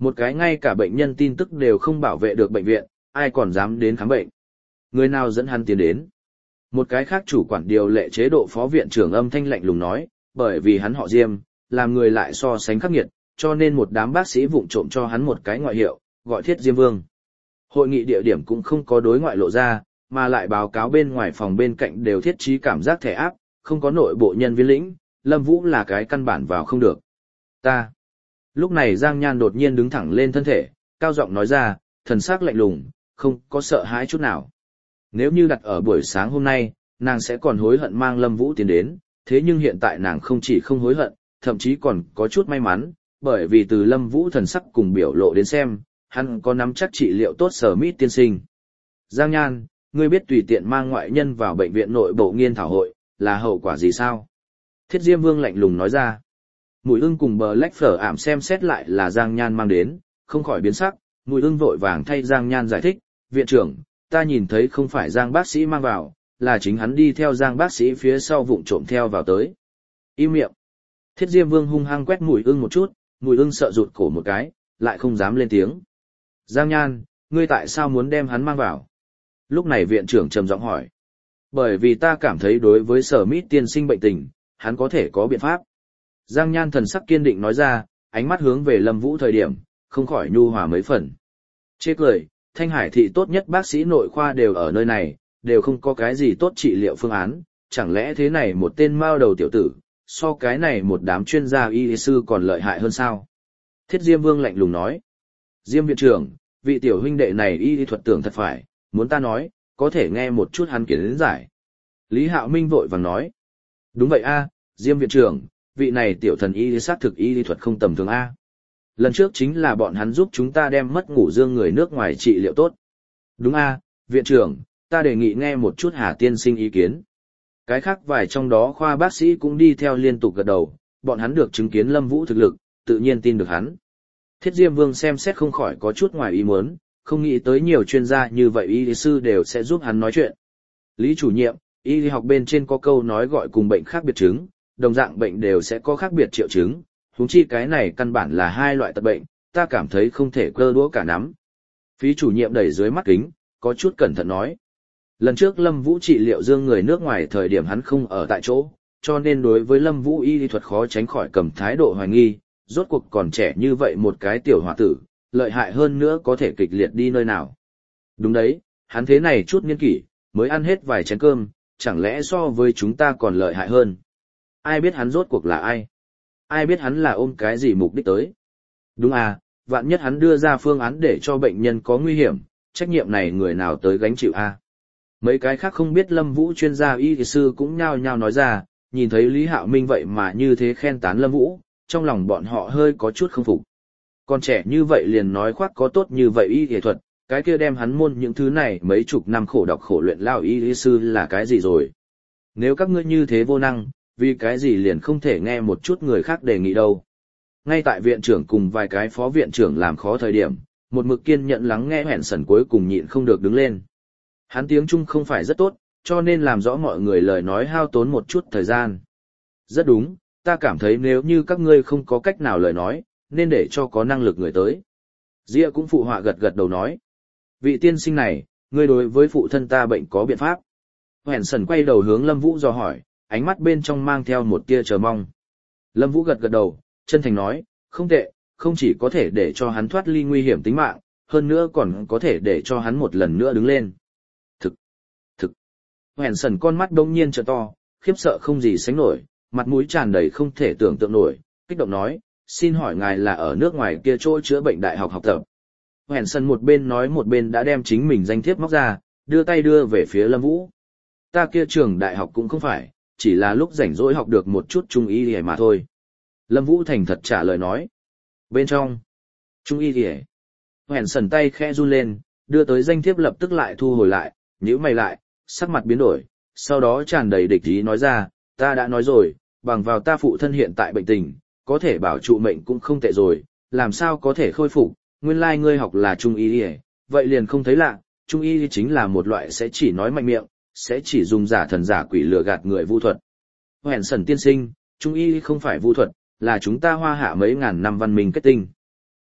Một cái ngay cả bệnh nhân tin tức đều không bảo vệ được bệnh viện, ai còn dám đến khám bệnh. Người nào dẫn hắn tiến đến? Một cái khác chủ quản điều lệ chế độ phó viện trưởng âm thanh lạnh lùng nói, bởi vì hắn họ Diêm, làm người lại so sánh khắc nghiệt, cho nên một đám bác sĩ vụng trộm cho hắn một cái ngoại hiệu, gọi Thiết Diêm Vương. Hội nghị địa điểm cũng không có đối ngoại lộ ra, mà lại báo cáo bên ngoài phòng bên cạnh đều thiết trí cảm giác thẻ áp, không có nội bộ nhân viên lĩnh, Lâm Vũ là cái căn bản vào không được. Ta. Lúc này Giang Nhan đột nhiên đứng thẳng lên thân thể, cao giọng nói ra, thần sắc lạnh lùng, không có sợ hãi chút nào. Nếu như đặt ở buổi sáng hôm nay, nàng sẽ còn hối hận mang Lâm Vũ tiến đến, thế nhưng hiện tại nàng không chỉ không hối hận, thậm chí còn có chút may mắn, bởi vì từ Lâm Vũ thần sắc cùng biểu lộ đến xem, hắn có nắm chắc trị liệu tốt Sở Mít tiên sinh. Giang Nhan, ngươi biết tùy tiện mang ngoại nhân vào bệnh viện nội bộ nghiên thảo hội, là hậu quả gì sao? Thiết Diêm Vương lạnh lùng nói ra. Mùi ưng cùng bờ lách phở ảm xem xét lại là Giang Nhan mang đến, không khỏi biến sắc, mùi ưng vội vàng thay Giang Nhan giải thích, viện trưởng, ta nhìn thấy không phải Giang bác sĩ mang vào, là chính hắn đi theo Giang bác sĩ phía sau vụng trộm theo vào tới. Im miệng. Thiết Diêm Vương hung hăng quét mùi ưng một chút, mùi ưng sợ rụt cổ một cái, lại không dám lên tiếng. Giang Nhan, ngươi tại sao muốn đem hắn mang vào? Lúc này viện trưởng trầm giọng hỏi. Bởi vì ta cảm thấy đối với Sở Mít tiên sinh bệnh tình, hắn có thể có biện pháp. Giang Nhan thần sắc kiên định nói ra, ánh mắt hướng về Lâm Vũ thời điểm, không khỏi nhu hòa mấy phần. Chê cười, Thanh Hải thị tốt nhất bác sĩ nội khoa đều ở nơi này, đều không có cái gì tốt trị liệu phương án, chẳng lẽ thế này một tên mao đầu tiểu tử, so cái này một đám chuyên gia y sư còn lợi hại hơn sao? Thiết Diêm Vương lạnh lùng nói. Diêm viện trưởng, vị tiểu huynh đệ này y thuật tưởng thật phải, muốn ta nói, có thể nghe một chút hắn kiến giải. Lý Hạo Minh vội vàng nói. Đúng vậy a, Diêm viện trưởng, vị này tiểu thần y xác thực y thuật không tầm thường a. Lần trước chính là bọn hắn giúp chúng ta đem mất ngủ dương người nước ngoài trị liệu tốt. Đúng a, viện trưởng, ta đề nghị nghe một chút Hà tiên sinh ý kiến. Cái khác vài trong đó khoa bác sĩ cũng đi theo liên tục gật đầu, bọn hắn được chứng kiến Lâm Vũ thực lực, tự nhiên tin được hắn. Thiết Diêm Vương xem xét không khỏi có chút ngoài ý muốn, không nghĩ tới nhiều chuyên gia như vậy y sư đều sẽ giúp hắn nói chuyện. Lý chủ nhiệm, y học bên trên có câu nói gọi cùng bệnh khác biệt chứng, đồng dạng bệnh đều sẽ có khác biệt triệu chứng, huống chi cái này căn bản là hai loại tật bệnh, ta cảm thấy không thể cơ đũa cả nắm. Phí chủ nhiệm đẩy dưới mắt kính, có chút cẩn thận nói. Lần trước Lâm Vũ trị liệu dương người nước ngoài thời điểm hắn không ở tại chỗ, cho nên đối với Lâm Vũ y thuật khó tránh khỏi cầm thái độ hoài nghi, rốt cuộc còn trẻ như vậy một cái tiểu hòa tử, lợi hại hơn nữa có thể kịch liệt đi nơi nào. Đúng đấy, hắn thế này chút niên kỷ, mới ăn hết vài chén cơm, chẳng lẽ so với chúng ta còn lợi hại hơn. Ai biết hắn rốt cuộc là ai? Ai biết hắn là ôm cái gì mục đích tới? Đúng à, vạn nhất hắn đưa ra phương án để cho bệnh nhân có nguy hiểm, trách nhiệm này người nào tới gánh chịu a? À? Mấy cái khác không biết Lâm Vũ chuyên gia y sư cũng nhao nhao nói ra, nhìn thấy Lý Hạo Minh vậy mà như thế khen tán Lâm Vũ, trong lòng bọn họ hơi có chút không phục. Còn trẻ như vậy liền nói khoác có tốt như vậy y y thuật, cái kia đem hắn môn những thứ này mấy chục năm khổ đọc khổ luyện lao y y sư là cái gì rồi? Nếu các ngươi như thế vô năng, vì cái gì liền không thể nghe một chút người khác đề nghị đâu? Ngay tại viện trưởng cùng vài cái phó viện trưởng làm khó thời điểm, một mực kiên nhẫn lắng nghe hẹn sẩn cuối cùng nhịn không được đứng lên. Hắn tiếng Trung không phải rất tốt, cho nên làm rõ mọi người lời nói hao tốn một chút thời gian. Rất đúng, ta cảm thấy nếu như các ngươi không có cách nào lời nói, nên để cho có năng lực người tới. Diệp cũng phụ họa gật gật đầu nói. Vị tiên sinh này, ngươi đối với phụ thân ta bệnh có biện pháp. Hẹn sẩn quay đầu hướng Lâm Vũ dò hỏi, ánh mắt bên trong mang theo một tia chờ mong. Lâm Vũ gật gật đầu, chân thành nói, không tệ, không chỉ có thể để cho hắn thoát ly nguy hiểm tính mạng, hơn nữa còn có thể để cho hắn một lần nữa đứng lên. Thực, thực. Hẹn sẩn con mắt đông nhiên trợ to, khiếp sợ không gì sánh nổi, mặt mũi tràn đầy không thể tưởng tượng nổi, kích động nói, xin hỏi ngài là ở nước ngoài kia chỗ chữa bệnh đại học học tập. Hẹn sẩn một bên nói một bên đã đem chính mình danh thiếp móc ra, đưa tay đưa về phía Lâm Vũ. Ta kia trường đại học cũng không phải, chỉ là lúc rảnh rỗi học được một chút trung y mà thôi. Lâm Vũ thành thật trả lời nói. Bên trong, trung y thì hẹn sẩn tay khẽ run lên, đưa tới danh thiếp lập tức lại thu hồi lại, nhíu mày lại, sắc mặt biến đổi, sau đó tràn đầy địch ý nói ra, ta đã nói rồi, bằng vào ta phụ thân hiện tại bệnh tình, có thể bảo trụ mệnh cũng không tệ rồi, làm sao có thể khôi phục, nguyên lai ngươi học là trung y thì vậy liền không thấy lạ, trung y chính là một loại sẽ chỉ nói mạnh miệng, sẽ chỉ dùng giả thần giả quỷ lừa gạt người vu thuật. Hẹn sẩn tiên sinh, trung y không phải vu thuật, là chúng ta Hoa Hạ mấy ngàn năm văn minh kết tinh.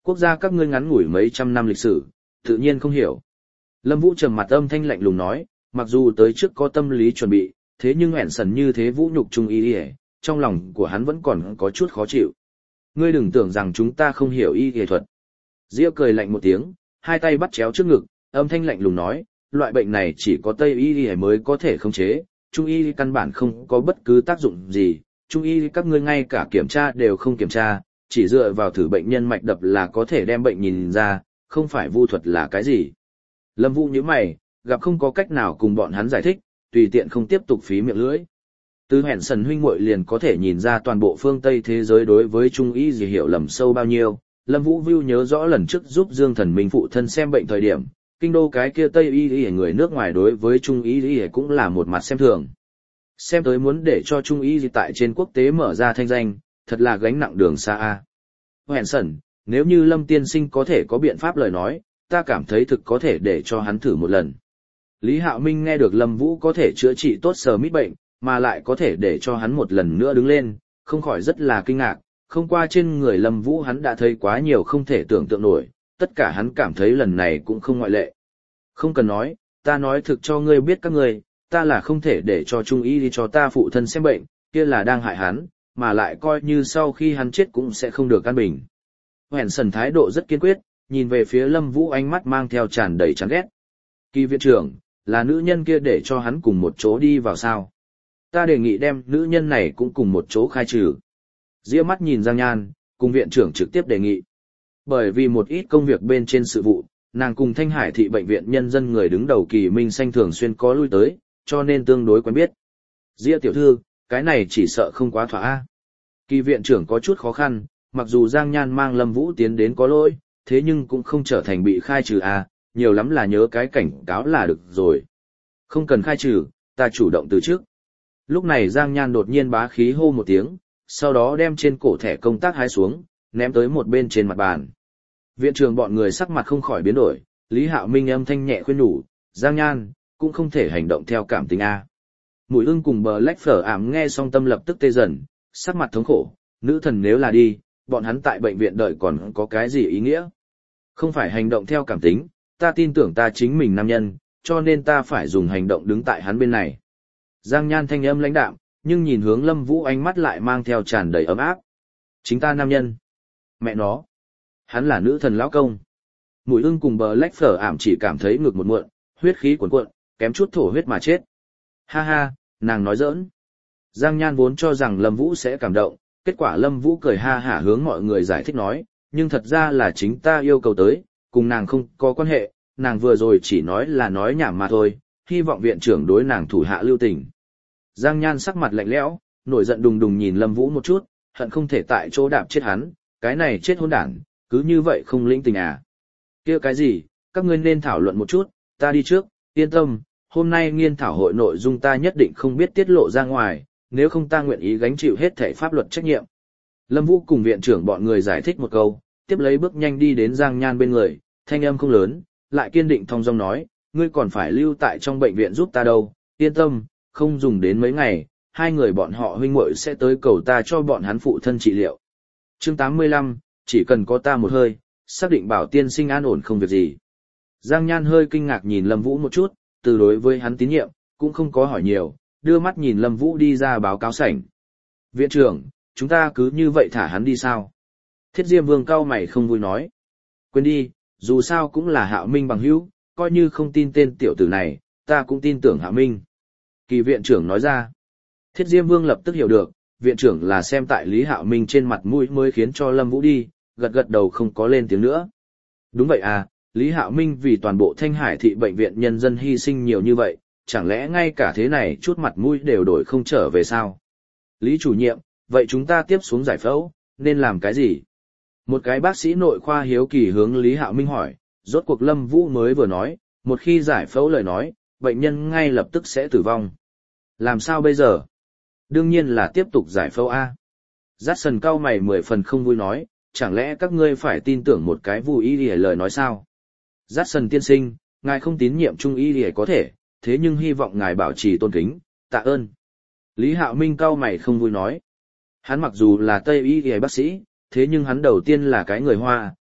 Quốc gia các ngươi ngắn ngủi mấy trăm năm lịch sử, tự nhiên không hiểu. Lâm Vũ trầm mặt âm thanh lạnh lùng nói, mặc dù tới trước có tâm lý chuẩn bị, thế nhưng hẹn sần như thế vũ nhục trung y y, trong lòng của hắn vẫn còn có chút khó chịu. Ngươi đừng tưởng rằng chúng ta không hiểu y y thuật. Diêu cười lạnh một tiếng, hai tay bắt chéo trước ngực, âm thanh lạnh lùng nói, loại bệnh này chỉ có Tây y y mới có thể khống chế, Trung y căn bản không có bất cứ tác dụng gì, Trung y các ngươi ngay cả kiểm tra đều không kiểm tra, chỉ dựa vào thử bệnh nhân mạch đập là có thể đem bệnh nhìn ra, không phải vu thuật là cái gì. Lâm Vũ nhíu mày, gặp không có cách nào cùng bọn hắn giải thích, tùy tiện không tiếp tục phí miệng lưỡi. Từ hẹn sần huynh muội liền có thể nhìn ra toàn bộ phương Tây thế giới đối với Trung y gì hiểu lầm sâu bao nhiêu. Lâm Vũ Vưu nhớ rõ lần trước giúp Dương Thần Minh phụ thân xem bệnh thời điểm, kinh đô cái kia Tây y y người nước ngoài đối với Trung y y cũng là một mặt xem thường. Xem tới muốn để cho Trung y tại trên quốc tế mở ra thanh danh, thật là gánh nặng đường xa a. Hẹn sần, nếu như Lâm tiên sinh có thể có biện pháp lời nói, ta cảm thấy thực có thể để cho hắn thử một lần. Lý Hạo Minh nghe được Lâm Vũ có thể chữa trị tốt sờ mít bệnh, mà lại có thể để cho hắn một lần nữa đứng lên, không khỏi rất là kinh ngạc, không qua trên người Lâm Vũ hắn đã thấy quá nhiều không thể tưởng tượng nổi, tất cả hắn cảm thấy lần này cũng không ngoại lệ. Không cần nói, ta nói thực cho ngươi biết các ngươi, ta là không thể để cho Trung y đi cho ta phụ thân xem bệnh, kia là đang hại hắn, mà lại coi như sau khi hắn chết cũng sẽ không được an bình. Hẹn sần thái độ rất kiên quyết, nhìn về phía Lâm Vũ ánh mắt mang theo tràn đầy chán ghét. Kỳ viện trưởng, là nữ nhân kia để cho hắn cùng một chỗ đi vào sao? Ta đề nghị đem nữ nhân này cũng cùng một chỗ khai trừ. Diễm mắt nhìn Giang Nhan, cùng viện trưởng trực tiếp đề nghị. Bởi vì một ít công việc bên trên sự vụ, nàng cùng Thanh Hải thị bệnh viện nhân dân người đứng đầu Kỳ Minh Xanh thường xuyên có lui tới, cho nên tương đối quen biết. Diễm tiểu thư, cái này chỉ sợ không quá thỏa a. Kỳ viện trưởng có chút khó khăn, mặc dù Giang Nhan mang Lâm Vũ tiến đến có lỗi, thế nhưng cũng không trở thành bị khai trừ a, nhiều lắm là nhớ cái cảnh cáo là được rồi. Không cần khai trừ, ta chủ động từ trước. Lúc này Giang Nhan đột nhiên bá khí hô một tiếng, sau đó đem trên cổ thẻ công tác hái xuống, ném tới một bên trên mặt bàn. Viện trưởng bọn người sắc mặt không khỏi biến đổi, Lý Hạo Minh âm thanh nhẹ khuyên nhủ, Giang Nhan, cũng không thể hành động theo cảm tình a. Mùi ưng cùng bờ lách phở ảm nghe xong tâm lập tức tê dần, sắc mặt thống khổ, nữ thần nếu là đi, bọn hắn tại bệnh viện đợi còn có cái gì ý nghĩa? Không phải hành động theo cảm tính, ta tin tưởng ta chính mình nam nhân, cho nên ta phải dùng hành động đứng tại hắn bên này. Giang Nhan thanh âm lãnh đạm, nhưng nhìn hướng Lâm Vũ ánh mắt lại mang theo tràn đầy ấm áp. Chính ta nam nhân. Mẹ nó. Hắn là nữ thần lão công. Mùi ưng cùng bờ lách phở ảm chỉ cảm thấy ngực một muộn, huyết khí cuồn cuộn, kém chút thổ huyết mà chết. Ha ha, nàng nói giỡn. Giang Nhan vốn cho rằng Lâm Vũ sẽ cảm động, kết quả Lâm Vũ cười ha hả hướng mọi người giải thích nói, nhưng thật ra là chính ta yêu cầu tới, cùng nàng không có quan hệ, nàng vừa rồi chỉ nói là nói nhảm mà thôi, hy vọng viện trưởng đối nàng thủ hạ lưu tình. Giang Nhan sắc mặt lạnh lẽo, nổi giận đùng đùng nhìn Lâm Vũ một chút, hận không thể tại chỗ đạp chết hắn, cái này chết hỗn đản, cứ như vậy không lĩnh tình à. Kia cái gì, các ngươi nên thảo luận một chút, ta đi trước, yên tâm, hôm nay nghiên thảo hội nội dung ta nhất định không biết tiết lộ ra ngoài, nếu không ta nguyện ý gánh chịu hết thảy pháp luật trách nhiệm. Lâm Vũ cùng viện trưởng bọn người giải thích một câu, tiếp lấy bước nhanh đi đến Giang Nhan bên người, thanh âm không lớn, lại kiên định thong dong nói, ngươi còn phải lưu tại trong bệnh viện giúp ta đâu, yên tâm, không dùng đến mấy ngày, hai người bọn họ huynh muội sẽ tới cầu ta cho bọn hắn phụ thân trị liệu. Chương tám mươi lăm, chỉ cần có ta một hơi, xác định bảo tiên sinh an ổn không việc gì. Giang Nhan hơi kinh ngạc nhìn Lâm Vũ một chút, từ đối với hắn tín nhiệm, cũng không có hỏi nhiều, đưa mắt nhìn Lâm Vũ đi ra báo cáo sảnh. Viện trưởng, chúng ta cứ như vậy thả hắn đi sao? Thiết Diêm Vương cau mày không vui nói. Quên đi, dù sao cũng là Hạo Minh bằng hữu, coi như không tin tên tiểu tử này, ta cũng tin tưởng Hạo Minh. Kỳ viện trưởng nói ra. Thiết Diêm Vương lập tức hiểu được, viện trưởng là xem tại Lý Hạo Minh trên mặt mũi mới khiến cho Lâm Vũ đi, gật gật đầu không có lên tiếng nữa. Đúng vậy à, Lý Hạo Minh vì toàn bộ Thanh Hải thị bệnh viện nhân dân hy sinh nhiều như vậy, chẳng lẽ ngay cả thế này chút mặt mũi đều đổi không trở về sao? Lý chủ nhiệm, vậy chúng ta tiếp xuống giải phẫu, nên làm cái gì? Một cái bác sĩ nội khoa hiếu kỳ hướng Lý Hạo Minh hỏi, rốt cuộc Lâm Vũ mới vừa nói, một khi giải phẫu lời nói, bệnh nhân ngay lập tức sẽ tử vong. Làm sao bây giờ? Đương nhiên là tiếp tục giải phẫu A. Jackson cau mày mười phần không vui nói, chẳng lẽ các ngươi phải tin tưởng một cái vụ y lìa lời nói sao? Jackson tiên sinh, ngài không tín nhiệm trung y lìa có thể, thế nhưng hy vọng ngài bảo trì tôn kính, tạ ơn. Lý Hạo Minh cau mày không vui nói. Hắn mặc dù là Tây y lìa bác sĩ, thế nhưng hắn đầu tiên là cái người Hoa,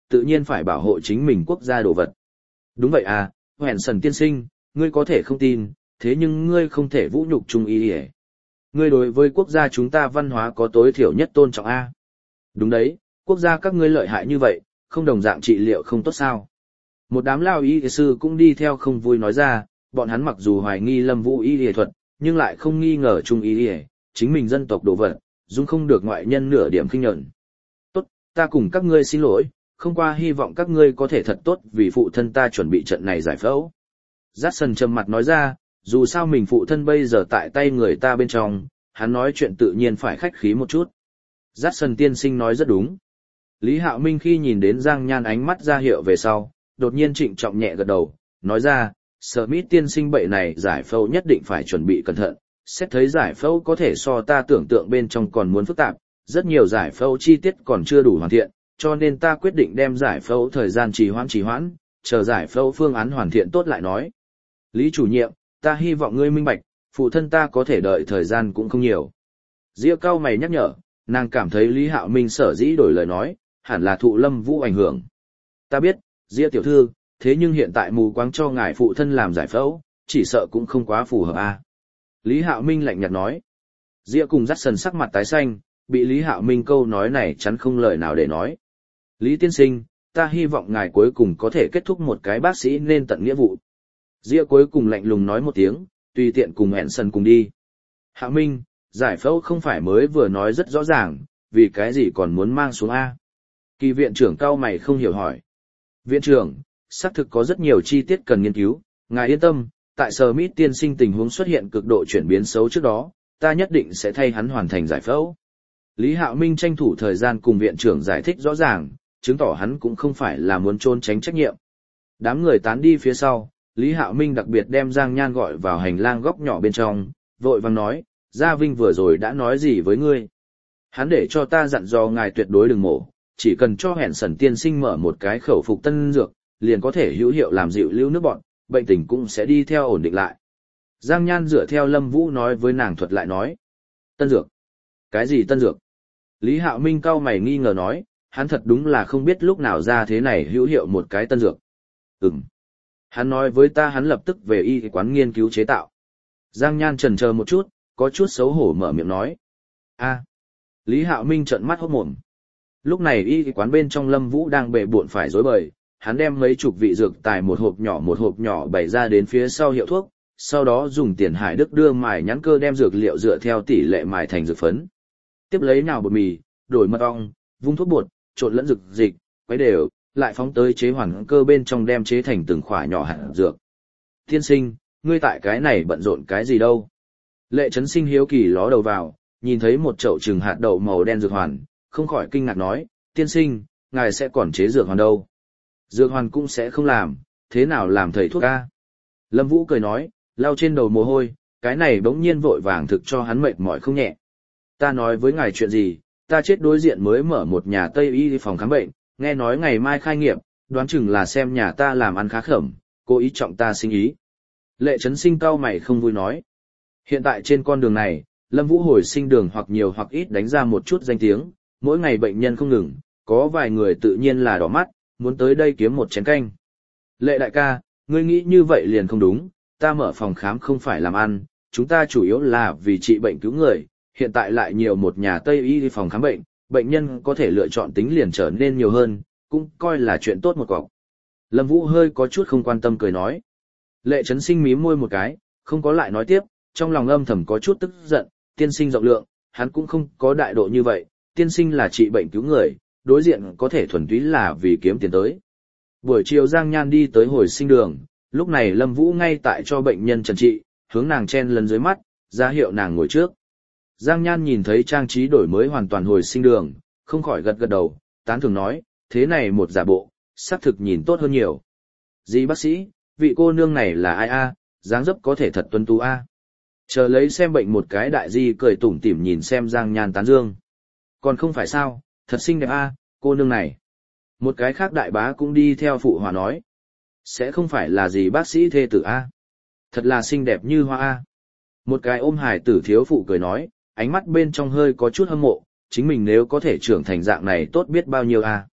tự nhiên phải bảo hộ chính mình quốc gia đồ vật. Đúng vậy à, hẹn sần tiên sinh, ngươi có thể không tin, thế nhưng ngươi không thể vũ nhục trung y ỉa. Ngươi đối với quốc gia chúng ta văn hóa có tối thiểu nhất tôn trọng a. Đúng đấy, quốc gia các ngươi lợi hại như vậy, không đồng dạng trị liệu không tốt sao. Một đám lao y sư cũng đi theo không vui nói ra, bọn hắn mặc dù hoài nghi Lâm Vũ y y thuật, nhưng lại không nghi ngờ trung y y, chính mình dân tộc đồ vật, dung không được ngoại nhân nửa điểm khinh nhẫn. Tốt, ta cùng các ngươi xin lỗi, không qua hy vọng các ngươi có thể thật tốt vì phụ thân ta chuẩn bị trận này giải phẫu. Jackson trầm mặt nói ra, dù sao mình phụ thân bây giờ tại tay người ta bên trong, hắn nói chuyện tự nhiên phải khách khí một chút. Jackson tiên sinh nói rất đúng. Lý Hạo Minh khi nhìn đến Giang Nhan ánh mắt ra hiệu về sau, đột nhiên trịnh trọng nhẹ gật đầu, nói ra, Smith tiên sinh bệnh này giải phẫu nhất định phải chuẩn bị cẩn thận, xét thấy giải phẫu có thể so ta tưởng tượng bên trong còn muốn phức tạp, rất nhiều giải phẫu chi tiết còn chưa đủ hoàn thiện, cho nên ta quyết định đem giải phẫu thời gian trì hoãn trì hoãn, chờ giải phẫu phương án hoàn thiện tốt lại nói. Lý chủ nhiệm, ta hy vọng ngươi minh bạch, phụ thân ta có thể đợi thời gian cũng không nhiều. Diệp cao mày nhắc nhở, nàng cảm thấy Lý Hạo Minh sở dĩ đổi lời nói, hẳn là thụ Lâm Vũ ảnh hưởng. Ta biết, Diệp tiểu thư, thế nhưng hiện tại mù quáng cho ngài phụ thân làm giải phẫu, chỉ sợ cũng không quá phù hợp a. Lý Hạo Minh lạnh nhạt nói. Diệp cùng dắt sần sắc mặt tái xanh, bị Lý Hạo Minh câu nói này chắn không lời nào để nói. Lý tiên sinh, ta hy vọng ngài cuối cùng có thể kết thúc một cái bác sĩ nên tận nghĩa vụ. Diệp cuối cùng lạnh lùng nói một tiếng, tùy tiện cùng hẹn sần cùng đi. Hạo Minh, giải phẫu không phải mới vừa nói rất rõ ràng, vì cái gì còn muốn mang xuống A. Kỳ viện trưởng cao mày không hiểu hỏi. Viện trưởng, xác thực có rất nhiều chi tiết cần nghiên cứu, ngài yên tâm, tại Smith tiên sinh tình huống xuất hiện cực độ chuyển biến xấu trước đó, ta nhất định sẽ thay hắn hoàn thành giải phẫu. Lý Hạo Minh tranh thủ thời gian cùng viện trưởng giải thích rõ ràng, chứng tỏ hắn cũng không phải là muốn trốn tránh trách nhiệm. Đám người tán đi phía sau, Lý Hạo Minh đặc biệt đem Giang Nhan gọi vào hành lang góc nhỏ bên trong, vội vàng nói, Gia Vinh vừa rồi đã nói gì với ngươi? Hắn để cho ta dặn dò ngài tuyệt đối đừng mổ, chỉ cần cho hẹn sẩn tiên sinh mở một cái khẩu phục tân dược, liền có thể hữu hiệu làm dịu lưu nước bọn, bệnh tình cũng sẽ đi theo ổn định lại. Giang Nhan dựa theo Lâm Vũ nói với nàng thuật lại nói. Tân dược? Cái gì tân dược? Lý Hạo Minh cau mày nghi ngờ nói, hắn thật đúng là không biết lúc nào ra thế này hữu hiệu một cái tân dược. Ừm. Hắn nói với ta hắn lập tức về y quán nghiên cứu chế tạo. Giang Nhan chần chờ một chút, có chút xấu hổ mở miệng nói. A. Lý Hạo Minh trợn mắt hốt mồm. Lúc này y quán bên trong Lâm Vũ đang bệ bộn phải rối bời, hắn đem mấy chục vị dược tài một hộp nhỏ một hộp nhỏ bày ra đến phía sau hiệu thuốc, sau đó dùng tiền hải đức đưa mài nhãn cơ đem dược liệu dựa theo tỷ lệ mài thành dược phấn. Tiếp lấy nào bột mì, đổi mật ong, vung thuốc bột, trộn lẫn dược dịch, quấy đều, lại phóng tới chế hoàn cơ bên trong đem chế thành từng khỏa nhỏ hạt dược. Tiên sinh, ngươi tại cái này bận rộn cái gì đâu? Lệ Trấn Sinh hiếu kỳ ló đầu vào, nhìn thấy một chậu trừng hạt đậu màu đen dược hoàn, không khỏi kinh ngạc nói, tiên sinh, ngài sẽ còn chế dược hoàn đâu? Dược hoàn cũng sẽ không làm, thế nào làm thầy thuốc a? Lâm Vũ cười nói, lau trên đầu mồ hôi, cái này bỗng nhiên vội vàng thực cho hắn mệt mỏi không nhẹ. Ta nói với ngài chuyện gì, ta chết đối diện mới mở một nhà Tây y phòng khám bệnh, nghe nói ngày mai khai nghiệp, đoán chừng là xem nhà ta làm ăn khá khẩm, cố ý trọng ta sinh ý. Lệ Trấn Sinh cau mày không vui nói. Hiện tại trên con đường này, Lâm Vũ hồi sinh đường hoặc nhiều hoặc ít đánh ra một chút danh tiếng, mỗi ngày bệnh nhân không ngừng, có vài người tự nhiên là đỏ mắt, muốn tới đây kiếm một chén canh. Lệ đại ca, ngươi nghĩ như vậy liền không đúng, ta mở phòng khám không phải làm ăn, chúng ta chủ yếu là vì trị bệnh cứu người, hiện tại lại nhiều một nhà Tây y phòng khám bệnh, bệnh nhân có thể lựa chọn tính liền trở nên nhiều hơn, cũng coi là chuyện tốt một cọc. Lâm Vũ hơi có chút không quan tâm cười nói. Lệ Trấn Sinh mím môi một cái, không có lại nói tiếp, trong lòng âm thầm có chút tức giận, tiên sinh rộng lượng, hắn cũng không có đại độ như vậy, tiên sinh là trị bệnh cứu người, đối diện có thể thuần túy là vì kiếm tiền tới. Buổi chiều Giang Nhan đi tới hồi sinh đường, lúc này Lâm Vũ ngay tại cho bệnh nhân trần trị, hướng nàng chen lần dưới mắt, ra hiệu nàng ngồi trước. Giang Nhan nhìn thấy trang trí đổi mới hoàn toàn hồi sinh đường, không khỏi gật gật đầu, tán thưởng nói, thế này một giả bộ, xác thực nhìn tốt hơn nhiều. Dì bác sĩ, vị cô nương này là ai a, dáng dấp có thể thật tuấn tú a. Chờ lấy xem bệnh một cái đại di cười tủm tỉm nhìn xem Giang Nhan tán dương. Còn không phải sao, thật xinh đẹp a, cô nương này. Một cái khác đại bá cũng đi theo phụ hòa nói. Sẽ không phải là gì bác sĩ thê tử a. Thật là xinh đẹp như hoa a. Một cái ôm hài tử thiếu phụ cười nói, ánh mắt bên trong hơi có chút hâm mộ, chính mình nếu có thể trưởng thành dạng này tốt biết bao nhiêu a.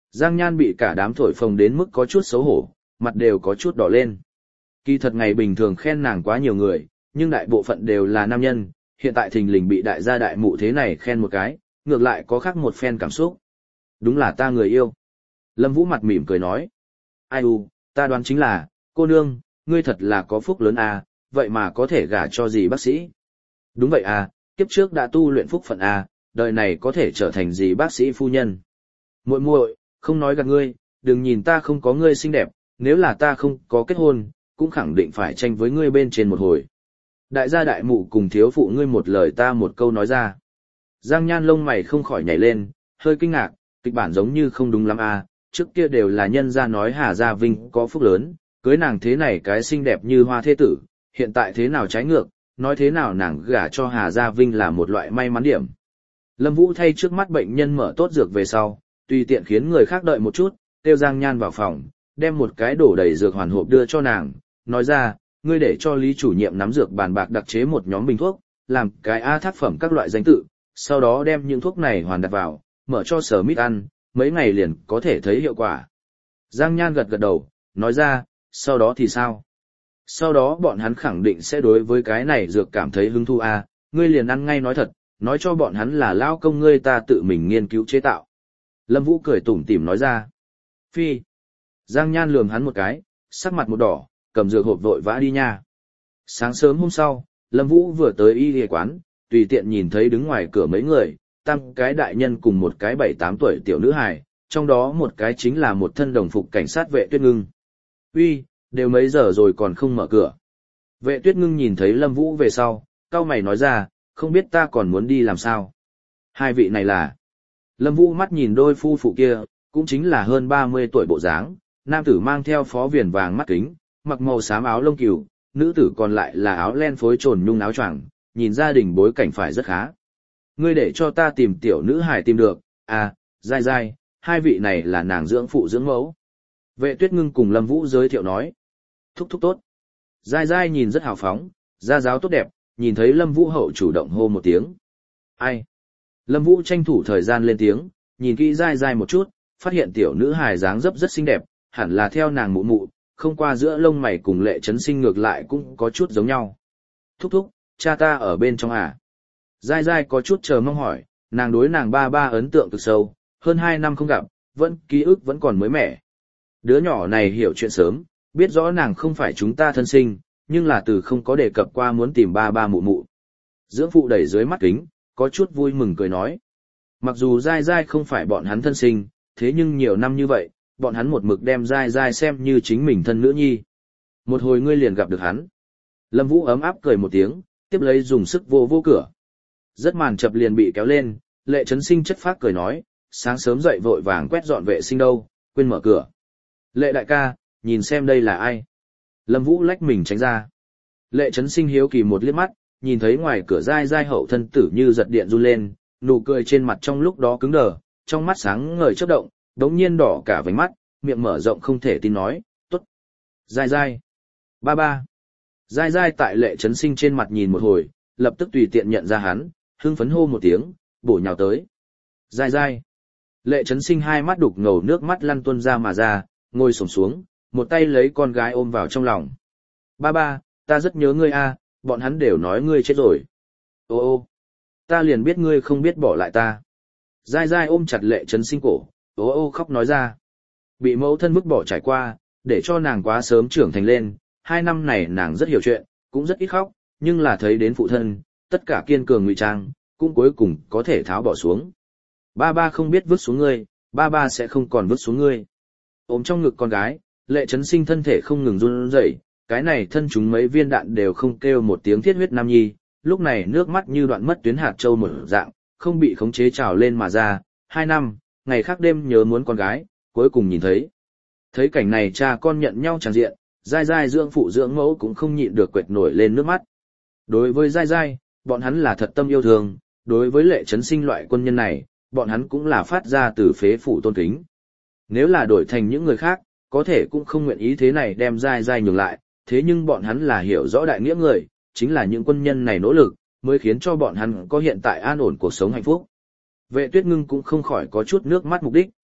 Giang Nhan bị cả đám thổi phồng đến mức có chút xấu hổ, mặt đều có chút đỏ lên. Kỳ thật ngày bình thường khen nàng quá nhiều người, nhưng đại bộ phận đều là nam nhân, hiện tại thình lình bị đại gia đại mụ thế này khen một cái, ngược lại có khác một phen cảm xúc. Đúng là ta người yêu. Lâm Vũ mặt mỉm cười nói. Ai u, ta đoán chính là, cô nương, ngươi thật là có phúc lớn à, vậy mà có thể gả cho dì bác sĩ. Đúng vậy à, kiếp trước đã tu luyện phúc phận à, đời này có thể trở thành dì bác sĩ phu nhân. Muội muội, không nói gạt ngươi, đừng nhìn ta không có ngươi xinh đẹp, nếu là ta không có kết hôn, cũng khẳng định phải tranh với ngươi bên trên một hồi. Đại gia đại mụ cùng thiếu phụ ngươi một lời ta một câu nói ra. Giang Nhan lông mày không khỏi nhảy lên, hơi kinh ngạc, kịch bản giống như không đúng lắm à, trước kia đều là nhân gia nói Hà Gia Vinh có phúc lớn, cưới nàng thế này cái xinh đẹp như hoa thế tử, hiện tại thế nào trái ngược, nói thế nào nàng gả cho Hà Gia Vinh là một loại may mắn điểm. Lâm Vũ thay trước mắt bệnh nhân mở tốt dược về sau, tùy tiện khiến người khác đợi một chút, kêu Giang Nhan vào phòng, đem một cái đổ đầy dược hoàn hộp đưa cho nàng, nói ra, ngươi để cho Lý chủ nhiệm nắm dược bàn bạc đặc chế một nhóm bình thuốc, làm cái A thác phẩm các loại danh tự, sau đó đem những thuốc này hoàn đặt vào, mở cho Sở Mít ăn, mấy ngày liền có thể thấy hiệu quả. Giang Nhan gật gật đầu, nói ra, sau đó thì sao? Sau đó bọn hắn khẳng định sẽ đối với cái này dược cảm thấy hứng thú a, ngươi liền ăn ngay nói thật, nói cho bọn hắn là lao công ngươi ta tự mình nghiên cứu chế tạo. Lâm Vũ cười tủm tỉm nói ra. Phi. Giang Nhan lườm hắn một cái, sắc mặt một đỏ, cầm dược hộp vội vã đi nha. Sáng sớm hôm sau, Lâm Vũ vừa tới y y quán, tùy tiện nhìn thấy đứng ngoài cửa mấy người, tăng cái đại nhân cùng một cái bảy tám tuổi tiểu nữ hài, trong đó một cái chính là một thân đồng phục cảnh sát Vệ Tuyết Ngưng. Uy, đều mấy giờ rồi còn không mở cửa. Vệ Tuyết Ngưng nhìn thấy Lâm Vũ về sau, cau mày nói ra, không biết ta còn muốn đi làm sao. Hai vị này là... Lâm Vũ mắt nhìn đôi phu phụ kia, cũng chính là hơn ba mươi tuổi bộ dáng, nam tử mang theo phó viền vàng mắt kính, mặc màu xám áo lông cừu, nữ tử còn lại là áo len phối trồn nhung áo choàng, nhìn gia đình bối cảnh phải rất khá. Ngươi để cho ta tìm tiểu nữ hài tìm được, à, dai dai, hai vị này là nàng dưỡng phụ dưỡng mẫu. Vệ Tuyết Ngưng cùng Lâm Vũ giới thiệu nói. Thúc thúc tốt. Dai dai nhìn rất hào phóng, da giáo tốt đẹp, nhìn thấy Lâm Vũ hậu chủ động hô một tiếng. Ai? Lâm Vũ tranh thủ thời gian lên tiếng, nhìn kỹ dai dai một chút, phát hiện tiểu nữ hài dáng dấp rất xinh đẹp, hẳn là theo nàng mụ mụ, không qua giữa lông mày cùng Lệ Chấn Sinh ngược lại cũng có chút giống nhau. Thúc thúc, cha ta ở bên trong à? Dai dai có chút chờ mong hỏi, nàng đối nàng ba ba ấn tượng cực sâu, hơn hai năm không gặp, vẫn ký ức vẫn còn mới mẻ. Đứa nhỏ này hiểu chuyện sớm, biết rõ nàng không phải chúng ta thân sinh, nhưng là từ không có đề cập qua muốn tìm ba ba mụ mụ. Dưỡng phụ đẩy dưới mắt kính, có chút vui mừng cười nói. Mặc dù dai dai không phải bọn hắn thân sinh, thế nhưng nhiều năm như vậy, bọn hắn một mực đem dai dai xem như chính mình thân nữ nhi. Một hồi ngươi liền gặp được hắn. Lâm Vũ ấm áp cười một tiếng, tiếp lấy dùng sức vô vô cửa. Rất màn chập liền bị kéo lên, Lệ Chấn Sinh chất phác cười nói, sáng sớm dậy vội vàng quét dọn vệ sinh đâu, quên mở cửa. Lệ đại ca, nhìn xem đây là ai. Lâm Vũ lách mình tránh ra. Lệ Chấn Sinh hiếu kỳ một liếc mắt, nhìn thấy ngoài cửa dai dai hậu thân tử như giật điện run lên, nụ cười trên mặt trong lúc đó cứng đờ, trong mắt sáng ngời chớp động, đống nhiên đỏ cả vành mắt, miệng mở rộng không thể tin nói, tốt. Dai dai. Ba ba. Dai dai tại Lệ Chấn Sinh trên mặt nhìn một hồi, lập tức tùy tiện nhận ra hắn, hưng phấn hô một tiếng, bổ nhào tới. Dai dai. Lệ Chấn Sinh hai mắt đục ngầu nước mắt lăn tuôn ra mà ra, ngồi xổm xuống, một tay lấy con gái ôm vào trong lòng. Ba ba, ta rất nhớ ngươi a, bọn hắn đều nói ngươi chết rồi. Ô ô, ta liền biết ngươi không biết bỏ lại ta. Dai dai ôm chặt Lệ Chấn Sinh cổ, ô ô khóc nói ra. Bị mẫu thân vứt bỏ trải qua, để cho nàng quá sớm trưởng thành lên, hai năm này nàng rất hiểu chuyện, cũng rất ít khóc, nhưng là thấy đến phụ thân, tất cả kiên cường ngụy trang, cũng cuối cùng có thể tháo bỏ xuống. Ba ba không biết vứt xuống ngươi, ba ba sẽ không còn vứt xuống ngươi. Ôm trong ngực con gái, Lệ Chấn Sinh thân thể không ngừng run rẩy, cái này thân chúng mấy viên đạn đều không kêu một tiếng thiết huyết nam nhi, lúc này nước mắt như đoạn mất tuyến hạt châu một dạng, không bị khống chế trào lên mà ra, hai năm, ngày khác đêm nhớ muốn con gái, cuối cùng nhìn thấy. Thấy cảnh này cha con nhận nhau tràn diện, dai dai dưỡng phụ dưỡng mẫu cũng không nhịn được quệt nổi lên nước mắt. Đối với dai dai, bọn hắn là thật tâm yêu thương, đối với Lệ Chấn Sinh loại quân nhân này, bọn hắn cũng là phát ra từ phế phủ tôn kính. Nếu là đổi thành những người khác, có thể cũng không nguyện ý thế này đem dai dai nhường lại, thế nhưng bọn hắn là hiểu rõ đại nghĩa người, chính là những quân nhân này nỗ lực, mới khiến cho bọn hắn có hiện tại an ổn cuộc sống hạnh phúc. Vệ Tuyết Ngưng cũng không khỏi có chút nước mắt mục đích,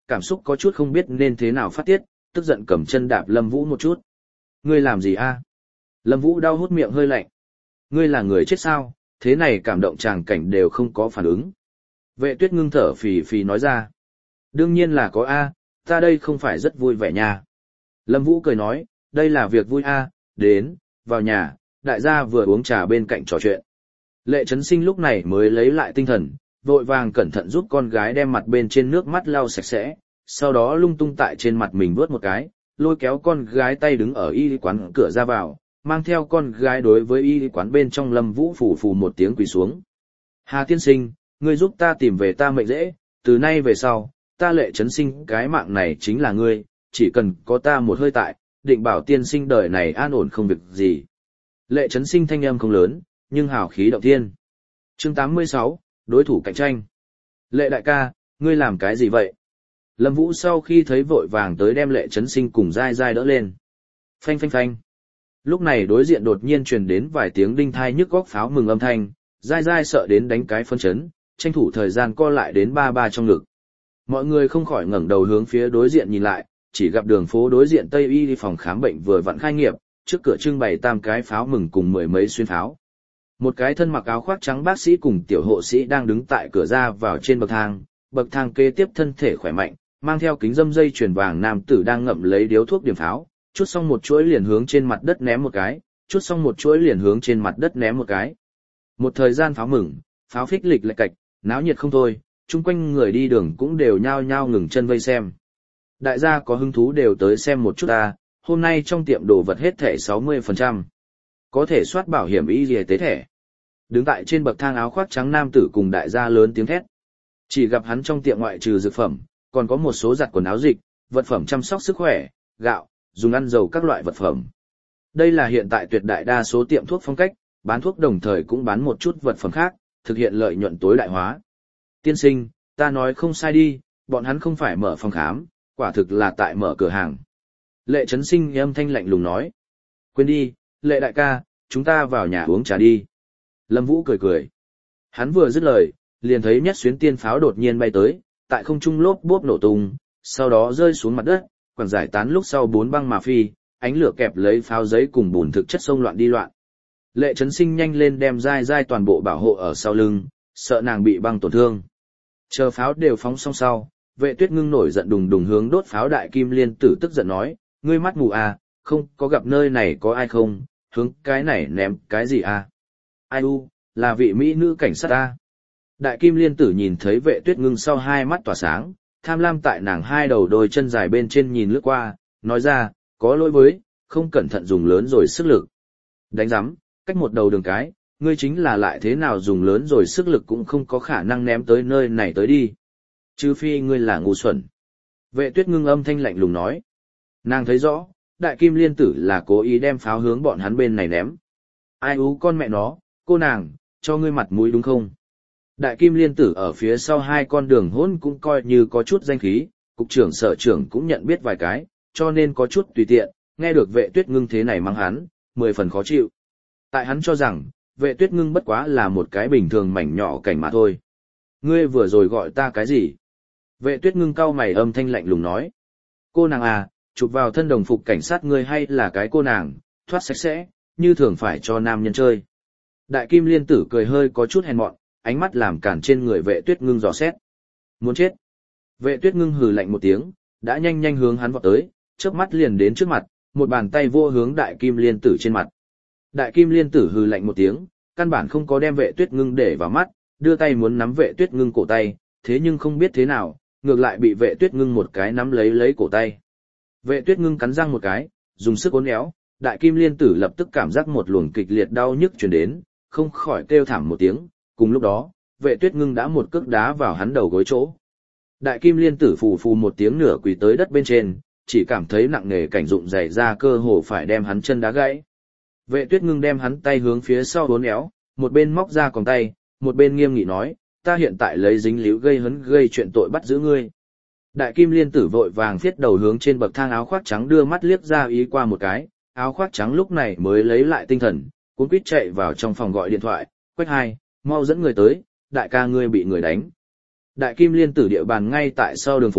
cảm xúc có chút không biết nên thế nào phát tiết, tức giận cầm chân đạp Lâm Vũ một chút. Ngươi làm gì a? Lâm Vũ đau hút miệng hơi lạnh. Ngươi là người chết sao, thế này cảm động tràng cảnh đều không có phản ứng. Vệ Tuyết ngưng thở phì phì nói ra. Đương nhiên là có a, ta đây không phải rất vui vẻ nha. Lâm Vũ cười nói, đây là việc vui a, đến, vào nhà, đại gia vừa uống trà bên cạnh trò chuyện. Lệ Trấn Sinh lúc này mới lấy lại tinh thần, vội vàng cẩn thận giúp con gái đem mặt bên trên nước mắt lau sạch sẽ, sau đó lung tung tại trên mặt mình vuốt một cái, lôi kéo con gái tay đứng ở y quán cửa ra vào, mang theo con gái đối với y quán bên trong Lâm Vũ phủ phù một tiếng quỳ xuống. Hà tiên sinh, ngươi giúp ta tìm về ta mệnh dễ, từ nay về sau, ta Lệ Trấn Sinh cái mạng này chính là ngươi, chỉ cần có ta một hơi tại, định bảo tiên sinh đời này an ổn không việc gì. Lệ Trấn Sinh thanh âm không lớn, nhưng hào khí động thiên. Chương tám mươi sáu, đối thủ cạnh tranh. Lệ đại ca, ngươi làm cái gì vậy? Lâm Vũ sau khi thấy vội vàng tới đem Lệ Trấn Sinh cùng dai dai đỡ lên. Phanh phanh phanh. Lúc này đối diện đột nhiên truyền đến vài tiếng đinh thai nhức góc pháo mừng âm thanh, dai dai sợ đến đánh cái phân chấn, tranh thủ thời gian co lại đến ba ba trong ngực. Mọi người không khỏi ngẩng đầu hướng phía đối diện nhìn lại, chỉ gặp đường phố đối diện Tây Y phòng khám bệnh vừa vặn khai nghiệp, trước cửa trưng bày tam cái pháo mừng cùng mười mấy xuyên pháo. Một cái thân mặc áo khoác trắng bác sĩ cùng tiểu hộ sĩ đang đứng tại cửa ra vào trên bậc thang, bậc thang kế tiếp thân thể khỏe mạnh, mang theo kính dâm dây chuyền vàng nam tử đang ngậm lấy điếu thuốc điểm pháo, chút xong một chuỗi liền hướng trên mặt đất ném một cái, chút xong một chuỗi liền hướng trên mặt đất ném một cái. Một thời gian pháo mừng, pháo phích lịch lạch cạch, náo nhiệt không thôi, chung quanh người đi đường cũng đều nhao nhao ngừng chân vây xem. Đại gia có hứng thú đều tới xem một chút ta, hôm nay trong tiệm đồ vật hết thẻ sáu mươi phần trăm. Có thể soát bảo hiểm y y tế thẻ. Đứng tại trên bậc thang áo khoác trắng nam tử cùng đại gia lớn tiếng thét. Chỉ gặp hắn trong tiệm ngoại trừ dược phẩm, còn có một số giặt quần áo dịch, vật phẩm chăm sóc sức khỏe, gạo, dùng ăn dầu các loại vật phẩm. Đây là hiện tại tuyệt đại đa số tiệm thuốc phong cách, bán thuốc đồng thời cũng bán một chút vật phẩm khác, thực hiện lợi nhuận tối đại hóa. Tiên sinh, ta nói không sai đi, bọn hắn không phải mở phòng khám, quả thực là tại mở cửa hàng. Lệ Trấn Sinh âm thanh lạnh lùng nói. Quên đi, Lệ đại ca, chúng ta vào nhà uống trà đi. Lâm Vũ cười cười. Hắn vừa dứt lời, liền thấy nhất xuyến tiên pháo đột nhiên bay tới, tại không trung lốp bốp nổ tung, sau đó rơi xuống mặt đất, quẳng giải tán lúc sau bốn băng mà phi, ánh lửa kẹp lấy pháo giấy cùng bùn thực chất xông loạn đi loạn. Lệ Trấn Sinh nhanh lên đem dai dai toàn bộ bảo hộ ở sau lưng, sợ nàng bị băng tổn thương. Chờ pháo đều phóng xong sau, Vệ Tuyết ngưng nổi giận đùng đùng hướng đốt pháo Đại Kim Liên Tử tức giận nói, ngươi mắt mù à, không có gặp nơi này có ai không, hướng cái này ném cái gì à? Ai u, là vị mỹ nữ cảnh sát à? Đại Kim Liên Tử nhìn thấy Vệ Tuyết ngưng sau hai mắt tỏa sáng, tham lam tại nàng hai đầu đôi chân dài bên trên nhìn lướt qua, nói ra, có lỗi với, không cẩn thận dùng lớn rồi sức lực. Đánh giám, cách một đầu đường cái, ngươi chính là lại thế nào dùng lớn rồi sức lực cũng không có khả năng ném tới nơi này tới đi. Trừ phi ngươi là ngu xuẩn. Vệ Tuyết ngưng âm thanh lạnh lùng nói. Nàng thấy rõ, Đại Kim Liên Tử là cố ý đem pháo hướng bọn hắn bên này ném. Ai ú con mẹ nó, cô nàng, cho ngươi mặt mũi đúng không? Đại Kim Liên Tử ở phía sau hai con đường hỗn cũng coi như có chút danh khí, cục trưởng sở trưởng cũng nhận biết vài cái, cho nên có chút tùy tiện, nghe được Vệ Tuyết ngưng thế này mắng hắn, mười phần khó chịu. Tại hắn cho rằng, Vệ Tuyết ngưng bất quá là một cái bình thường mảnh nhỏ cảnh mà thôi. Ngươi vừa rồi gọi ta cái gì? Vệ Tuyết ngưng cau mày âm thanh lạnh lùng nói. Cô nàng à, chụp vào thân đồng phục cảnh sát ngươi hay là cái cô nàng, thoát sạch sẽ, như thường phải cho nam nhân chơi. Đại Kim Liên Tử cười hơi có chút hèn mọn, ánh mắt làm cản trên người Vệ Tuyết ngưng dò xét. Muốn chết. Vệ Tuyết ngưng hừ lạnh một tiếng, đã nhanh nhanh hướng hắn vọt tới, chớp mắt liền đến trước mặt, một bàn tay vô hướng Đại Kim Liên Tử trên mặt. Đại Kim Liên Tử hừ lạnh một tiếng, căn bản không có đem Vệ Tuyết ngưng để vào mắt, đưa tay muốn nắm Vệ Tuyết ngưng cổ tay, thế nhưng không biết thế nào, ngược lại bị Vệ Tuyết ngưng một cái nắm lấy lấy cổ tay. Vệ Tuyết ngưng cắn răng một cái, dùng sức uốn éo, Đại Kim Liên Tử lập tức cảm giác một luồng kịch liệt đau nhức truyền đến, không khỏi kêu thảm một tiếng, cùng lúc đó, Vệ Tuyết ngưng đã một cước đá vào hắn đầu gối chỗ. Đại Kim Liên Tử phù phù một tiếng nửa quỳ tới đất bên trên, chỉ cảm thấy nặng nề cảnh dụng dày ra cơ hồ phải đem hắn chân đá gãy. Vệ Tuyết ngưng đem hắn tay hướng phía sau uốn éo, một bên móc ra còng tay, một bên nghiêm nghị nói, ta hiện tại lấy dính líu gây hấn gây chuyện tội bắt giữ ngươi. Đại Kim Liên Tử vội vàng phiết đầu hướng trên bậc thang áo khoác trắng đưa mắt liếc ra ý qua một cái, áo khoác trắng lúc này mới lấy lại tinh thần, cuống quýt chạy vào trong phòng gọi điện thoại, Quách hai, mau dẫn người tới, đại ca ngươi bị người đánh. Đại Kim Liên Tử địa bàn ngay tại sau đường phố,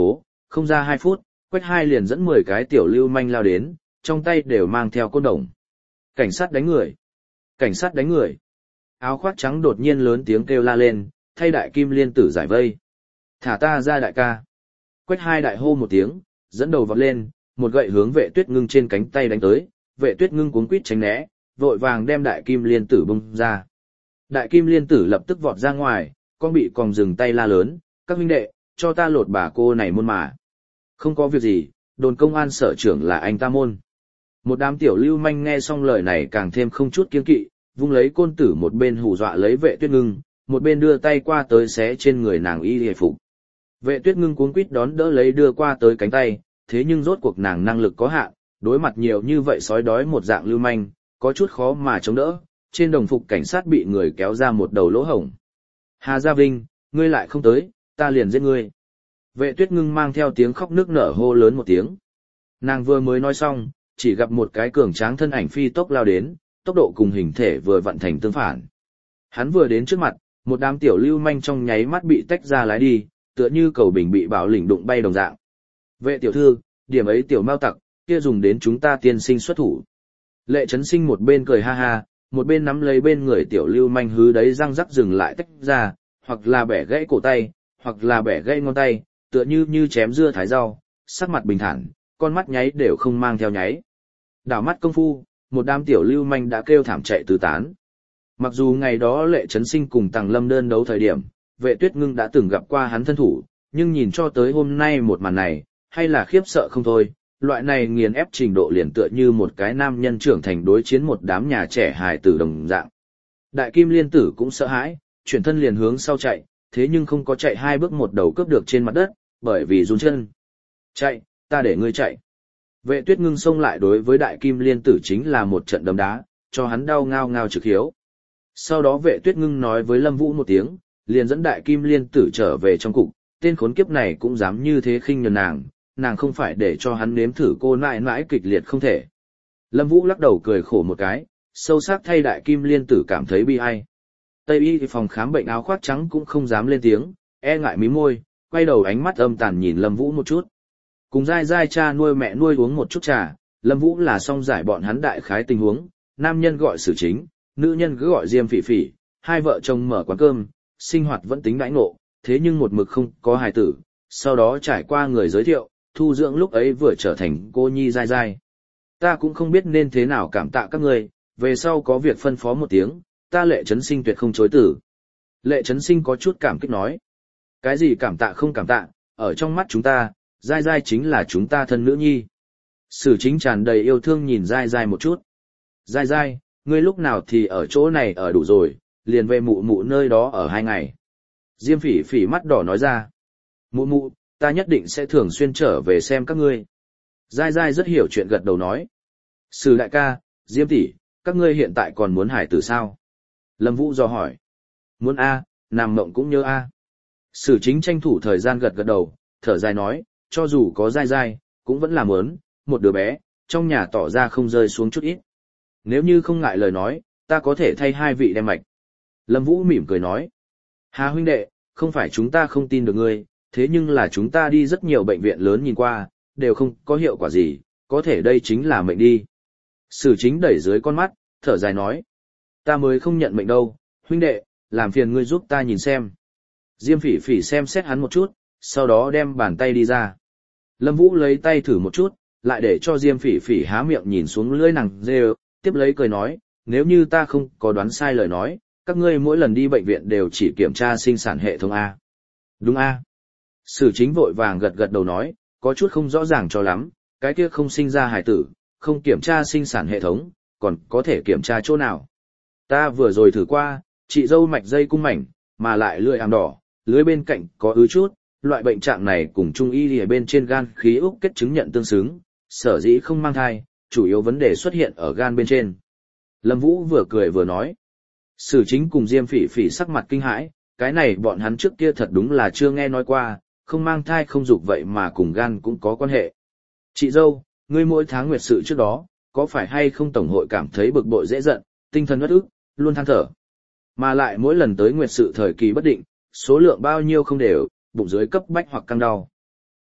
không ra hai phút, Quách Hai liền dẫn mười cái tiểu lưu manh lao đến, trong tay đều mang theo côn đồng. Cảnh sát đánh người! Cảnh sát đánh người! Áo khoác trắng đột nhiên lớn tiếng kêu la lên, thay Đại Kim Liên Tử giải vây. Thả ta ra đại ca! Quách Hai đại hô một tiếng, dẫn đầu vọt lên, một gậy hướng Vệ Tuyết Ngưng trên cánh tay đánh tới, Vệ Tuyết Ngưng cuống quýt tránh né, vội vàng đem Đại Kim Liên Tử bung ra. Đại Kim Liên Tử lập tức vọt ra ngoài, con bị còng dừng tay la lớn, các huynh đệ, cho ta lột bà cô này môn mà. Không có việc gì, đồn công an sở trưởng là anh ta môn. Một đám tiểu lưu manh nghe xong lời này càng thêm không chút kiêng kỵ, vung lấy côn tử một bên hù dọa lấy Vệ Tuyết Ngưng, một bên đưa tay qua tới xé trên người nàng y hề phục. Vệ Tuyết Ngưng cuống quýt đón đỡ lấy đưa qua tới cánh tay, thế nhưng rốt cuộc nàng năng lực có hạn, đối mặt nhiều như vậy sói đói một dạng lưu manh, có chút khó mà chống đỡ, trên đồng phục cảnh sát bị người kéo ra một đầu lỗ hổng. Hà Gia Vinh, ngươi lại không tới, ta liền giết ngươi. Vệ Tuyết Ngưng mang theo tiếng khóc nức nở hô lớn một tiếng. Nàng vừa mới nói xong, chỉ gặp một cái cường tráng thân ảnh phi tốc lao đến, tốc độ cùng hình thể vừa vận thành tương phản. Hắn vừa đến trước mặt, một đám tiểu lưu manh trong nháy mắt bị tách ra lái đi, tựa như cầu bình bị bảo lĩnh đụng bay đồng dạng. Vệ tiểu thư, điểm ấy tiểu mao tặc, kia dùng đến chúng ta tiên sinh xuất thủ. Lệ Trấn Sinh một bên cười ha ha, một bên nắm lấy bên người tiểu lưu manh hứ đấy răng rắc dừng lại tách ra, hoặc là bẻ gãy cổ tay, hoặc là bẻ gãy ngón tay, tựa như như chém dưa thái rau, sắc mặt bình thản, con mắt nháy đều không mang theo nháy. Đảo mắt công phu, một đám tiểu lưu manh đã kêu thảm chạy tứ tán. Mặc dù ngày đó Lệ Trấn Sinh cùng Tằng Lâm đơn đấu thời điểm, Vệ Tuyết Ngưng đã từng gặp qua hắn thân thủ, nhưng nhìn cho tới hôm nay một màn này, hay là khiếp sợ không thôi, loại này nghiền ép trình độ liền tựa như một cái nam nhân trưởng thành đối chiến một đám nhà trẻ hài tử đồng dạng. Đại Kim Liên Tử cũng sợ hãi, chuyển thân liền hướng sau chạy, thế nhưng không có chạy hai bước một đầu cướp được trên mặt đất, bởi vì run chân. Chạy, ta để ngươi chạy. Vệ Tuyết Ngưng xông lại đối với Đại Kim Liên Tử chính là một trận đấm đá, cho hắn đau ngao ngao trực hiếu. Sau đó Vệ Tuyết Ngưng nói với Lâm Vũ một tiếng, liền dẫn Đại Kim Liên Tử trở về trong cục, tên khốn kiếp này cũng dám như thế khinh nhờn nàng, nàng không phải để cho hắn nếm thử cô nãi nãi kịch liệt không thể. Lâm Vũ lắc đầu cười khổ một cái, sâu sắc thay Đại Kim Liên Tử cảm thấy bi ai. Tây y phòng khám bệnh áo khoác trắng cũng không dám lên tiếng, e ngại mí môi, quay đầu ánh mắt âm tàn nhìn Lâm Vũ một chút. Cùng dai dai cha nuôi mẹ nuôi uống một chút trà, Lâm Vũ là xong giải bọn hắn đại khái tình huống, nam nhân gọi Sử Chính, nữ nhân cứ gọi Diêm Phỉ Phỉ, hai vợ chồng mở quán cơm, sinh hoạt vẫn tính đãi ngộ, thế nhưng một mực không có hài tử, sau đó trải qua người giới thiệu, thu dưỡng lúc ấy vừa trở thành cô nhi dai dai. Ta cũng không biết nên thế nào cảm tạ các ngươi, về sau có việc phân phó một tiếng, ta Lệ Trấn Sinh tuyệt không chối từ. Lệ Trấn Sinh có chút cảm kích nói. Cái gì cảm tạ không cảm tạ, ở trong mắt chúng ta, dai dai chính là chúng ta thân nữ nhi. Sử Chính tràn đầy yêu thương nhìn dai dai một chút. Dai dai, ngươi lúc nào thì ở chỗ này ở đủ rồi, liền về mụ mụ nơi đó ở hai ngày. Diêm Phỉ Phỉ mắt đỏ nói ra. Mụ mụ, ta nhất định sẽ thường xuyên trở về xem các ngươi. Dai dai rất hiểu chuyện gật đầu nói. Sử đại ca, Diêm tỷ, các ngươi hiện tại còn muốn hải tử sao? Lâm Vũ dò hỏi. Muốn a, nằm mộng cũng nhớ a. Sử Chính tranh thủ thời gian gật gật đầu, thở dài nói, cho dù có dai dai, cũng vẫn là muốn, một đứa bé, trong nhà tỏ ra không rơi xuống chút ít. Nếu như không ngại lời nói, ta có thể thay hai vị đem mạch. Lâm Vũ mỉm cười nói. Hà huynh đệ, không phải chúng ta không tin được ngươi, thế nhưng là chúng ta đi rất nhiều bệnh viện lớn nhìn qua, đều không có hiệu quả gì, có thể đây chính là mệnh đi. Sử Chính đẩy dưới con mắt, thở dài nói. Ta mới không nhận mệnh đâu, huynh đệ, làm phiền ngươi giúp ta nhìn xem. Diêm Phỉ Phỉ xem xét hắn một chút, sau đó đem bàn tay đi ra. Lâm Vũ lấy tay thử một chút, lại để cho Diêm Phỉ Phỉ há miệng nhìn xuống lưỡi nàng dê, tiếp lấy cười nói, nếu như ta không có đoán sai lời nói, các ngươi mỗi lần đi bệnh viện đều chỉ kiểm tra sinh sản hệ thống A. Đúng A. Sử Chính vội vàng gật gật đầu nói, có chút không rõ ràng cho lắm, cái kia không sinh ra hài tử, không kiểm tra sinh sản hệ thống, còn có thể kiểm tra chỗ nào. Ta vừa rồi thử qua, chị dâu mạch dây cung mảnh, mà lại lưỡi ám đỏ, lưới bên cạnh có ứ chút, loại bệnh trạng này cùng trung y ở bên trên gan khí úc kết chứng nhận tương xứng, sở dĩ không mang thai, chủ yếu vấn đề xuất hiện ở gan bên trên. Lâm Vũ vừa cười vừa nói. Sử Chính cùng Diêm Phỉ Phỉ sắc mặt kinh hãi, cái này bọn hắn trước kia thật đúng là chưa nghe nói qua, không mang thai không dục vậy mà cùng gan cũng có quan hệ. Chị dâu, ngươi mỗi tháng nguyệt sự trước đó, có phải hay không tổng hội cảm thấy bực bội dễ giận, tinh thần bất ức, luôn than thở. Mà lại mỗi lần tới nguyệt sự thời kỳ bất định, số lượng bao nhiêu không đều, bụng dưới cấp bách hoặc căng đau.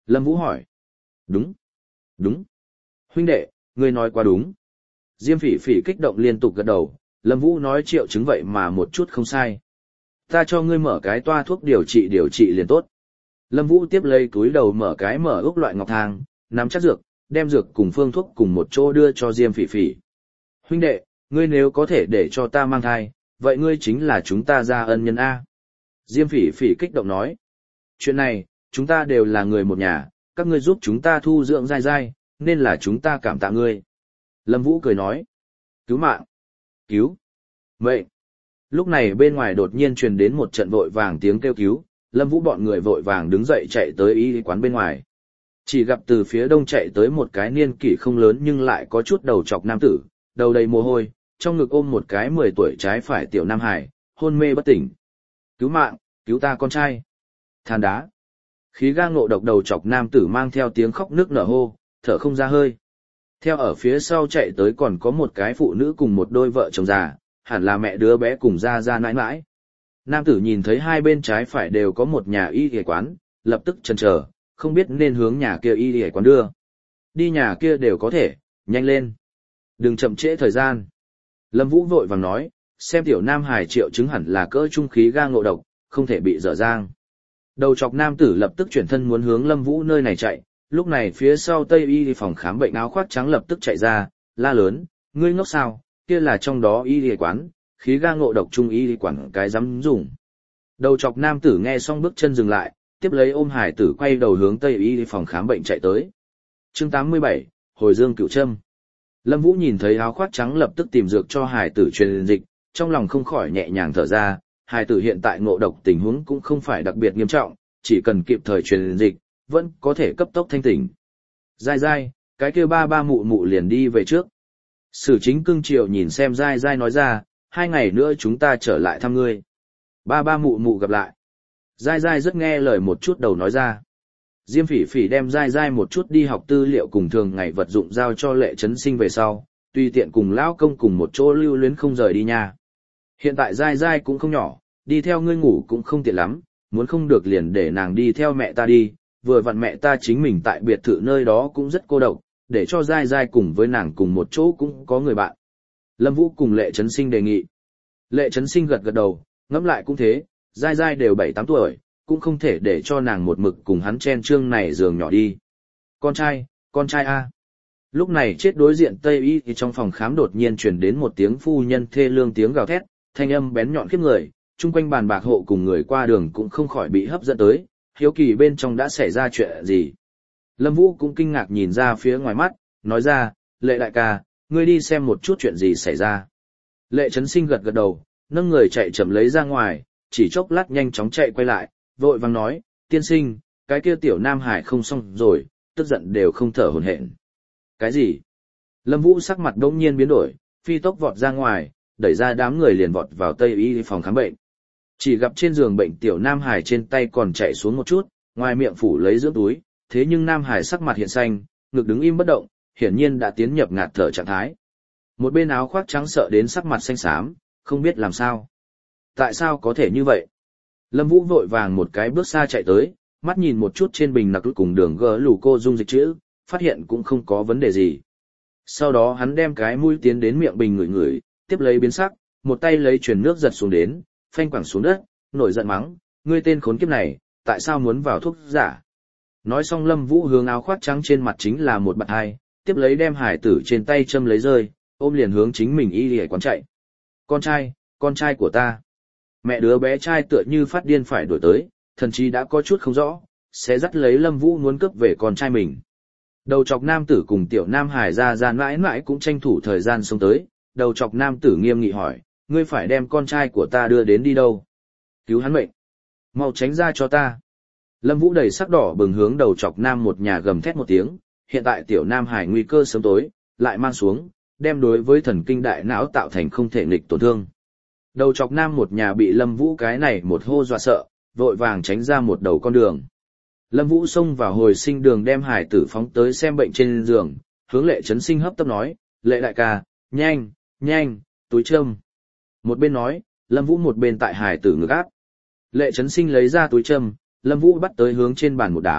Lâm Vũ hỏi. Đúng, đúng. Huynh đệ, ngươi nói quá đúng. Diêm Phỉ Phỉ kích động liên tục gật đầu, Lâm Vũ nói triệu chứng vậy mà một chút không sai. Ta cho ngươi mở cái toa thuốc điều trị điều trị liền tốt. Lâm Vũ tiếp lấy túi đầu mở cái mở úc loại ngọc thang, nắm chắc dược, đem dược cùng phương thuốc cùng một chỗ đưa cho Diêm Phỉ Phỉ. Huynh đệ, ngươi nếu có thể để cho ta mang thai, vậy ngươi chính là chúng ta gia ân nhân A. Diêm Phỉ Phỉ kích động nói. Chuyện này, chúng ta đều là người một nhà, các ngươi giúp chúng ta thu dưỡng dai dai, nên là chúng ta cảm tạ ngươi. Lâm Vũ cười nói. Cứu mạng. Cứu. Vậy. Lúc này bên ngoài đột nhiên truyền đến một trận vội vàng tiếng kêu cứu, Lâm Vũ bọn người vội vàng đứng dậy chạy tới y quán bên ngoài. Chỉ gặp từ phía đông chạy tới một cái niên kỷ không lớn nhưng lại có chút đầu trọc nam tử, đầu đầy mồ hôi, trong ngực ôm một cái mười tuổi trái phải tiểu nam hải, hôn mê bất tỉnh. Cứu mạng, cứu ta con trai. Than đá. Khí ga ngộ độc đầu trọc nam tử mang theo tiếng khóc nức nở hô, thở không ra hơi. Theo ở phía sau chạy tới còn có một cái phụ nữ cùng một đôi vợ chồng già, hẳn là mẹ đứa bé cùng ra ra nãi nãi. Nam tử nhìn thấy hai bên trái phải đều có một nhà y y quán, lập tức chần chờ, không biết nên hướng nhà kia y y quán đưa. Đi nhà kia đều có thể, nhanh lên. Đừng chậm trễ thời gian. Lâm Vũ vội vàng nói, xem tiểu nam hải triệu chứng hẳn là cỡ trung khí ga ngộ độc, không thể bị dở dang. Đầu chọc nam tử lập tức chuyển thân muốn hướng Lâm Vũ nơi này chạy, lúc này phía sau Tây y phòng khám bệnh áo khoác trắng lập tức chạy ra, la lớn, ngươi ngốc sao, kia là trong đó y y quán, khí ga ngộ độc trung y quán cái dám dùng. Đầu chọc nam tử nghe xong bước chân dừng lại, tiếp lấy ôm hải tử quay đầu hướng Tây y phòng khám bệnh chạy tới. Chương tám mươi bảy, Hồi Dương Cửu Trâm. Lâm Vũ nhìn thấy áo khoác trắng lập tức tìm dược cho hải tử truyền dịch, trong lòng không khỏi nhẹ nhàng thở ra, hải tử hiện tại ngộ độc tình huống cũng không phải đặc biệt nghiêm trọng, chỉ cần kịp thời truyền dịch, vẫn có thể cấp tốc thanh tỉnh. Dai dai, cái kia ba ba mụ mụ liền đi về trước. Sử Chính cưng chiều nhìn xem dai dai nói ra, hai ngày nữa chúng ta trở lại thăm ngươi. Ba ba mụ mụ gặp lại. Dai dai rất nghe lời một chút đầu nói ra. Diêm Phỉ Phỉ đem dai dai một chút đi học tư liệu cùng thường ngày vật dụng giao cho Lệ Trấn Sinh về sau, tùy tiện cùng lão công cùng một chỗ lưu luyến không rời đi nha. Hiện tại dai dai cũng không nhỏ, đi theo ngươi ngủ cũng không tiện lắm, muốn không được liền để nàng đi theo mẹ ta đi, vừa vặn mẹ ta chính mình tại biệt thự nơi đó cũng rất cô độc, để cho dai dai cùng với nàng cùng một chỗ cũng có người bạn. Lâm Vũ cùng Lệ Trấn Sinh đề nghị. Lệ Trấn Sinh gật gật đầu, ngẫm lại cũng thế, dai dai đều bảy tám tuổi, cũng không thể để cho nàng một mực cùng hắn chen trương này giường nhỏ đi. Con trai, con trai a. Lúc này chết đối diện Tây Y thì trong phòng khám đột nhiên truyền đến một tiếng phu nhân thê lương tiếng gào thét, thanh âm bén nhọn khiếp người, chung quanh bàn bạc hộ cùng người qua đường cũng không khỏi bị hấp dẫn tới, hiếu kỳ bên trong đã xảy ra chuyện gì. Lâm Vũ cũng kinh ngạc nhìn ra phía ngoài mắt, nói ra, Lệ đại ca, ngươi đi xem một chút chuyện gì xảy ra. Lệ Trấn Sinh gật gật đầu, nâng người chạy chậm lấy ra ngoài, chỉ chốc lát nhanh chóng chạy quay lại, vội vàng nói, tiên sinh, cái kia tiểu Nam Hải không xong rồi, tức giận đều không thở hổn hển. Cái gì? Lâm Vũ sắc mặt đột nhiên biến đổi, phi tốc vọt ra ngoài, đẩy ra đám người liền vọt vào Tây Y phòng khám bệnh. Chỉ gặp trên giường bệnh tiểu Nam Hải trên tay còn chạy xuống một chút, ngoài miệng phủ lấy dưỡng túi, thế nhưng Nam Hải sắc mặt hiện xanh, ngực đứng im bất động, hiển nhiên đã tiến nhập ngạt thở trạng thái. Một bên áo khoác trắng sợ đến sắc mặt xanh xám, không biết làm sao. Tại sao có thể như vậy? Lâm Vũ vội vàng một cái bước xa chạy tới, mắt nhìn một chút trên bình nặc cùng đường gỡ lù cô dung dịch chữ, phát hiện cũng không có vấn đề gì. Sau đó hắn đem cái mũi tiến đến miệng bình ngửi ngửi, tiếp lấy biến sắc, một tay lấy truyền nước giật xuống đến, phanh quẳng xuống đất, nổi giận mắng, ngươi tên khốn kiếp này, tại sao muốn vào thuốc giả? Nói xong Lâm Vũ hướng áo khoác trắng trên mặt chính là một bạt hai, tiếp lấy đem hải tử trên tay châm lấy rơi, ôm liền hướng chính mình y lìa quán chạy. Con trai, con trai của ta. Mẹ đứa bé trai tựa như phát điên phải đuổi tới, thần chí đã có chút không rõ, sẽ dắt lấy Lâm Vũ muốn cướp về con trai mình. Đầu chọc nam tử cùng tiểu Nam Hải ra ra mãi mãi cũng tranh thủ thời gian xông tới, đầu chọc nam tử nghiêm nghị hỏi, ngươi phải đem con trai của ta đưa đến đi đâu? Cứu hắn mệnh. Mau tránh ra cho ta. Lâm Vũ đầy sắc đỏ bừng hướng đầu chọc nam một nhà gầm thét một tiếng, hiện tại tiểu Nam Hải nguy cơ sớm tối, lại mang xuống, đem đối với thần kinh đại não tạo thành không thể nghịch tổn thương. Đầu chọc nam một nhà bị Lâm Vũ cái này một hô dọa sợ, vội vàng tránh ra một đầu con đường. Lâm Vũ xông vào hồi sinh đường đem hải tử phóng tới xem bệnh trên giường, hướng Lệ Trấn Sinh hấp tấp nói, Lệ đại ca, nhanh, nhanh, túi châm. Một bên nói, Lâm Vũ một bên tại hải tử ngực áp. Lệ Trấn Sinh lấy ra túi châm, Lâm Vũ bắt tới hướng trên bàn một đám,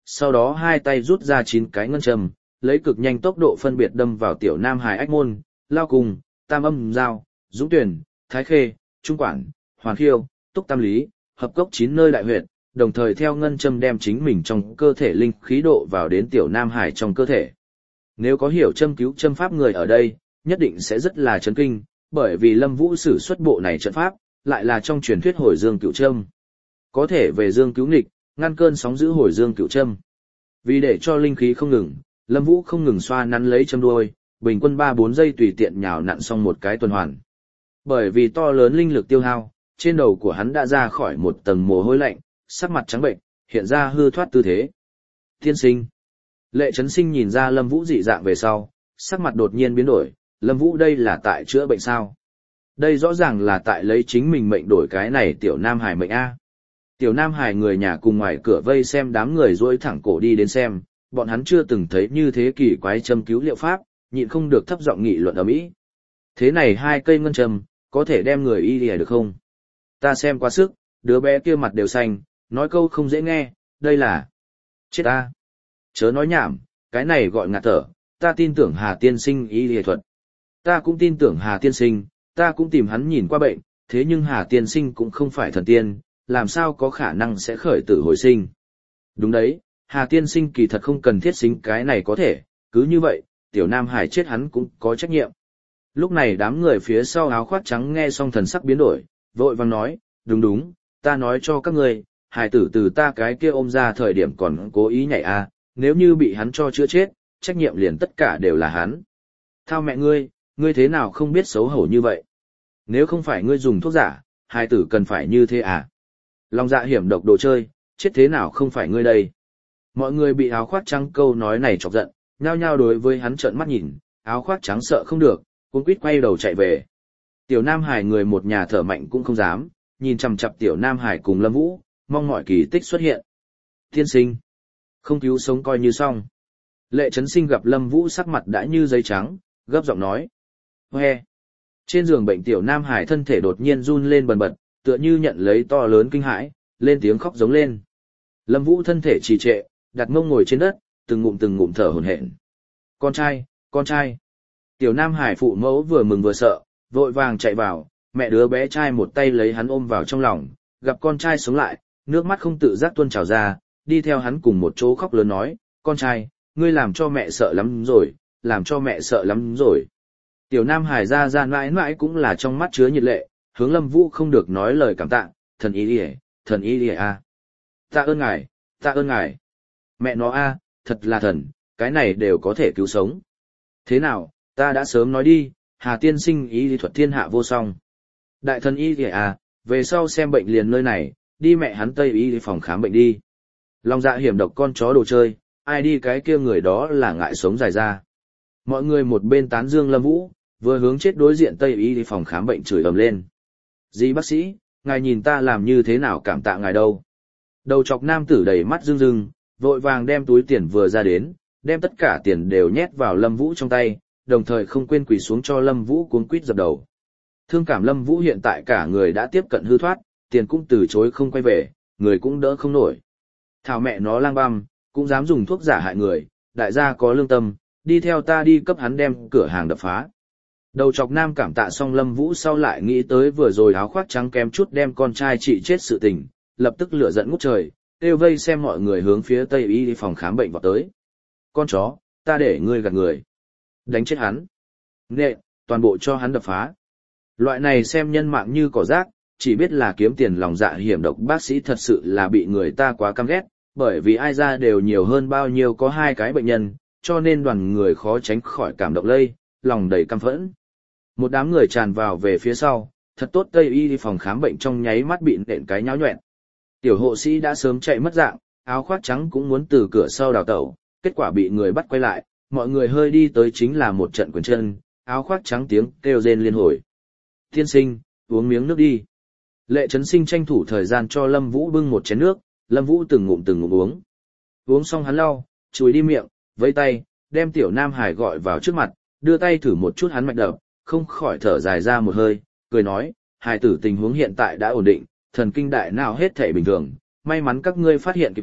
sau đó hai tay rút ra chín cái ngân châm, lấy cực nhanh tốc độ phân biệt đâm vào tiểu Nam Hải ách môn, lao cùng, tam âm giao, dũng tuyển, thái khê, trung quản, hoàn khiêu, túc tam lý, hợp cốc chín nơi đại huyệt, đồng thời theo ngân châm đem chính mình trong cơ thể linh khí độ vào đến tiểu Nam Hải trong cơ thể. Nếu có hiểu châm cứu châm pháp người ở đây, nhất định sẽ rất là chấn kinh, bởi vì Lâm Vũ sử xuất bộ này trận pháp, lại là trong truyền thuyết hồi dương cựu châm. Có thể về dương cứu nghịch, ngăn cơn sóng giữ hồi dương cựu châm. Vì để cho linh khí không ngừng, Lâm Vũ không ngừng xoa nắn lấy châm đuôi, bình quân ba bốn giây tùy tiện nhào nặn xong một cái tuần hoàn. Bởi vì to lớn linh lực tiêu hao, trên đầu của hắn đã ra khỏi một tầng mồ hôi lạnh, sắc mặt trắng bệnh, hiện ra hư thoát tư thế. Tiên sinh. Lệ Trấn Sinh nhìn ra Lâm Vũ dị dạng về sau, sắc mặt đột nhiên biến đổi, Lâm Vũ đây là tại chữa bệnh sao? Đây rõ ràng là tại lấy chính mình mệnh đổi cái này tiểu Nam Hải mệnh A. Tiểu Nam Hải người nhà cùng ngoài cửa vây xem đám người duỗi thẳng cổ đi đến xem, bọn hắn chưa từng thấy như thế kỳ quái châm cứu liệu pháp, nhịn không được thấp giọng nghị luận ầm ĩ. Thế này hai cây ngân châm, có thể đem người y lìa được không? Ta xem quá sức, đứa bé kia mặt đều xanh, nói câu không dễ nghe, đây là... Chết ta! Chớ nói nhảm, cái này gọi ngạt thở, ta tin tưởng Hà tiên sinh y lìa thuật. Ta cũng tin tưởng Hà tiên sinh, ta cũng tìm hắn nhìn qua bệnh, thế nhưng Hà tiên sinh cũng không phải thần tiên, làm sao có khả năng sẽ khởi tử hồi sinh. Đúng đấy, Hà tiên sinh kỳ thật không cần thiết sinh cái này có thể, cứ như vậy, tiểu Nam Hải chết hắn cũng có trách nhiệm. Lúc này đám người phía sau áo khoác trắng nghe xong thần sắc biến đổi, vội vàng nói, đúng đúng, ta nói cho các ngươi, Hải tử từ ta cái kia ôm ra thời điểm còn cố ý nhảy a, nếu như bị hắn cho chữa chết, trách nhiệm liền tất cả đều là hắn. Thao mẹ ngươi, ngươi thế nào không biết xấu hổ như vậy? Nếu không phải ngươi dùng thuốc giả, Hải tử cần phải như thế à? Lòng dạ hiểm độc đồ chơi, chết thế nào không phải ngươi đây? Mọi người bị áo khoác trắng câu nói này chọc giận, nhao nhao đối với hắn trợn mắt nhìn, áo khoác trắng sợ không được, cuống quýt quay đầu chạy về. Tiểu Nam Hải người một nhà thở mạnh cũng không dám, nhìn chằm chằm Tiểu Nam Hải cùng Lâm Vũ, mong mọi kỳ tích xuất hiện. Tiên sinh, không cứu sống coi như xong. Lệ Trấn Sinh gặp Lâm Vũ sắc mặt đã như giấy trắng, gấp giọng nói. Hoe. Trên giường bệnh Tiểu Nam Hải thân thể đột nhiên run lên bần bật, tựa như nhận lấy to lớn kinh hãi, lên tiếng khóc giống lên. Lâm Vũ thân thể trì trệ, đặt mông ngồi trên đất, từng ngụm từng ngụm thở hổn hển. Con trai, con trai. Tiểu Nam Hải phụ mẫu vừa mừng vừa sợ, vội vàng chạy vào, mẹ đứa bé trai một tay lấy hắn ôm vào trong lòng, gặp con trai sống lại, nước mắt không tự giác tuôn trào ra, đi theo hắn cùng một chỗ khóc lớn nói, con trai, ngươi làm cho mẹ sợ lắm rồi, làm cho mẹ sợ lắm rồi. Tiểu Nam Hải ra ra mãi mãi cũng là trong mắt chứa nhiệt lệ, hướng Lâm Vũ không được nói lời cảm tạ, thần y đi thần y đi a. Tạ ơn ngài, tạ ơn ngài. Mẹ nó a, thật là thần, cái này đều có thể cứu sống. Thế nào, ta đã sớm nói đi, Hà tiên sinh y lý thuật thiên hạ vô song. Đại thần y đi a, về sau xem bệnh liền nơi này, đi mẹ hắn Tây y phòng khám bệnh đi. Lòng dạ hiểm độc con chó đồ chơi, ai đi cái kia người đó là ngại sống dài ra. Mọi người một bên tán dương Lâm Vũ, vừa hướng chết đối diện Tây y phòng khám bệnh chửi ầm lên. Dì bác sĩ, ngài nhìn ta làm như thế nào cảm tạ ngài đâu. Đầu chọc nam tử đầy mắt rưng rưng, vội vàng đem túi tiền vừa ra đến, đem tất cả tiền đều nhét vào Lâm Vũ trong tay, đồng thời không quên quỳ xuống cho Lâm Vũ cuống quýt dập đầu. Thương cảm Lâm Vũ hiện tại cả người đã tiếp cận hư thoát, tiền cũng từ chối không quay về, người cũng đỡ không nổi. Thảo mẹ nó lang băm, cũng dám dùng thuốc giả hại người, đại gia có lương tâm, đi theo ta đi cấp hắn đem cửa hàng đập phá. Đầu chọc nam cảm tạ xong Lâm Vũ sau lại nghĩ tới vừa rồi áo khoác trắng kém chút đem con trai trị chết sự tình, lập tức lửa giận ngút trời, kêu vây xem mọi người hướng phía Tây y phòng khám bệnh vào tới. Con chó, ta để ngươi gạt người. Đánh chết hắn. Nệ, toàn bộ cho hắn đập phá. Loại này xem nhân mạng như cỏ rác, chỉ biết là kiếm tiền lòng dạ hiểm độc bác sĩ thật sự là bị người ta quá căm ghét, bởi vì ai ra đều nhiều hơn bao nhiêu có hai cái bệnh nhân, cho nên đoàn người khó tránh khỏi cảm động lây, lòng đầy căm phẫn. Một đám người tràn vào về phía sau, thật tốt Tây y phòng khám bệnh trong nháy mắt bị nện cái nháo nhoẹn. Tiểu hộ sĩ đã sớm chạy mất dạng, áo khoác trắng cũng muốn từ cửa sau đào tẩu, kết quả bị người bắt quay lại, mọi người hơi đi tới chính là một trận quyền chân, áo khoác trắng tiếng kêu rên liên hồi. Tiên sinh, uống miếng nước đi. Lệ Trấn Sinh tranh thủ thời gian cho Lâm Vũ bưng một chén nước, Lâm Vũ từng ngụm từng ngụm uống. Uống xong hắn lau, chùi đi miệng, vẫy tay, đem Tiểu Nam Hải gọi vào trước mặt, đưa tay thử một chút hắn mạch đập, không khỏi thở dài ra một hơi, cười nói, Hải tử tình huống hiện tại đã ổn định, thần kinh đại não hết thảy bình thường, may mắn các ngươi phát hiện kịp thời,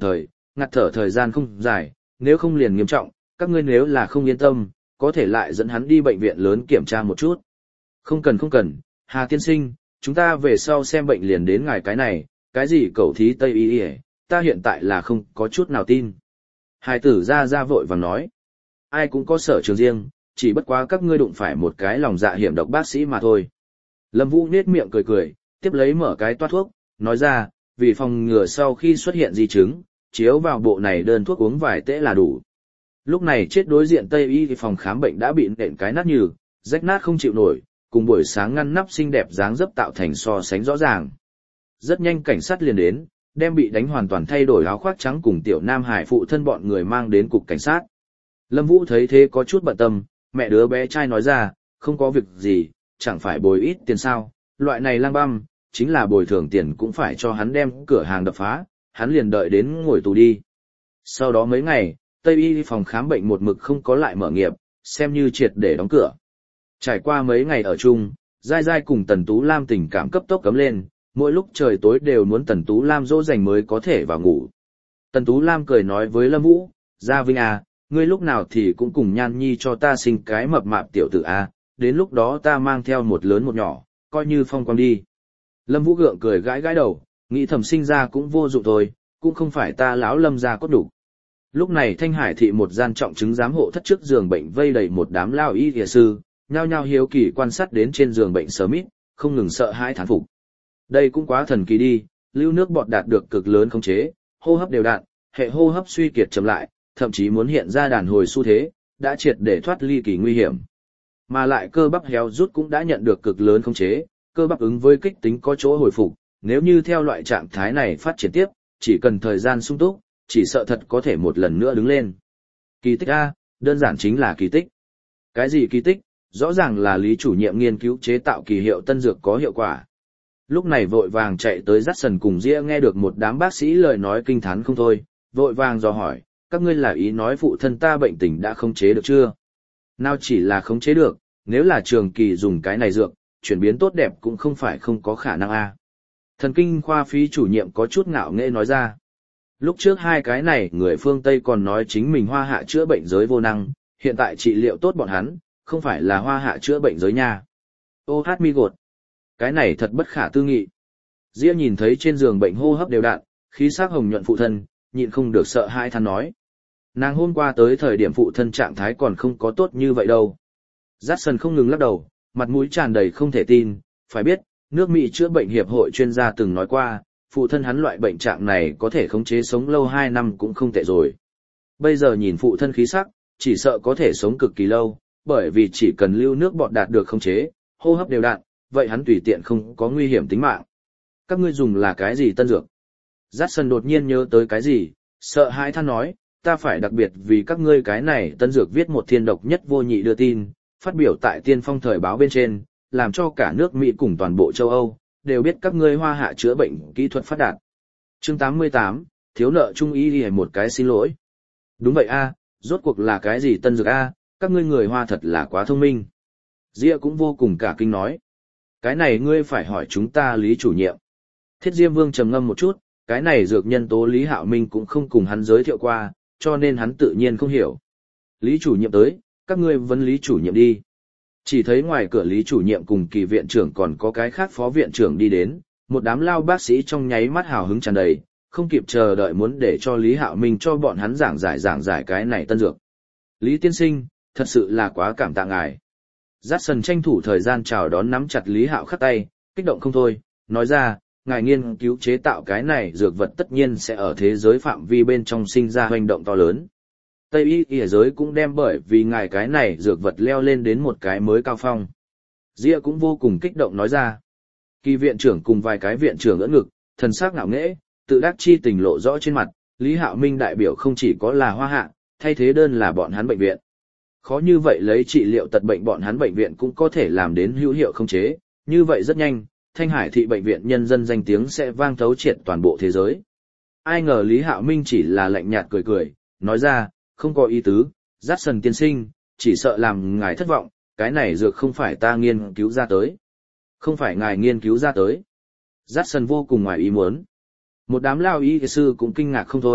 ngạt thở thời gian không dài, nếu không liền nghiêm trọng, các ngươi nếu là không yên tâm, có thể lại dẫn hắn đi bệnh viện lớn kiểm tra một chút. Không cần không cần, Hà tiên sinh, chúng ta về sau xem bệnh liền đến ngài cái này, cái gì cầu thí Tây y y, ta hiện tại là không có chút nào tin. Hải tử ra ra vội vàng nói, ai cũng có sở trường riêng, chỉ bất quá các ngươi đụng phải một cái lòng dạ hiểm độc bác sĩ mà thôi. Lâm Vũ nết miệng cười cười, tiếp lấy mở cái toát thuốc, nói ra, vì phòng ngừa sau khi xuất hiện di chứng, chiếu vào bộ này đơn thuốc uống vài tễ là đủ. Lúc này chết đối diện Tây y thì phòng khám bệnh đã bị nện cái nát nhừ, rách nát không chịu nổi, cùng buổi sáng ngăn nắp xinh đẹp dáng dấp tạo thành so sánh rõ ràng. Rất nhanh cảnh sát liền đến, đem bị đánh hoàn toàn thay đổi áo khoác trắng cùng tiểu Nam Hải phụ thân bọn người mang đến cục cảnh sát. Lâm Vũ thấy thế có chút bận tâm, mẹ đứa bé trai nói ra, không có việc gì, chẳng phải bồi ít tiền sao, loại này lang băm, chính là bồi thường tiền cũng phải cho hắn đem cửa hàng đập phá, hắn liền đợi đến ngồi tù đi. Sau đó mấy ngày, Tây y phòng khám bệnh một mực không có lại mở nghiệp, xem như triệt để đóng cửa. Trải qua mấy ngày ở chung, Giai Giai cùng Tần Tú Lam tình cảm cấp tốc cấm lên, mỗi lúc trời tối đều muốn Tần Tú Lam dỗ dành mới có thể vào ngủ. Tần Tú Lam cười nói với Lâm Vũ, Gia Vinh à, ngươi lúc nào thì cũng cùng Nhan Nhi cho ta sinh cái mập mạp tiểu tử à, đến lúc đó ta mang theo một lớn một nhỏ, coi như phong quang đi. Lâm Vũ gượng cười gãi gãi đầu, nghĩ thầm sinh ra cũng vô dụng thôi, cũng không phải ta lão Lâm gia cốt đủ. Lúc này Thanh Hải thị một gian trọng chứng giám hộ thất trước giường bệnh vây đầy một đám lao y y sư, nhao nhao hiếu kỳ quan sát đến trên giường bệnh sớm ít, không ngừng sợ hãi thán phục. Đây cũng quá thần kỳ đi, lưu nước bọt đạt được cực lớn khống chế, hô hấp đều đặn, hệ hô hấp suy kiệt chậm lại, thậm chí muốn hiện ra đàn hồi xu thế, đã triệt để thoát ly kỳ nguy hiểm. Mà lại cơ bắp héo rút cũng đã nhận được cực lớn khống chế, cơ bắp ứng với kích tính có chỗ hồi phục, nếu như theo loại trạng thái này phát triển tiếp, chỉ cần thời gian sung túc, chỉ sợ thật có thể một lần nữa đứng lên. Kỳ tích A, đơn giản chính là kỳ tích. Cái gì kỳ tích? Rõ ràng là Lý chủ nhiệm nghiên cứu chế tạo kỳ hiệu tân dược có hiệu quả. Lúc này vội vàng chạy tới dắt sần cùng Dĩa nghe được một đám bác sĩ lời nói kinh thán không thôi, vội vàng dò hỏi, các ngươi là ý nói phụ thân ta bệnh tình đã khống chế được chưa? Nào chỉ là khống chế được, nếu là trường kỳ dùng cái này dược, chuyển biến tốt đẹp cũng không phải không có khả năng a. Thần kinh khoa phí chủ nhiệm có chút ngạo nghễ nói ra. Lúc trước hai cái này người phương Tây còn nói chính mình hoa hạ chữa bệnh giới vô năng, hiện tại trị liệu tốt bọn hắn, không phải là hoa hạ chữa bệnh giới nha. Ô hát mi gột. Cái này thật bất khả tư nghị. Dĩa nhìn thấy trên giường bệnh hô hấp đều đặn, khí sắc hồng nhuận phụ thân, nhịn không được sợ hai than nói. Nàng hôm qua tới thời điểm phụ thân trạng thái còn không có tốt như vậy đâu. Jackson không ngừng lắc đầu, mặt mũi tràn đầy không thể tin, phải biết, nước Mỹ chữa bệnh hiệp hội chuyên gia từng nói qua, phụ thân hắn loại bệnh trạng này có thể khống chế sống lâu hai năm cũng không tệ rồi. Bây giờ nhìn phụ thân khí sắc, chỉ sợ có thể sống cực kỳ lâu, bởi vì chỉ cần lưu nước bọt đạt được khống chế, hô hấp đều đặn, vậy hắn tùy tiện không có nguy hiểm tính mạng. Các ngươi dùng là cái gì tân dược? Jackson đột nhiên nhớ tới cái gì, sợ hãi than nói, ta phải đặc biệt vì các ngươi cái này tân dược viết một thiên độc nhất vô nhị đưa tin, phát biểu tại Tiên Phong thời báo bên trên, làm cho cả nước Mỹ cùng toàn bộ châu Âu đều biết các ngươi hoa hạ chữa bệnh kỹ thuật phát đạt. Chương tám mươi tám, thiếu nợ trung y đi một cái xin lỗi. Đúng vậy a, rốt cuộc là cái gì tân dược a, các ngươi người hoa thật là quá thông minh. Dĩa cũng vô cùng cả kinh nói. Cái này ngươi phải hỏi chúng ta Lý chủ nhiệm. Thiết Diêm Vương trầm ngâm một chút, cái này dược nhân tố Lý Hạo Minh cũng không cùng hắn giới thiệu qua, cho nên hắn tự nhiên không hiểu. Lý chủ nhiệm tới, các ngươi vấn Lý chủ nhiệm đi. Chỉ thấy ngoài cửa Lý chủ nhiệm cùng Kỳ viện trưởng còn có cái khác phó viện trưởng đi đến, một đám lao bác sĩ trong nháy mắt hào hứng tràn đầy, không kịp chờ đợi muốn để cho Lý Hạo Minh cho bọn hắn giảng giải giảng giải cái này tân dược. Lý tiên sinh, thật sự là quá cảm tạ ngài. Jackson tranh thủ thời gian chào đón nắm chặt Lý Hạo khắc tay, kích động không thôi, nói ra, ngài nghiên cứu chế tạo cái này dược vật tất nhiên sẽ ở thế giới phạm vi bên trong sinh ra hoành động to lớn. Tây y y giới cũng đem bởi vì ngài cái này dược vật leo lên đến một cái mới cao phong. Dĩa cũng vô cùng kích động nói ra. Kỳ viện trưởng cùng vài cái viện trưởng ưỡn ngực, thần sắc ngạo nghễ, tự đắc chi tình lộ rõ trên mặt, Lý Hạo Minh đại biểu không chỉ có là hoa hạ, thay thế đơn là bọn hắn bệnh viện. Khó như vậy lấy trị liệu tật bệnh bọn hắn bệnh viện cũng có thể làm đến hữu hiệu không chế, như vậy rất nhanh, Thanh Hải thị bệnh viện nhân dân danh tiếng sẽ vang thấu triệt toàn bộ thế giới. Ai ngờ Lý Hạo Minh chỉ là lạnh nhạt cười cười, nói ra, không có ý tứ, Jackson tiên sinh, chỉ sợ làm ngài thất vọng, cái này dược không phải ta nghiên cứu ra tới. Không phải ngài nghiên cứu ra tới. Jackson vô cùng ngoài ý muốn. Một đám lao y sư cũng kinh ngạc không thôi,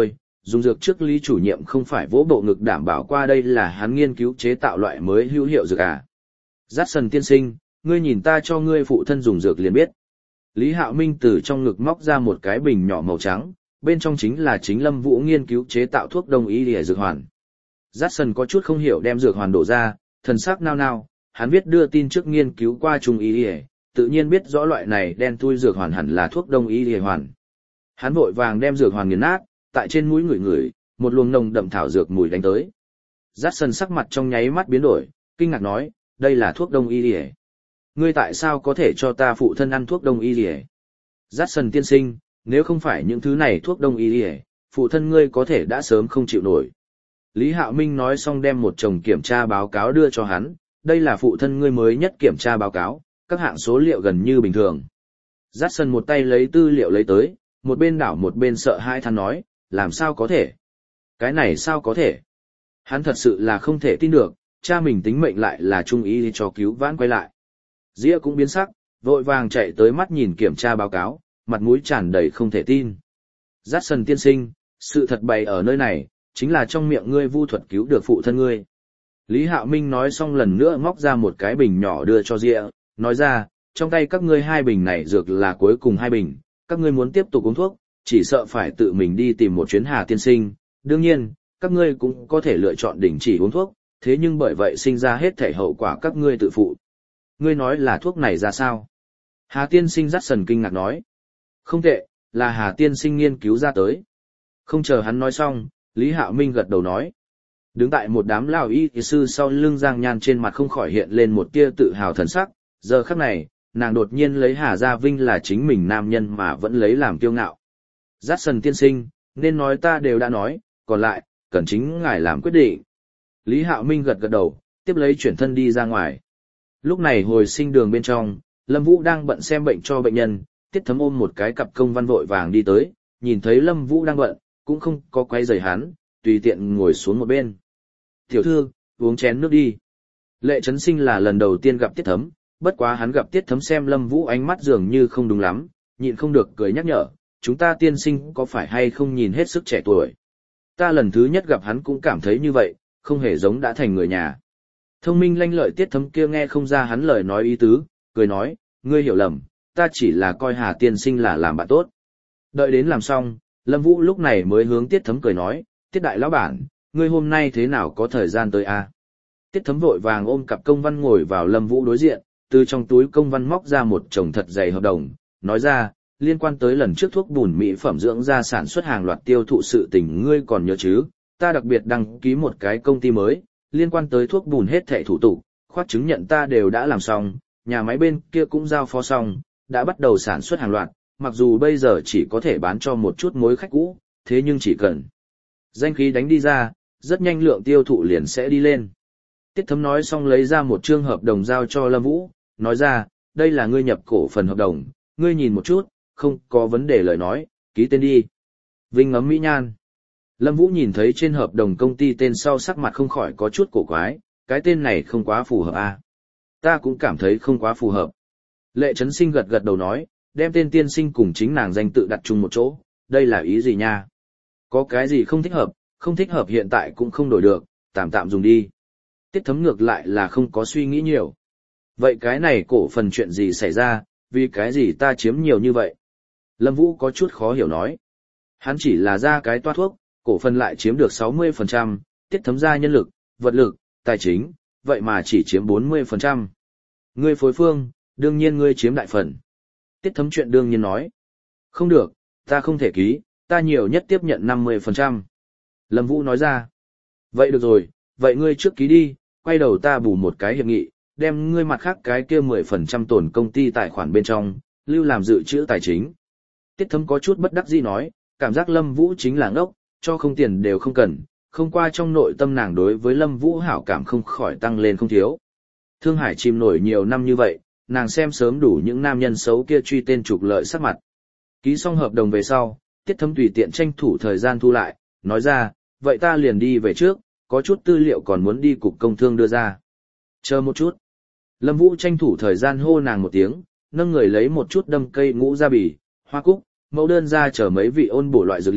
dùng dược trước Lý chủ nhiệm không phải vỗ bộ ngực đảm bảo qua đây là hắn nghiên cứu chế tạo loại mới hữu hiệu dược à. Jackson tiên sinh, ngươi nhìn ta cho ngươi phụ thân dùng dược liền biết. Lý Hạo Minh từ trong ngực móc ra một cái bình nhỏ màu trắng, bên trong chính là chính Lâm Vũ nghiên cứu chế tạo thuốc đông y để dược hoàn. Jackson có chút không hiểu đem dược hoàn đổ ra, thần sắc nao nao, hắn viết đưa tin trước nghiên cứu qua trung y để, tự nhiên biết rõ loại này đen thui dược hoàn hẳn là thuốc đông y để hoàn. Hắn vội vàng đem dược hoàn nghiền nát, tại trên mũi ngửi ngửi, một luồng nồng đậm thảo dược mùi đánh tới. Jackson sắc mặt trong nháy mắt biến đổi, kinh ngạc nói, đây là thuốc đông y để. Ngươi tại sao có thể cho ta phụ thân ăn thuốc đông y để? Jackson tiên sinh, nếu không phải những thứ này thuốc đông y để, phụ thân ngươi có thể đã sớm không chịu nổi. Lý Hạo Minh nói xong đem một chồng kiểm tra báo cáo đưa cho hắn, đây là phụ thân ngươi mới nhất kiểm tra báo cáo, các hạng số liệu gần như bình thường. Jackson một tay lấy tư liệu lấy tới, một bên đảo một bên sợ hãi than nói, làm sao có thể? Cái này sao có thể? Hắn thật sự là không thể tin được, cha mình tính mệnh lại là trung ý cho cứu vãn quay lại. Dĩa cũng biến sắc, vội vàng chạy tới mắt nhìn kiểm tra báo cáo, mặt mũi tràn đầy không thể tin. Jackson tiên sinh, sự thật bày ở nơi này, chính là trong miệng ngươi vu thuật cứu được phụ thân ngươi. Lý Hạo Minh nói xong lần nữa móc ra một cái bình nhỏ đưa cho Dĩa, nói ra, trong tay các ngươi hai bình này dược là cuối cùng hai bình, các ngươi muốn tiếp tục uống thuốc, chỉ sợ phải tự mình đi tìm một chuyến Hà tiên sinh, đương nhiên, các ngươi cũng có thể lựa chọn đình chỉ uống thuốc, thế nhưng bởi vậy sinh ra hết thể hậu quả các ngươi tự phụ. Ngươi nói là thuốc này ra sao? Hà tiên sinh Jackson kinh ngạc nói. Không tệ, là Hà tiên sinh nghiên cứu ra tới. Không chờ hắn nói xong, Lý Hạo Minh gật đầu nói. Đứng tại một đám lão y sư sau lưng Giang Nhan trên mặt không khỏi hiện lên một tia tự hào thần sắc, giờ khắc này, nàng đột nhiên lấy Hà Gia Vinh là chính mình nam nhân mà vẫn lấy làm kiêu ngạo. Jackson tiên sinh, nên nói ta đều đã nói, còn lại, cần chính ngài làm quyết định. Lý Hạo Minh gật gật đầu, tiếp lấy chuyển thân đi ra ngoài. Lúc này hồi sinh đường bên trong, Lâm Vũ đang bận xem bệnh cho bệnh nhân, Tiết Thấm ôm một cái cặp công văn vội vàng đi tới, nhìn thấy Lâm Vũ đang bận, cũng không có quay rời hắn, tùy tiện ngồi xuống một bên. Tiểu thư, uống chén nước đi. Lệ Trấn Sinh là lần đầu tiên gặp Tiết Thấm, bất quá hắn gặp Tiết Thấm xem Lâm Vũ ánh mắt dường như không đúng lắm, nhịn không được cười nhắc nhở, chúng ta tiên sinh có phải hay không nhìn hết sức trẻ tuổi. Ta lần thứ nhất gặp hắn cũng cảm thấy như vậy, không hề giống đã thành người nhà. Thông minh lanh lợi Tiết Thấm kia nghe không ra hắn lời nói ý tứ, cười nói, ngươi hiểu lầm, ta chỉ là coi Hà tiên sinh là làm bạn tốt. Đợi đến làm xong, Lâm Vũ lúc này mới hướng Tiết Thấm cười nói, Tiết đại lão bản, ngươi hôm nay thế nào có thời gian tới a? Tiết Thấm vội vàng ôm cặp công văn ngồi vào Lâm Vũ đối diện, từ trong túi công văn móc ra một chồng thật dày hợp đồng, nói ra, liên quan tới lần trước thuốc bùn mỹ phẩm dưỡng da sản xuất hàng loạt tiêu thụ sự tình ngươi còn nhớ chứ, ta đặc biệt đăng ký một cái công ty mới, liên quan tới thuốc bùn hết thảy thủ tục, khoát chứng nhận ta đều đã làm xong, nhà máy bên kia cũng giao phó xong, đã bắt đầu sản xuất hàng loạt, mặc dù bây giờ chỉ có thể bán cho một chút mối khách cũ, thế nhưng chỉ cần danh khí đánh đi ra, rất nhanh lượng tiêu thụ liền sẽ đi lên. Tiết Thấm nói xong lấy ra một chương hợp đồng giao cho Lâm Vũ, nói ra, đây là ngươi nhập cổ phần hợp đồng, ngươi nhìn một chút, không có vấn đề lời nói, ký tên đi. Vinh ngắm mỹ nhan. Lâm Vũ nhìn thấy trên hợp đồng công ty tên sau sắc mặt không khỏi có chút cổ quái, cái tên này không quá phù hợp à. Ta cũng cảm thấy không quá phù hợp. Lệ Trấn Sinh gật gật đầu nói, đem tên tiên sinh cùng chính nàng danh tự đặt chung một chỗ, đây là ý gì nha? Có cái gì không thích hợp, không thích hợp hiện tại cũng không đổi được, tạm tạm dùng đi. Tiết Thấm ngược lại là không có suy nghĩ nhiều. Vậy cái này cổ phần chuyện gì xảy ra, vì cái gì ta chiếm nhiều như vậy? Lâm Vũ có chút khó hiểu nói. Hắn chỉ là ra cái toa thuốc, cổ phần lại chiếm được sáu mươi phần trăm, Tiết Thấm ra nhân lực, vật lực, tài chính, vậy mà chỉ chiếm bốn mươi phần trăm. Ngươi phối phương, đương nhiên ngươi chiếm đại phần. Tiết Thấm chuyện đương nhiên nói. Không được, ta không thể ký, ta nhiều nhất tiếp nhận năm mươi phần trăm. Lâm Vũ nói ra. Vậy được rồi, vậy ngươi trước ký đi, quay đầu ta bù một cái hiệp nghị, đem ngươi mặt khác cái kia mười phần trăm tổn công ty tài khoản bên trong, lưu làm dự trữ tài chính. Tiết Thấm có chút bất đắc dĩ nói, cảm giác Lâm Vũ chính là ngốc, cho không tiền đều không cần, không qua trong nội tâm nàng đối với Lâm Vũ hảo cảm không khỏi tăng lên không thiếu. Thương Hải chìm nổi nhiều năm như vậy, nàng xem sớm đủ những nam nhân xấu kia truy tên trục lợi sắc mặt. Ký xong hợp đồng về sau, Tiết Thấm tùy tiện tranh thủ thời gian thu lại, nói ra, vậy ta liền đi về trước, có chút tư liệu còn muốn đi cục công thương đưa ra. Chờ một chút. Lâm Vũ tranh thủ thời gian hô nàng một tiếng, nâng người lấy một chút đâm cây ngũ gia bì, hoa cúc, mẫu đơn ra chở mấy vị ôn bổ loại dược liệu,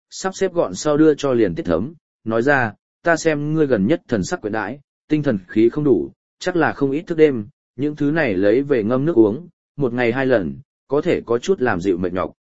sắp xếp gọn sau đưa cho liền tiết thấm, nói ra, ta xem ngươi gần nhất thần sắc quyện đãi, tinh thần khí không đủ, chắc là không ít thức đêm, những thứ này lấy về ngâm nước uống, một ngày hai lần, có thể có chút làm dịu mệt nhọc.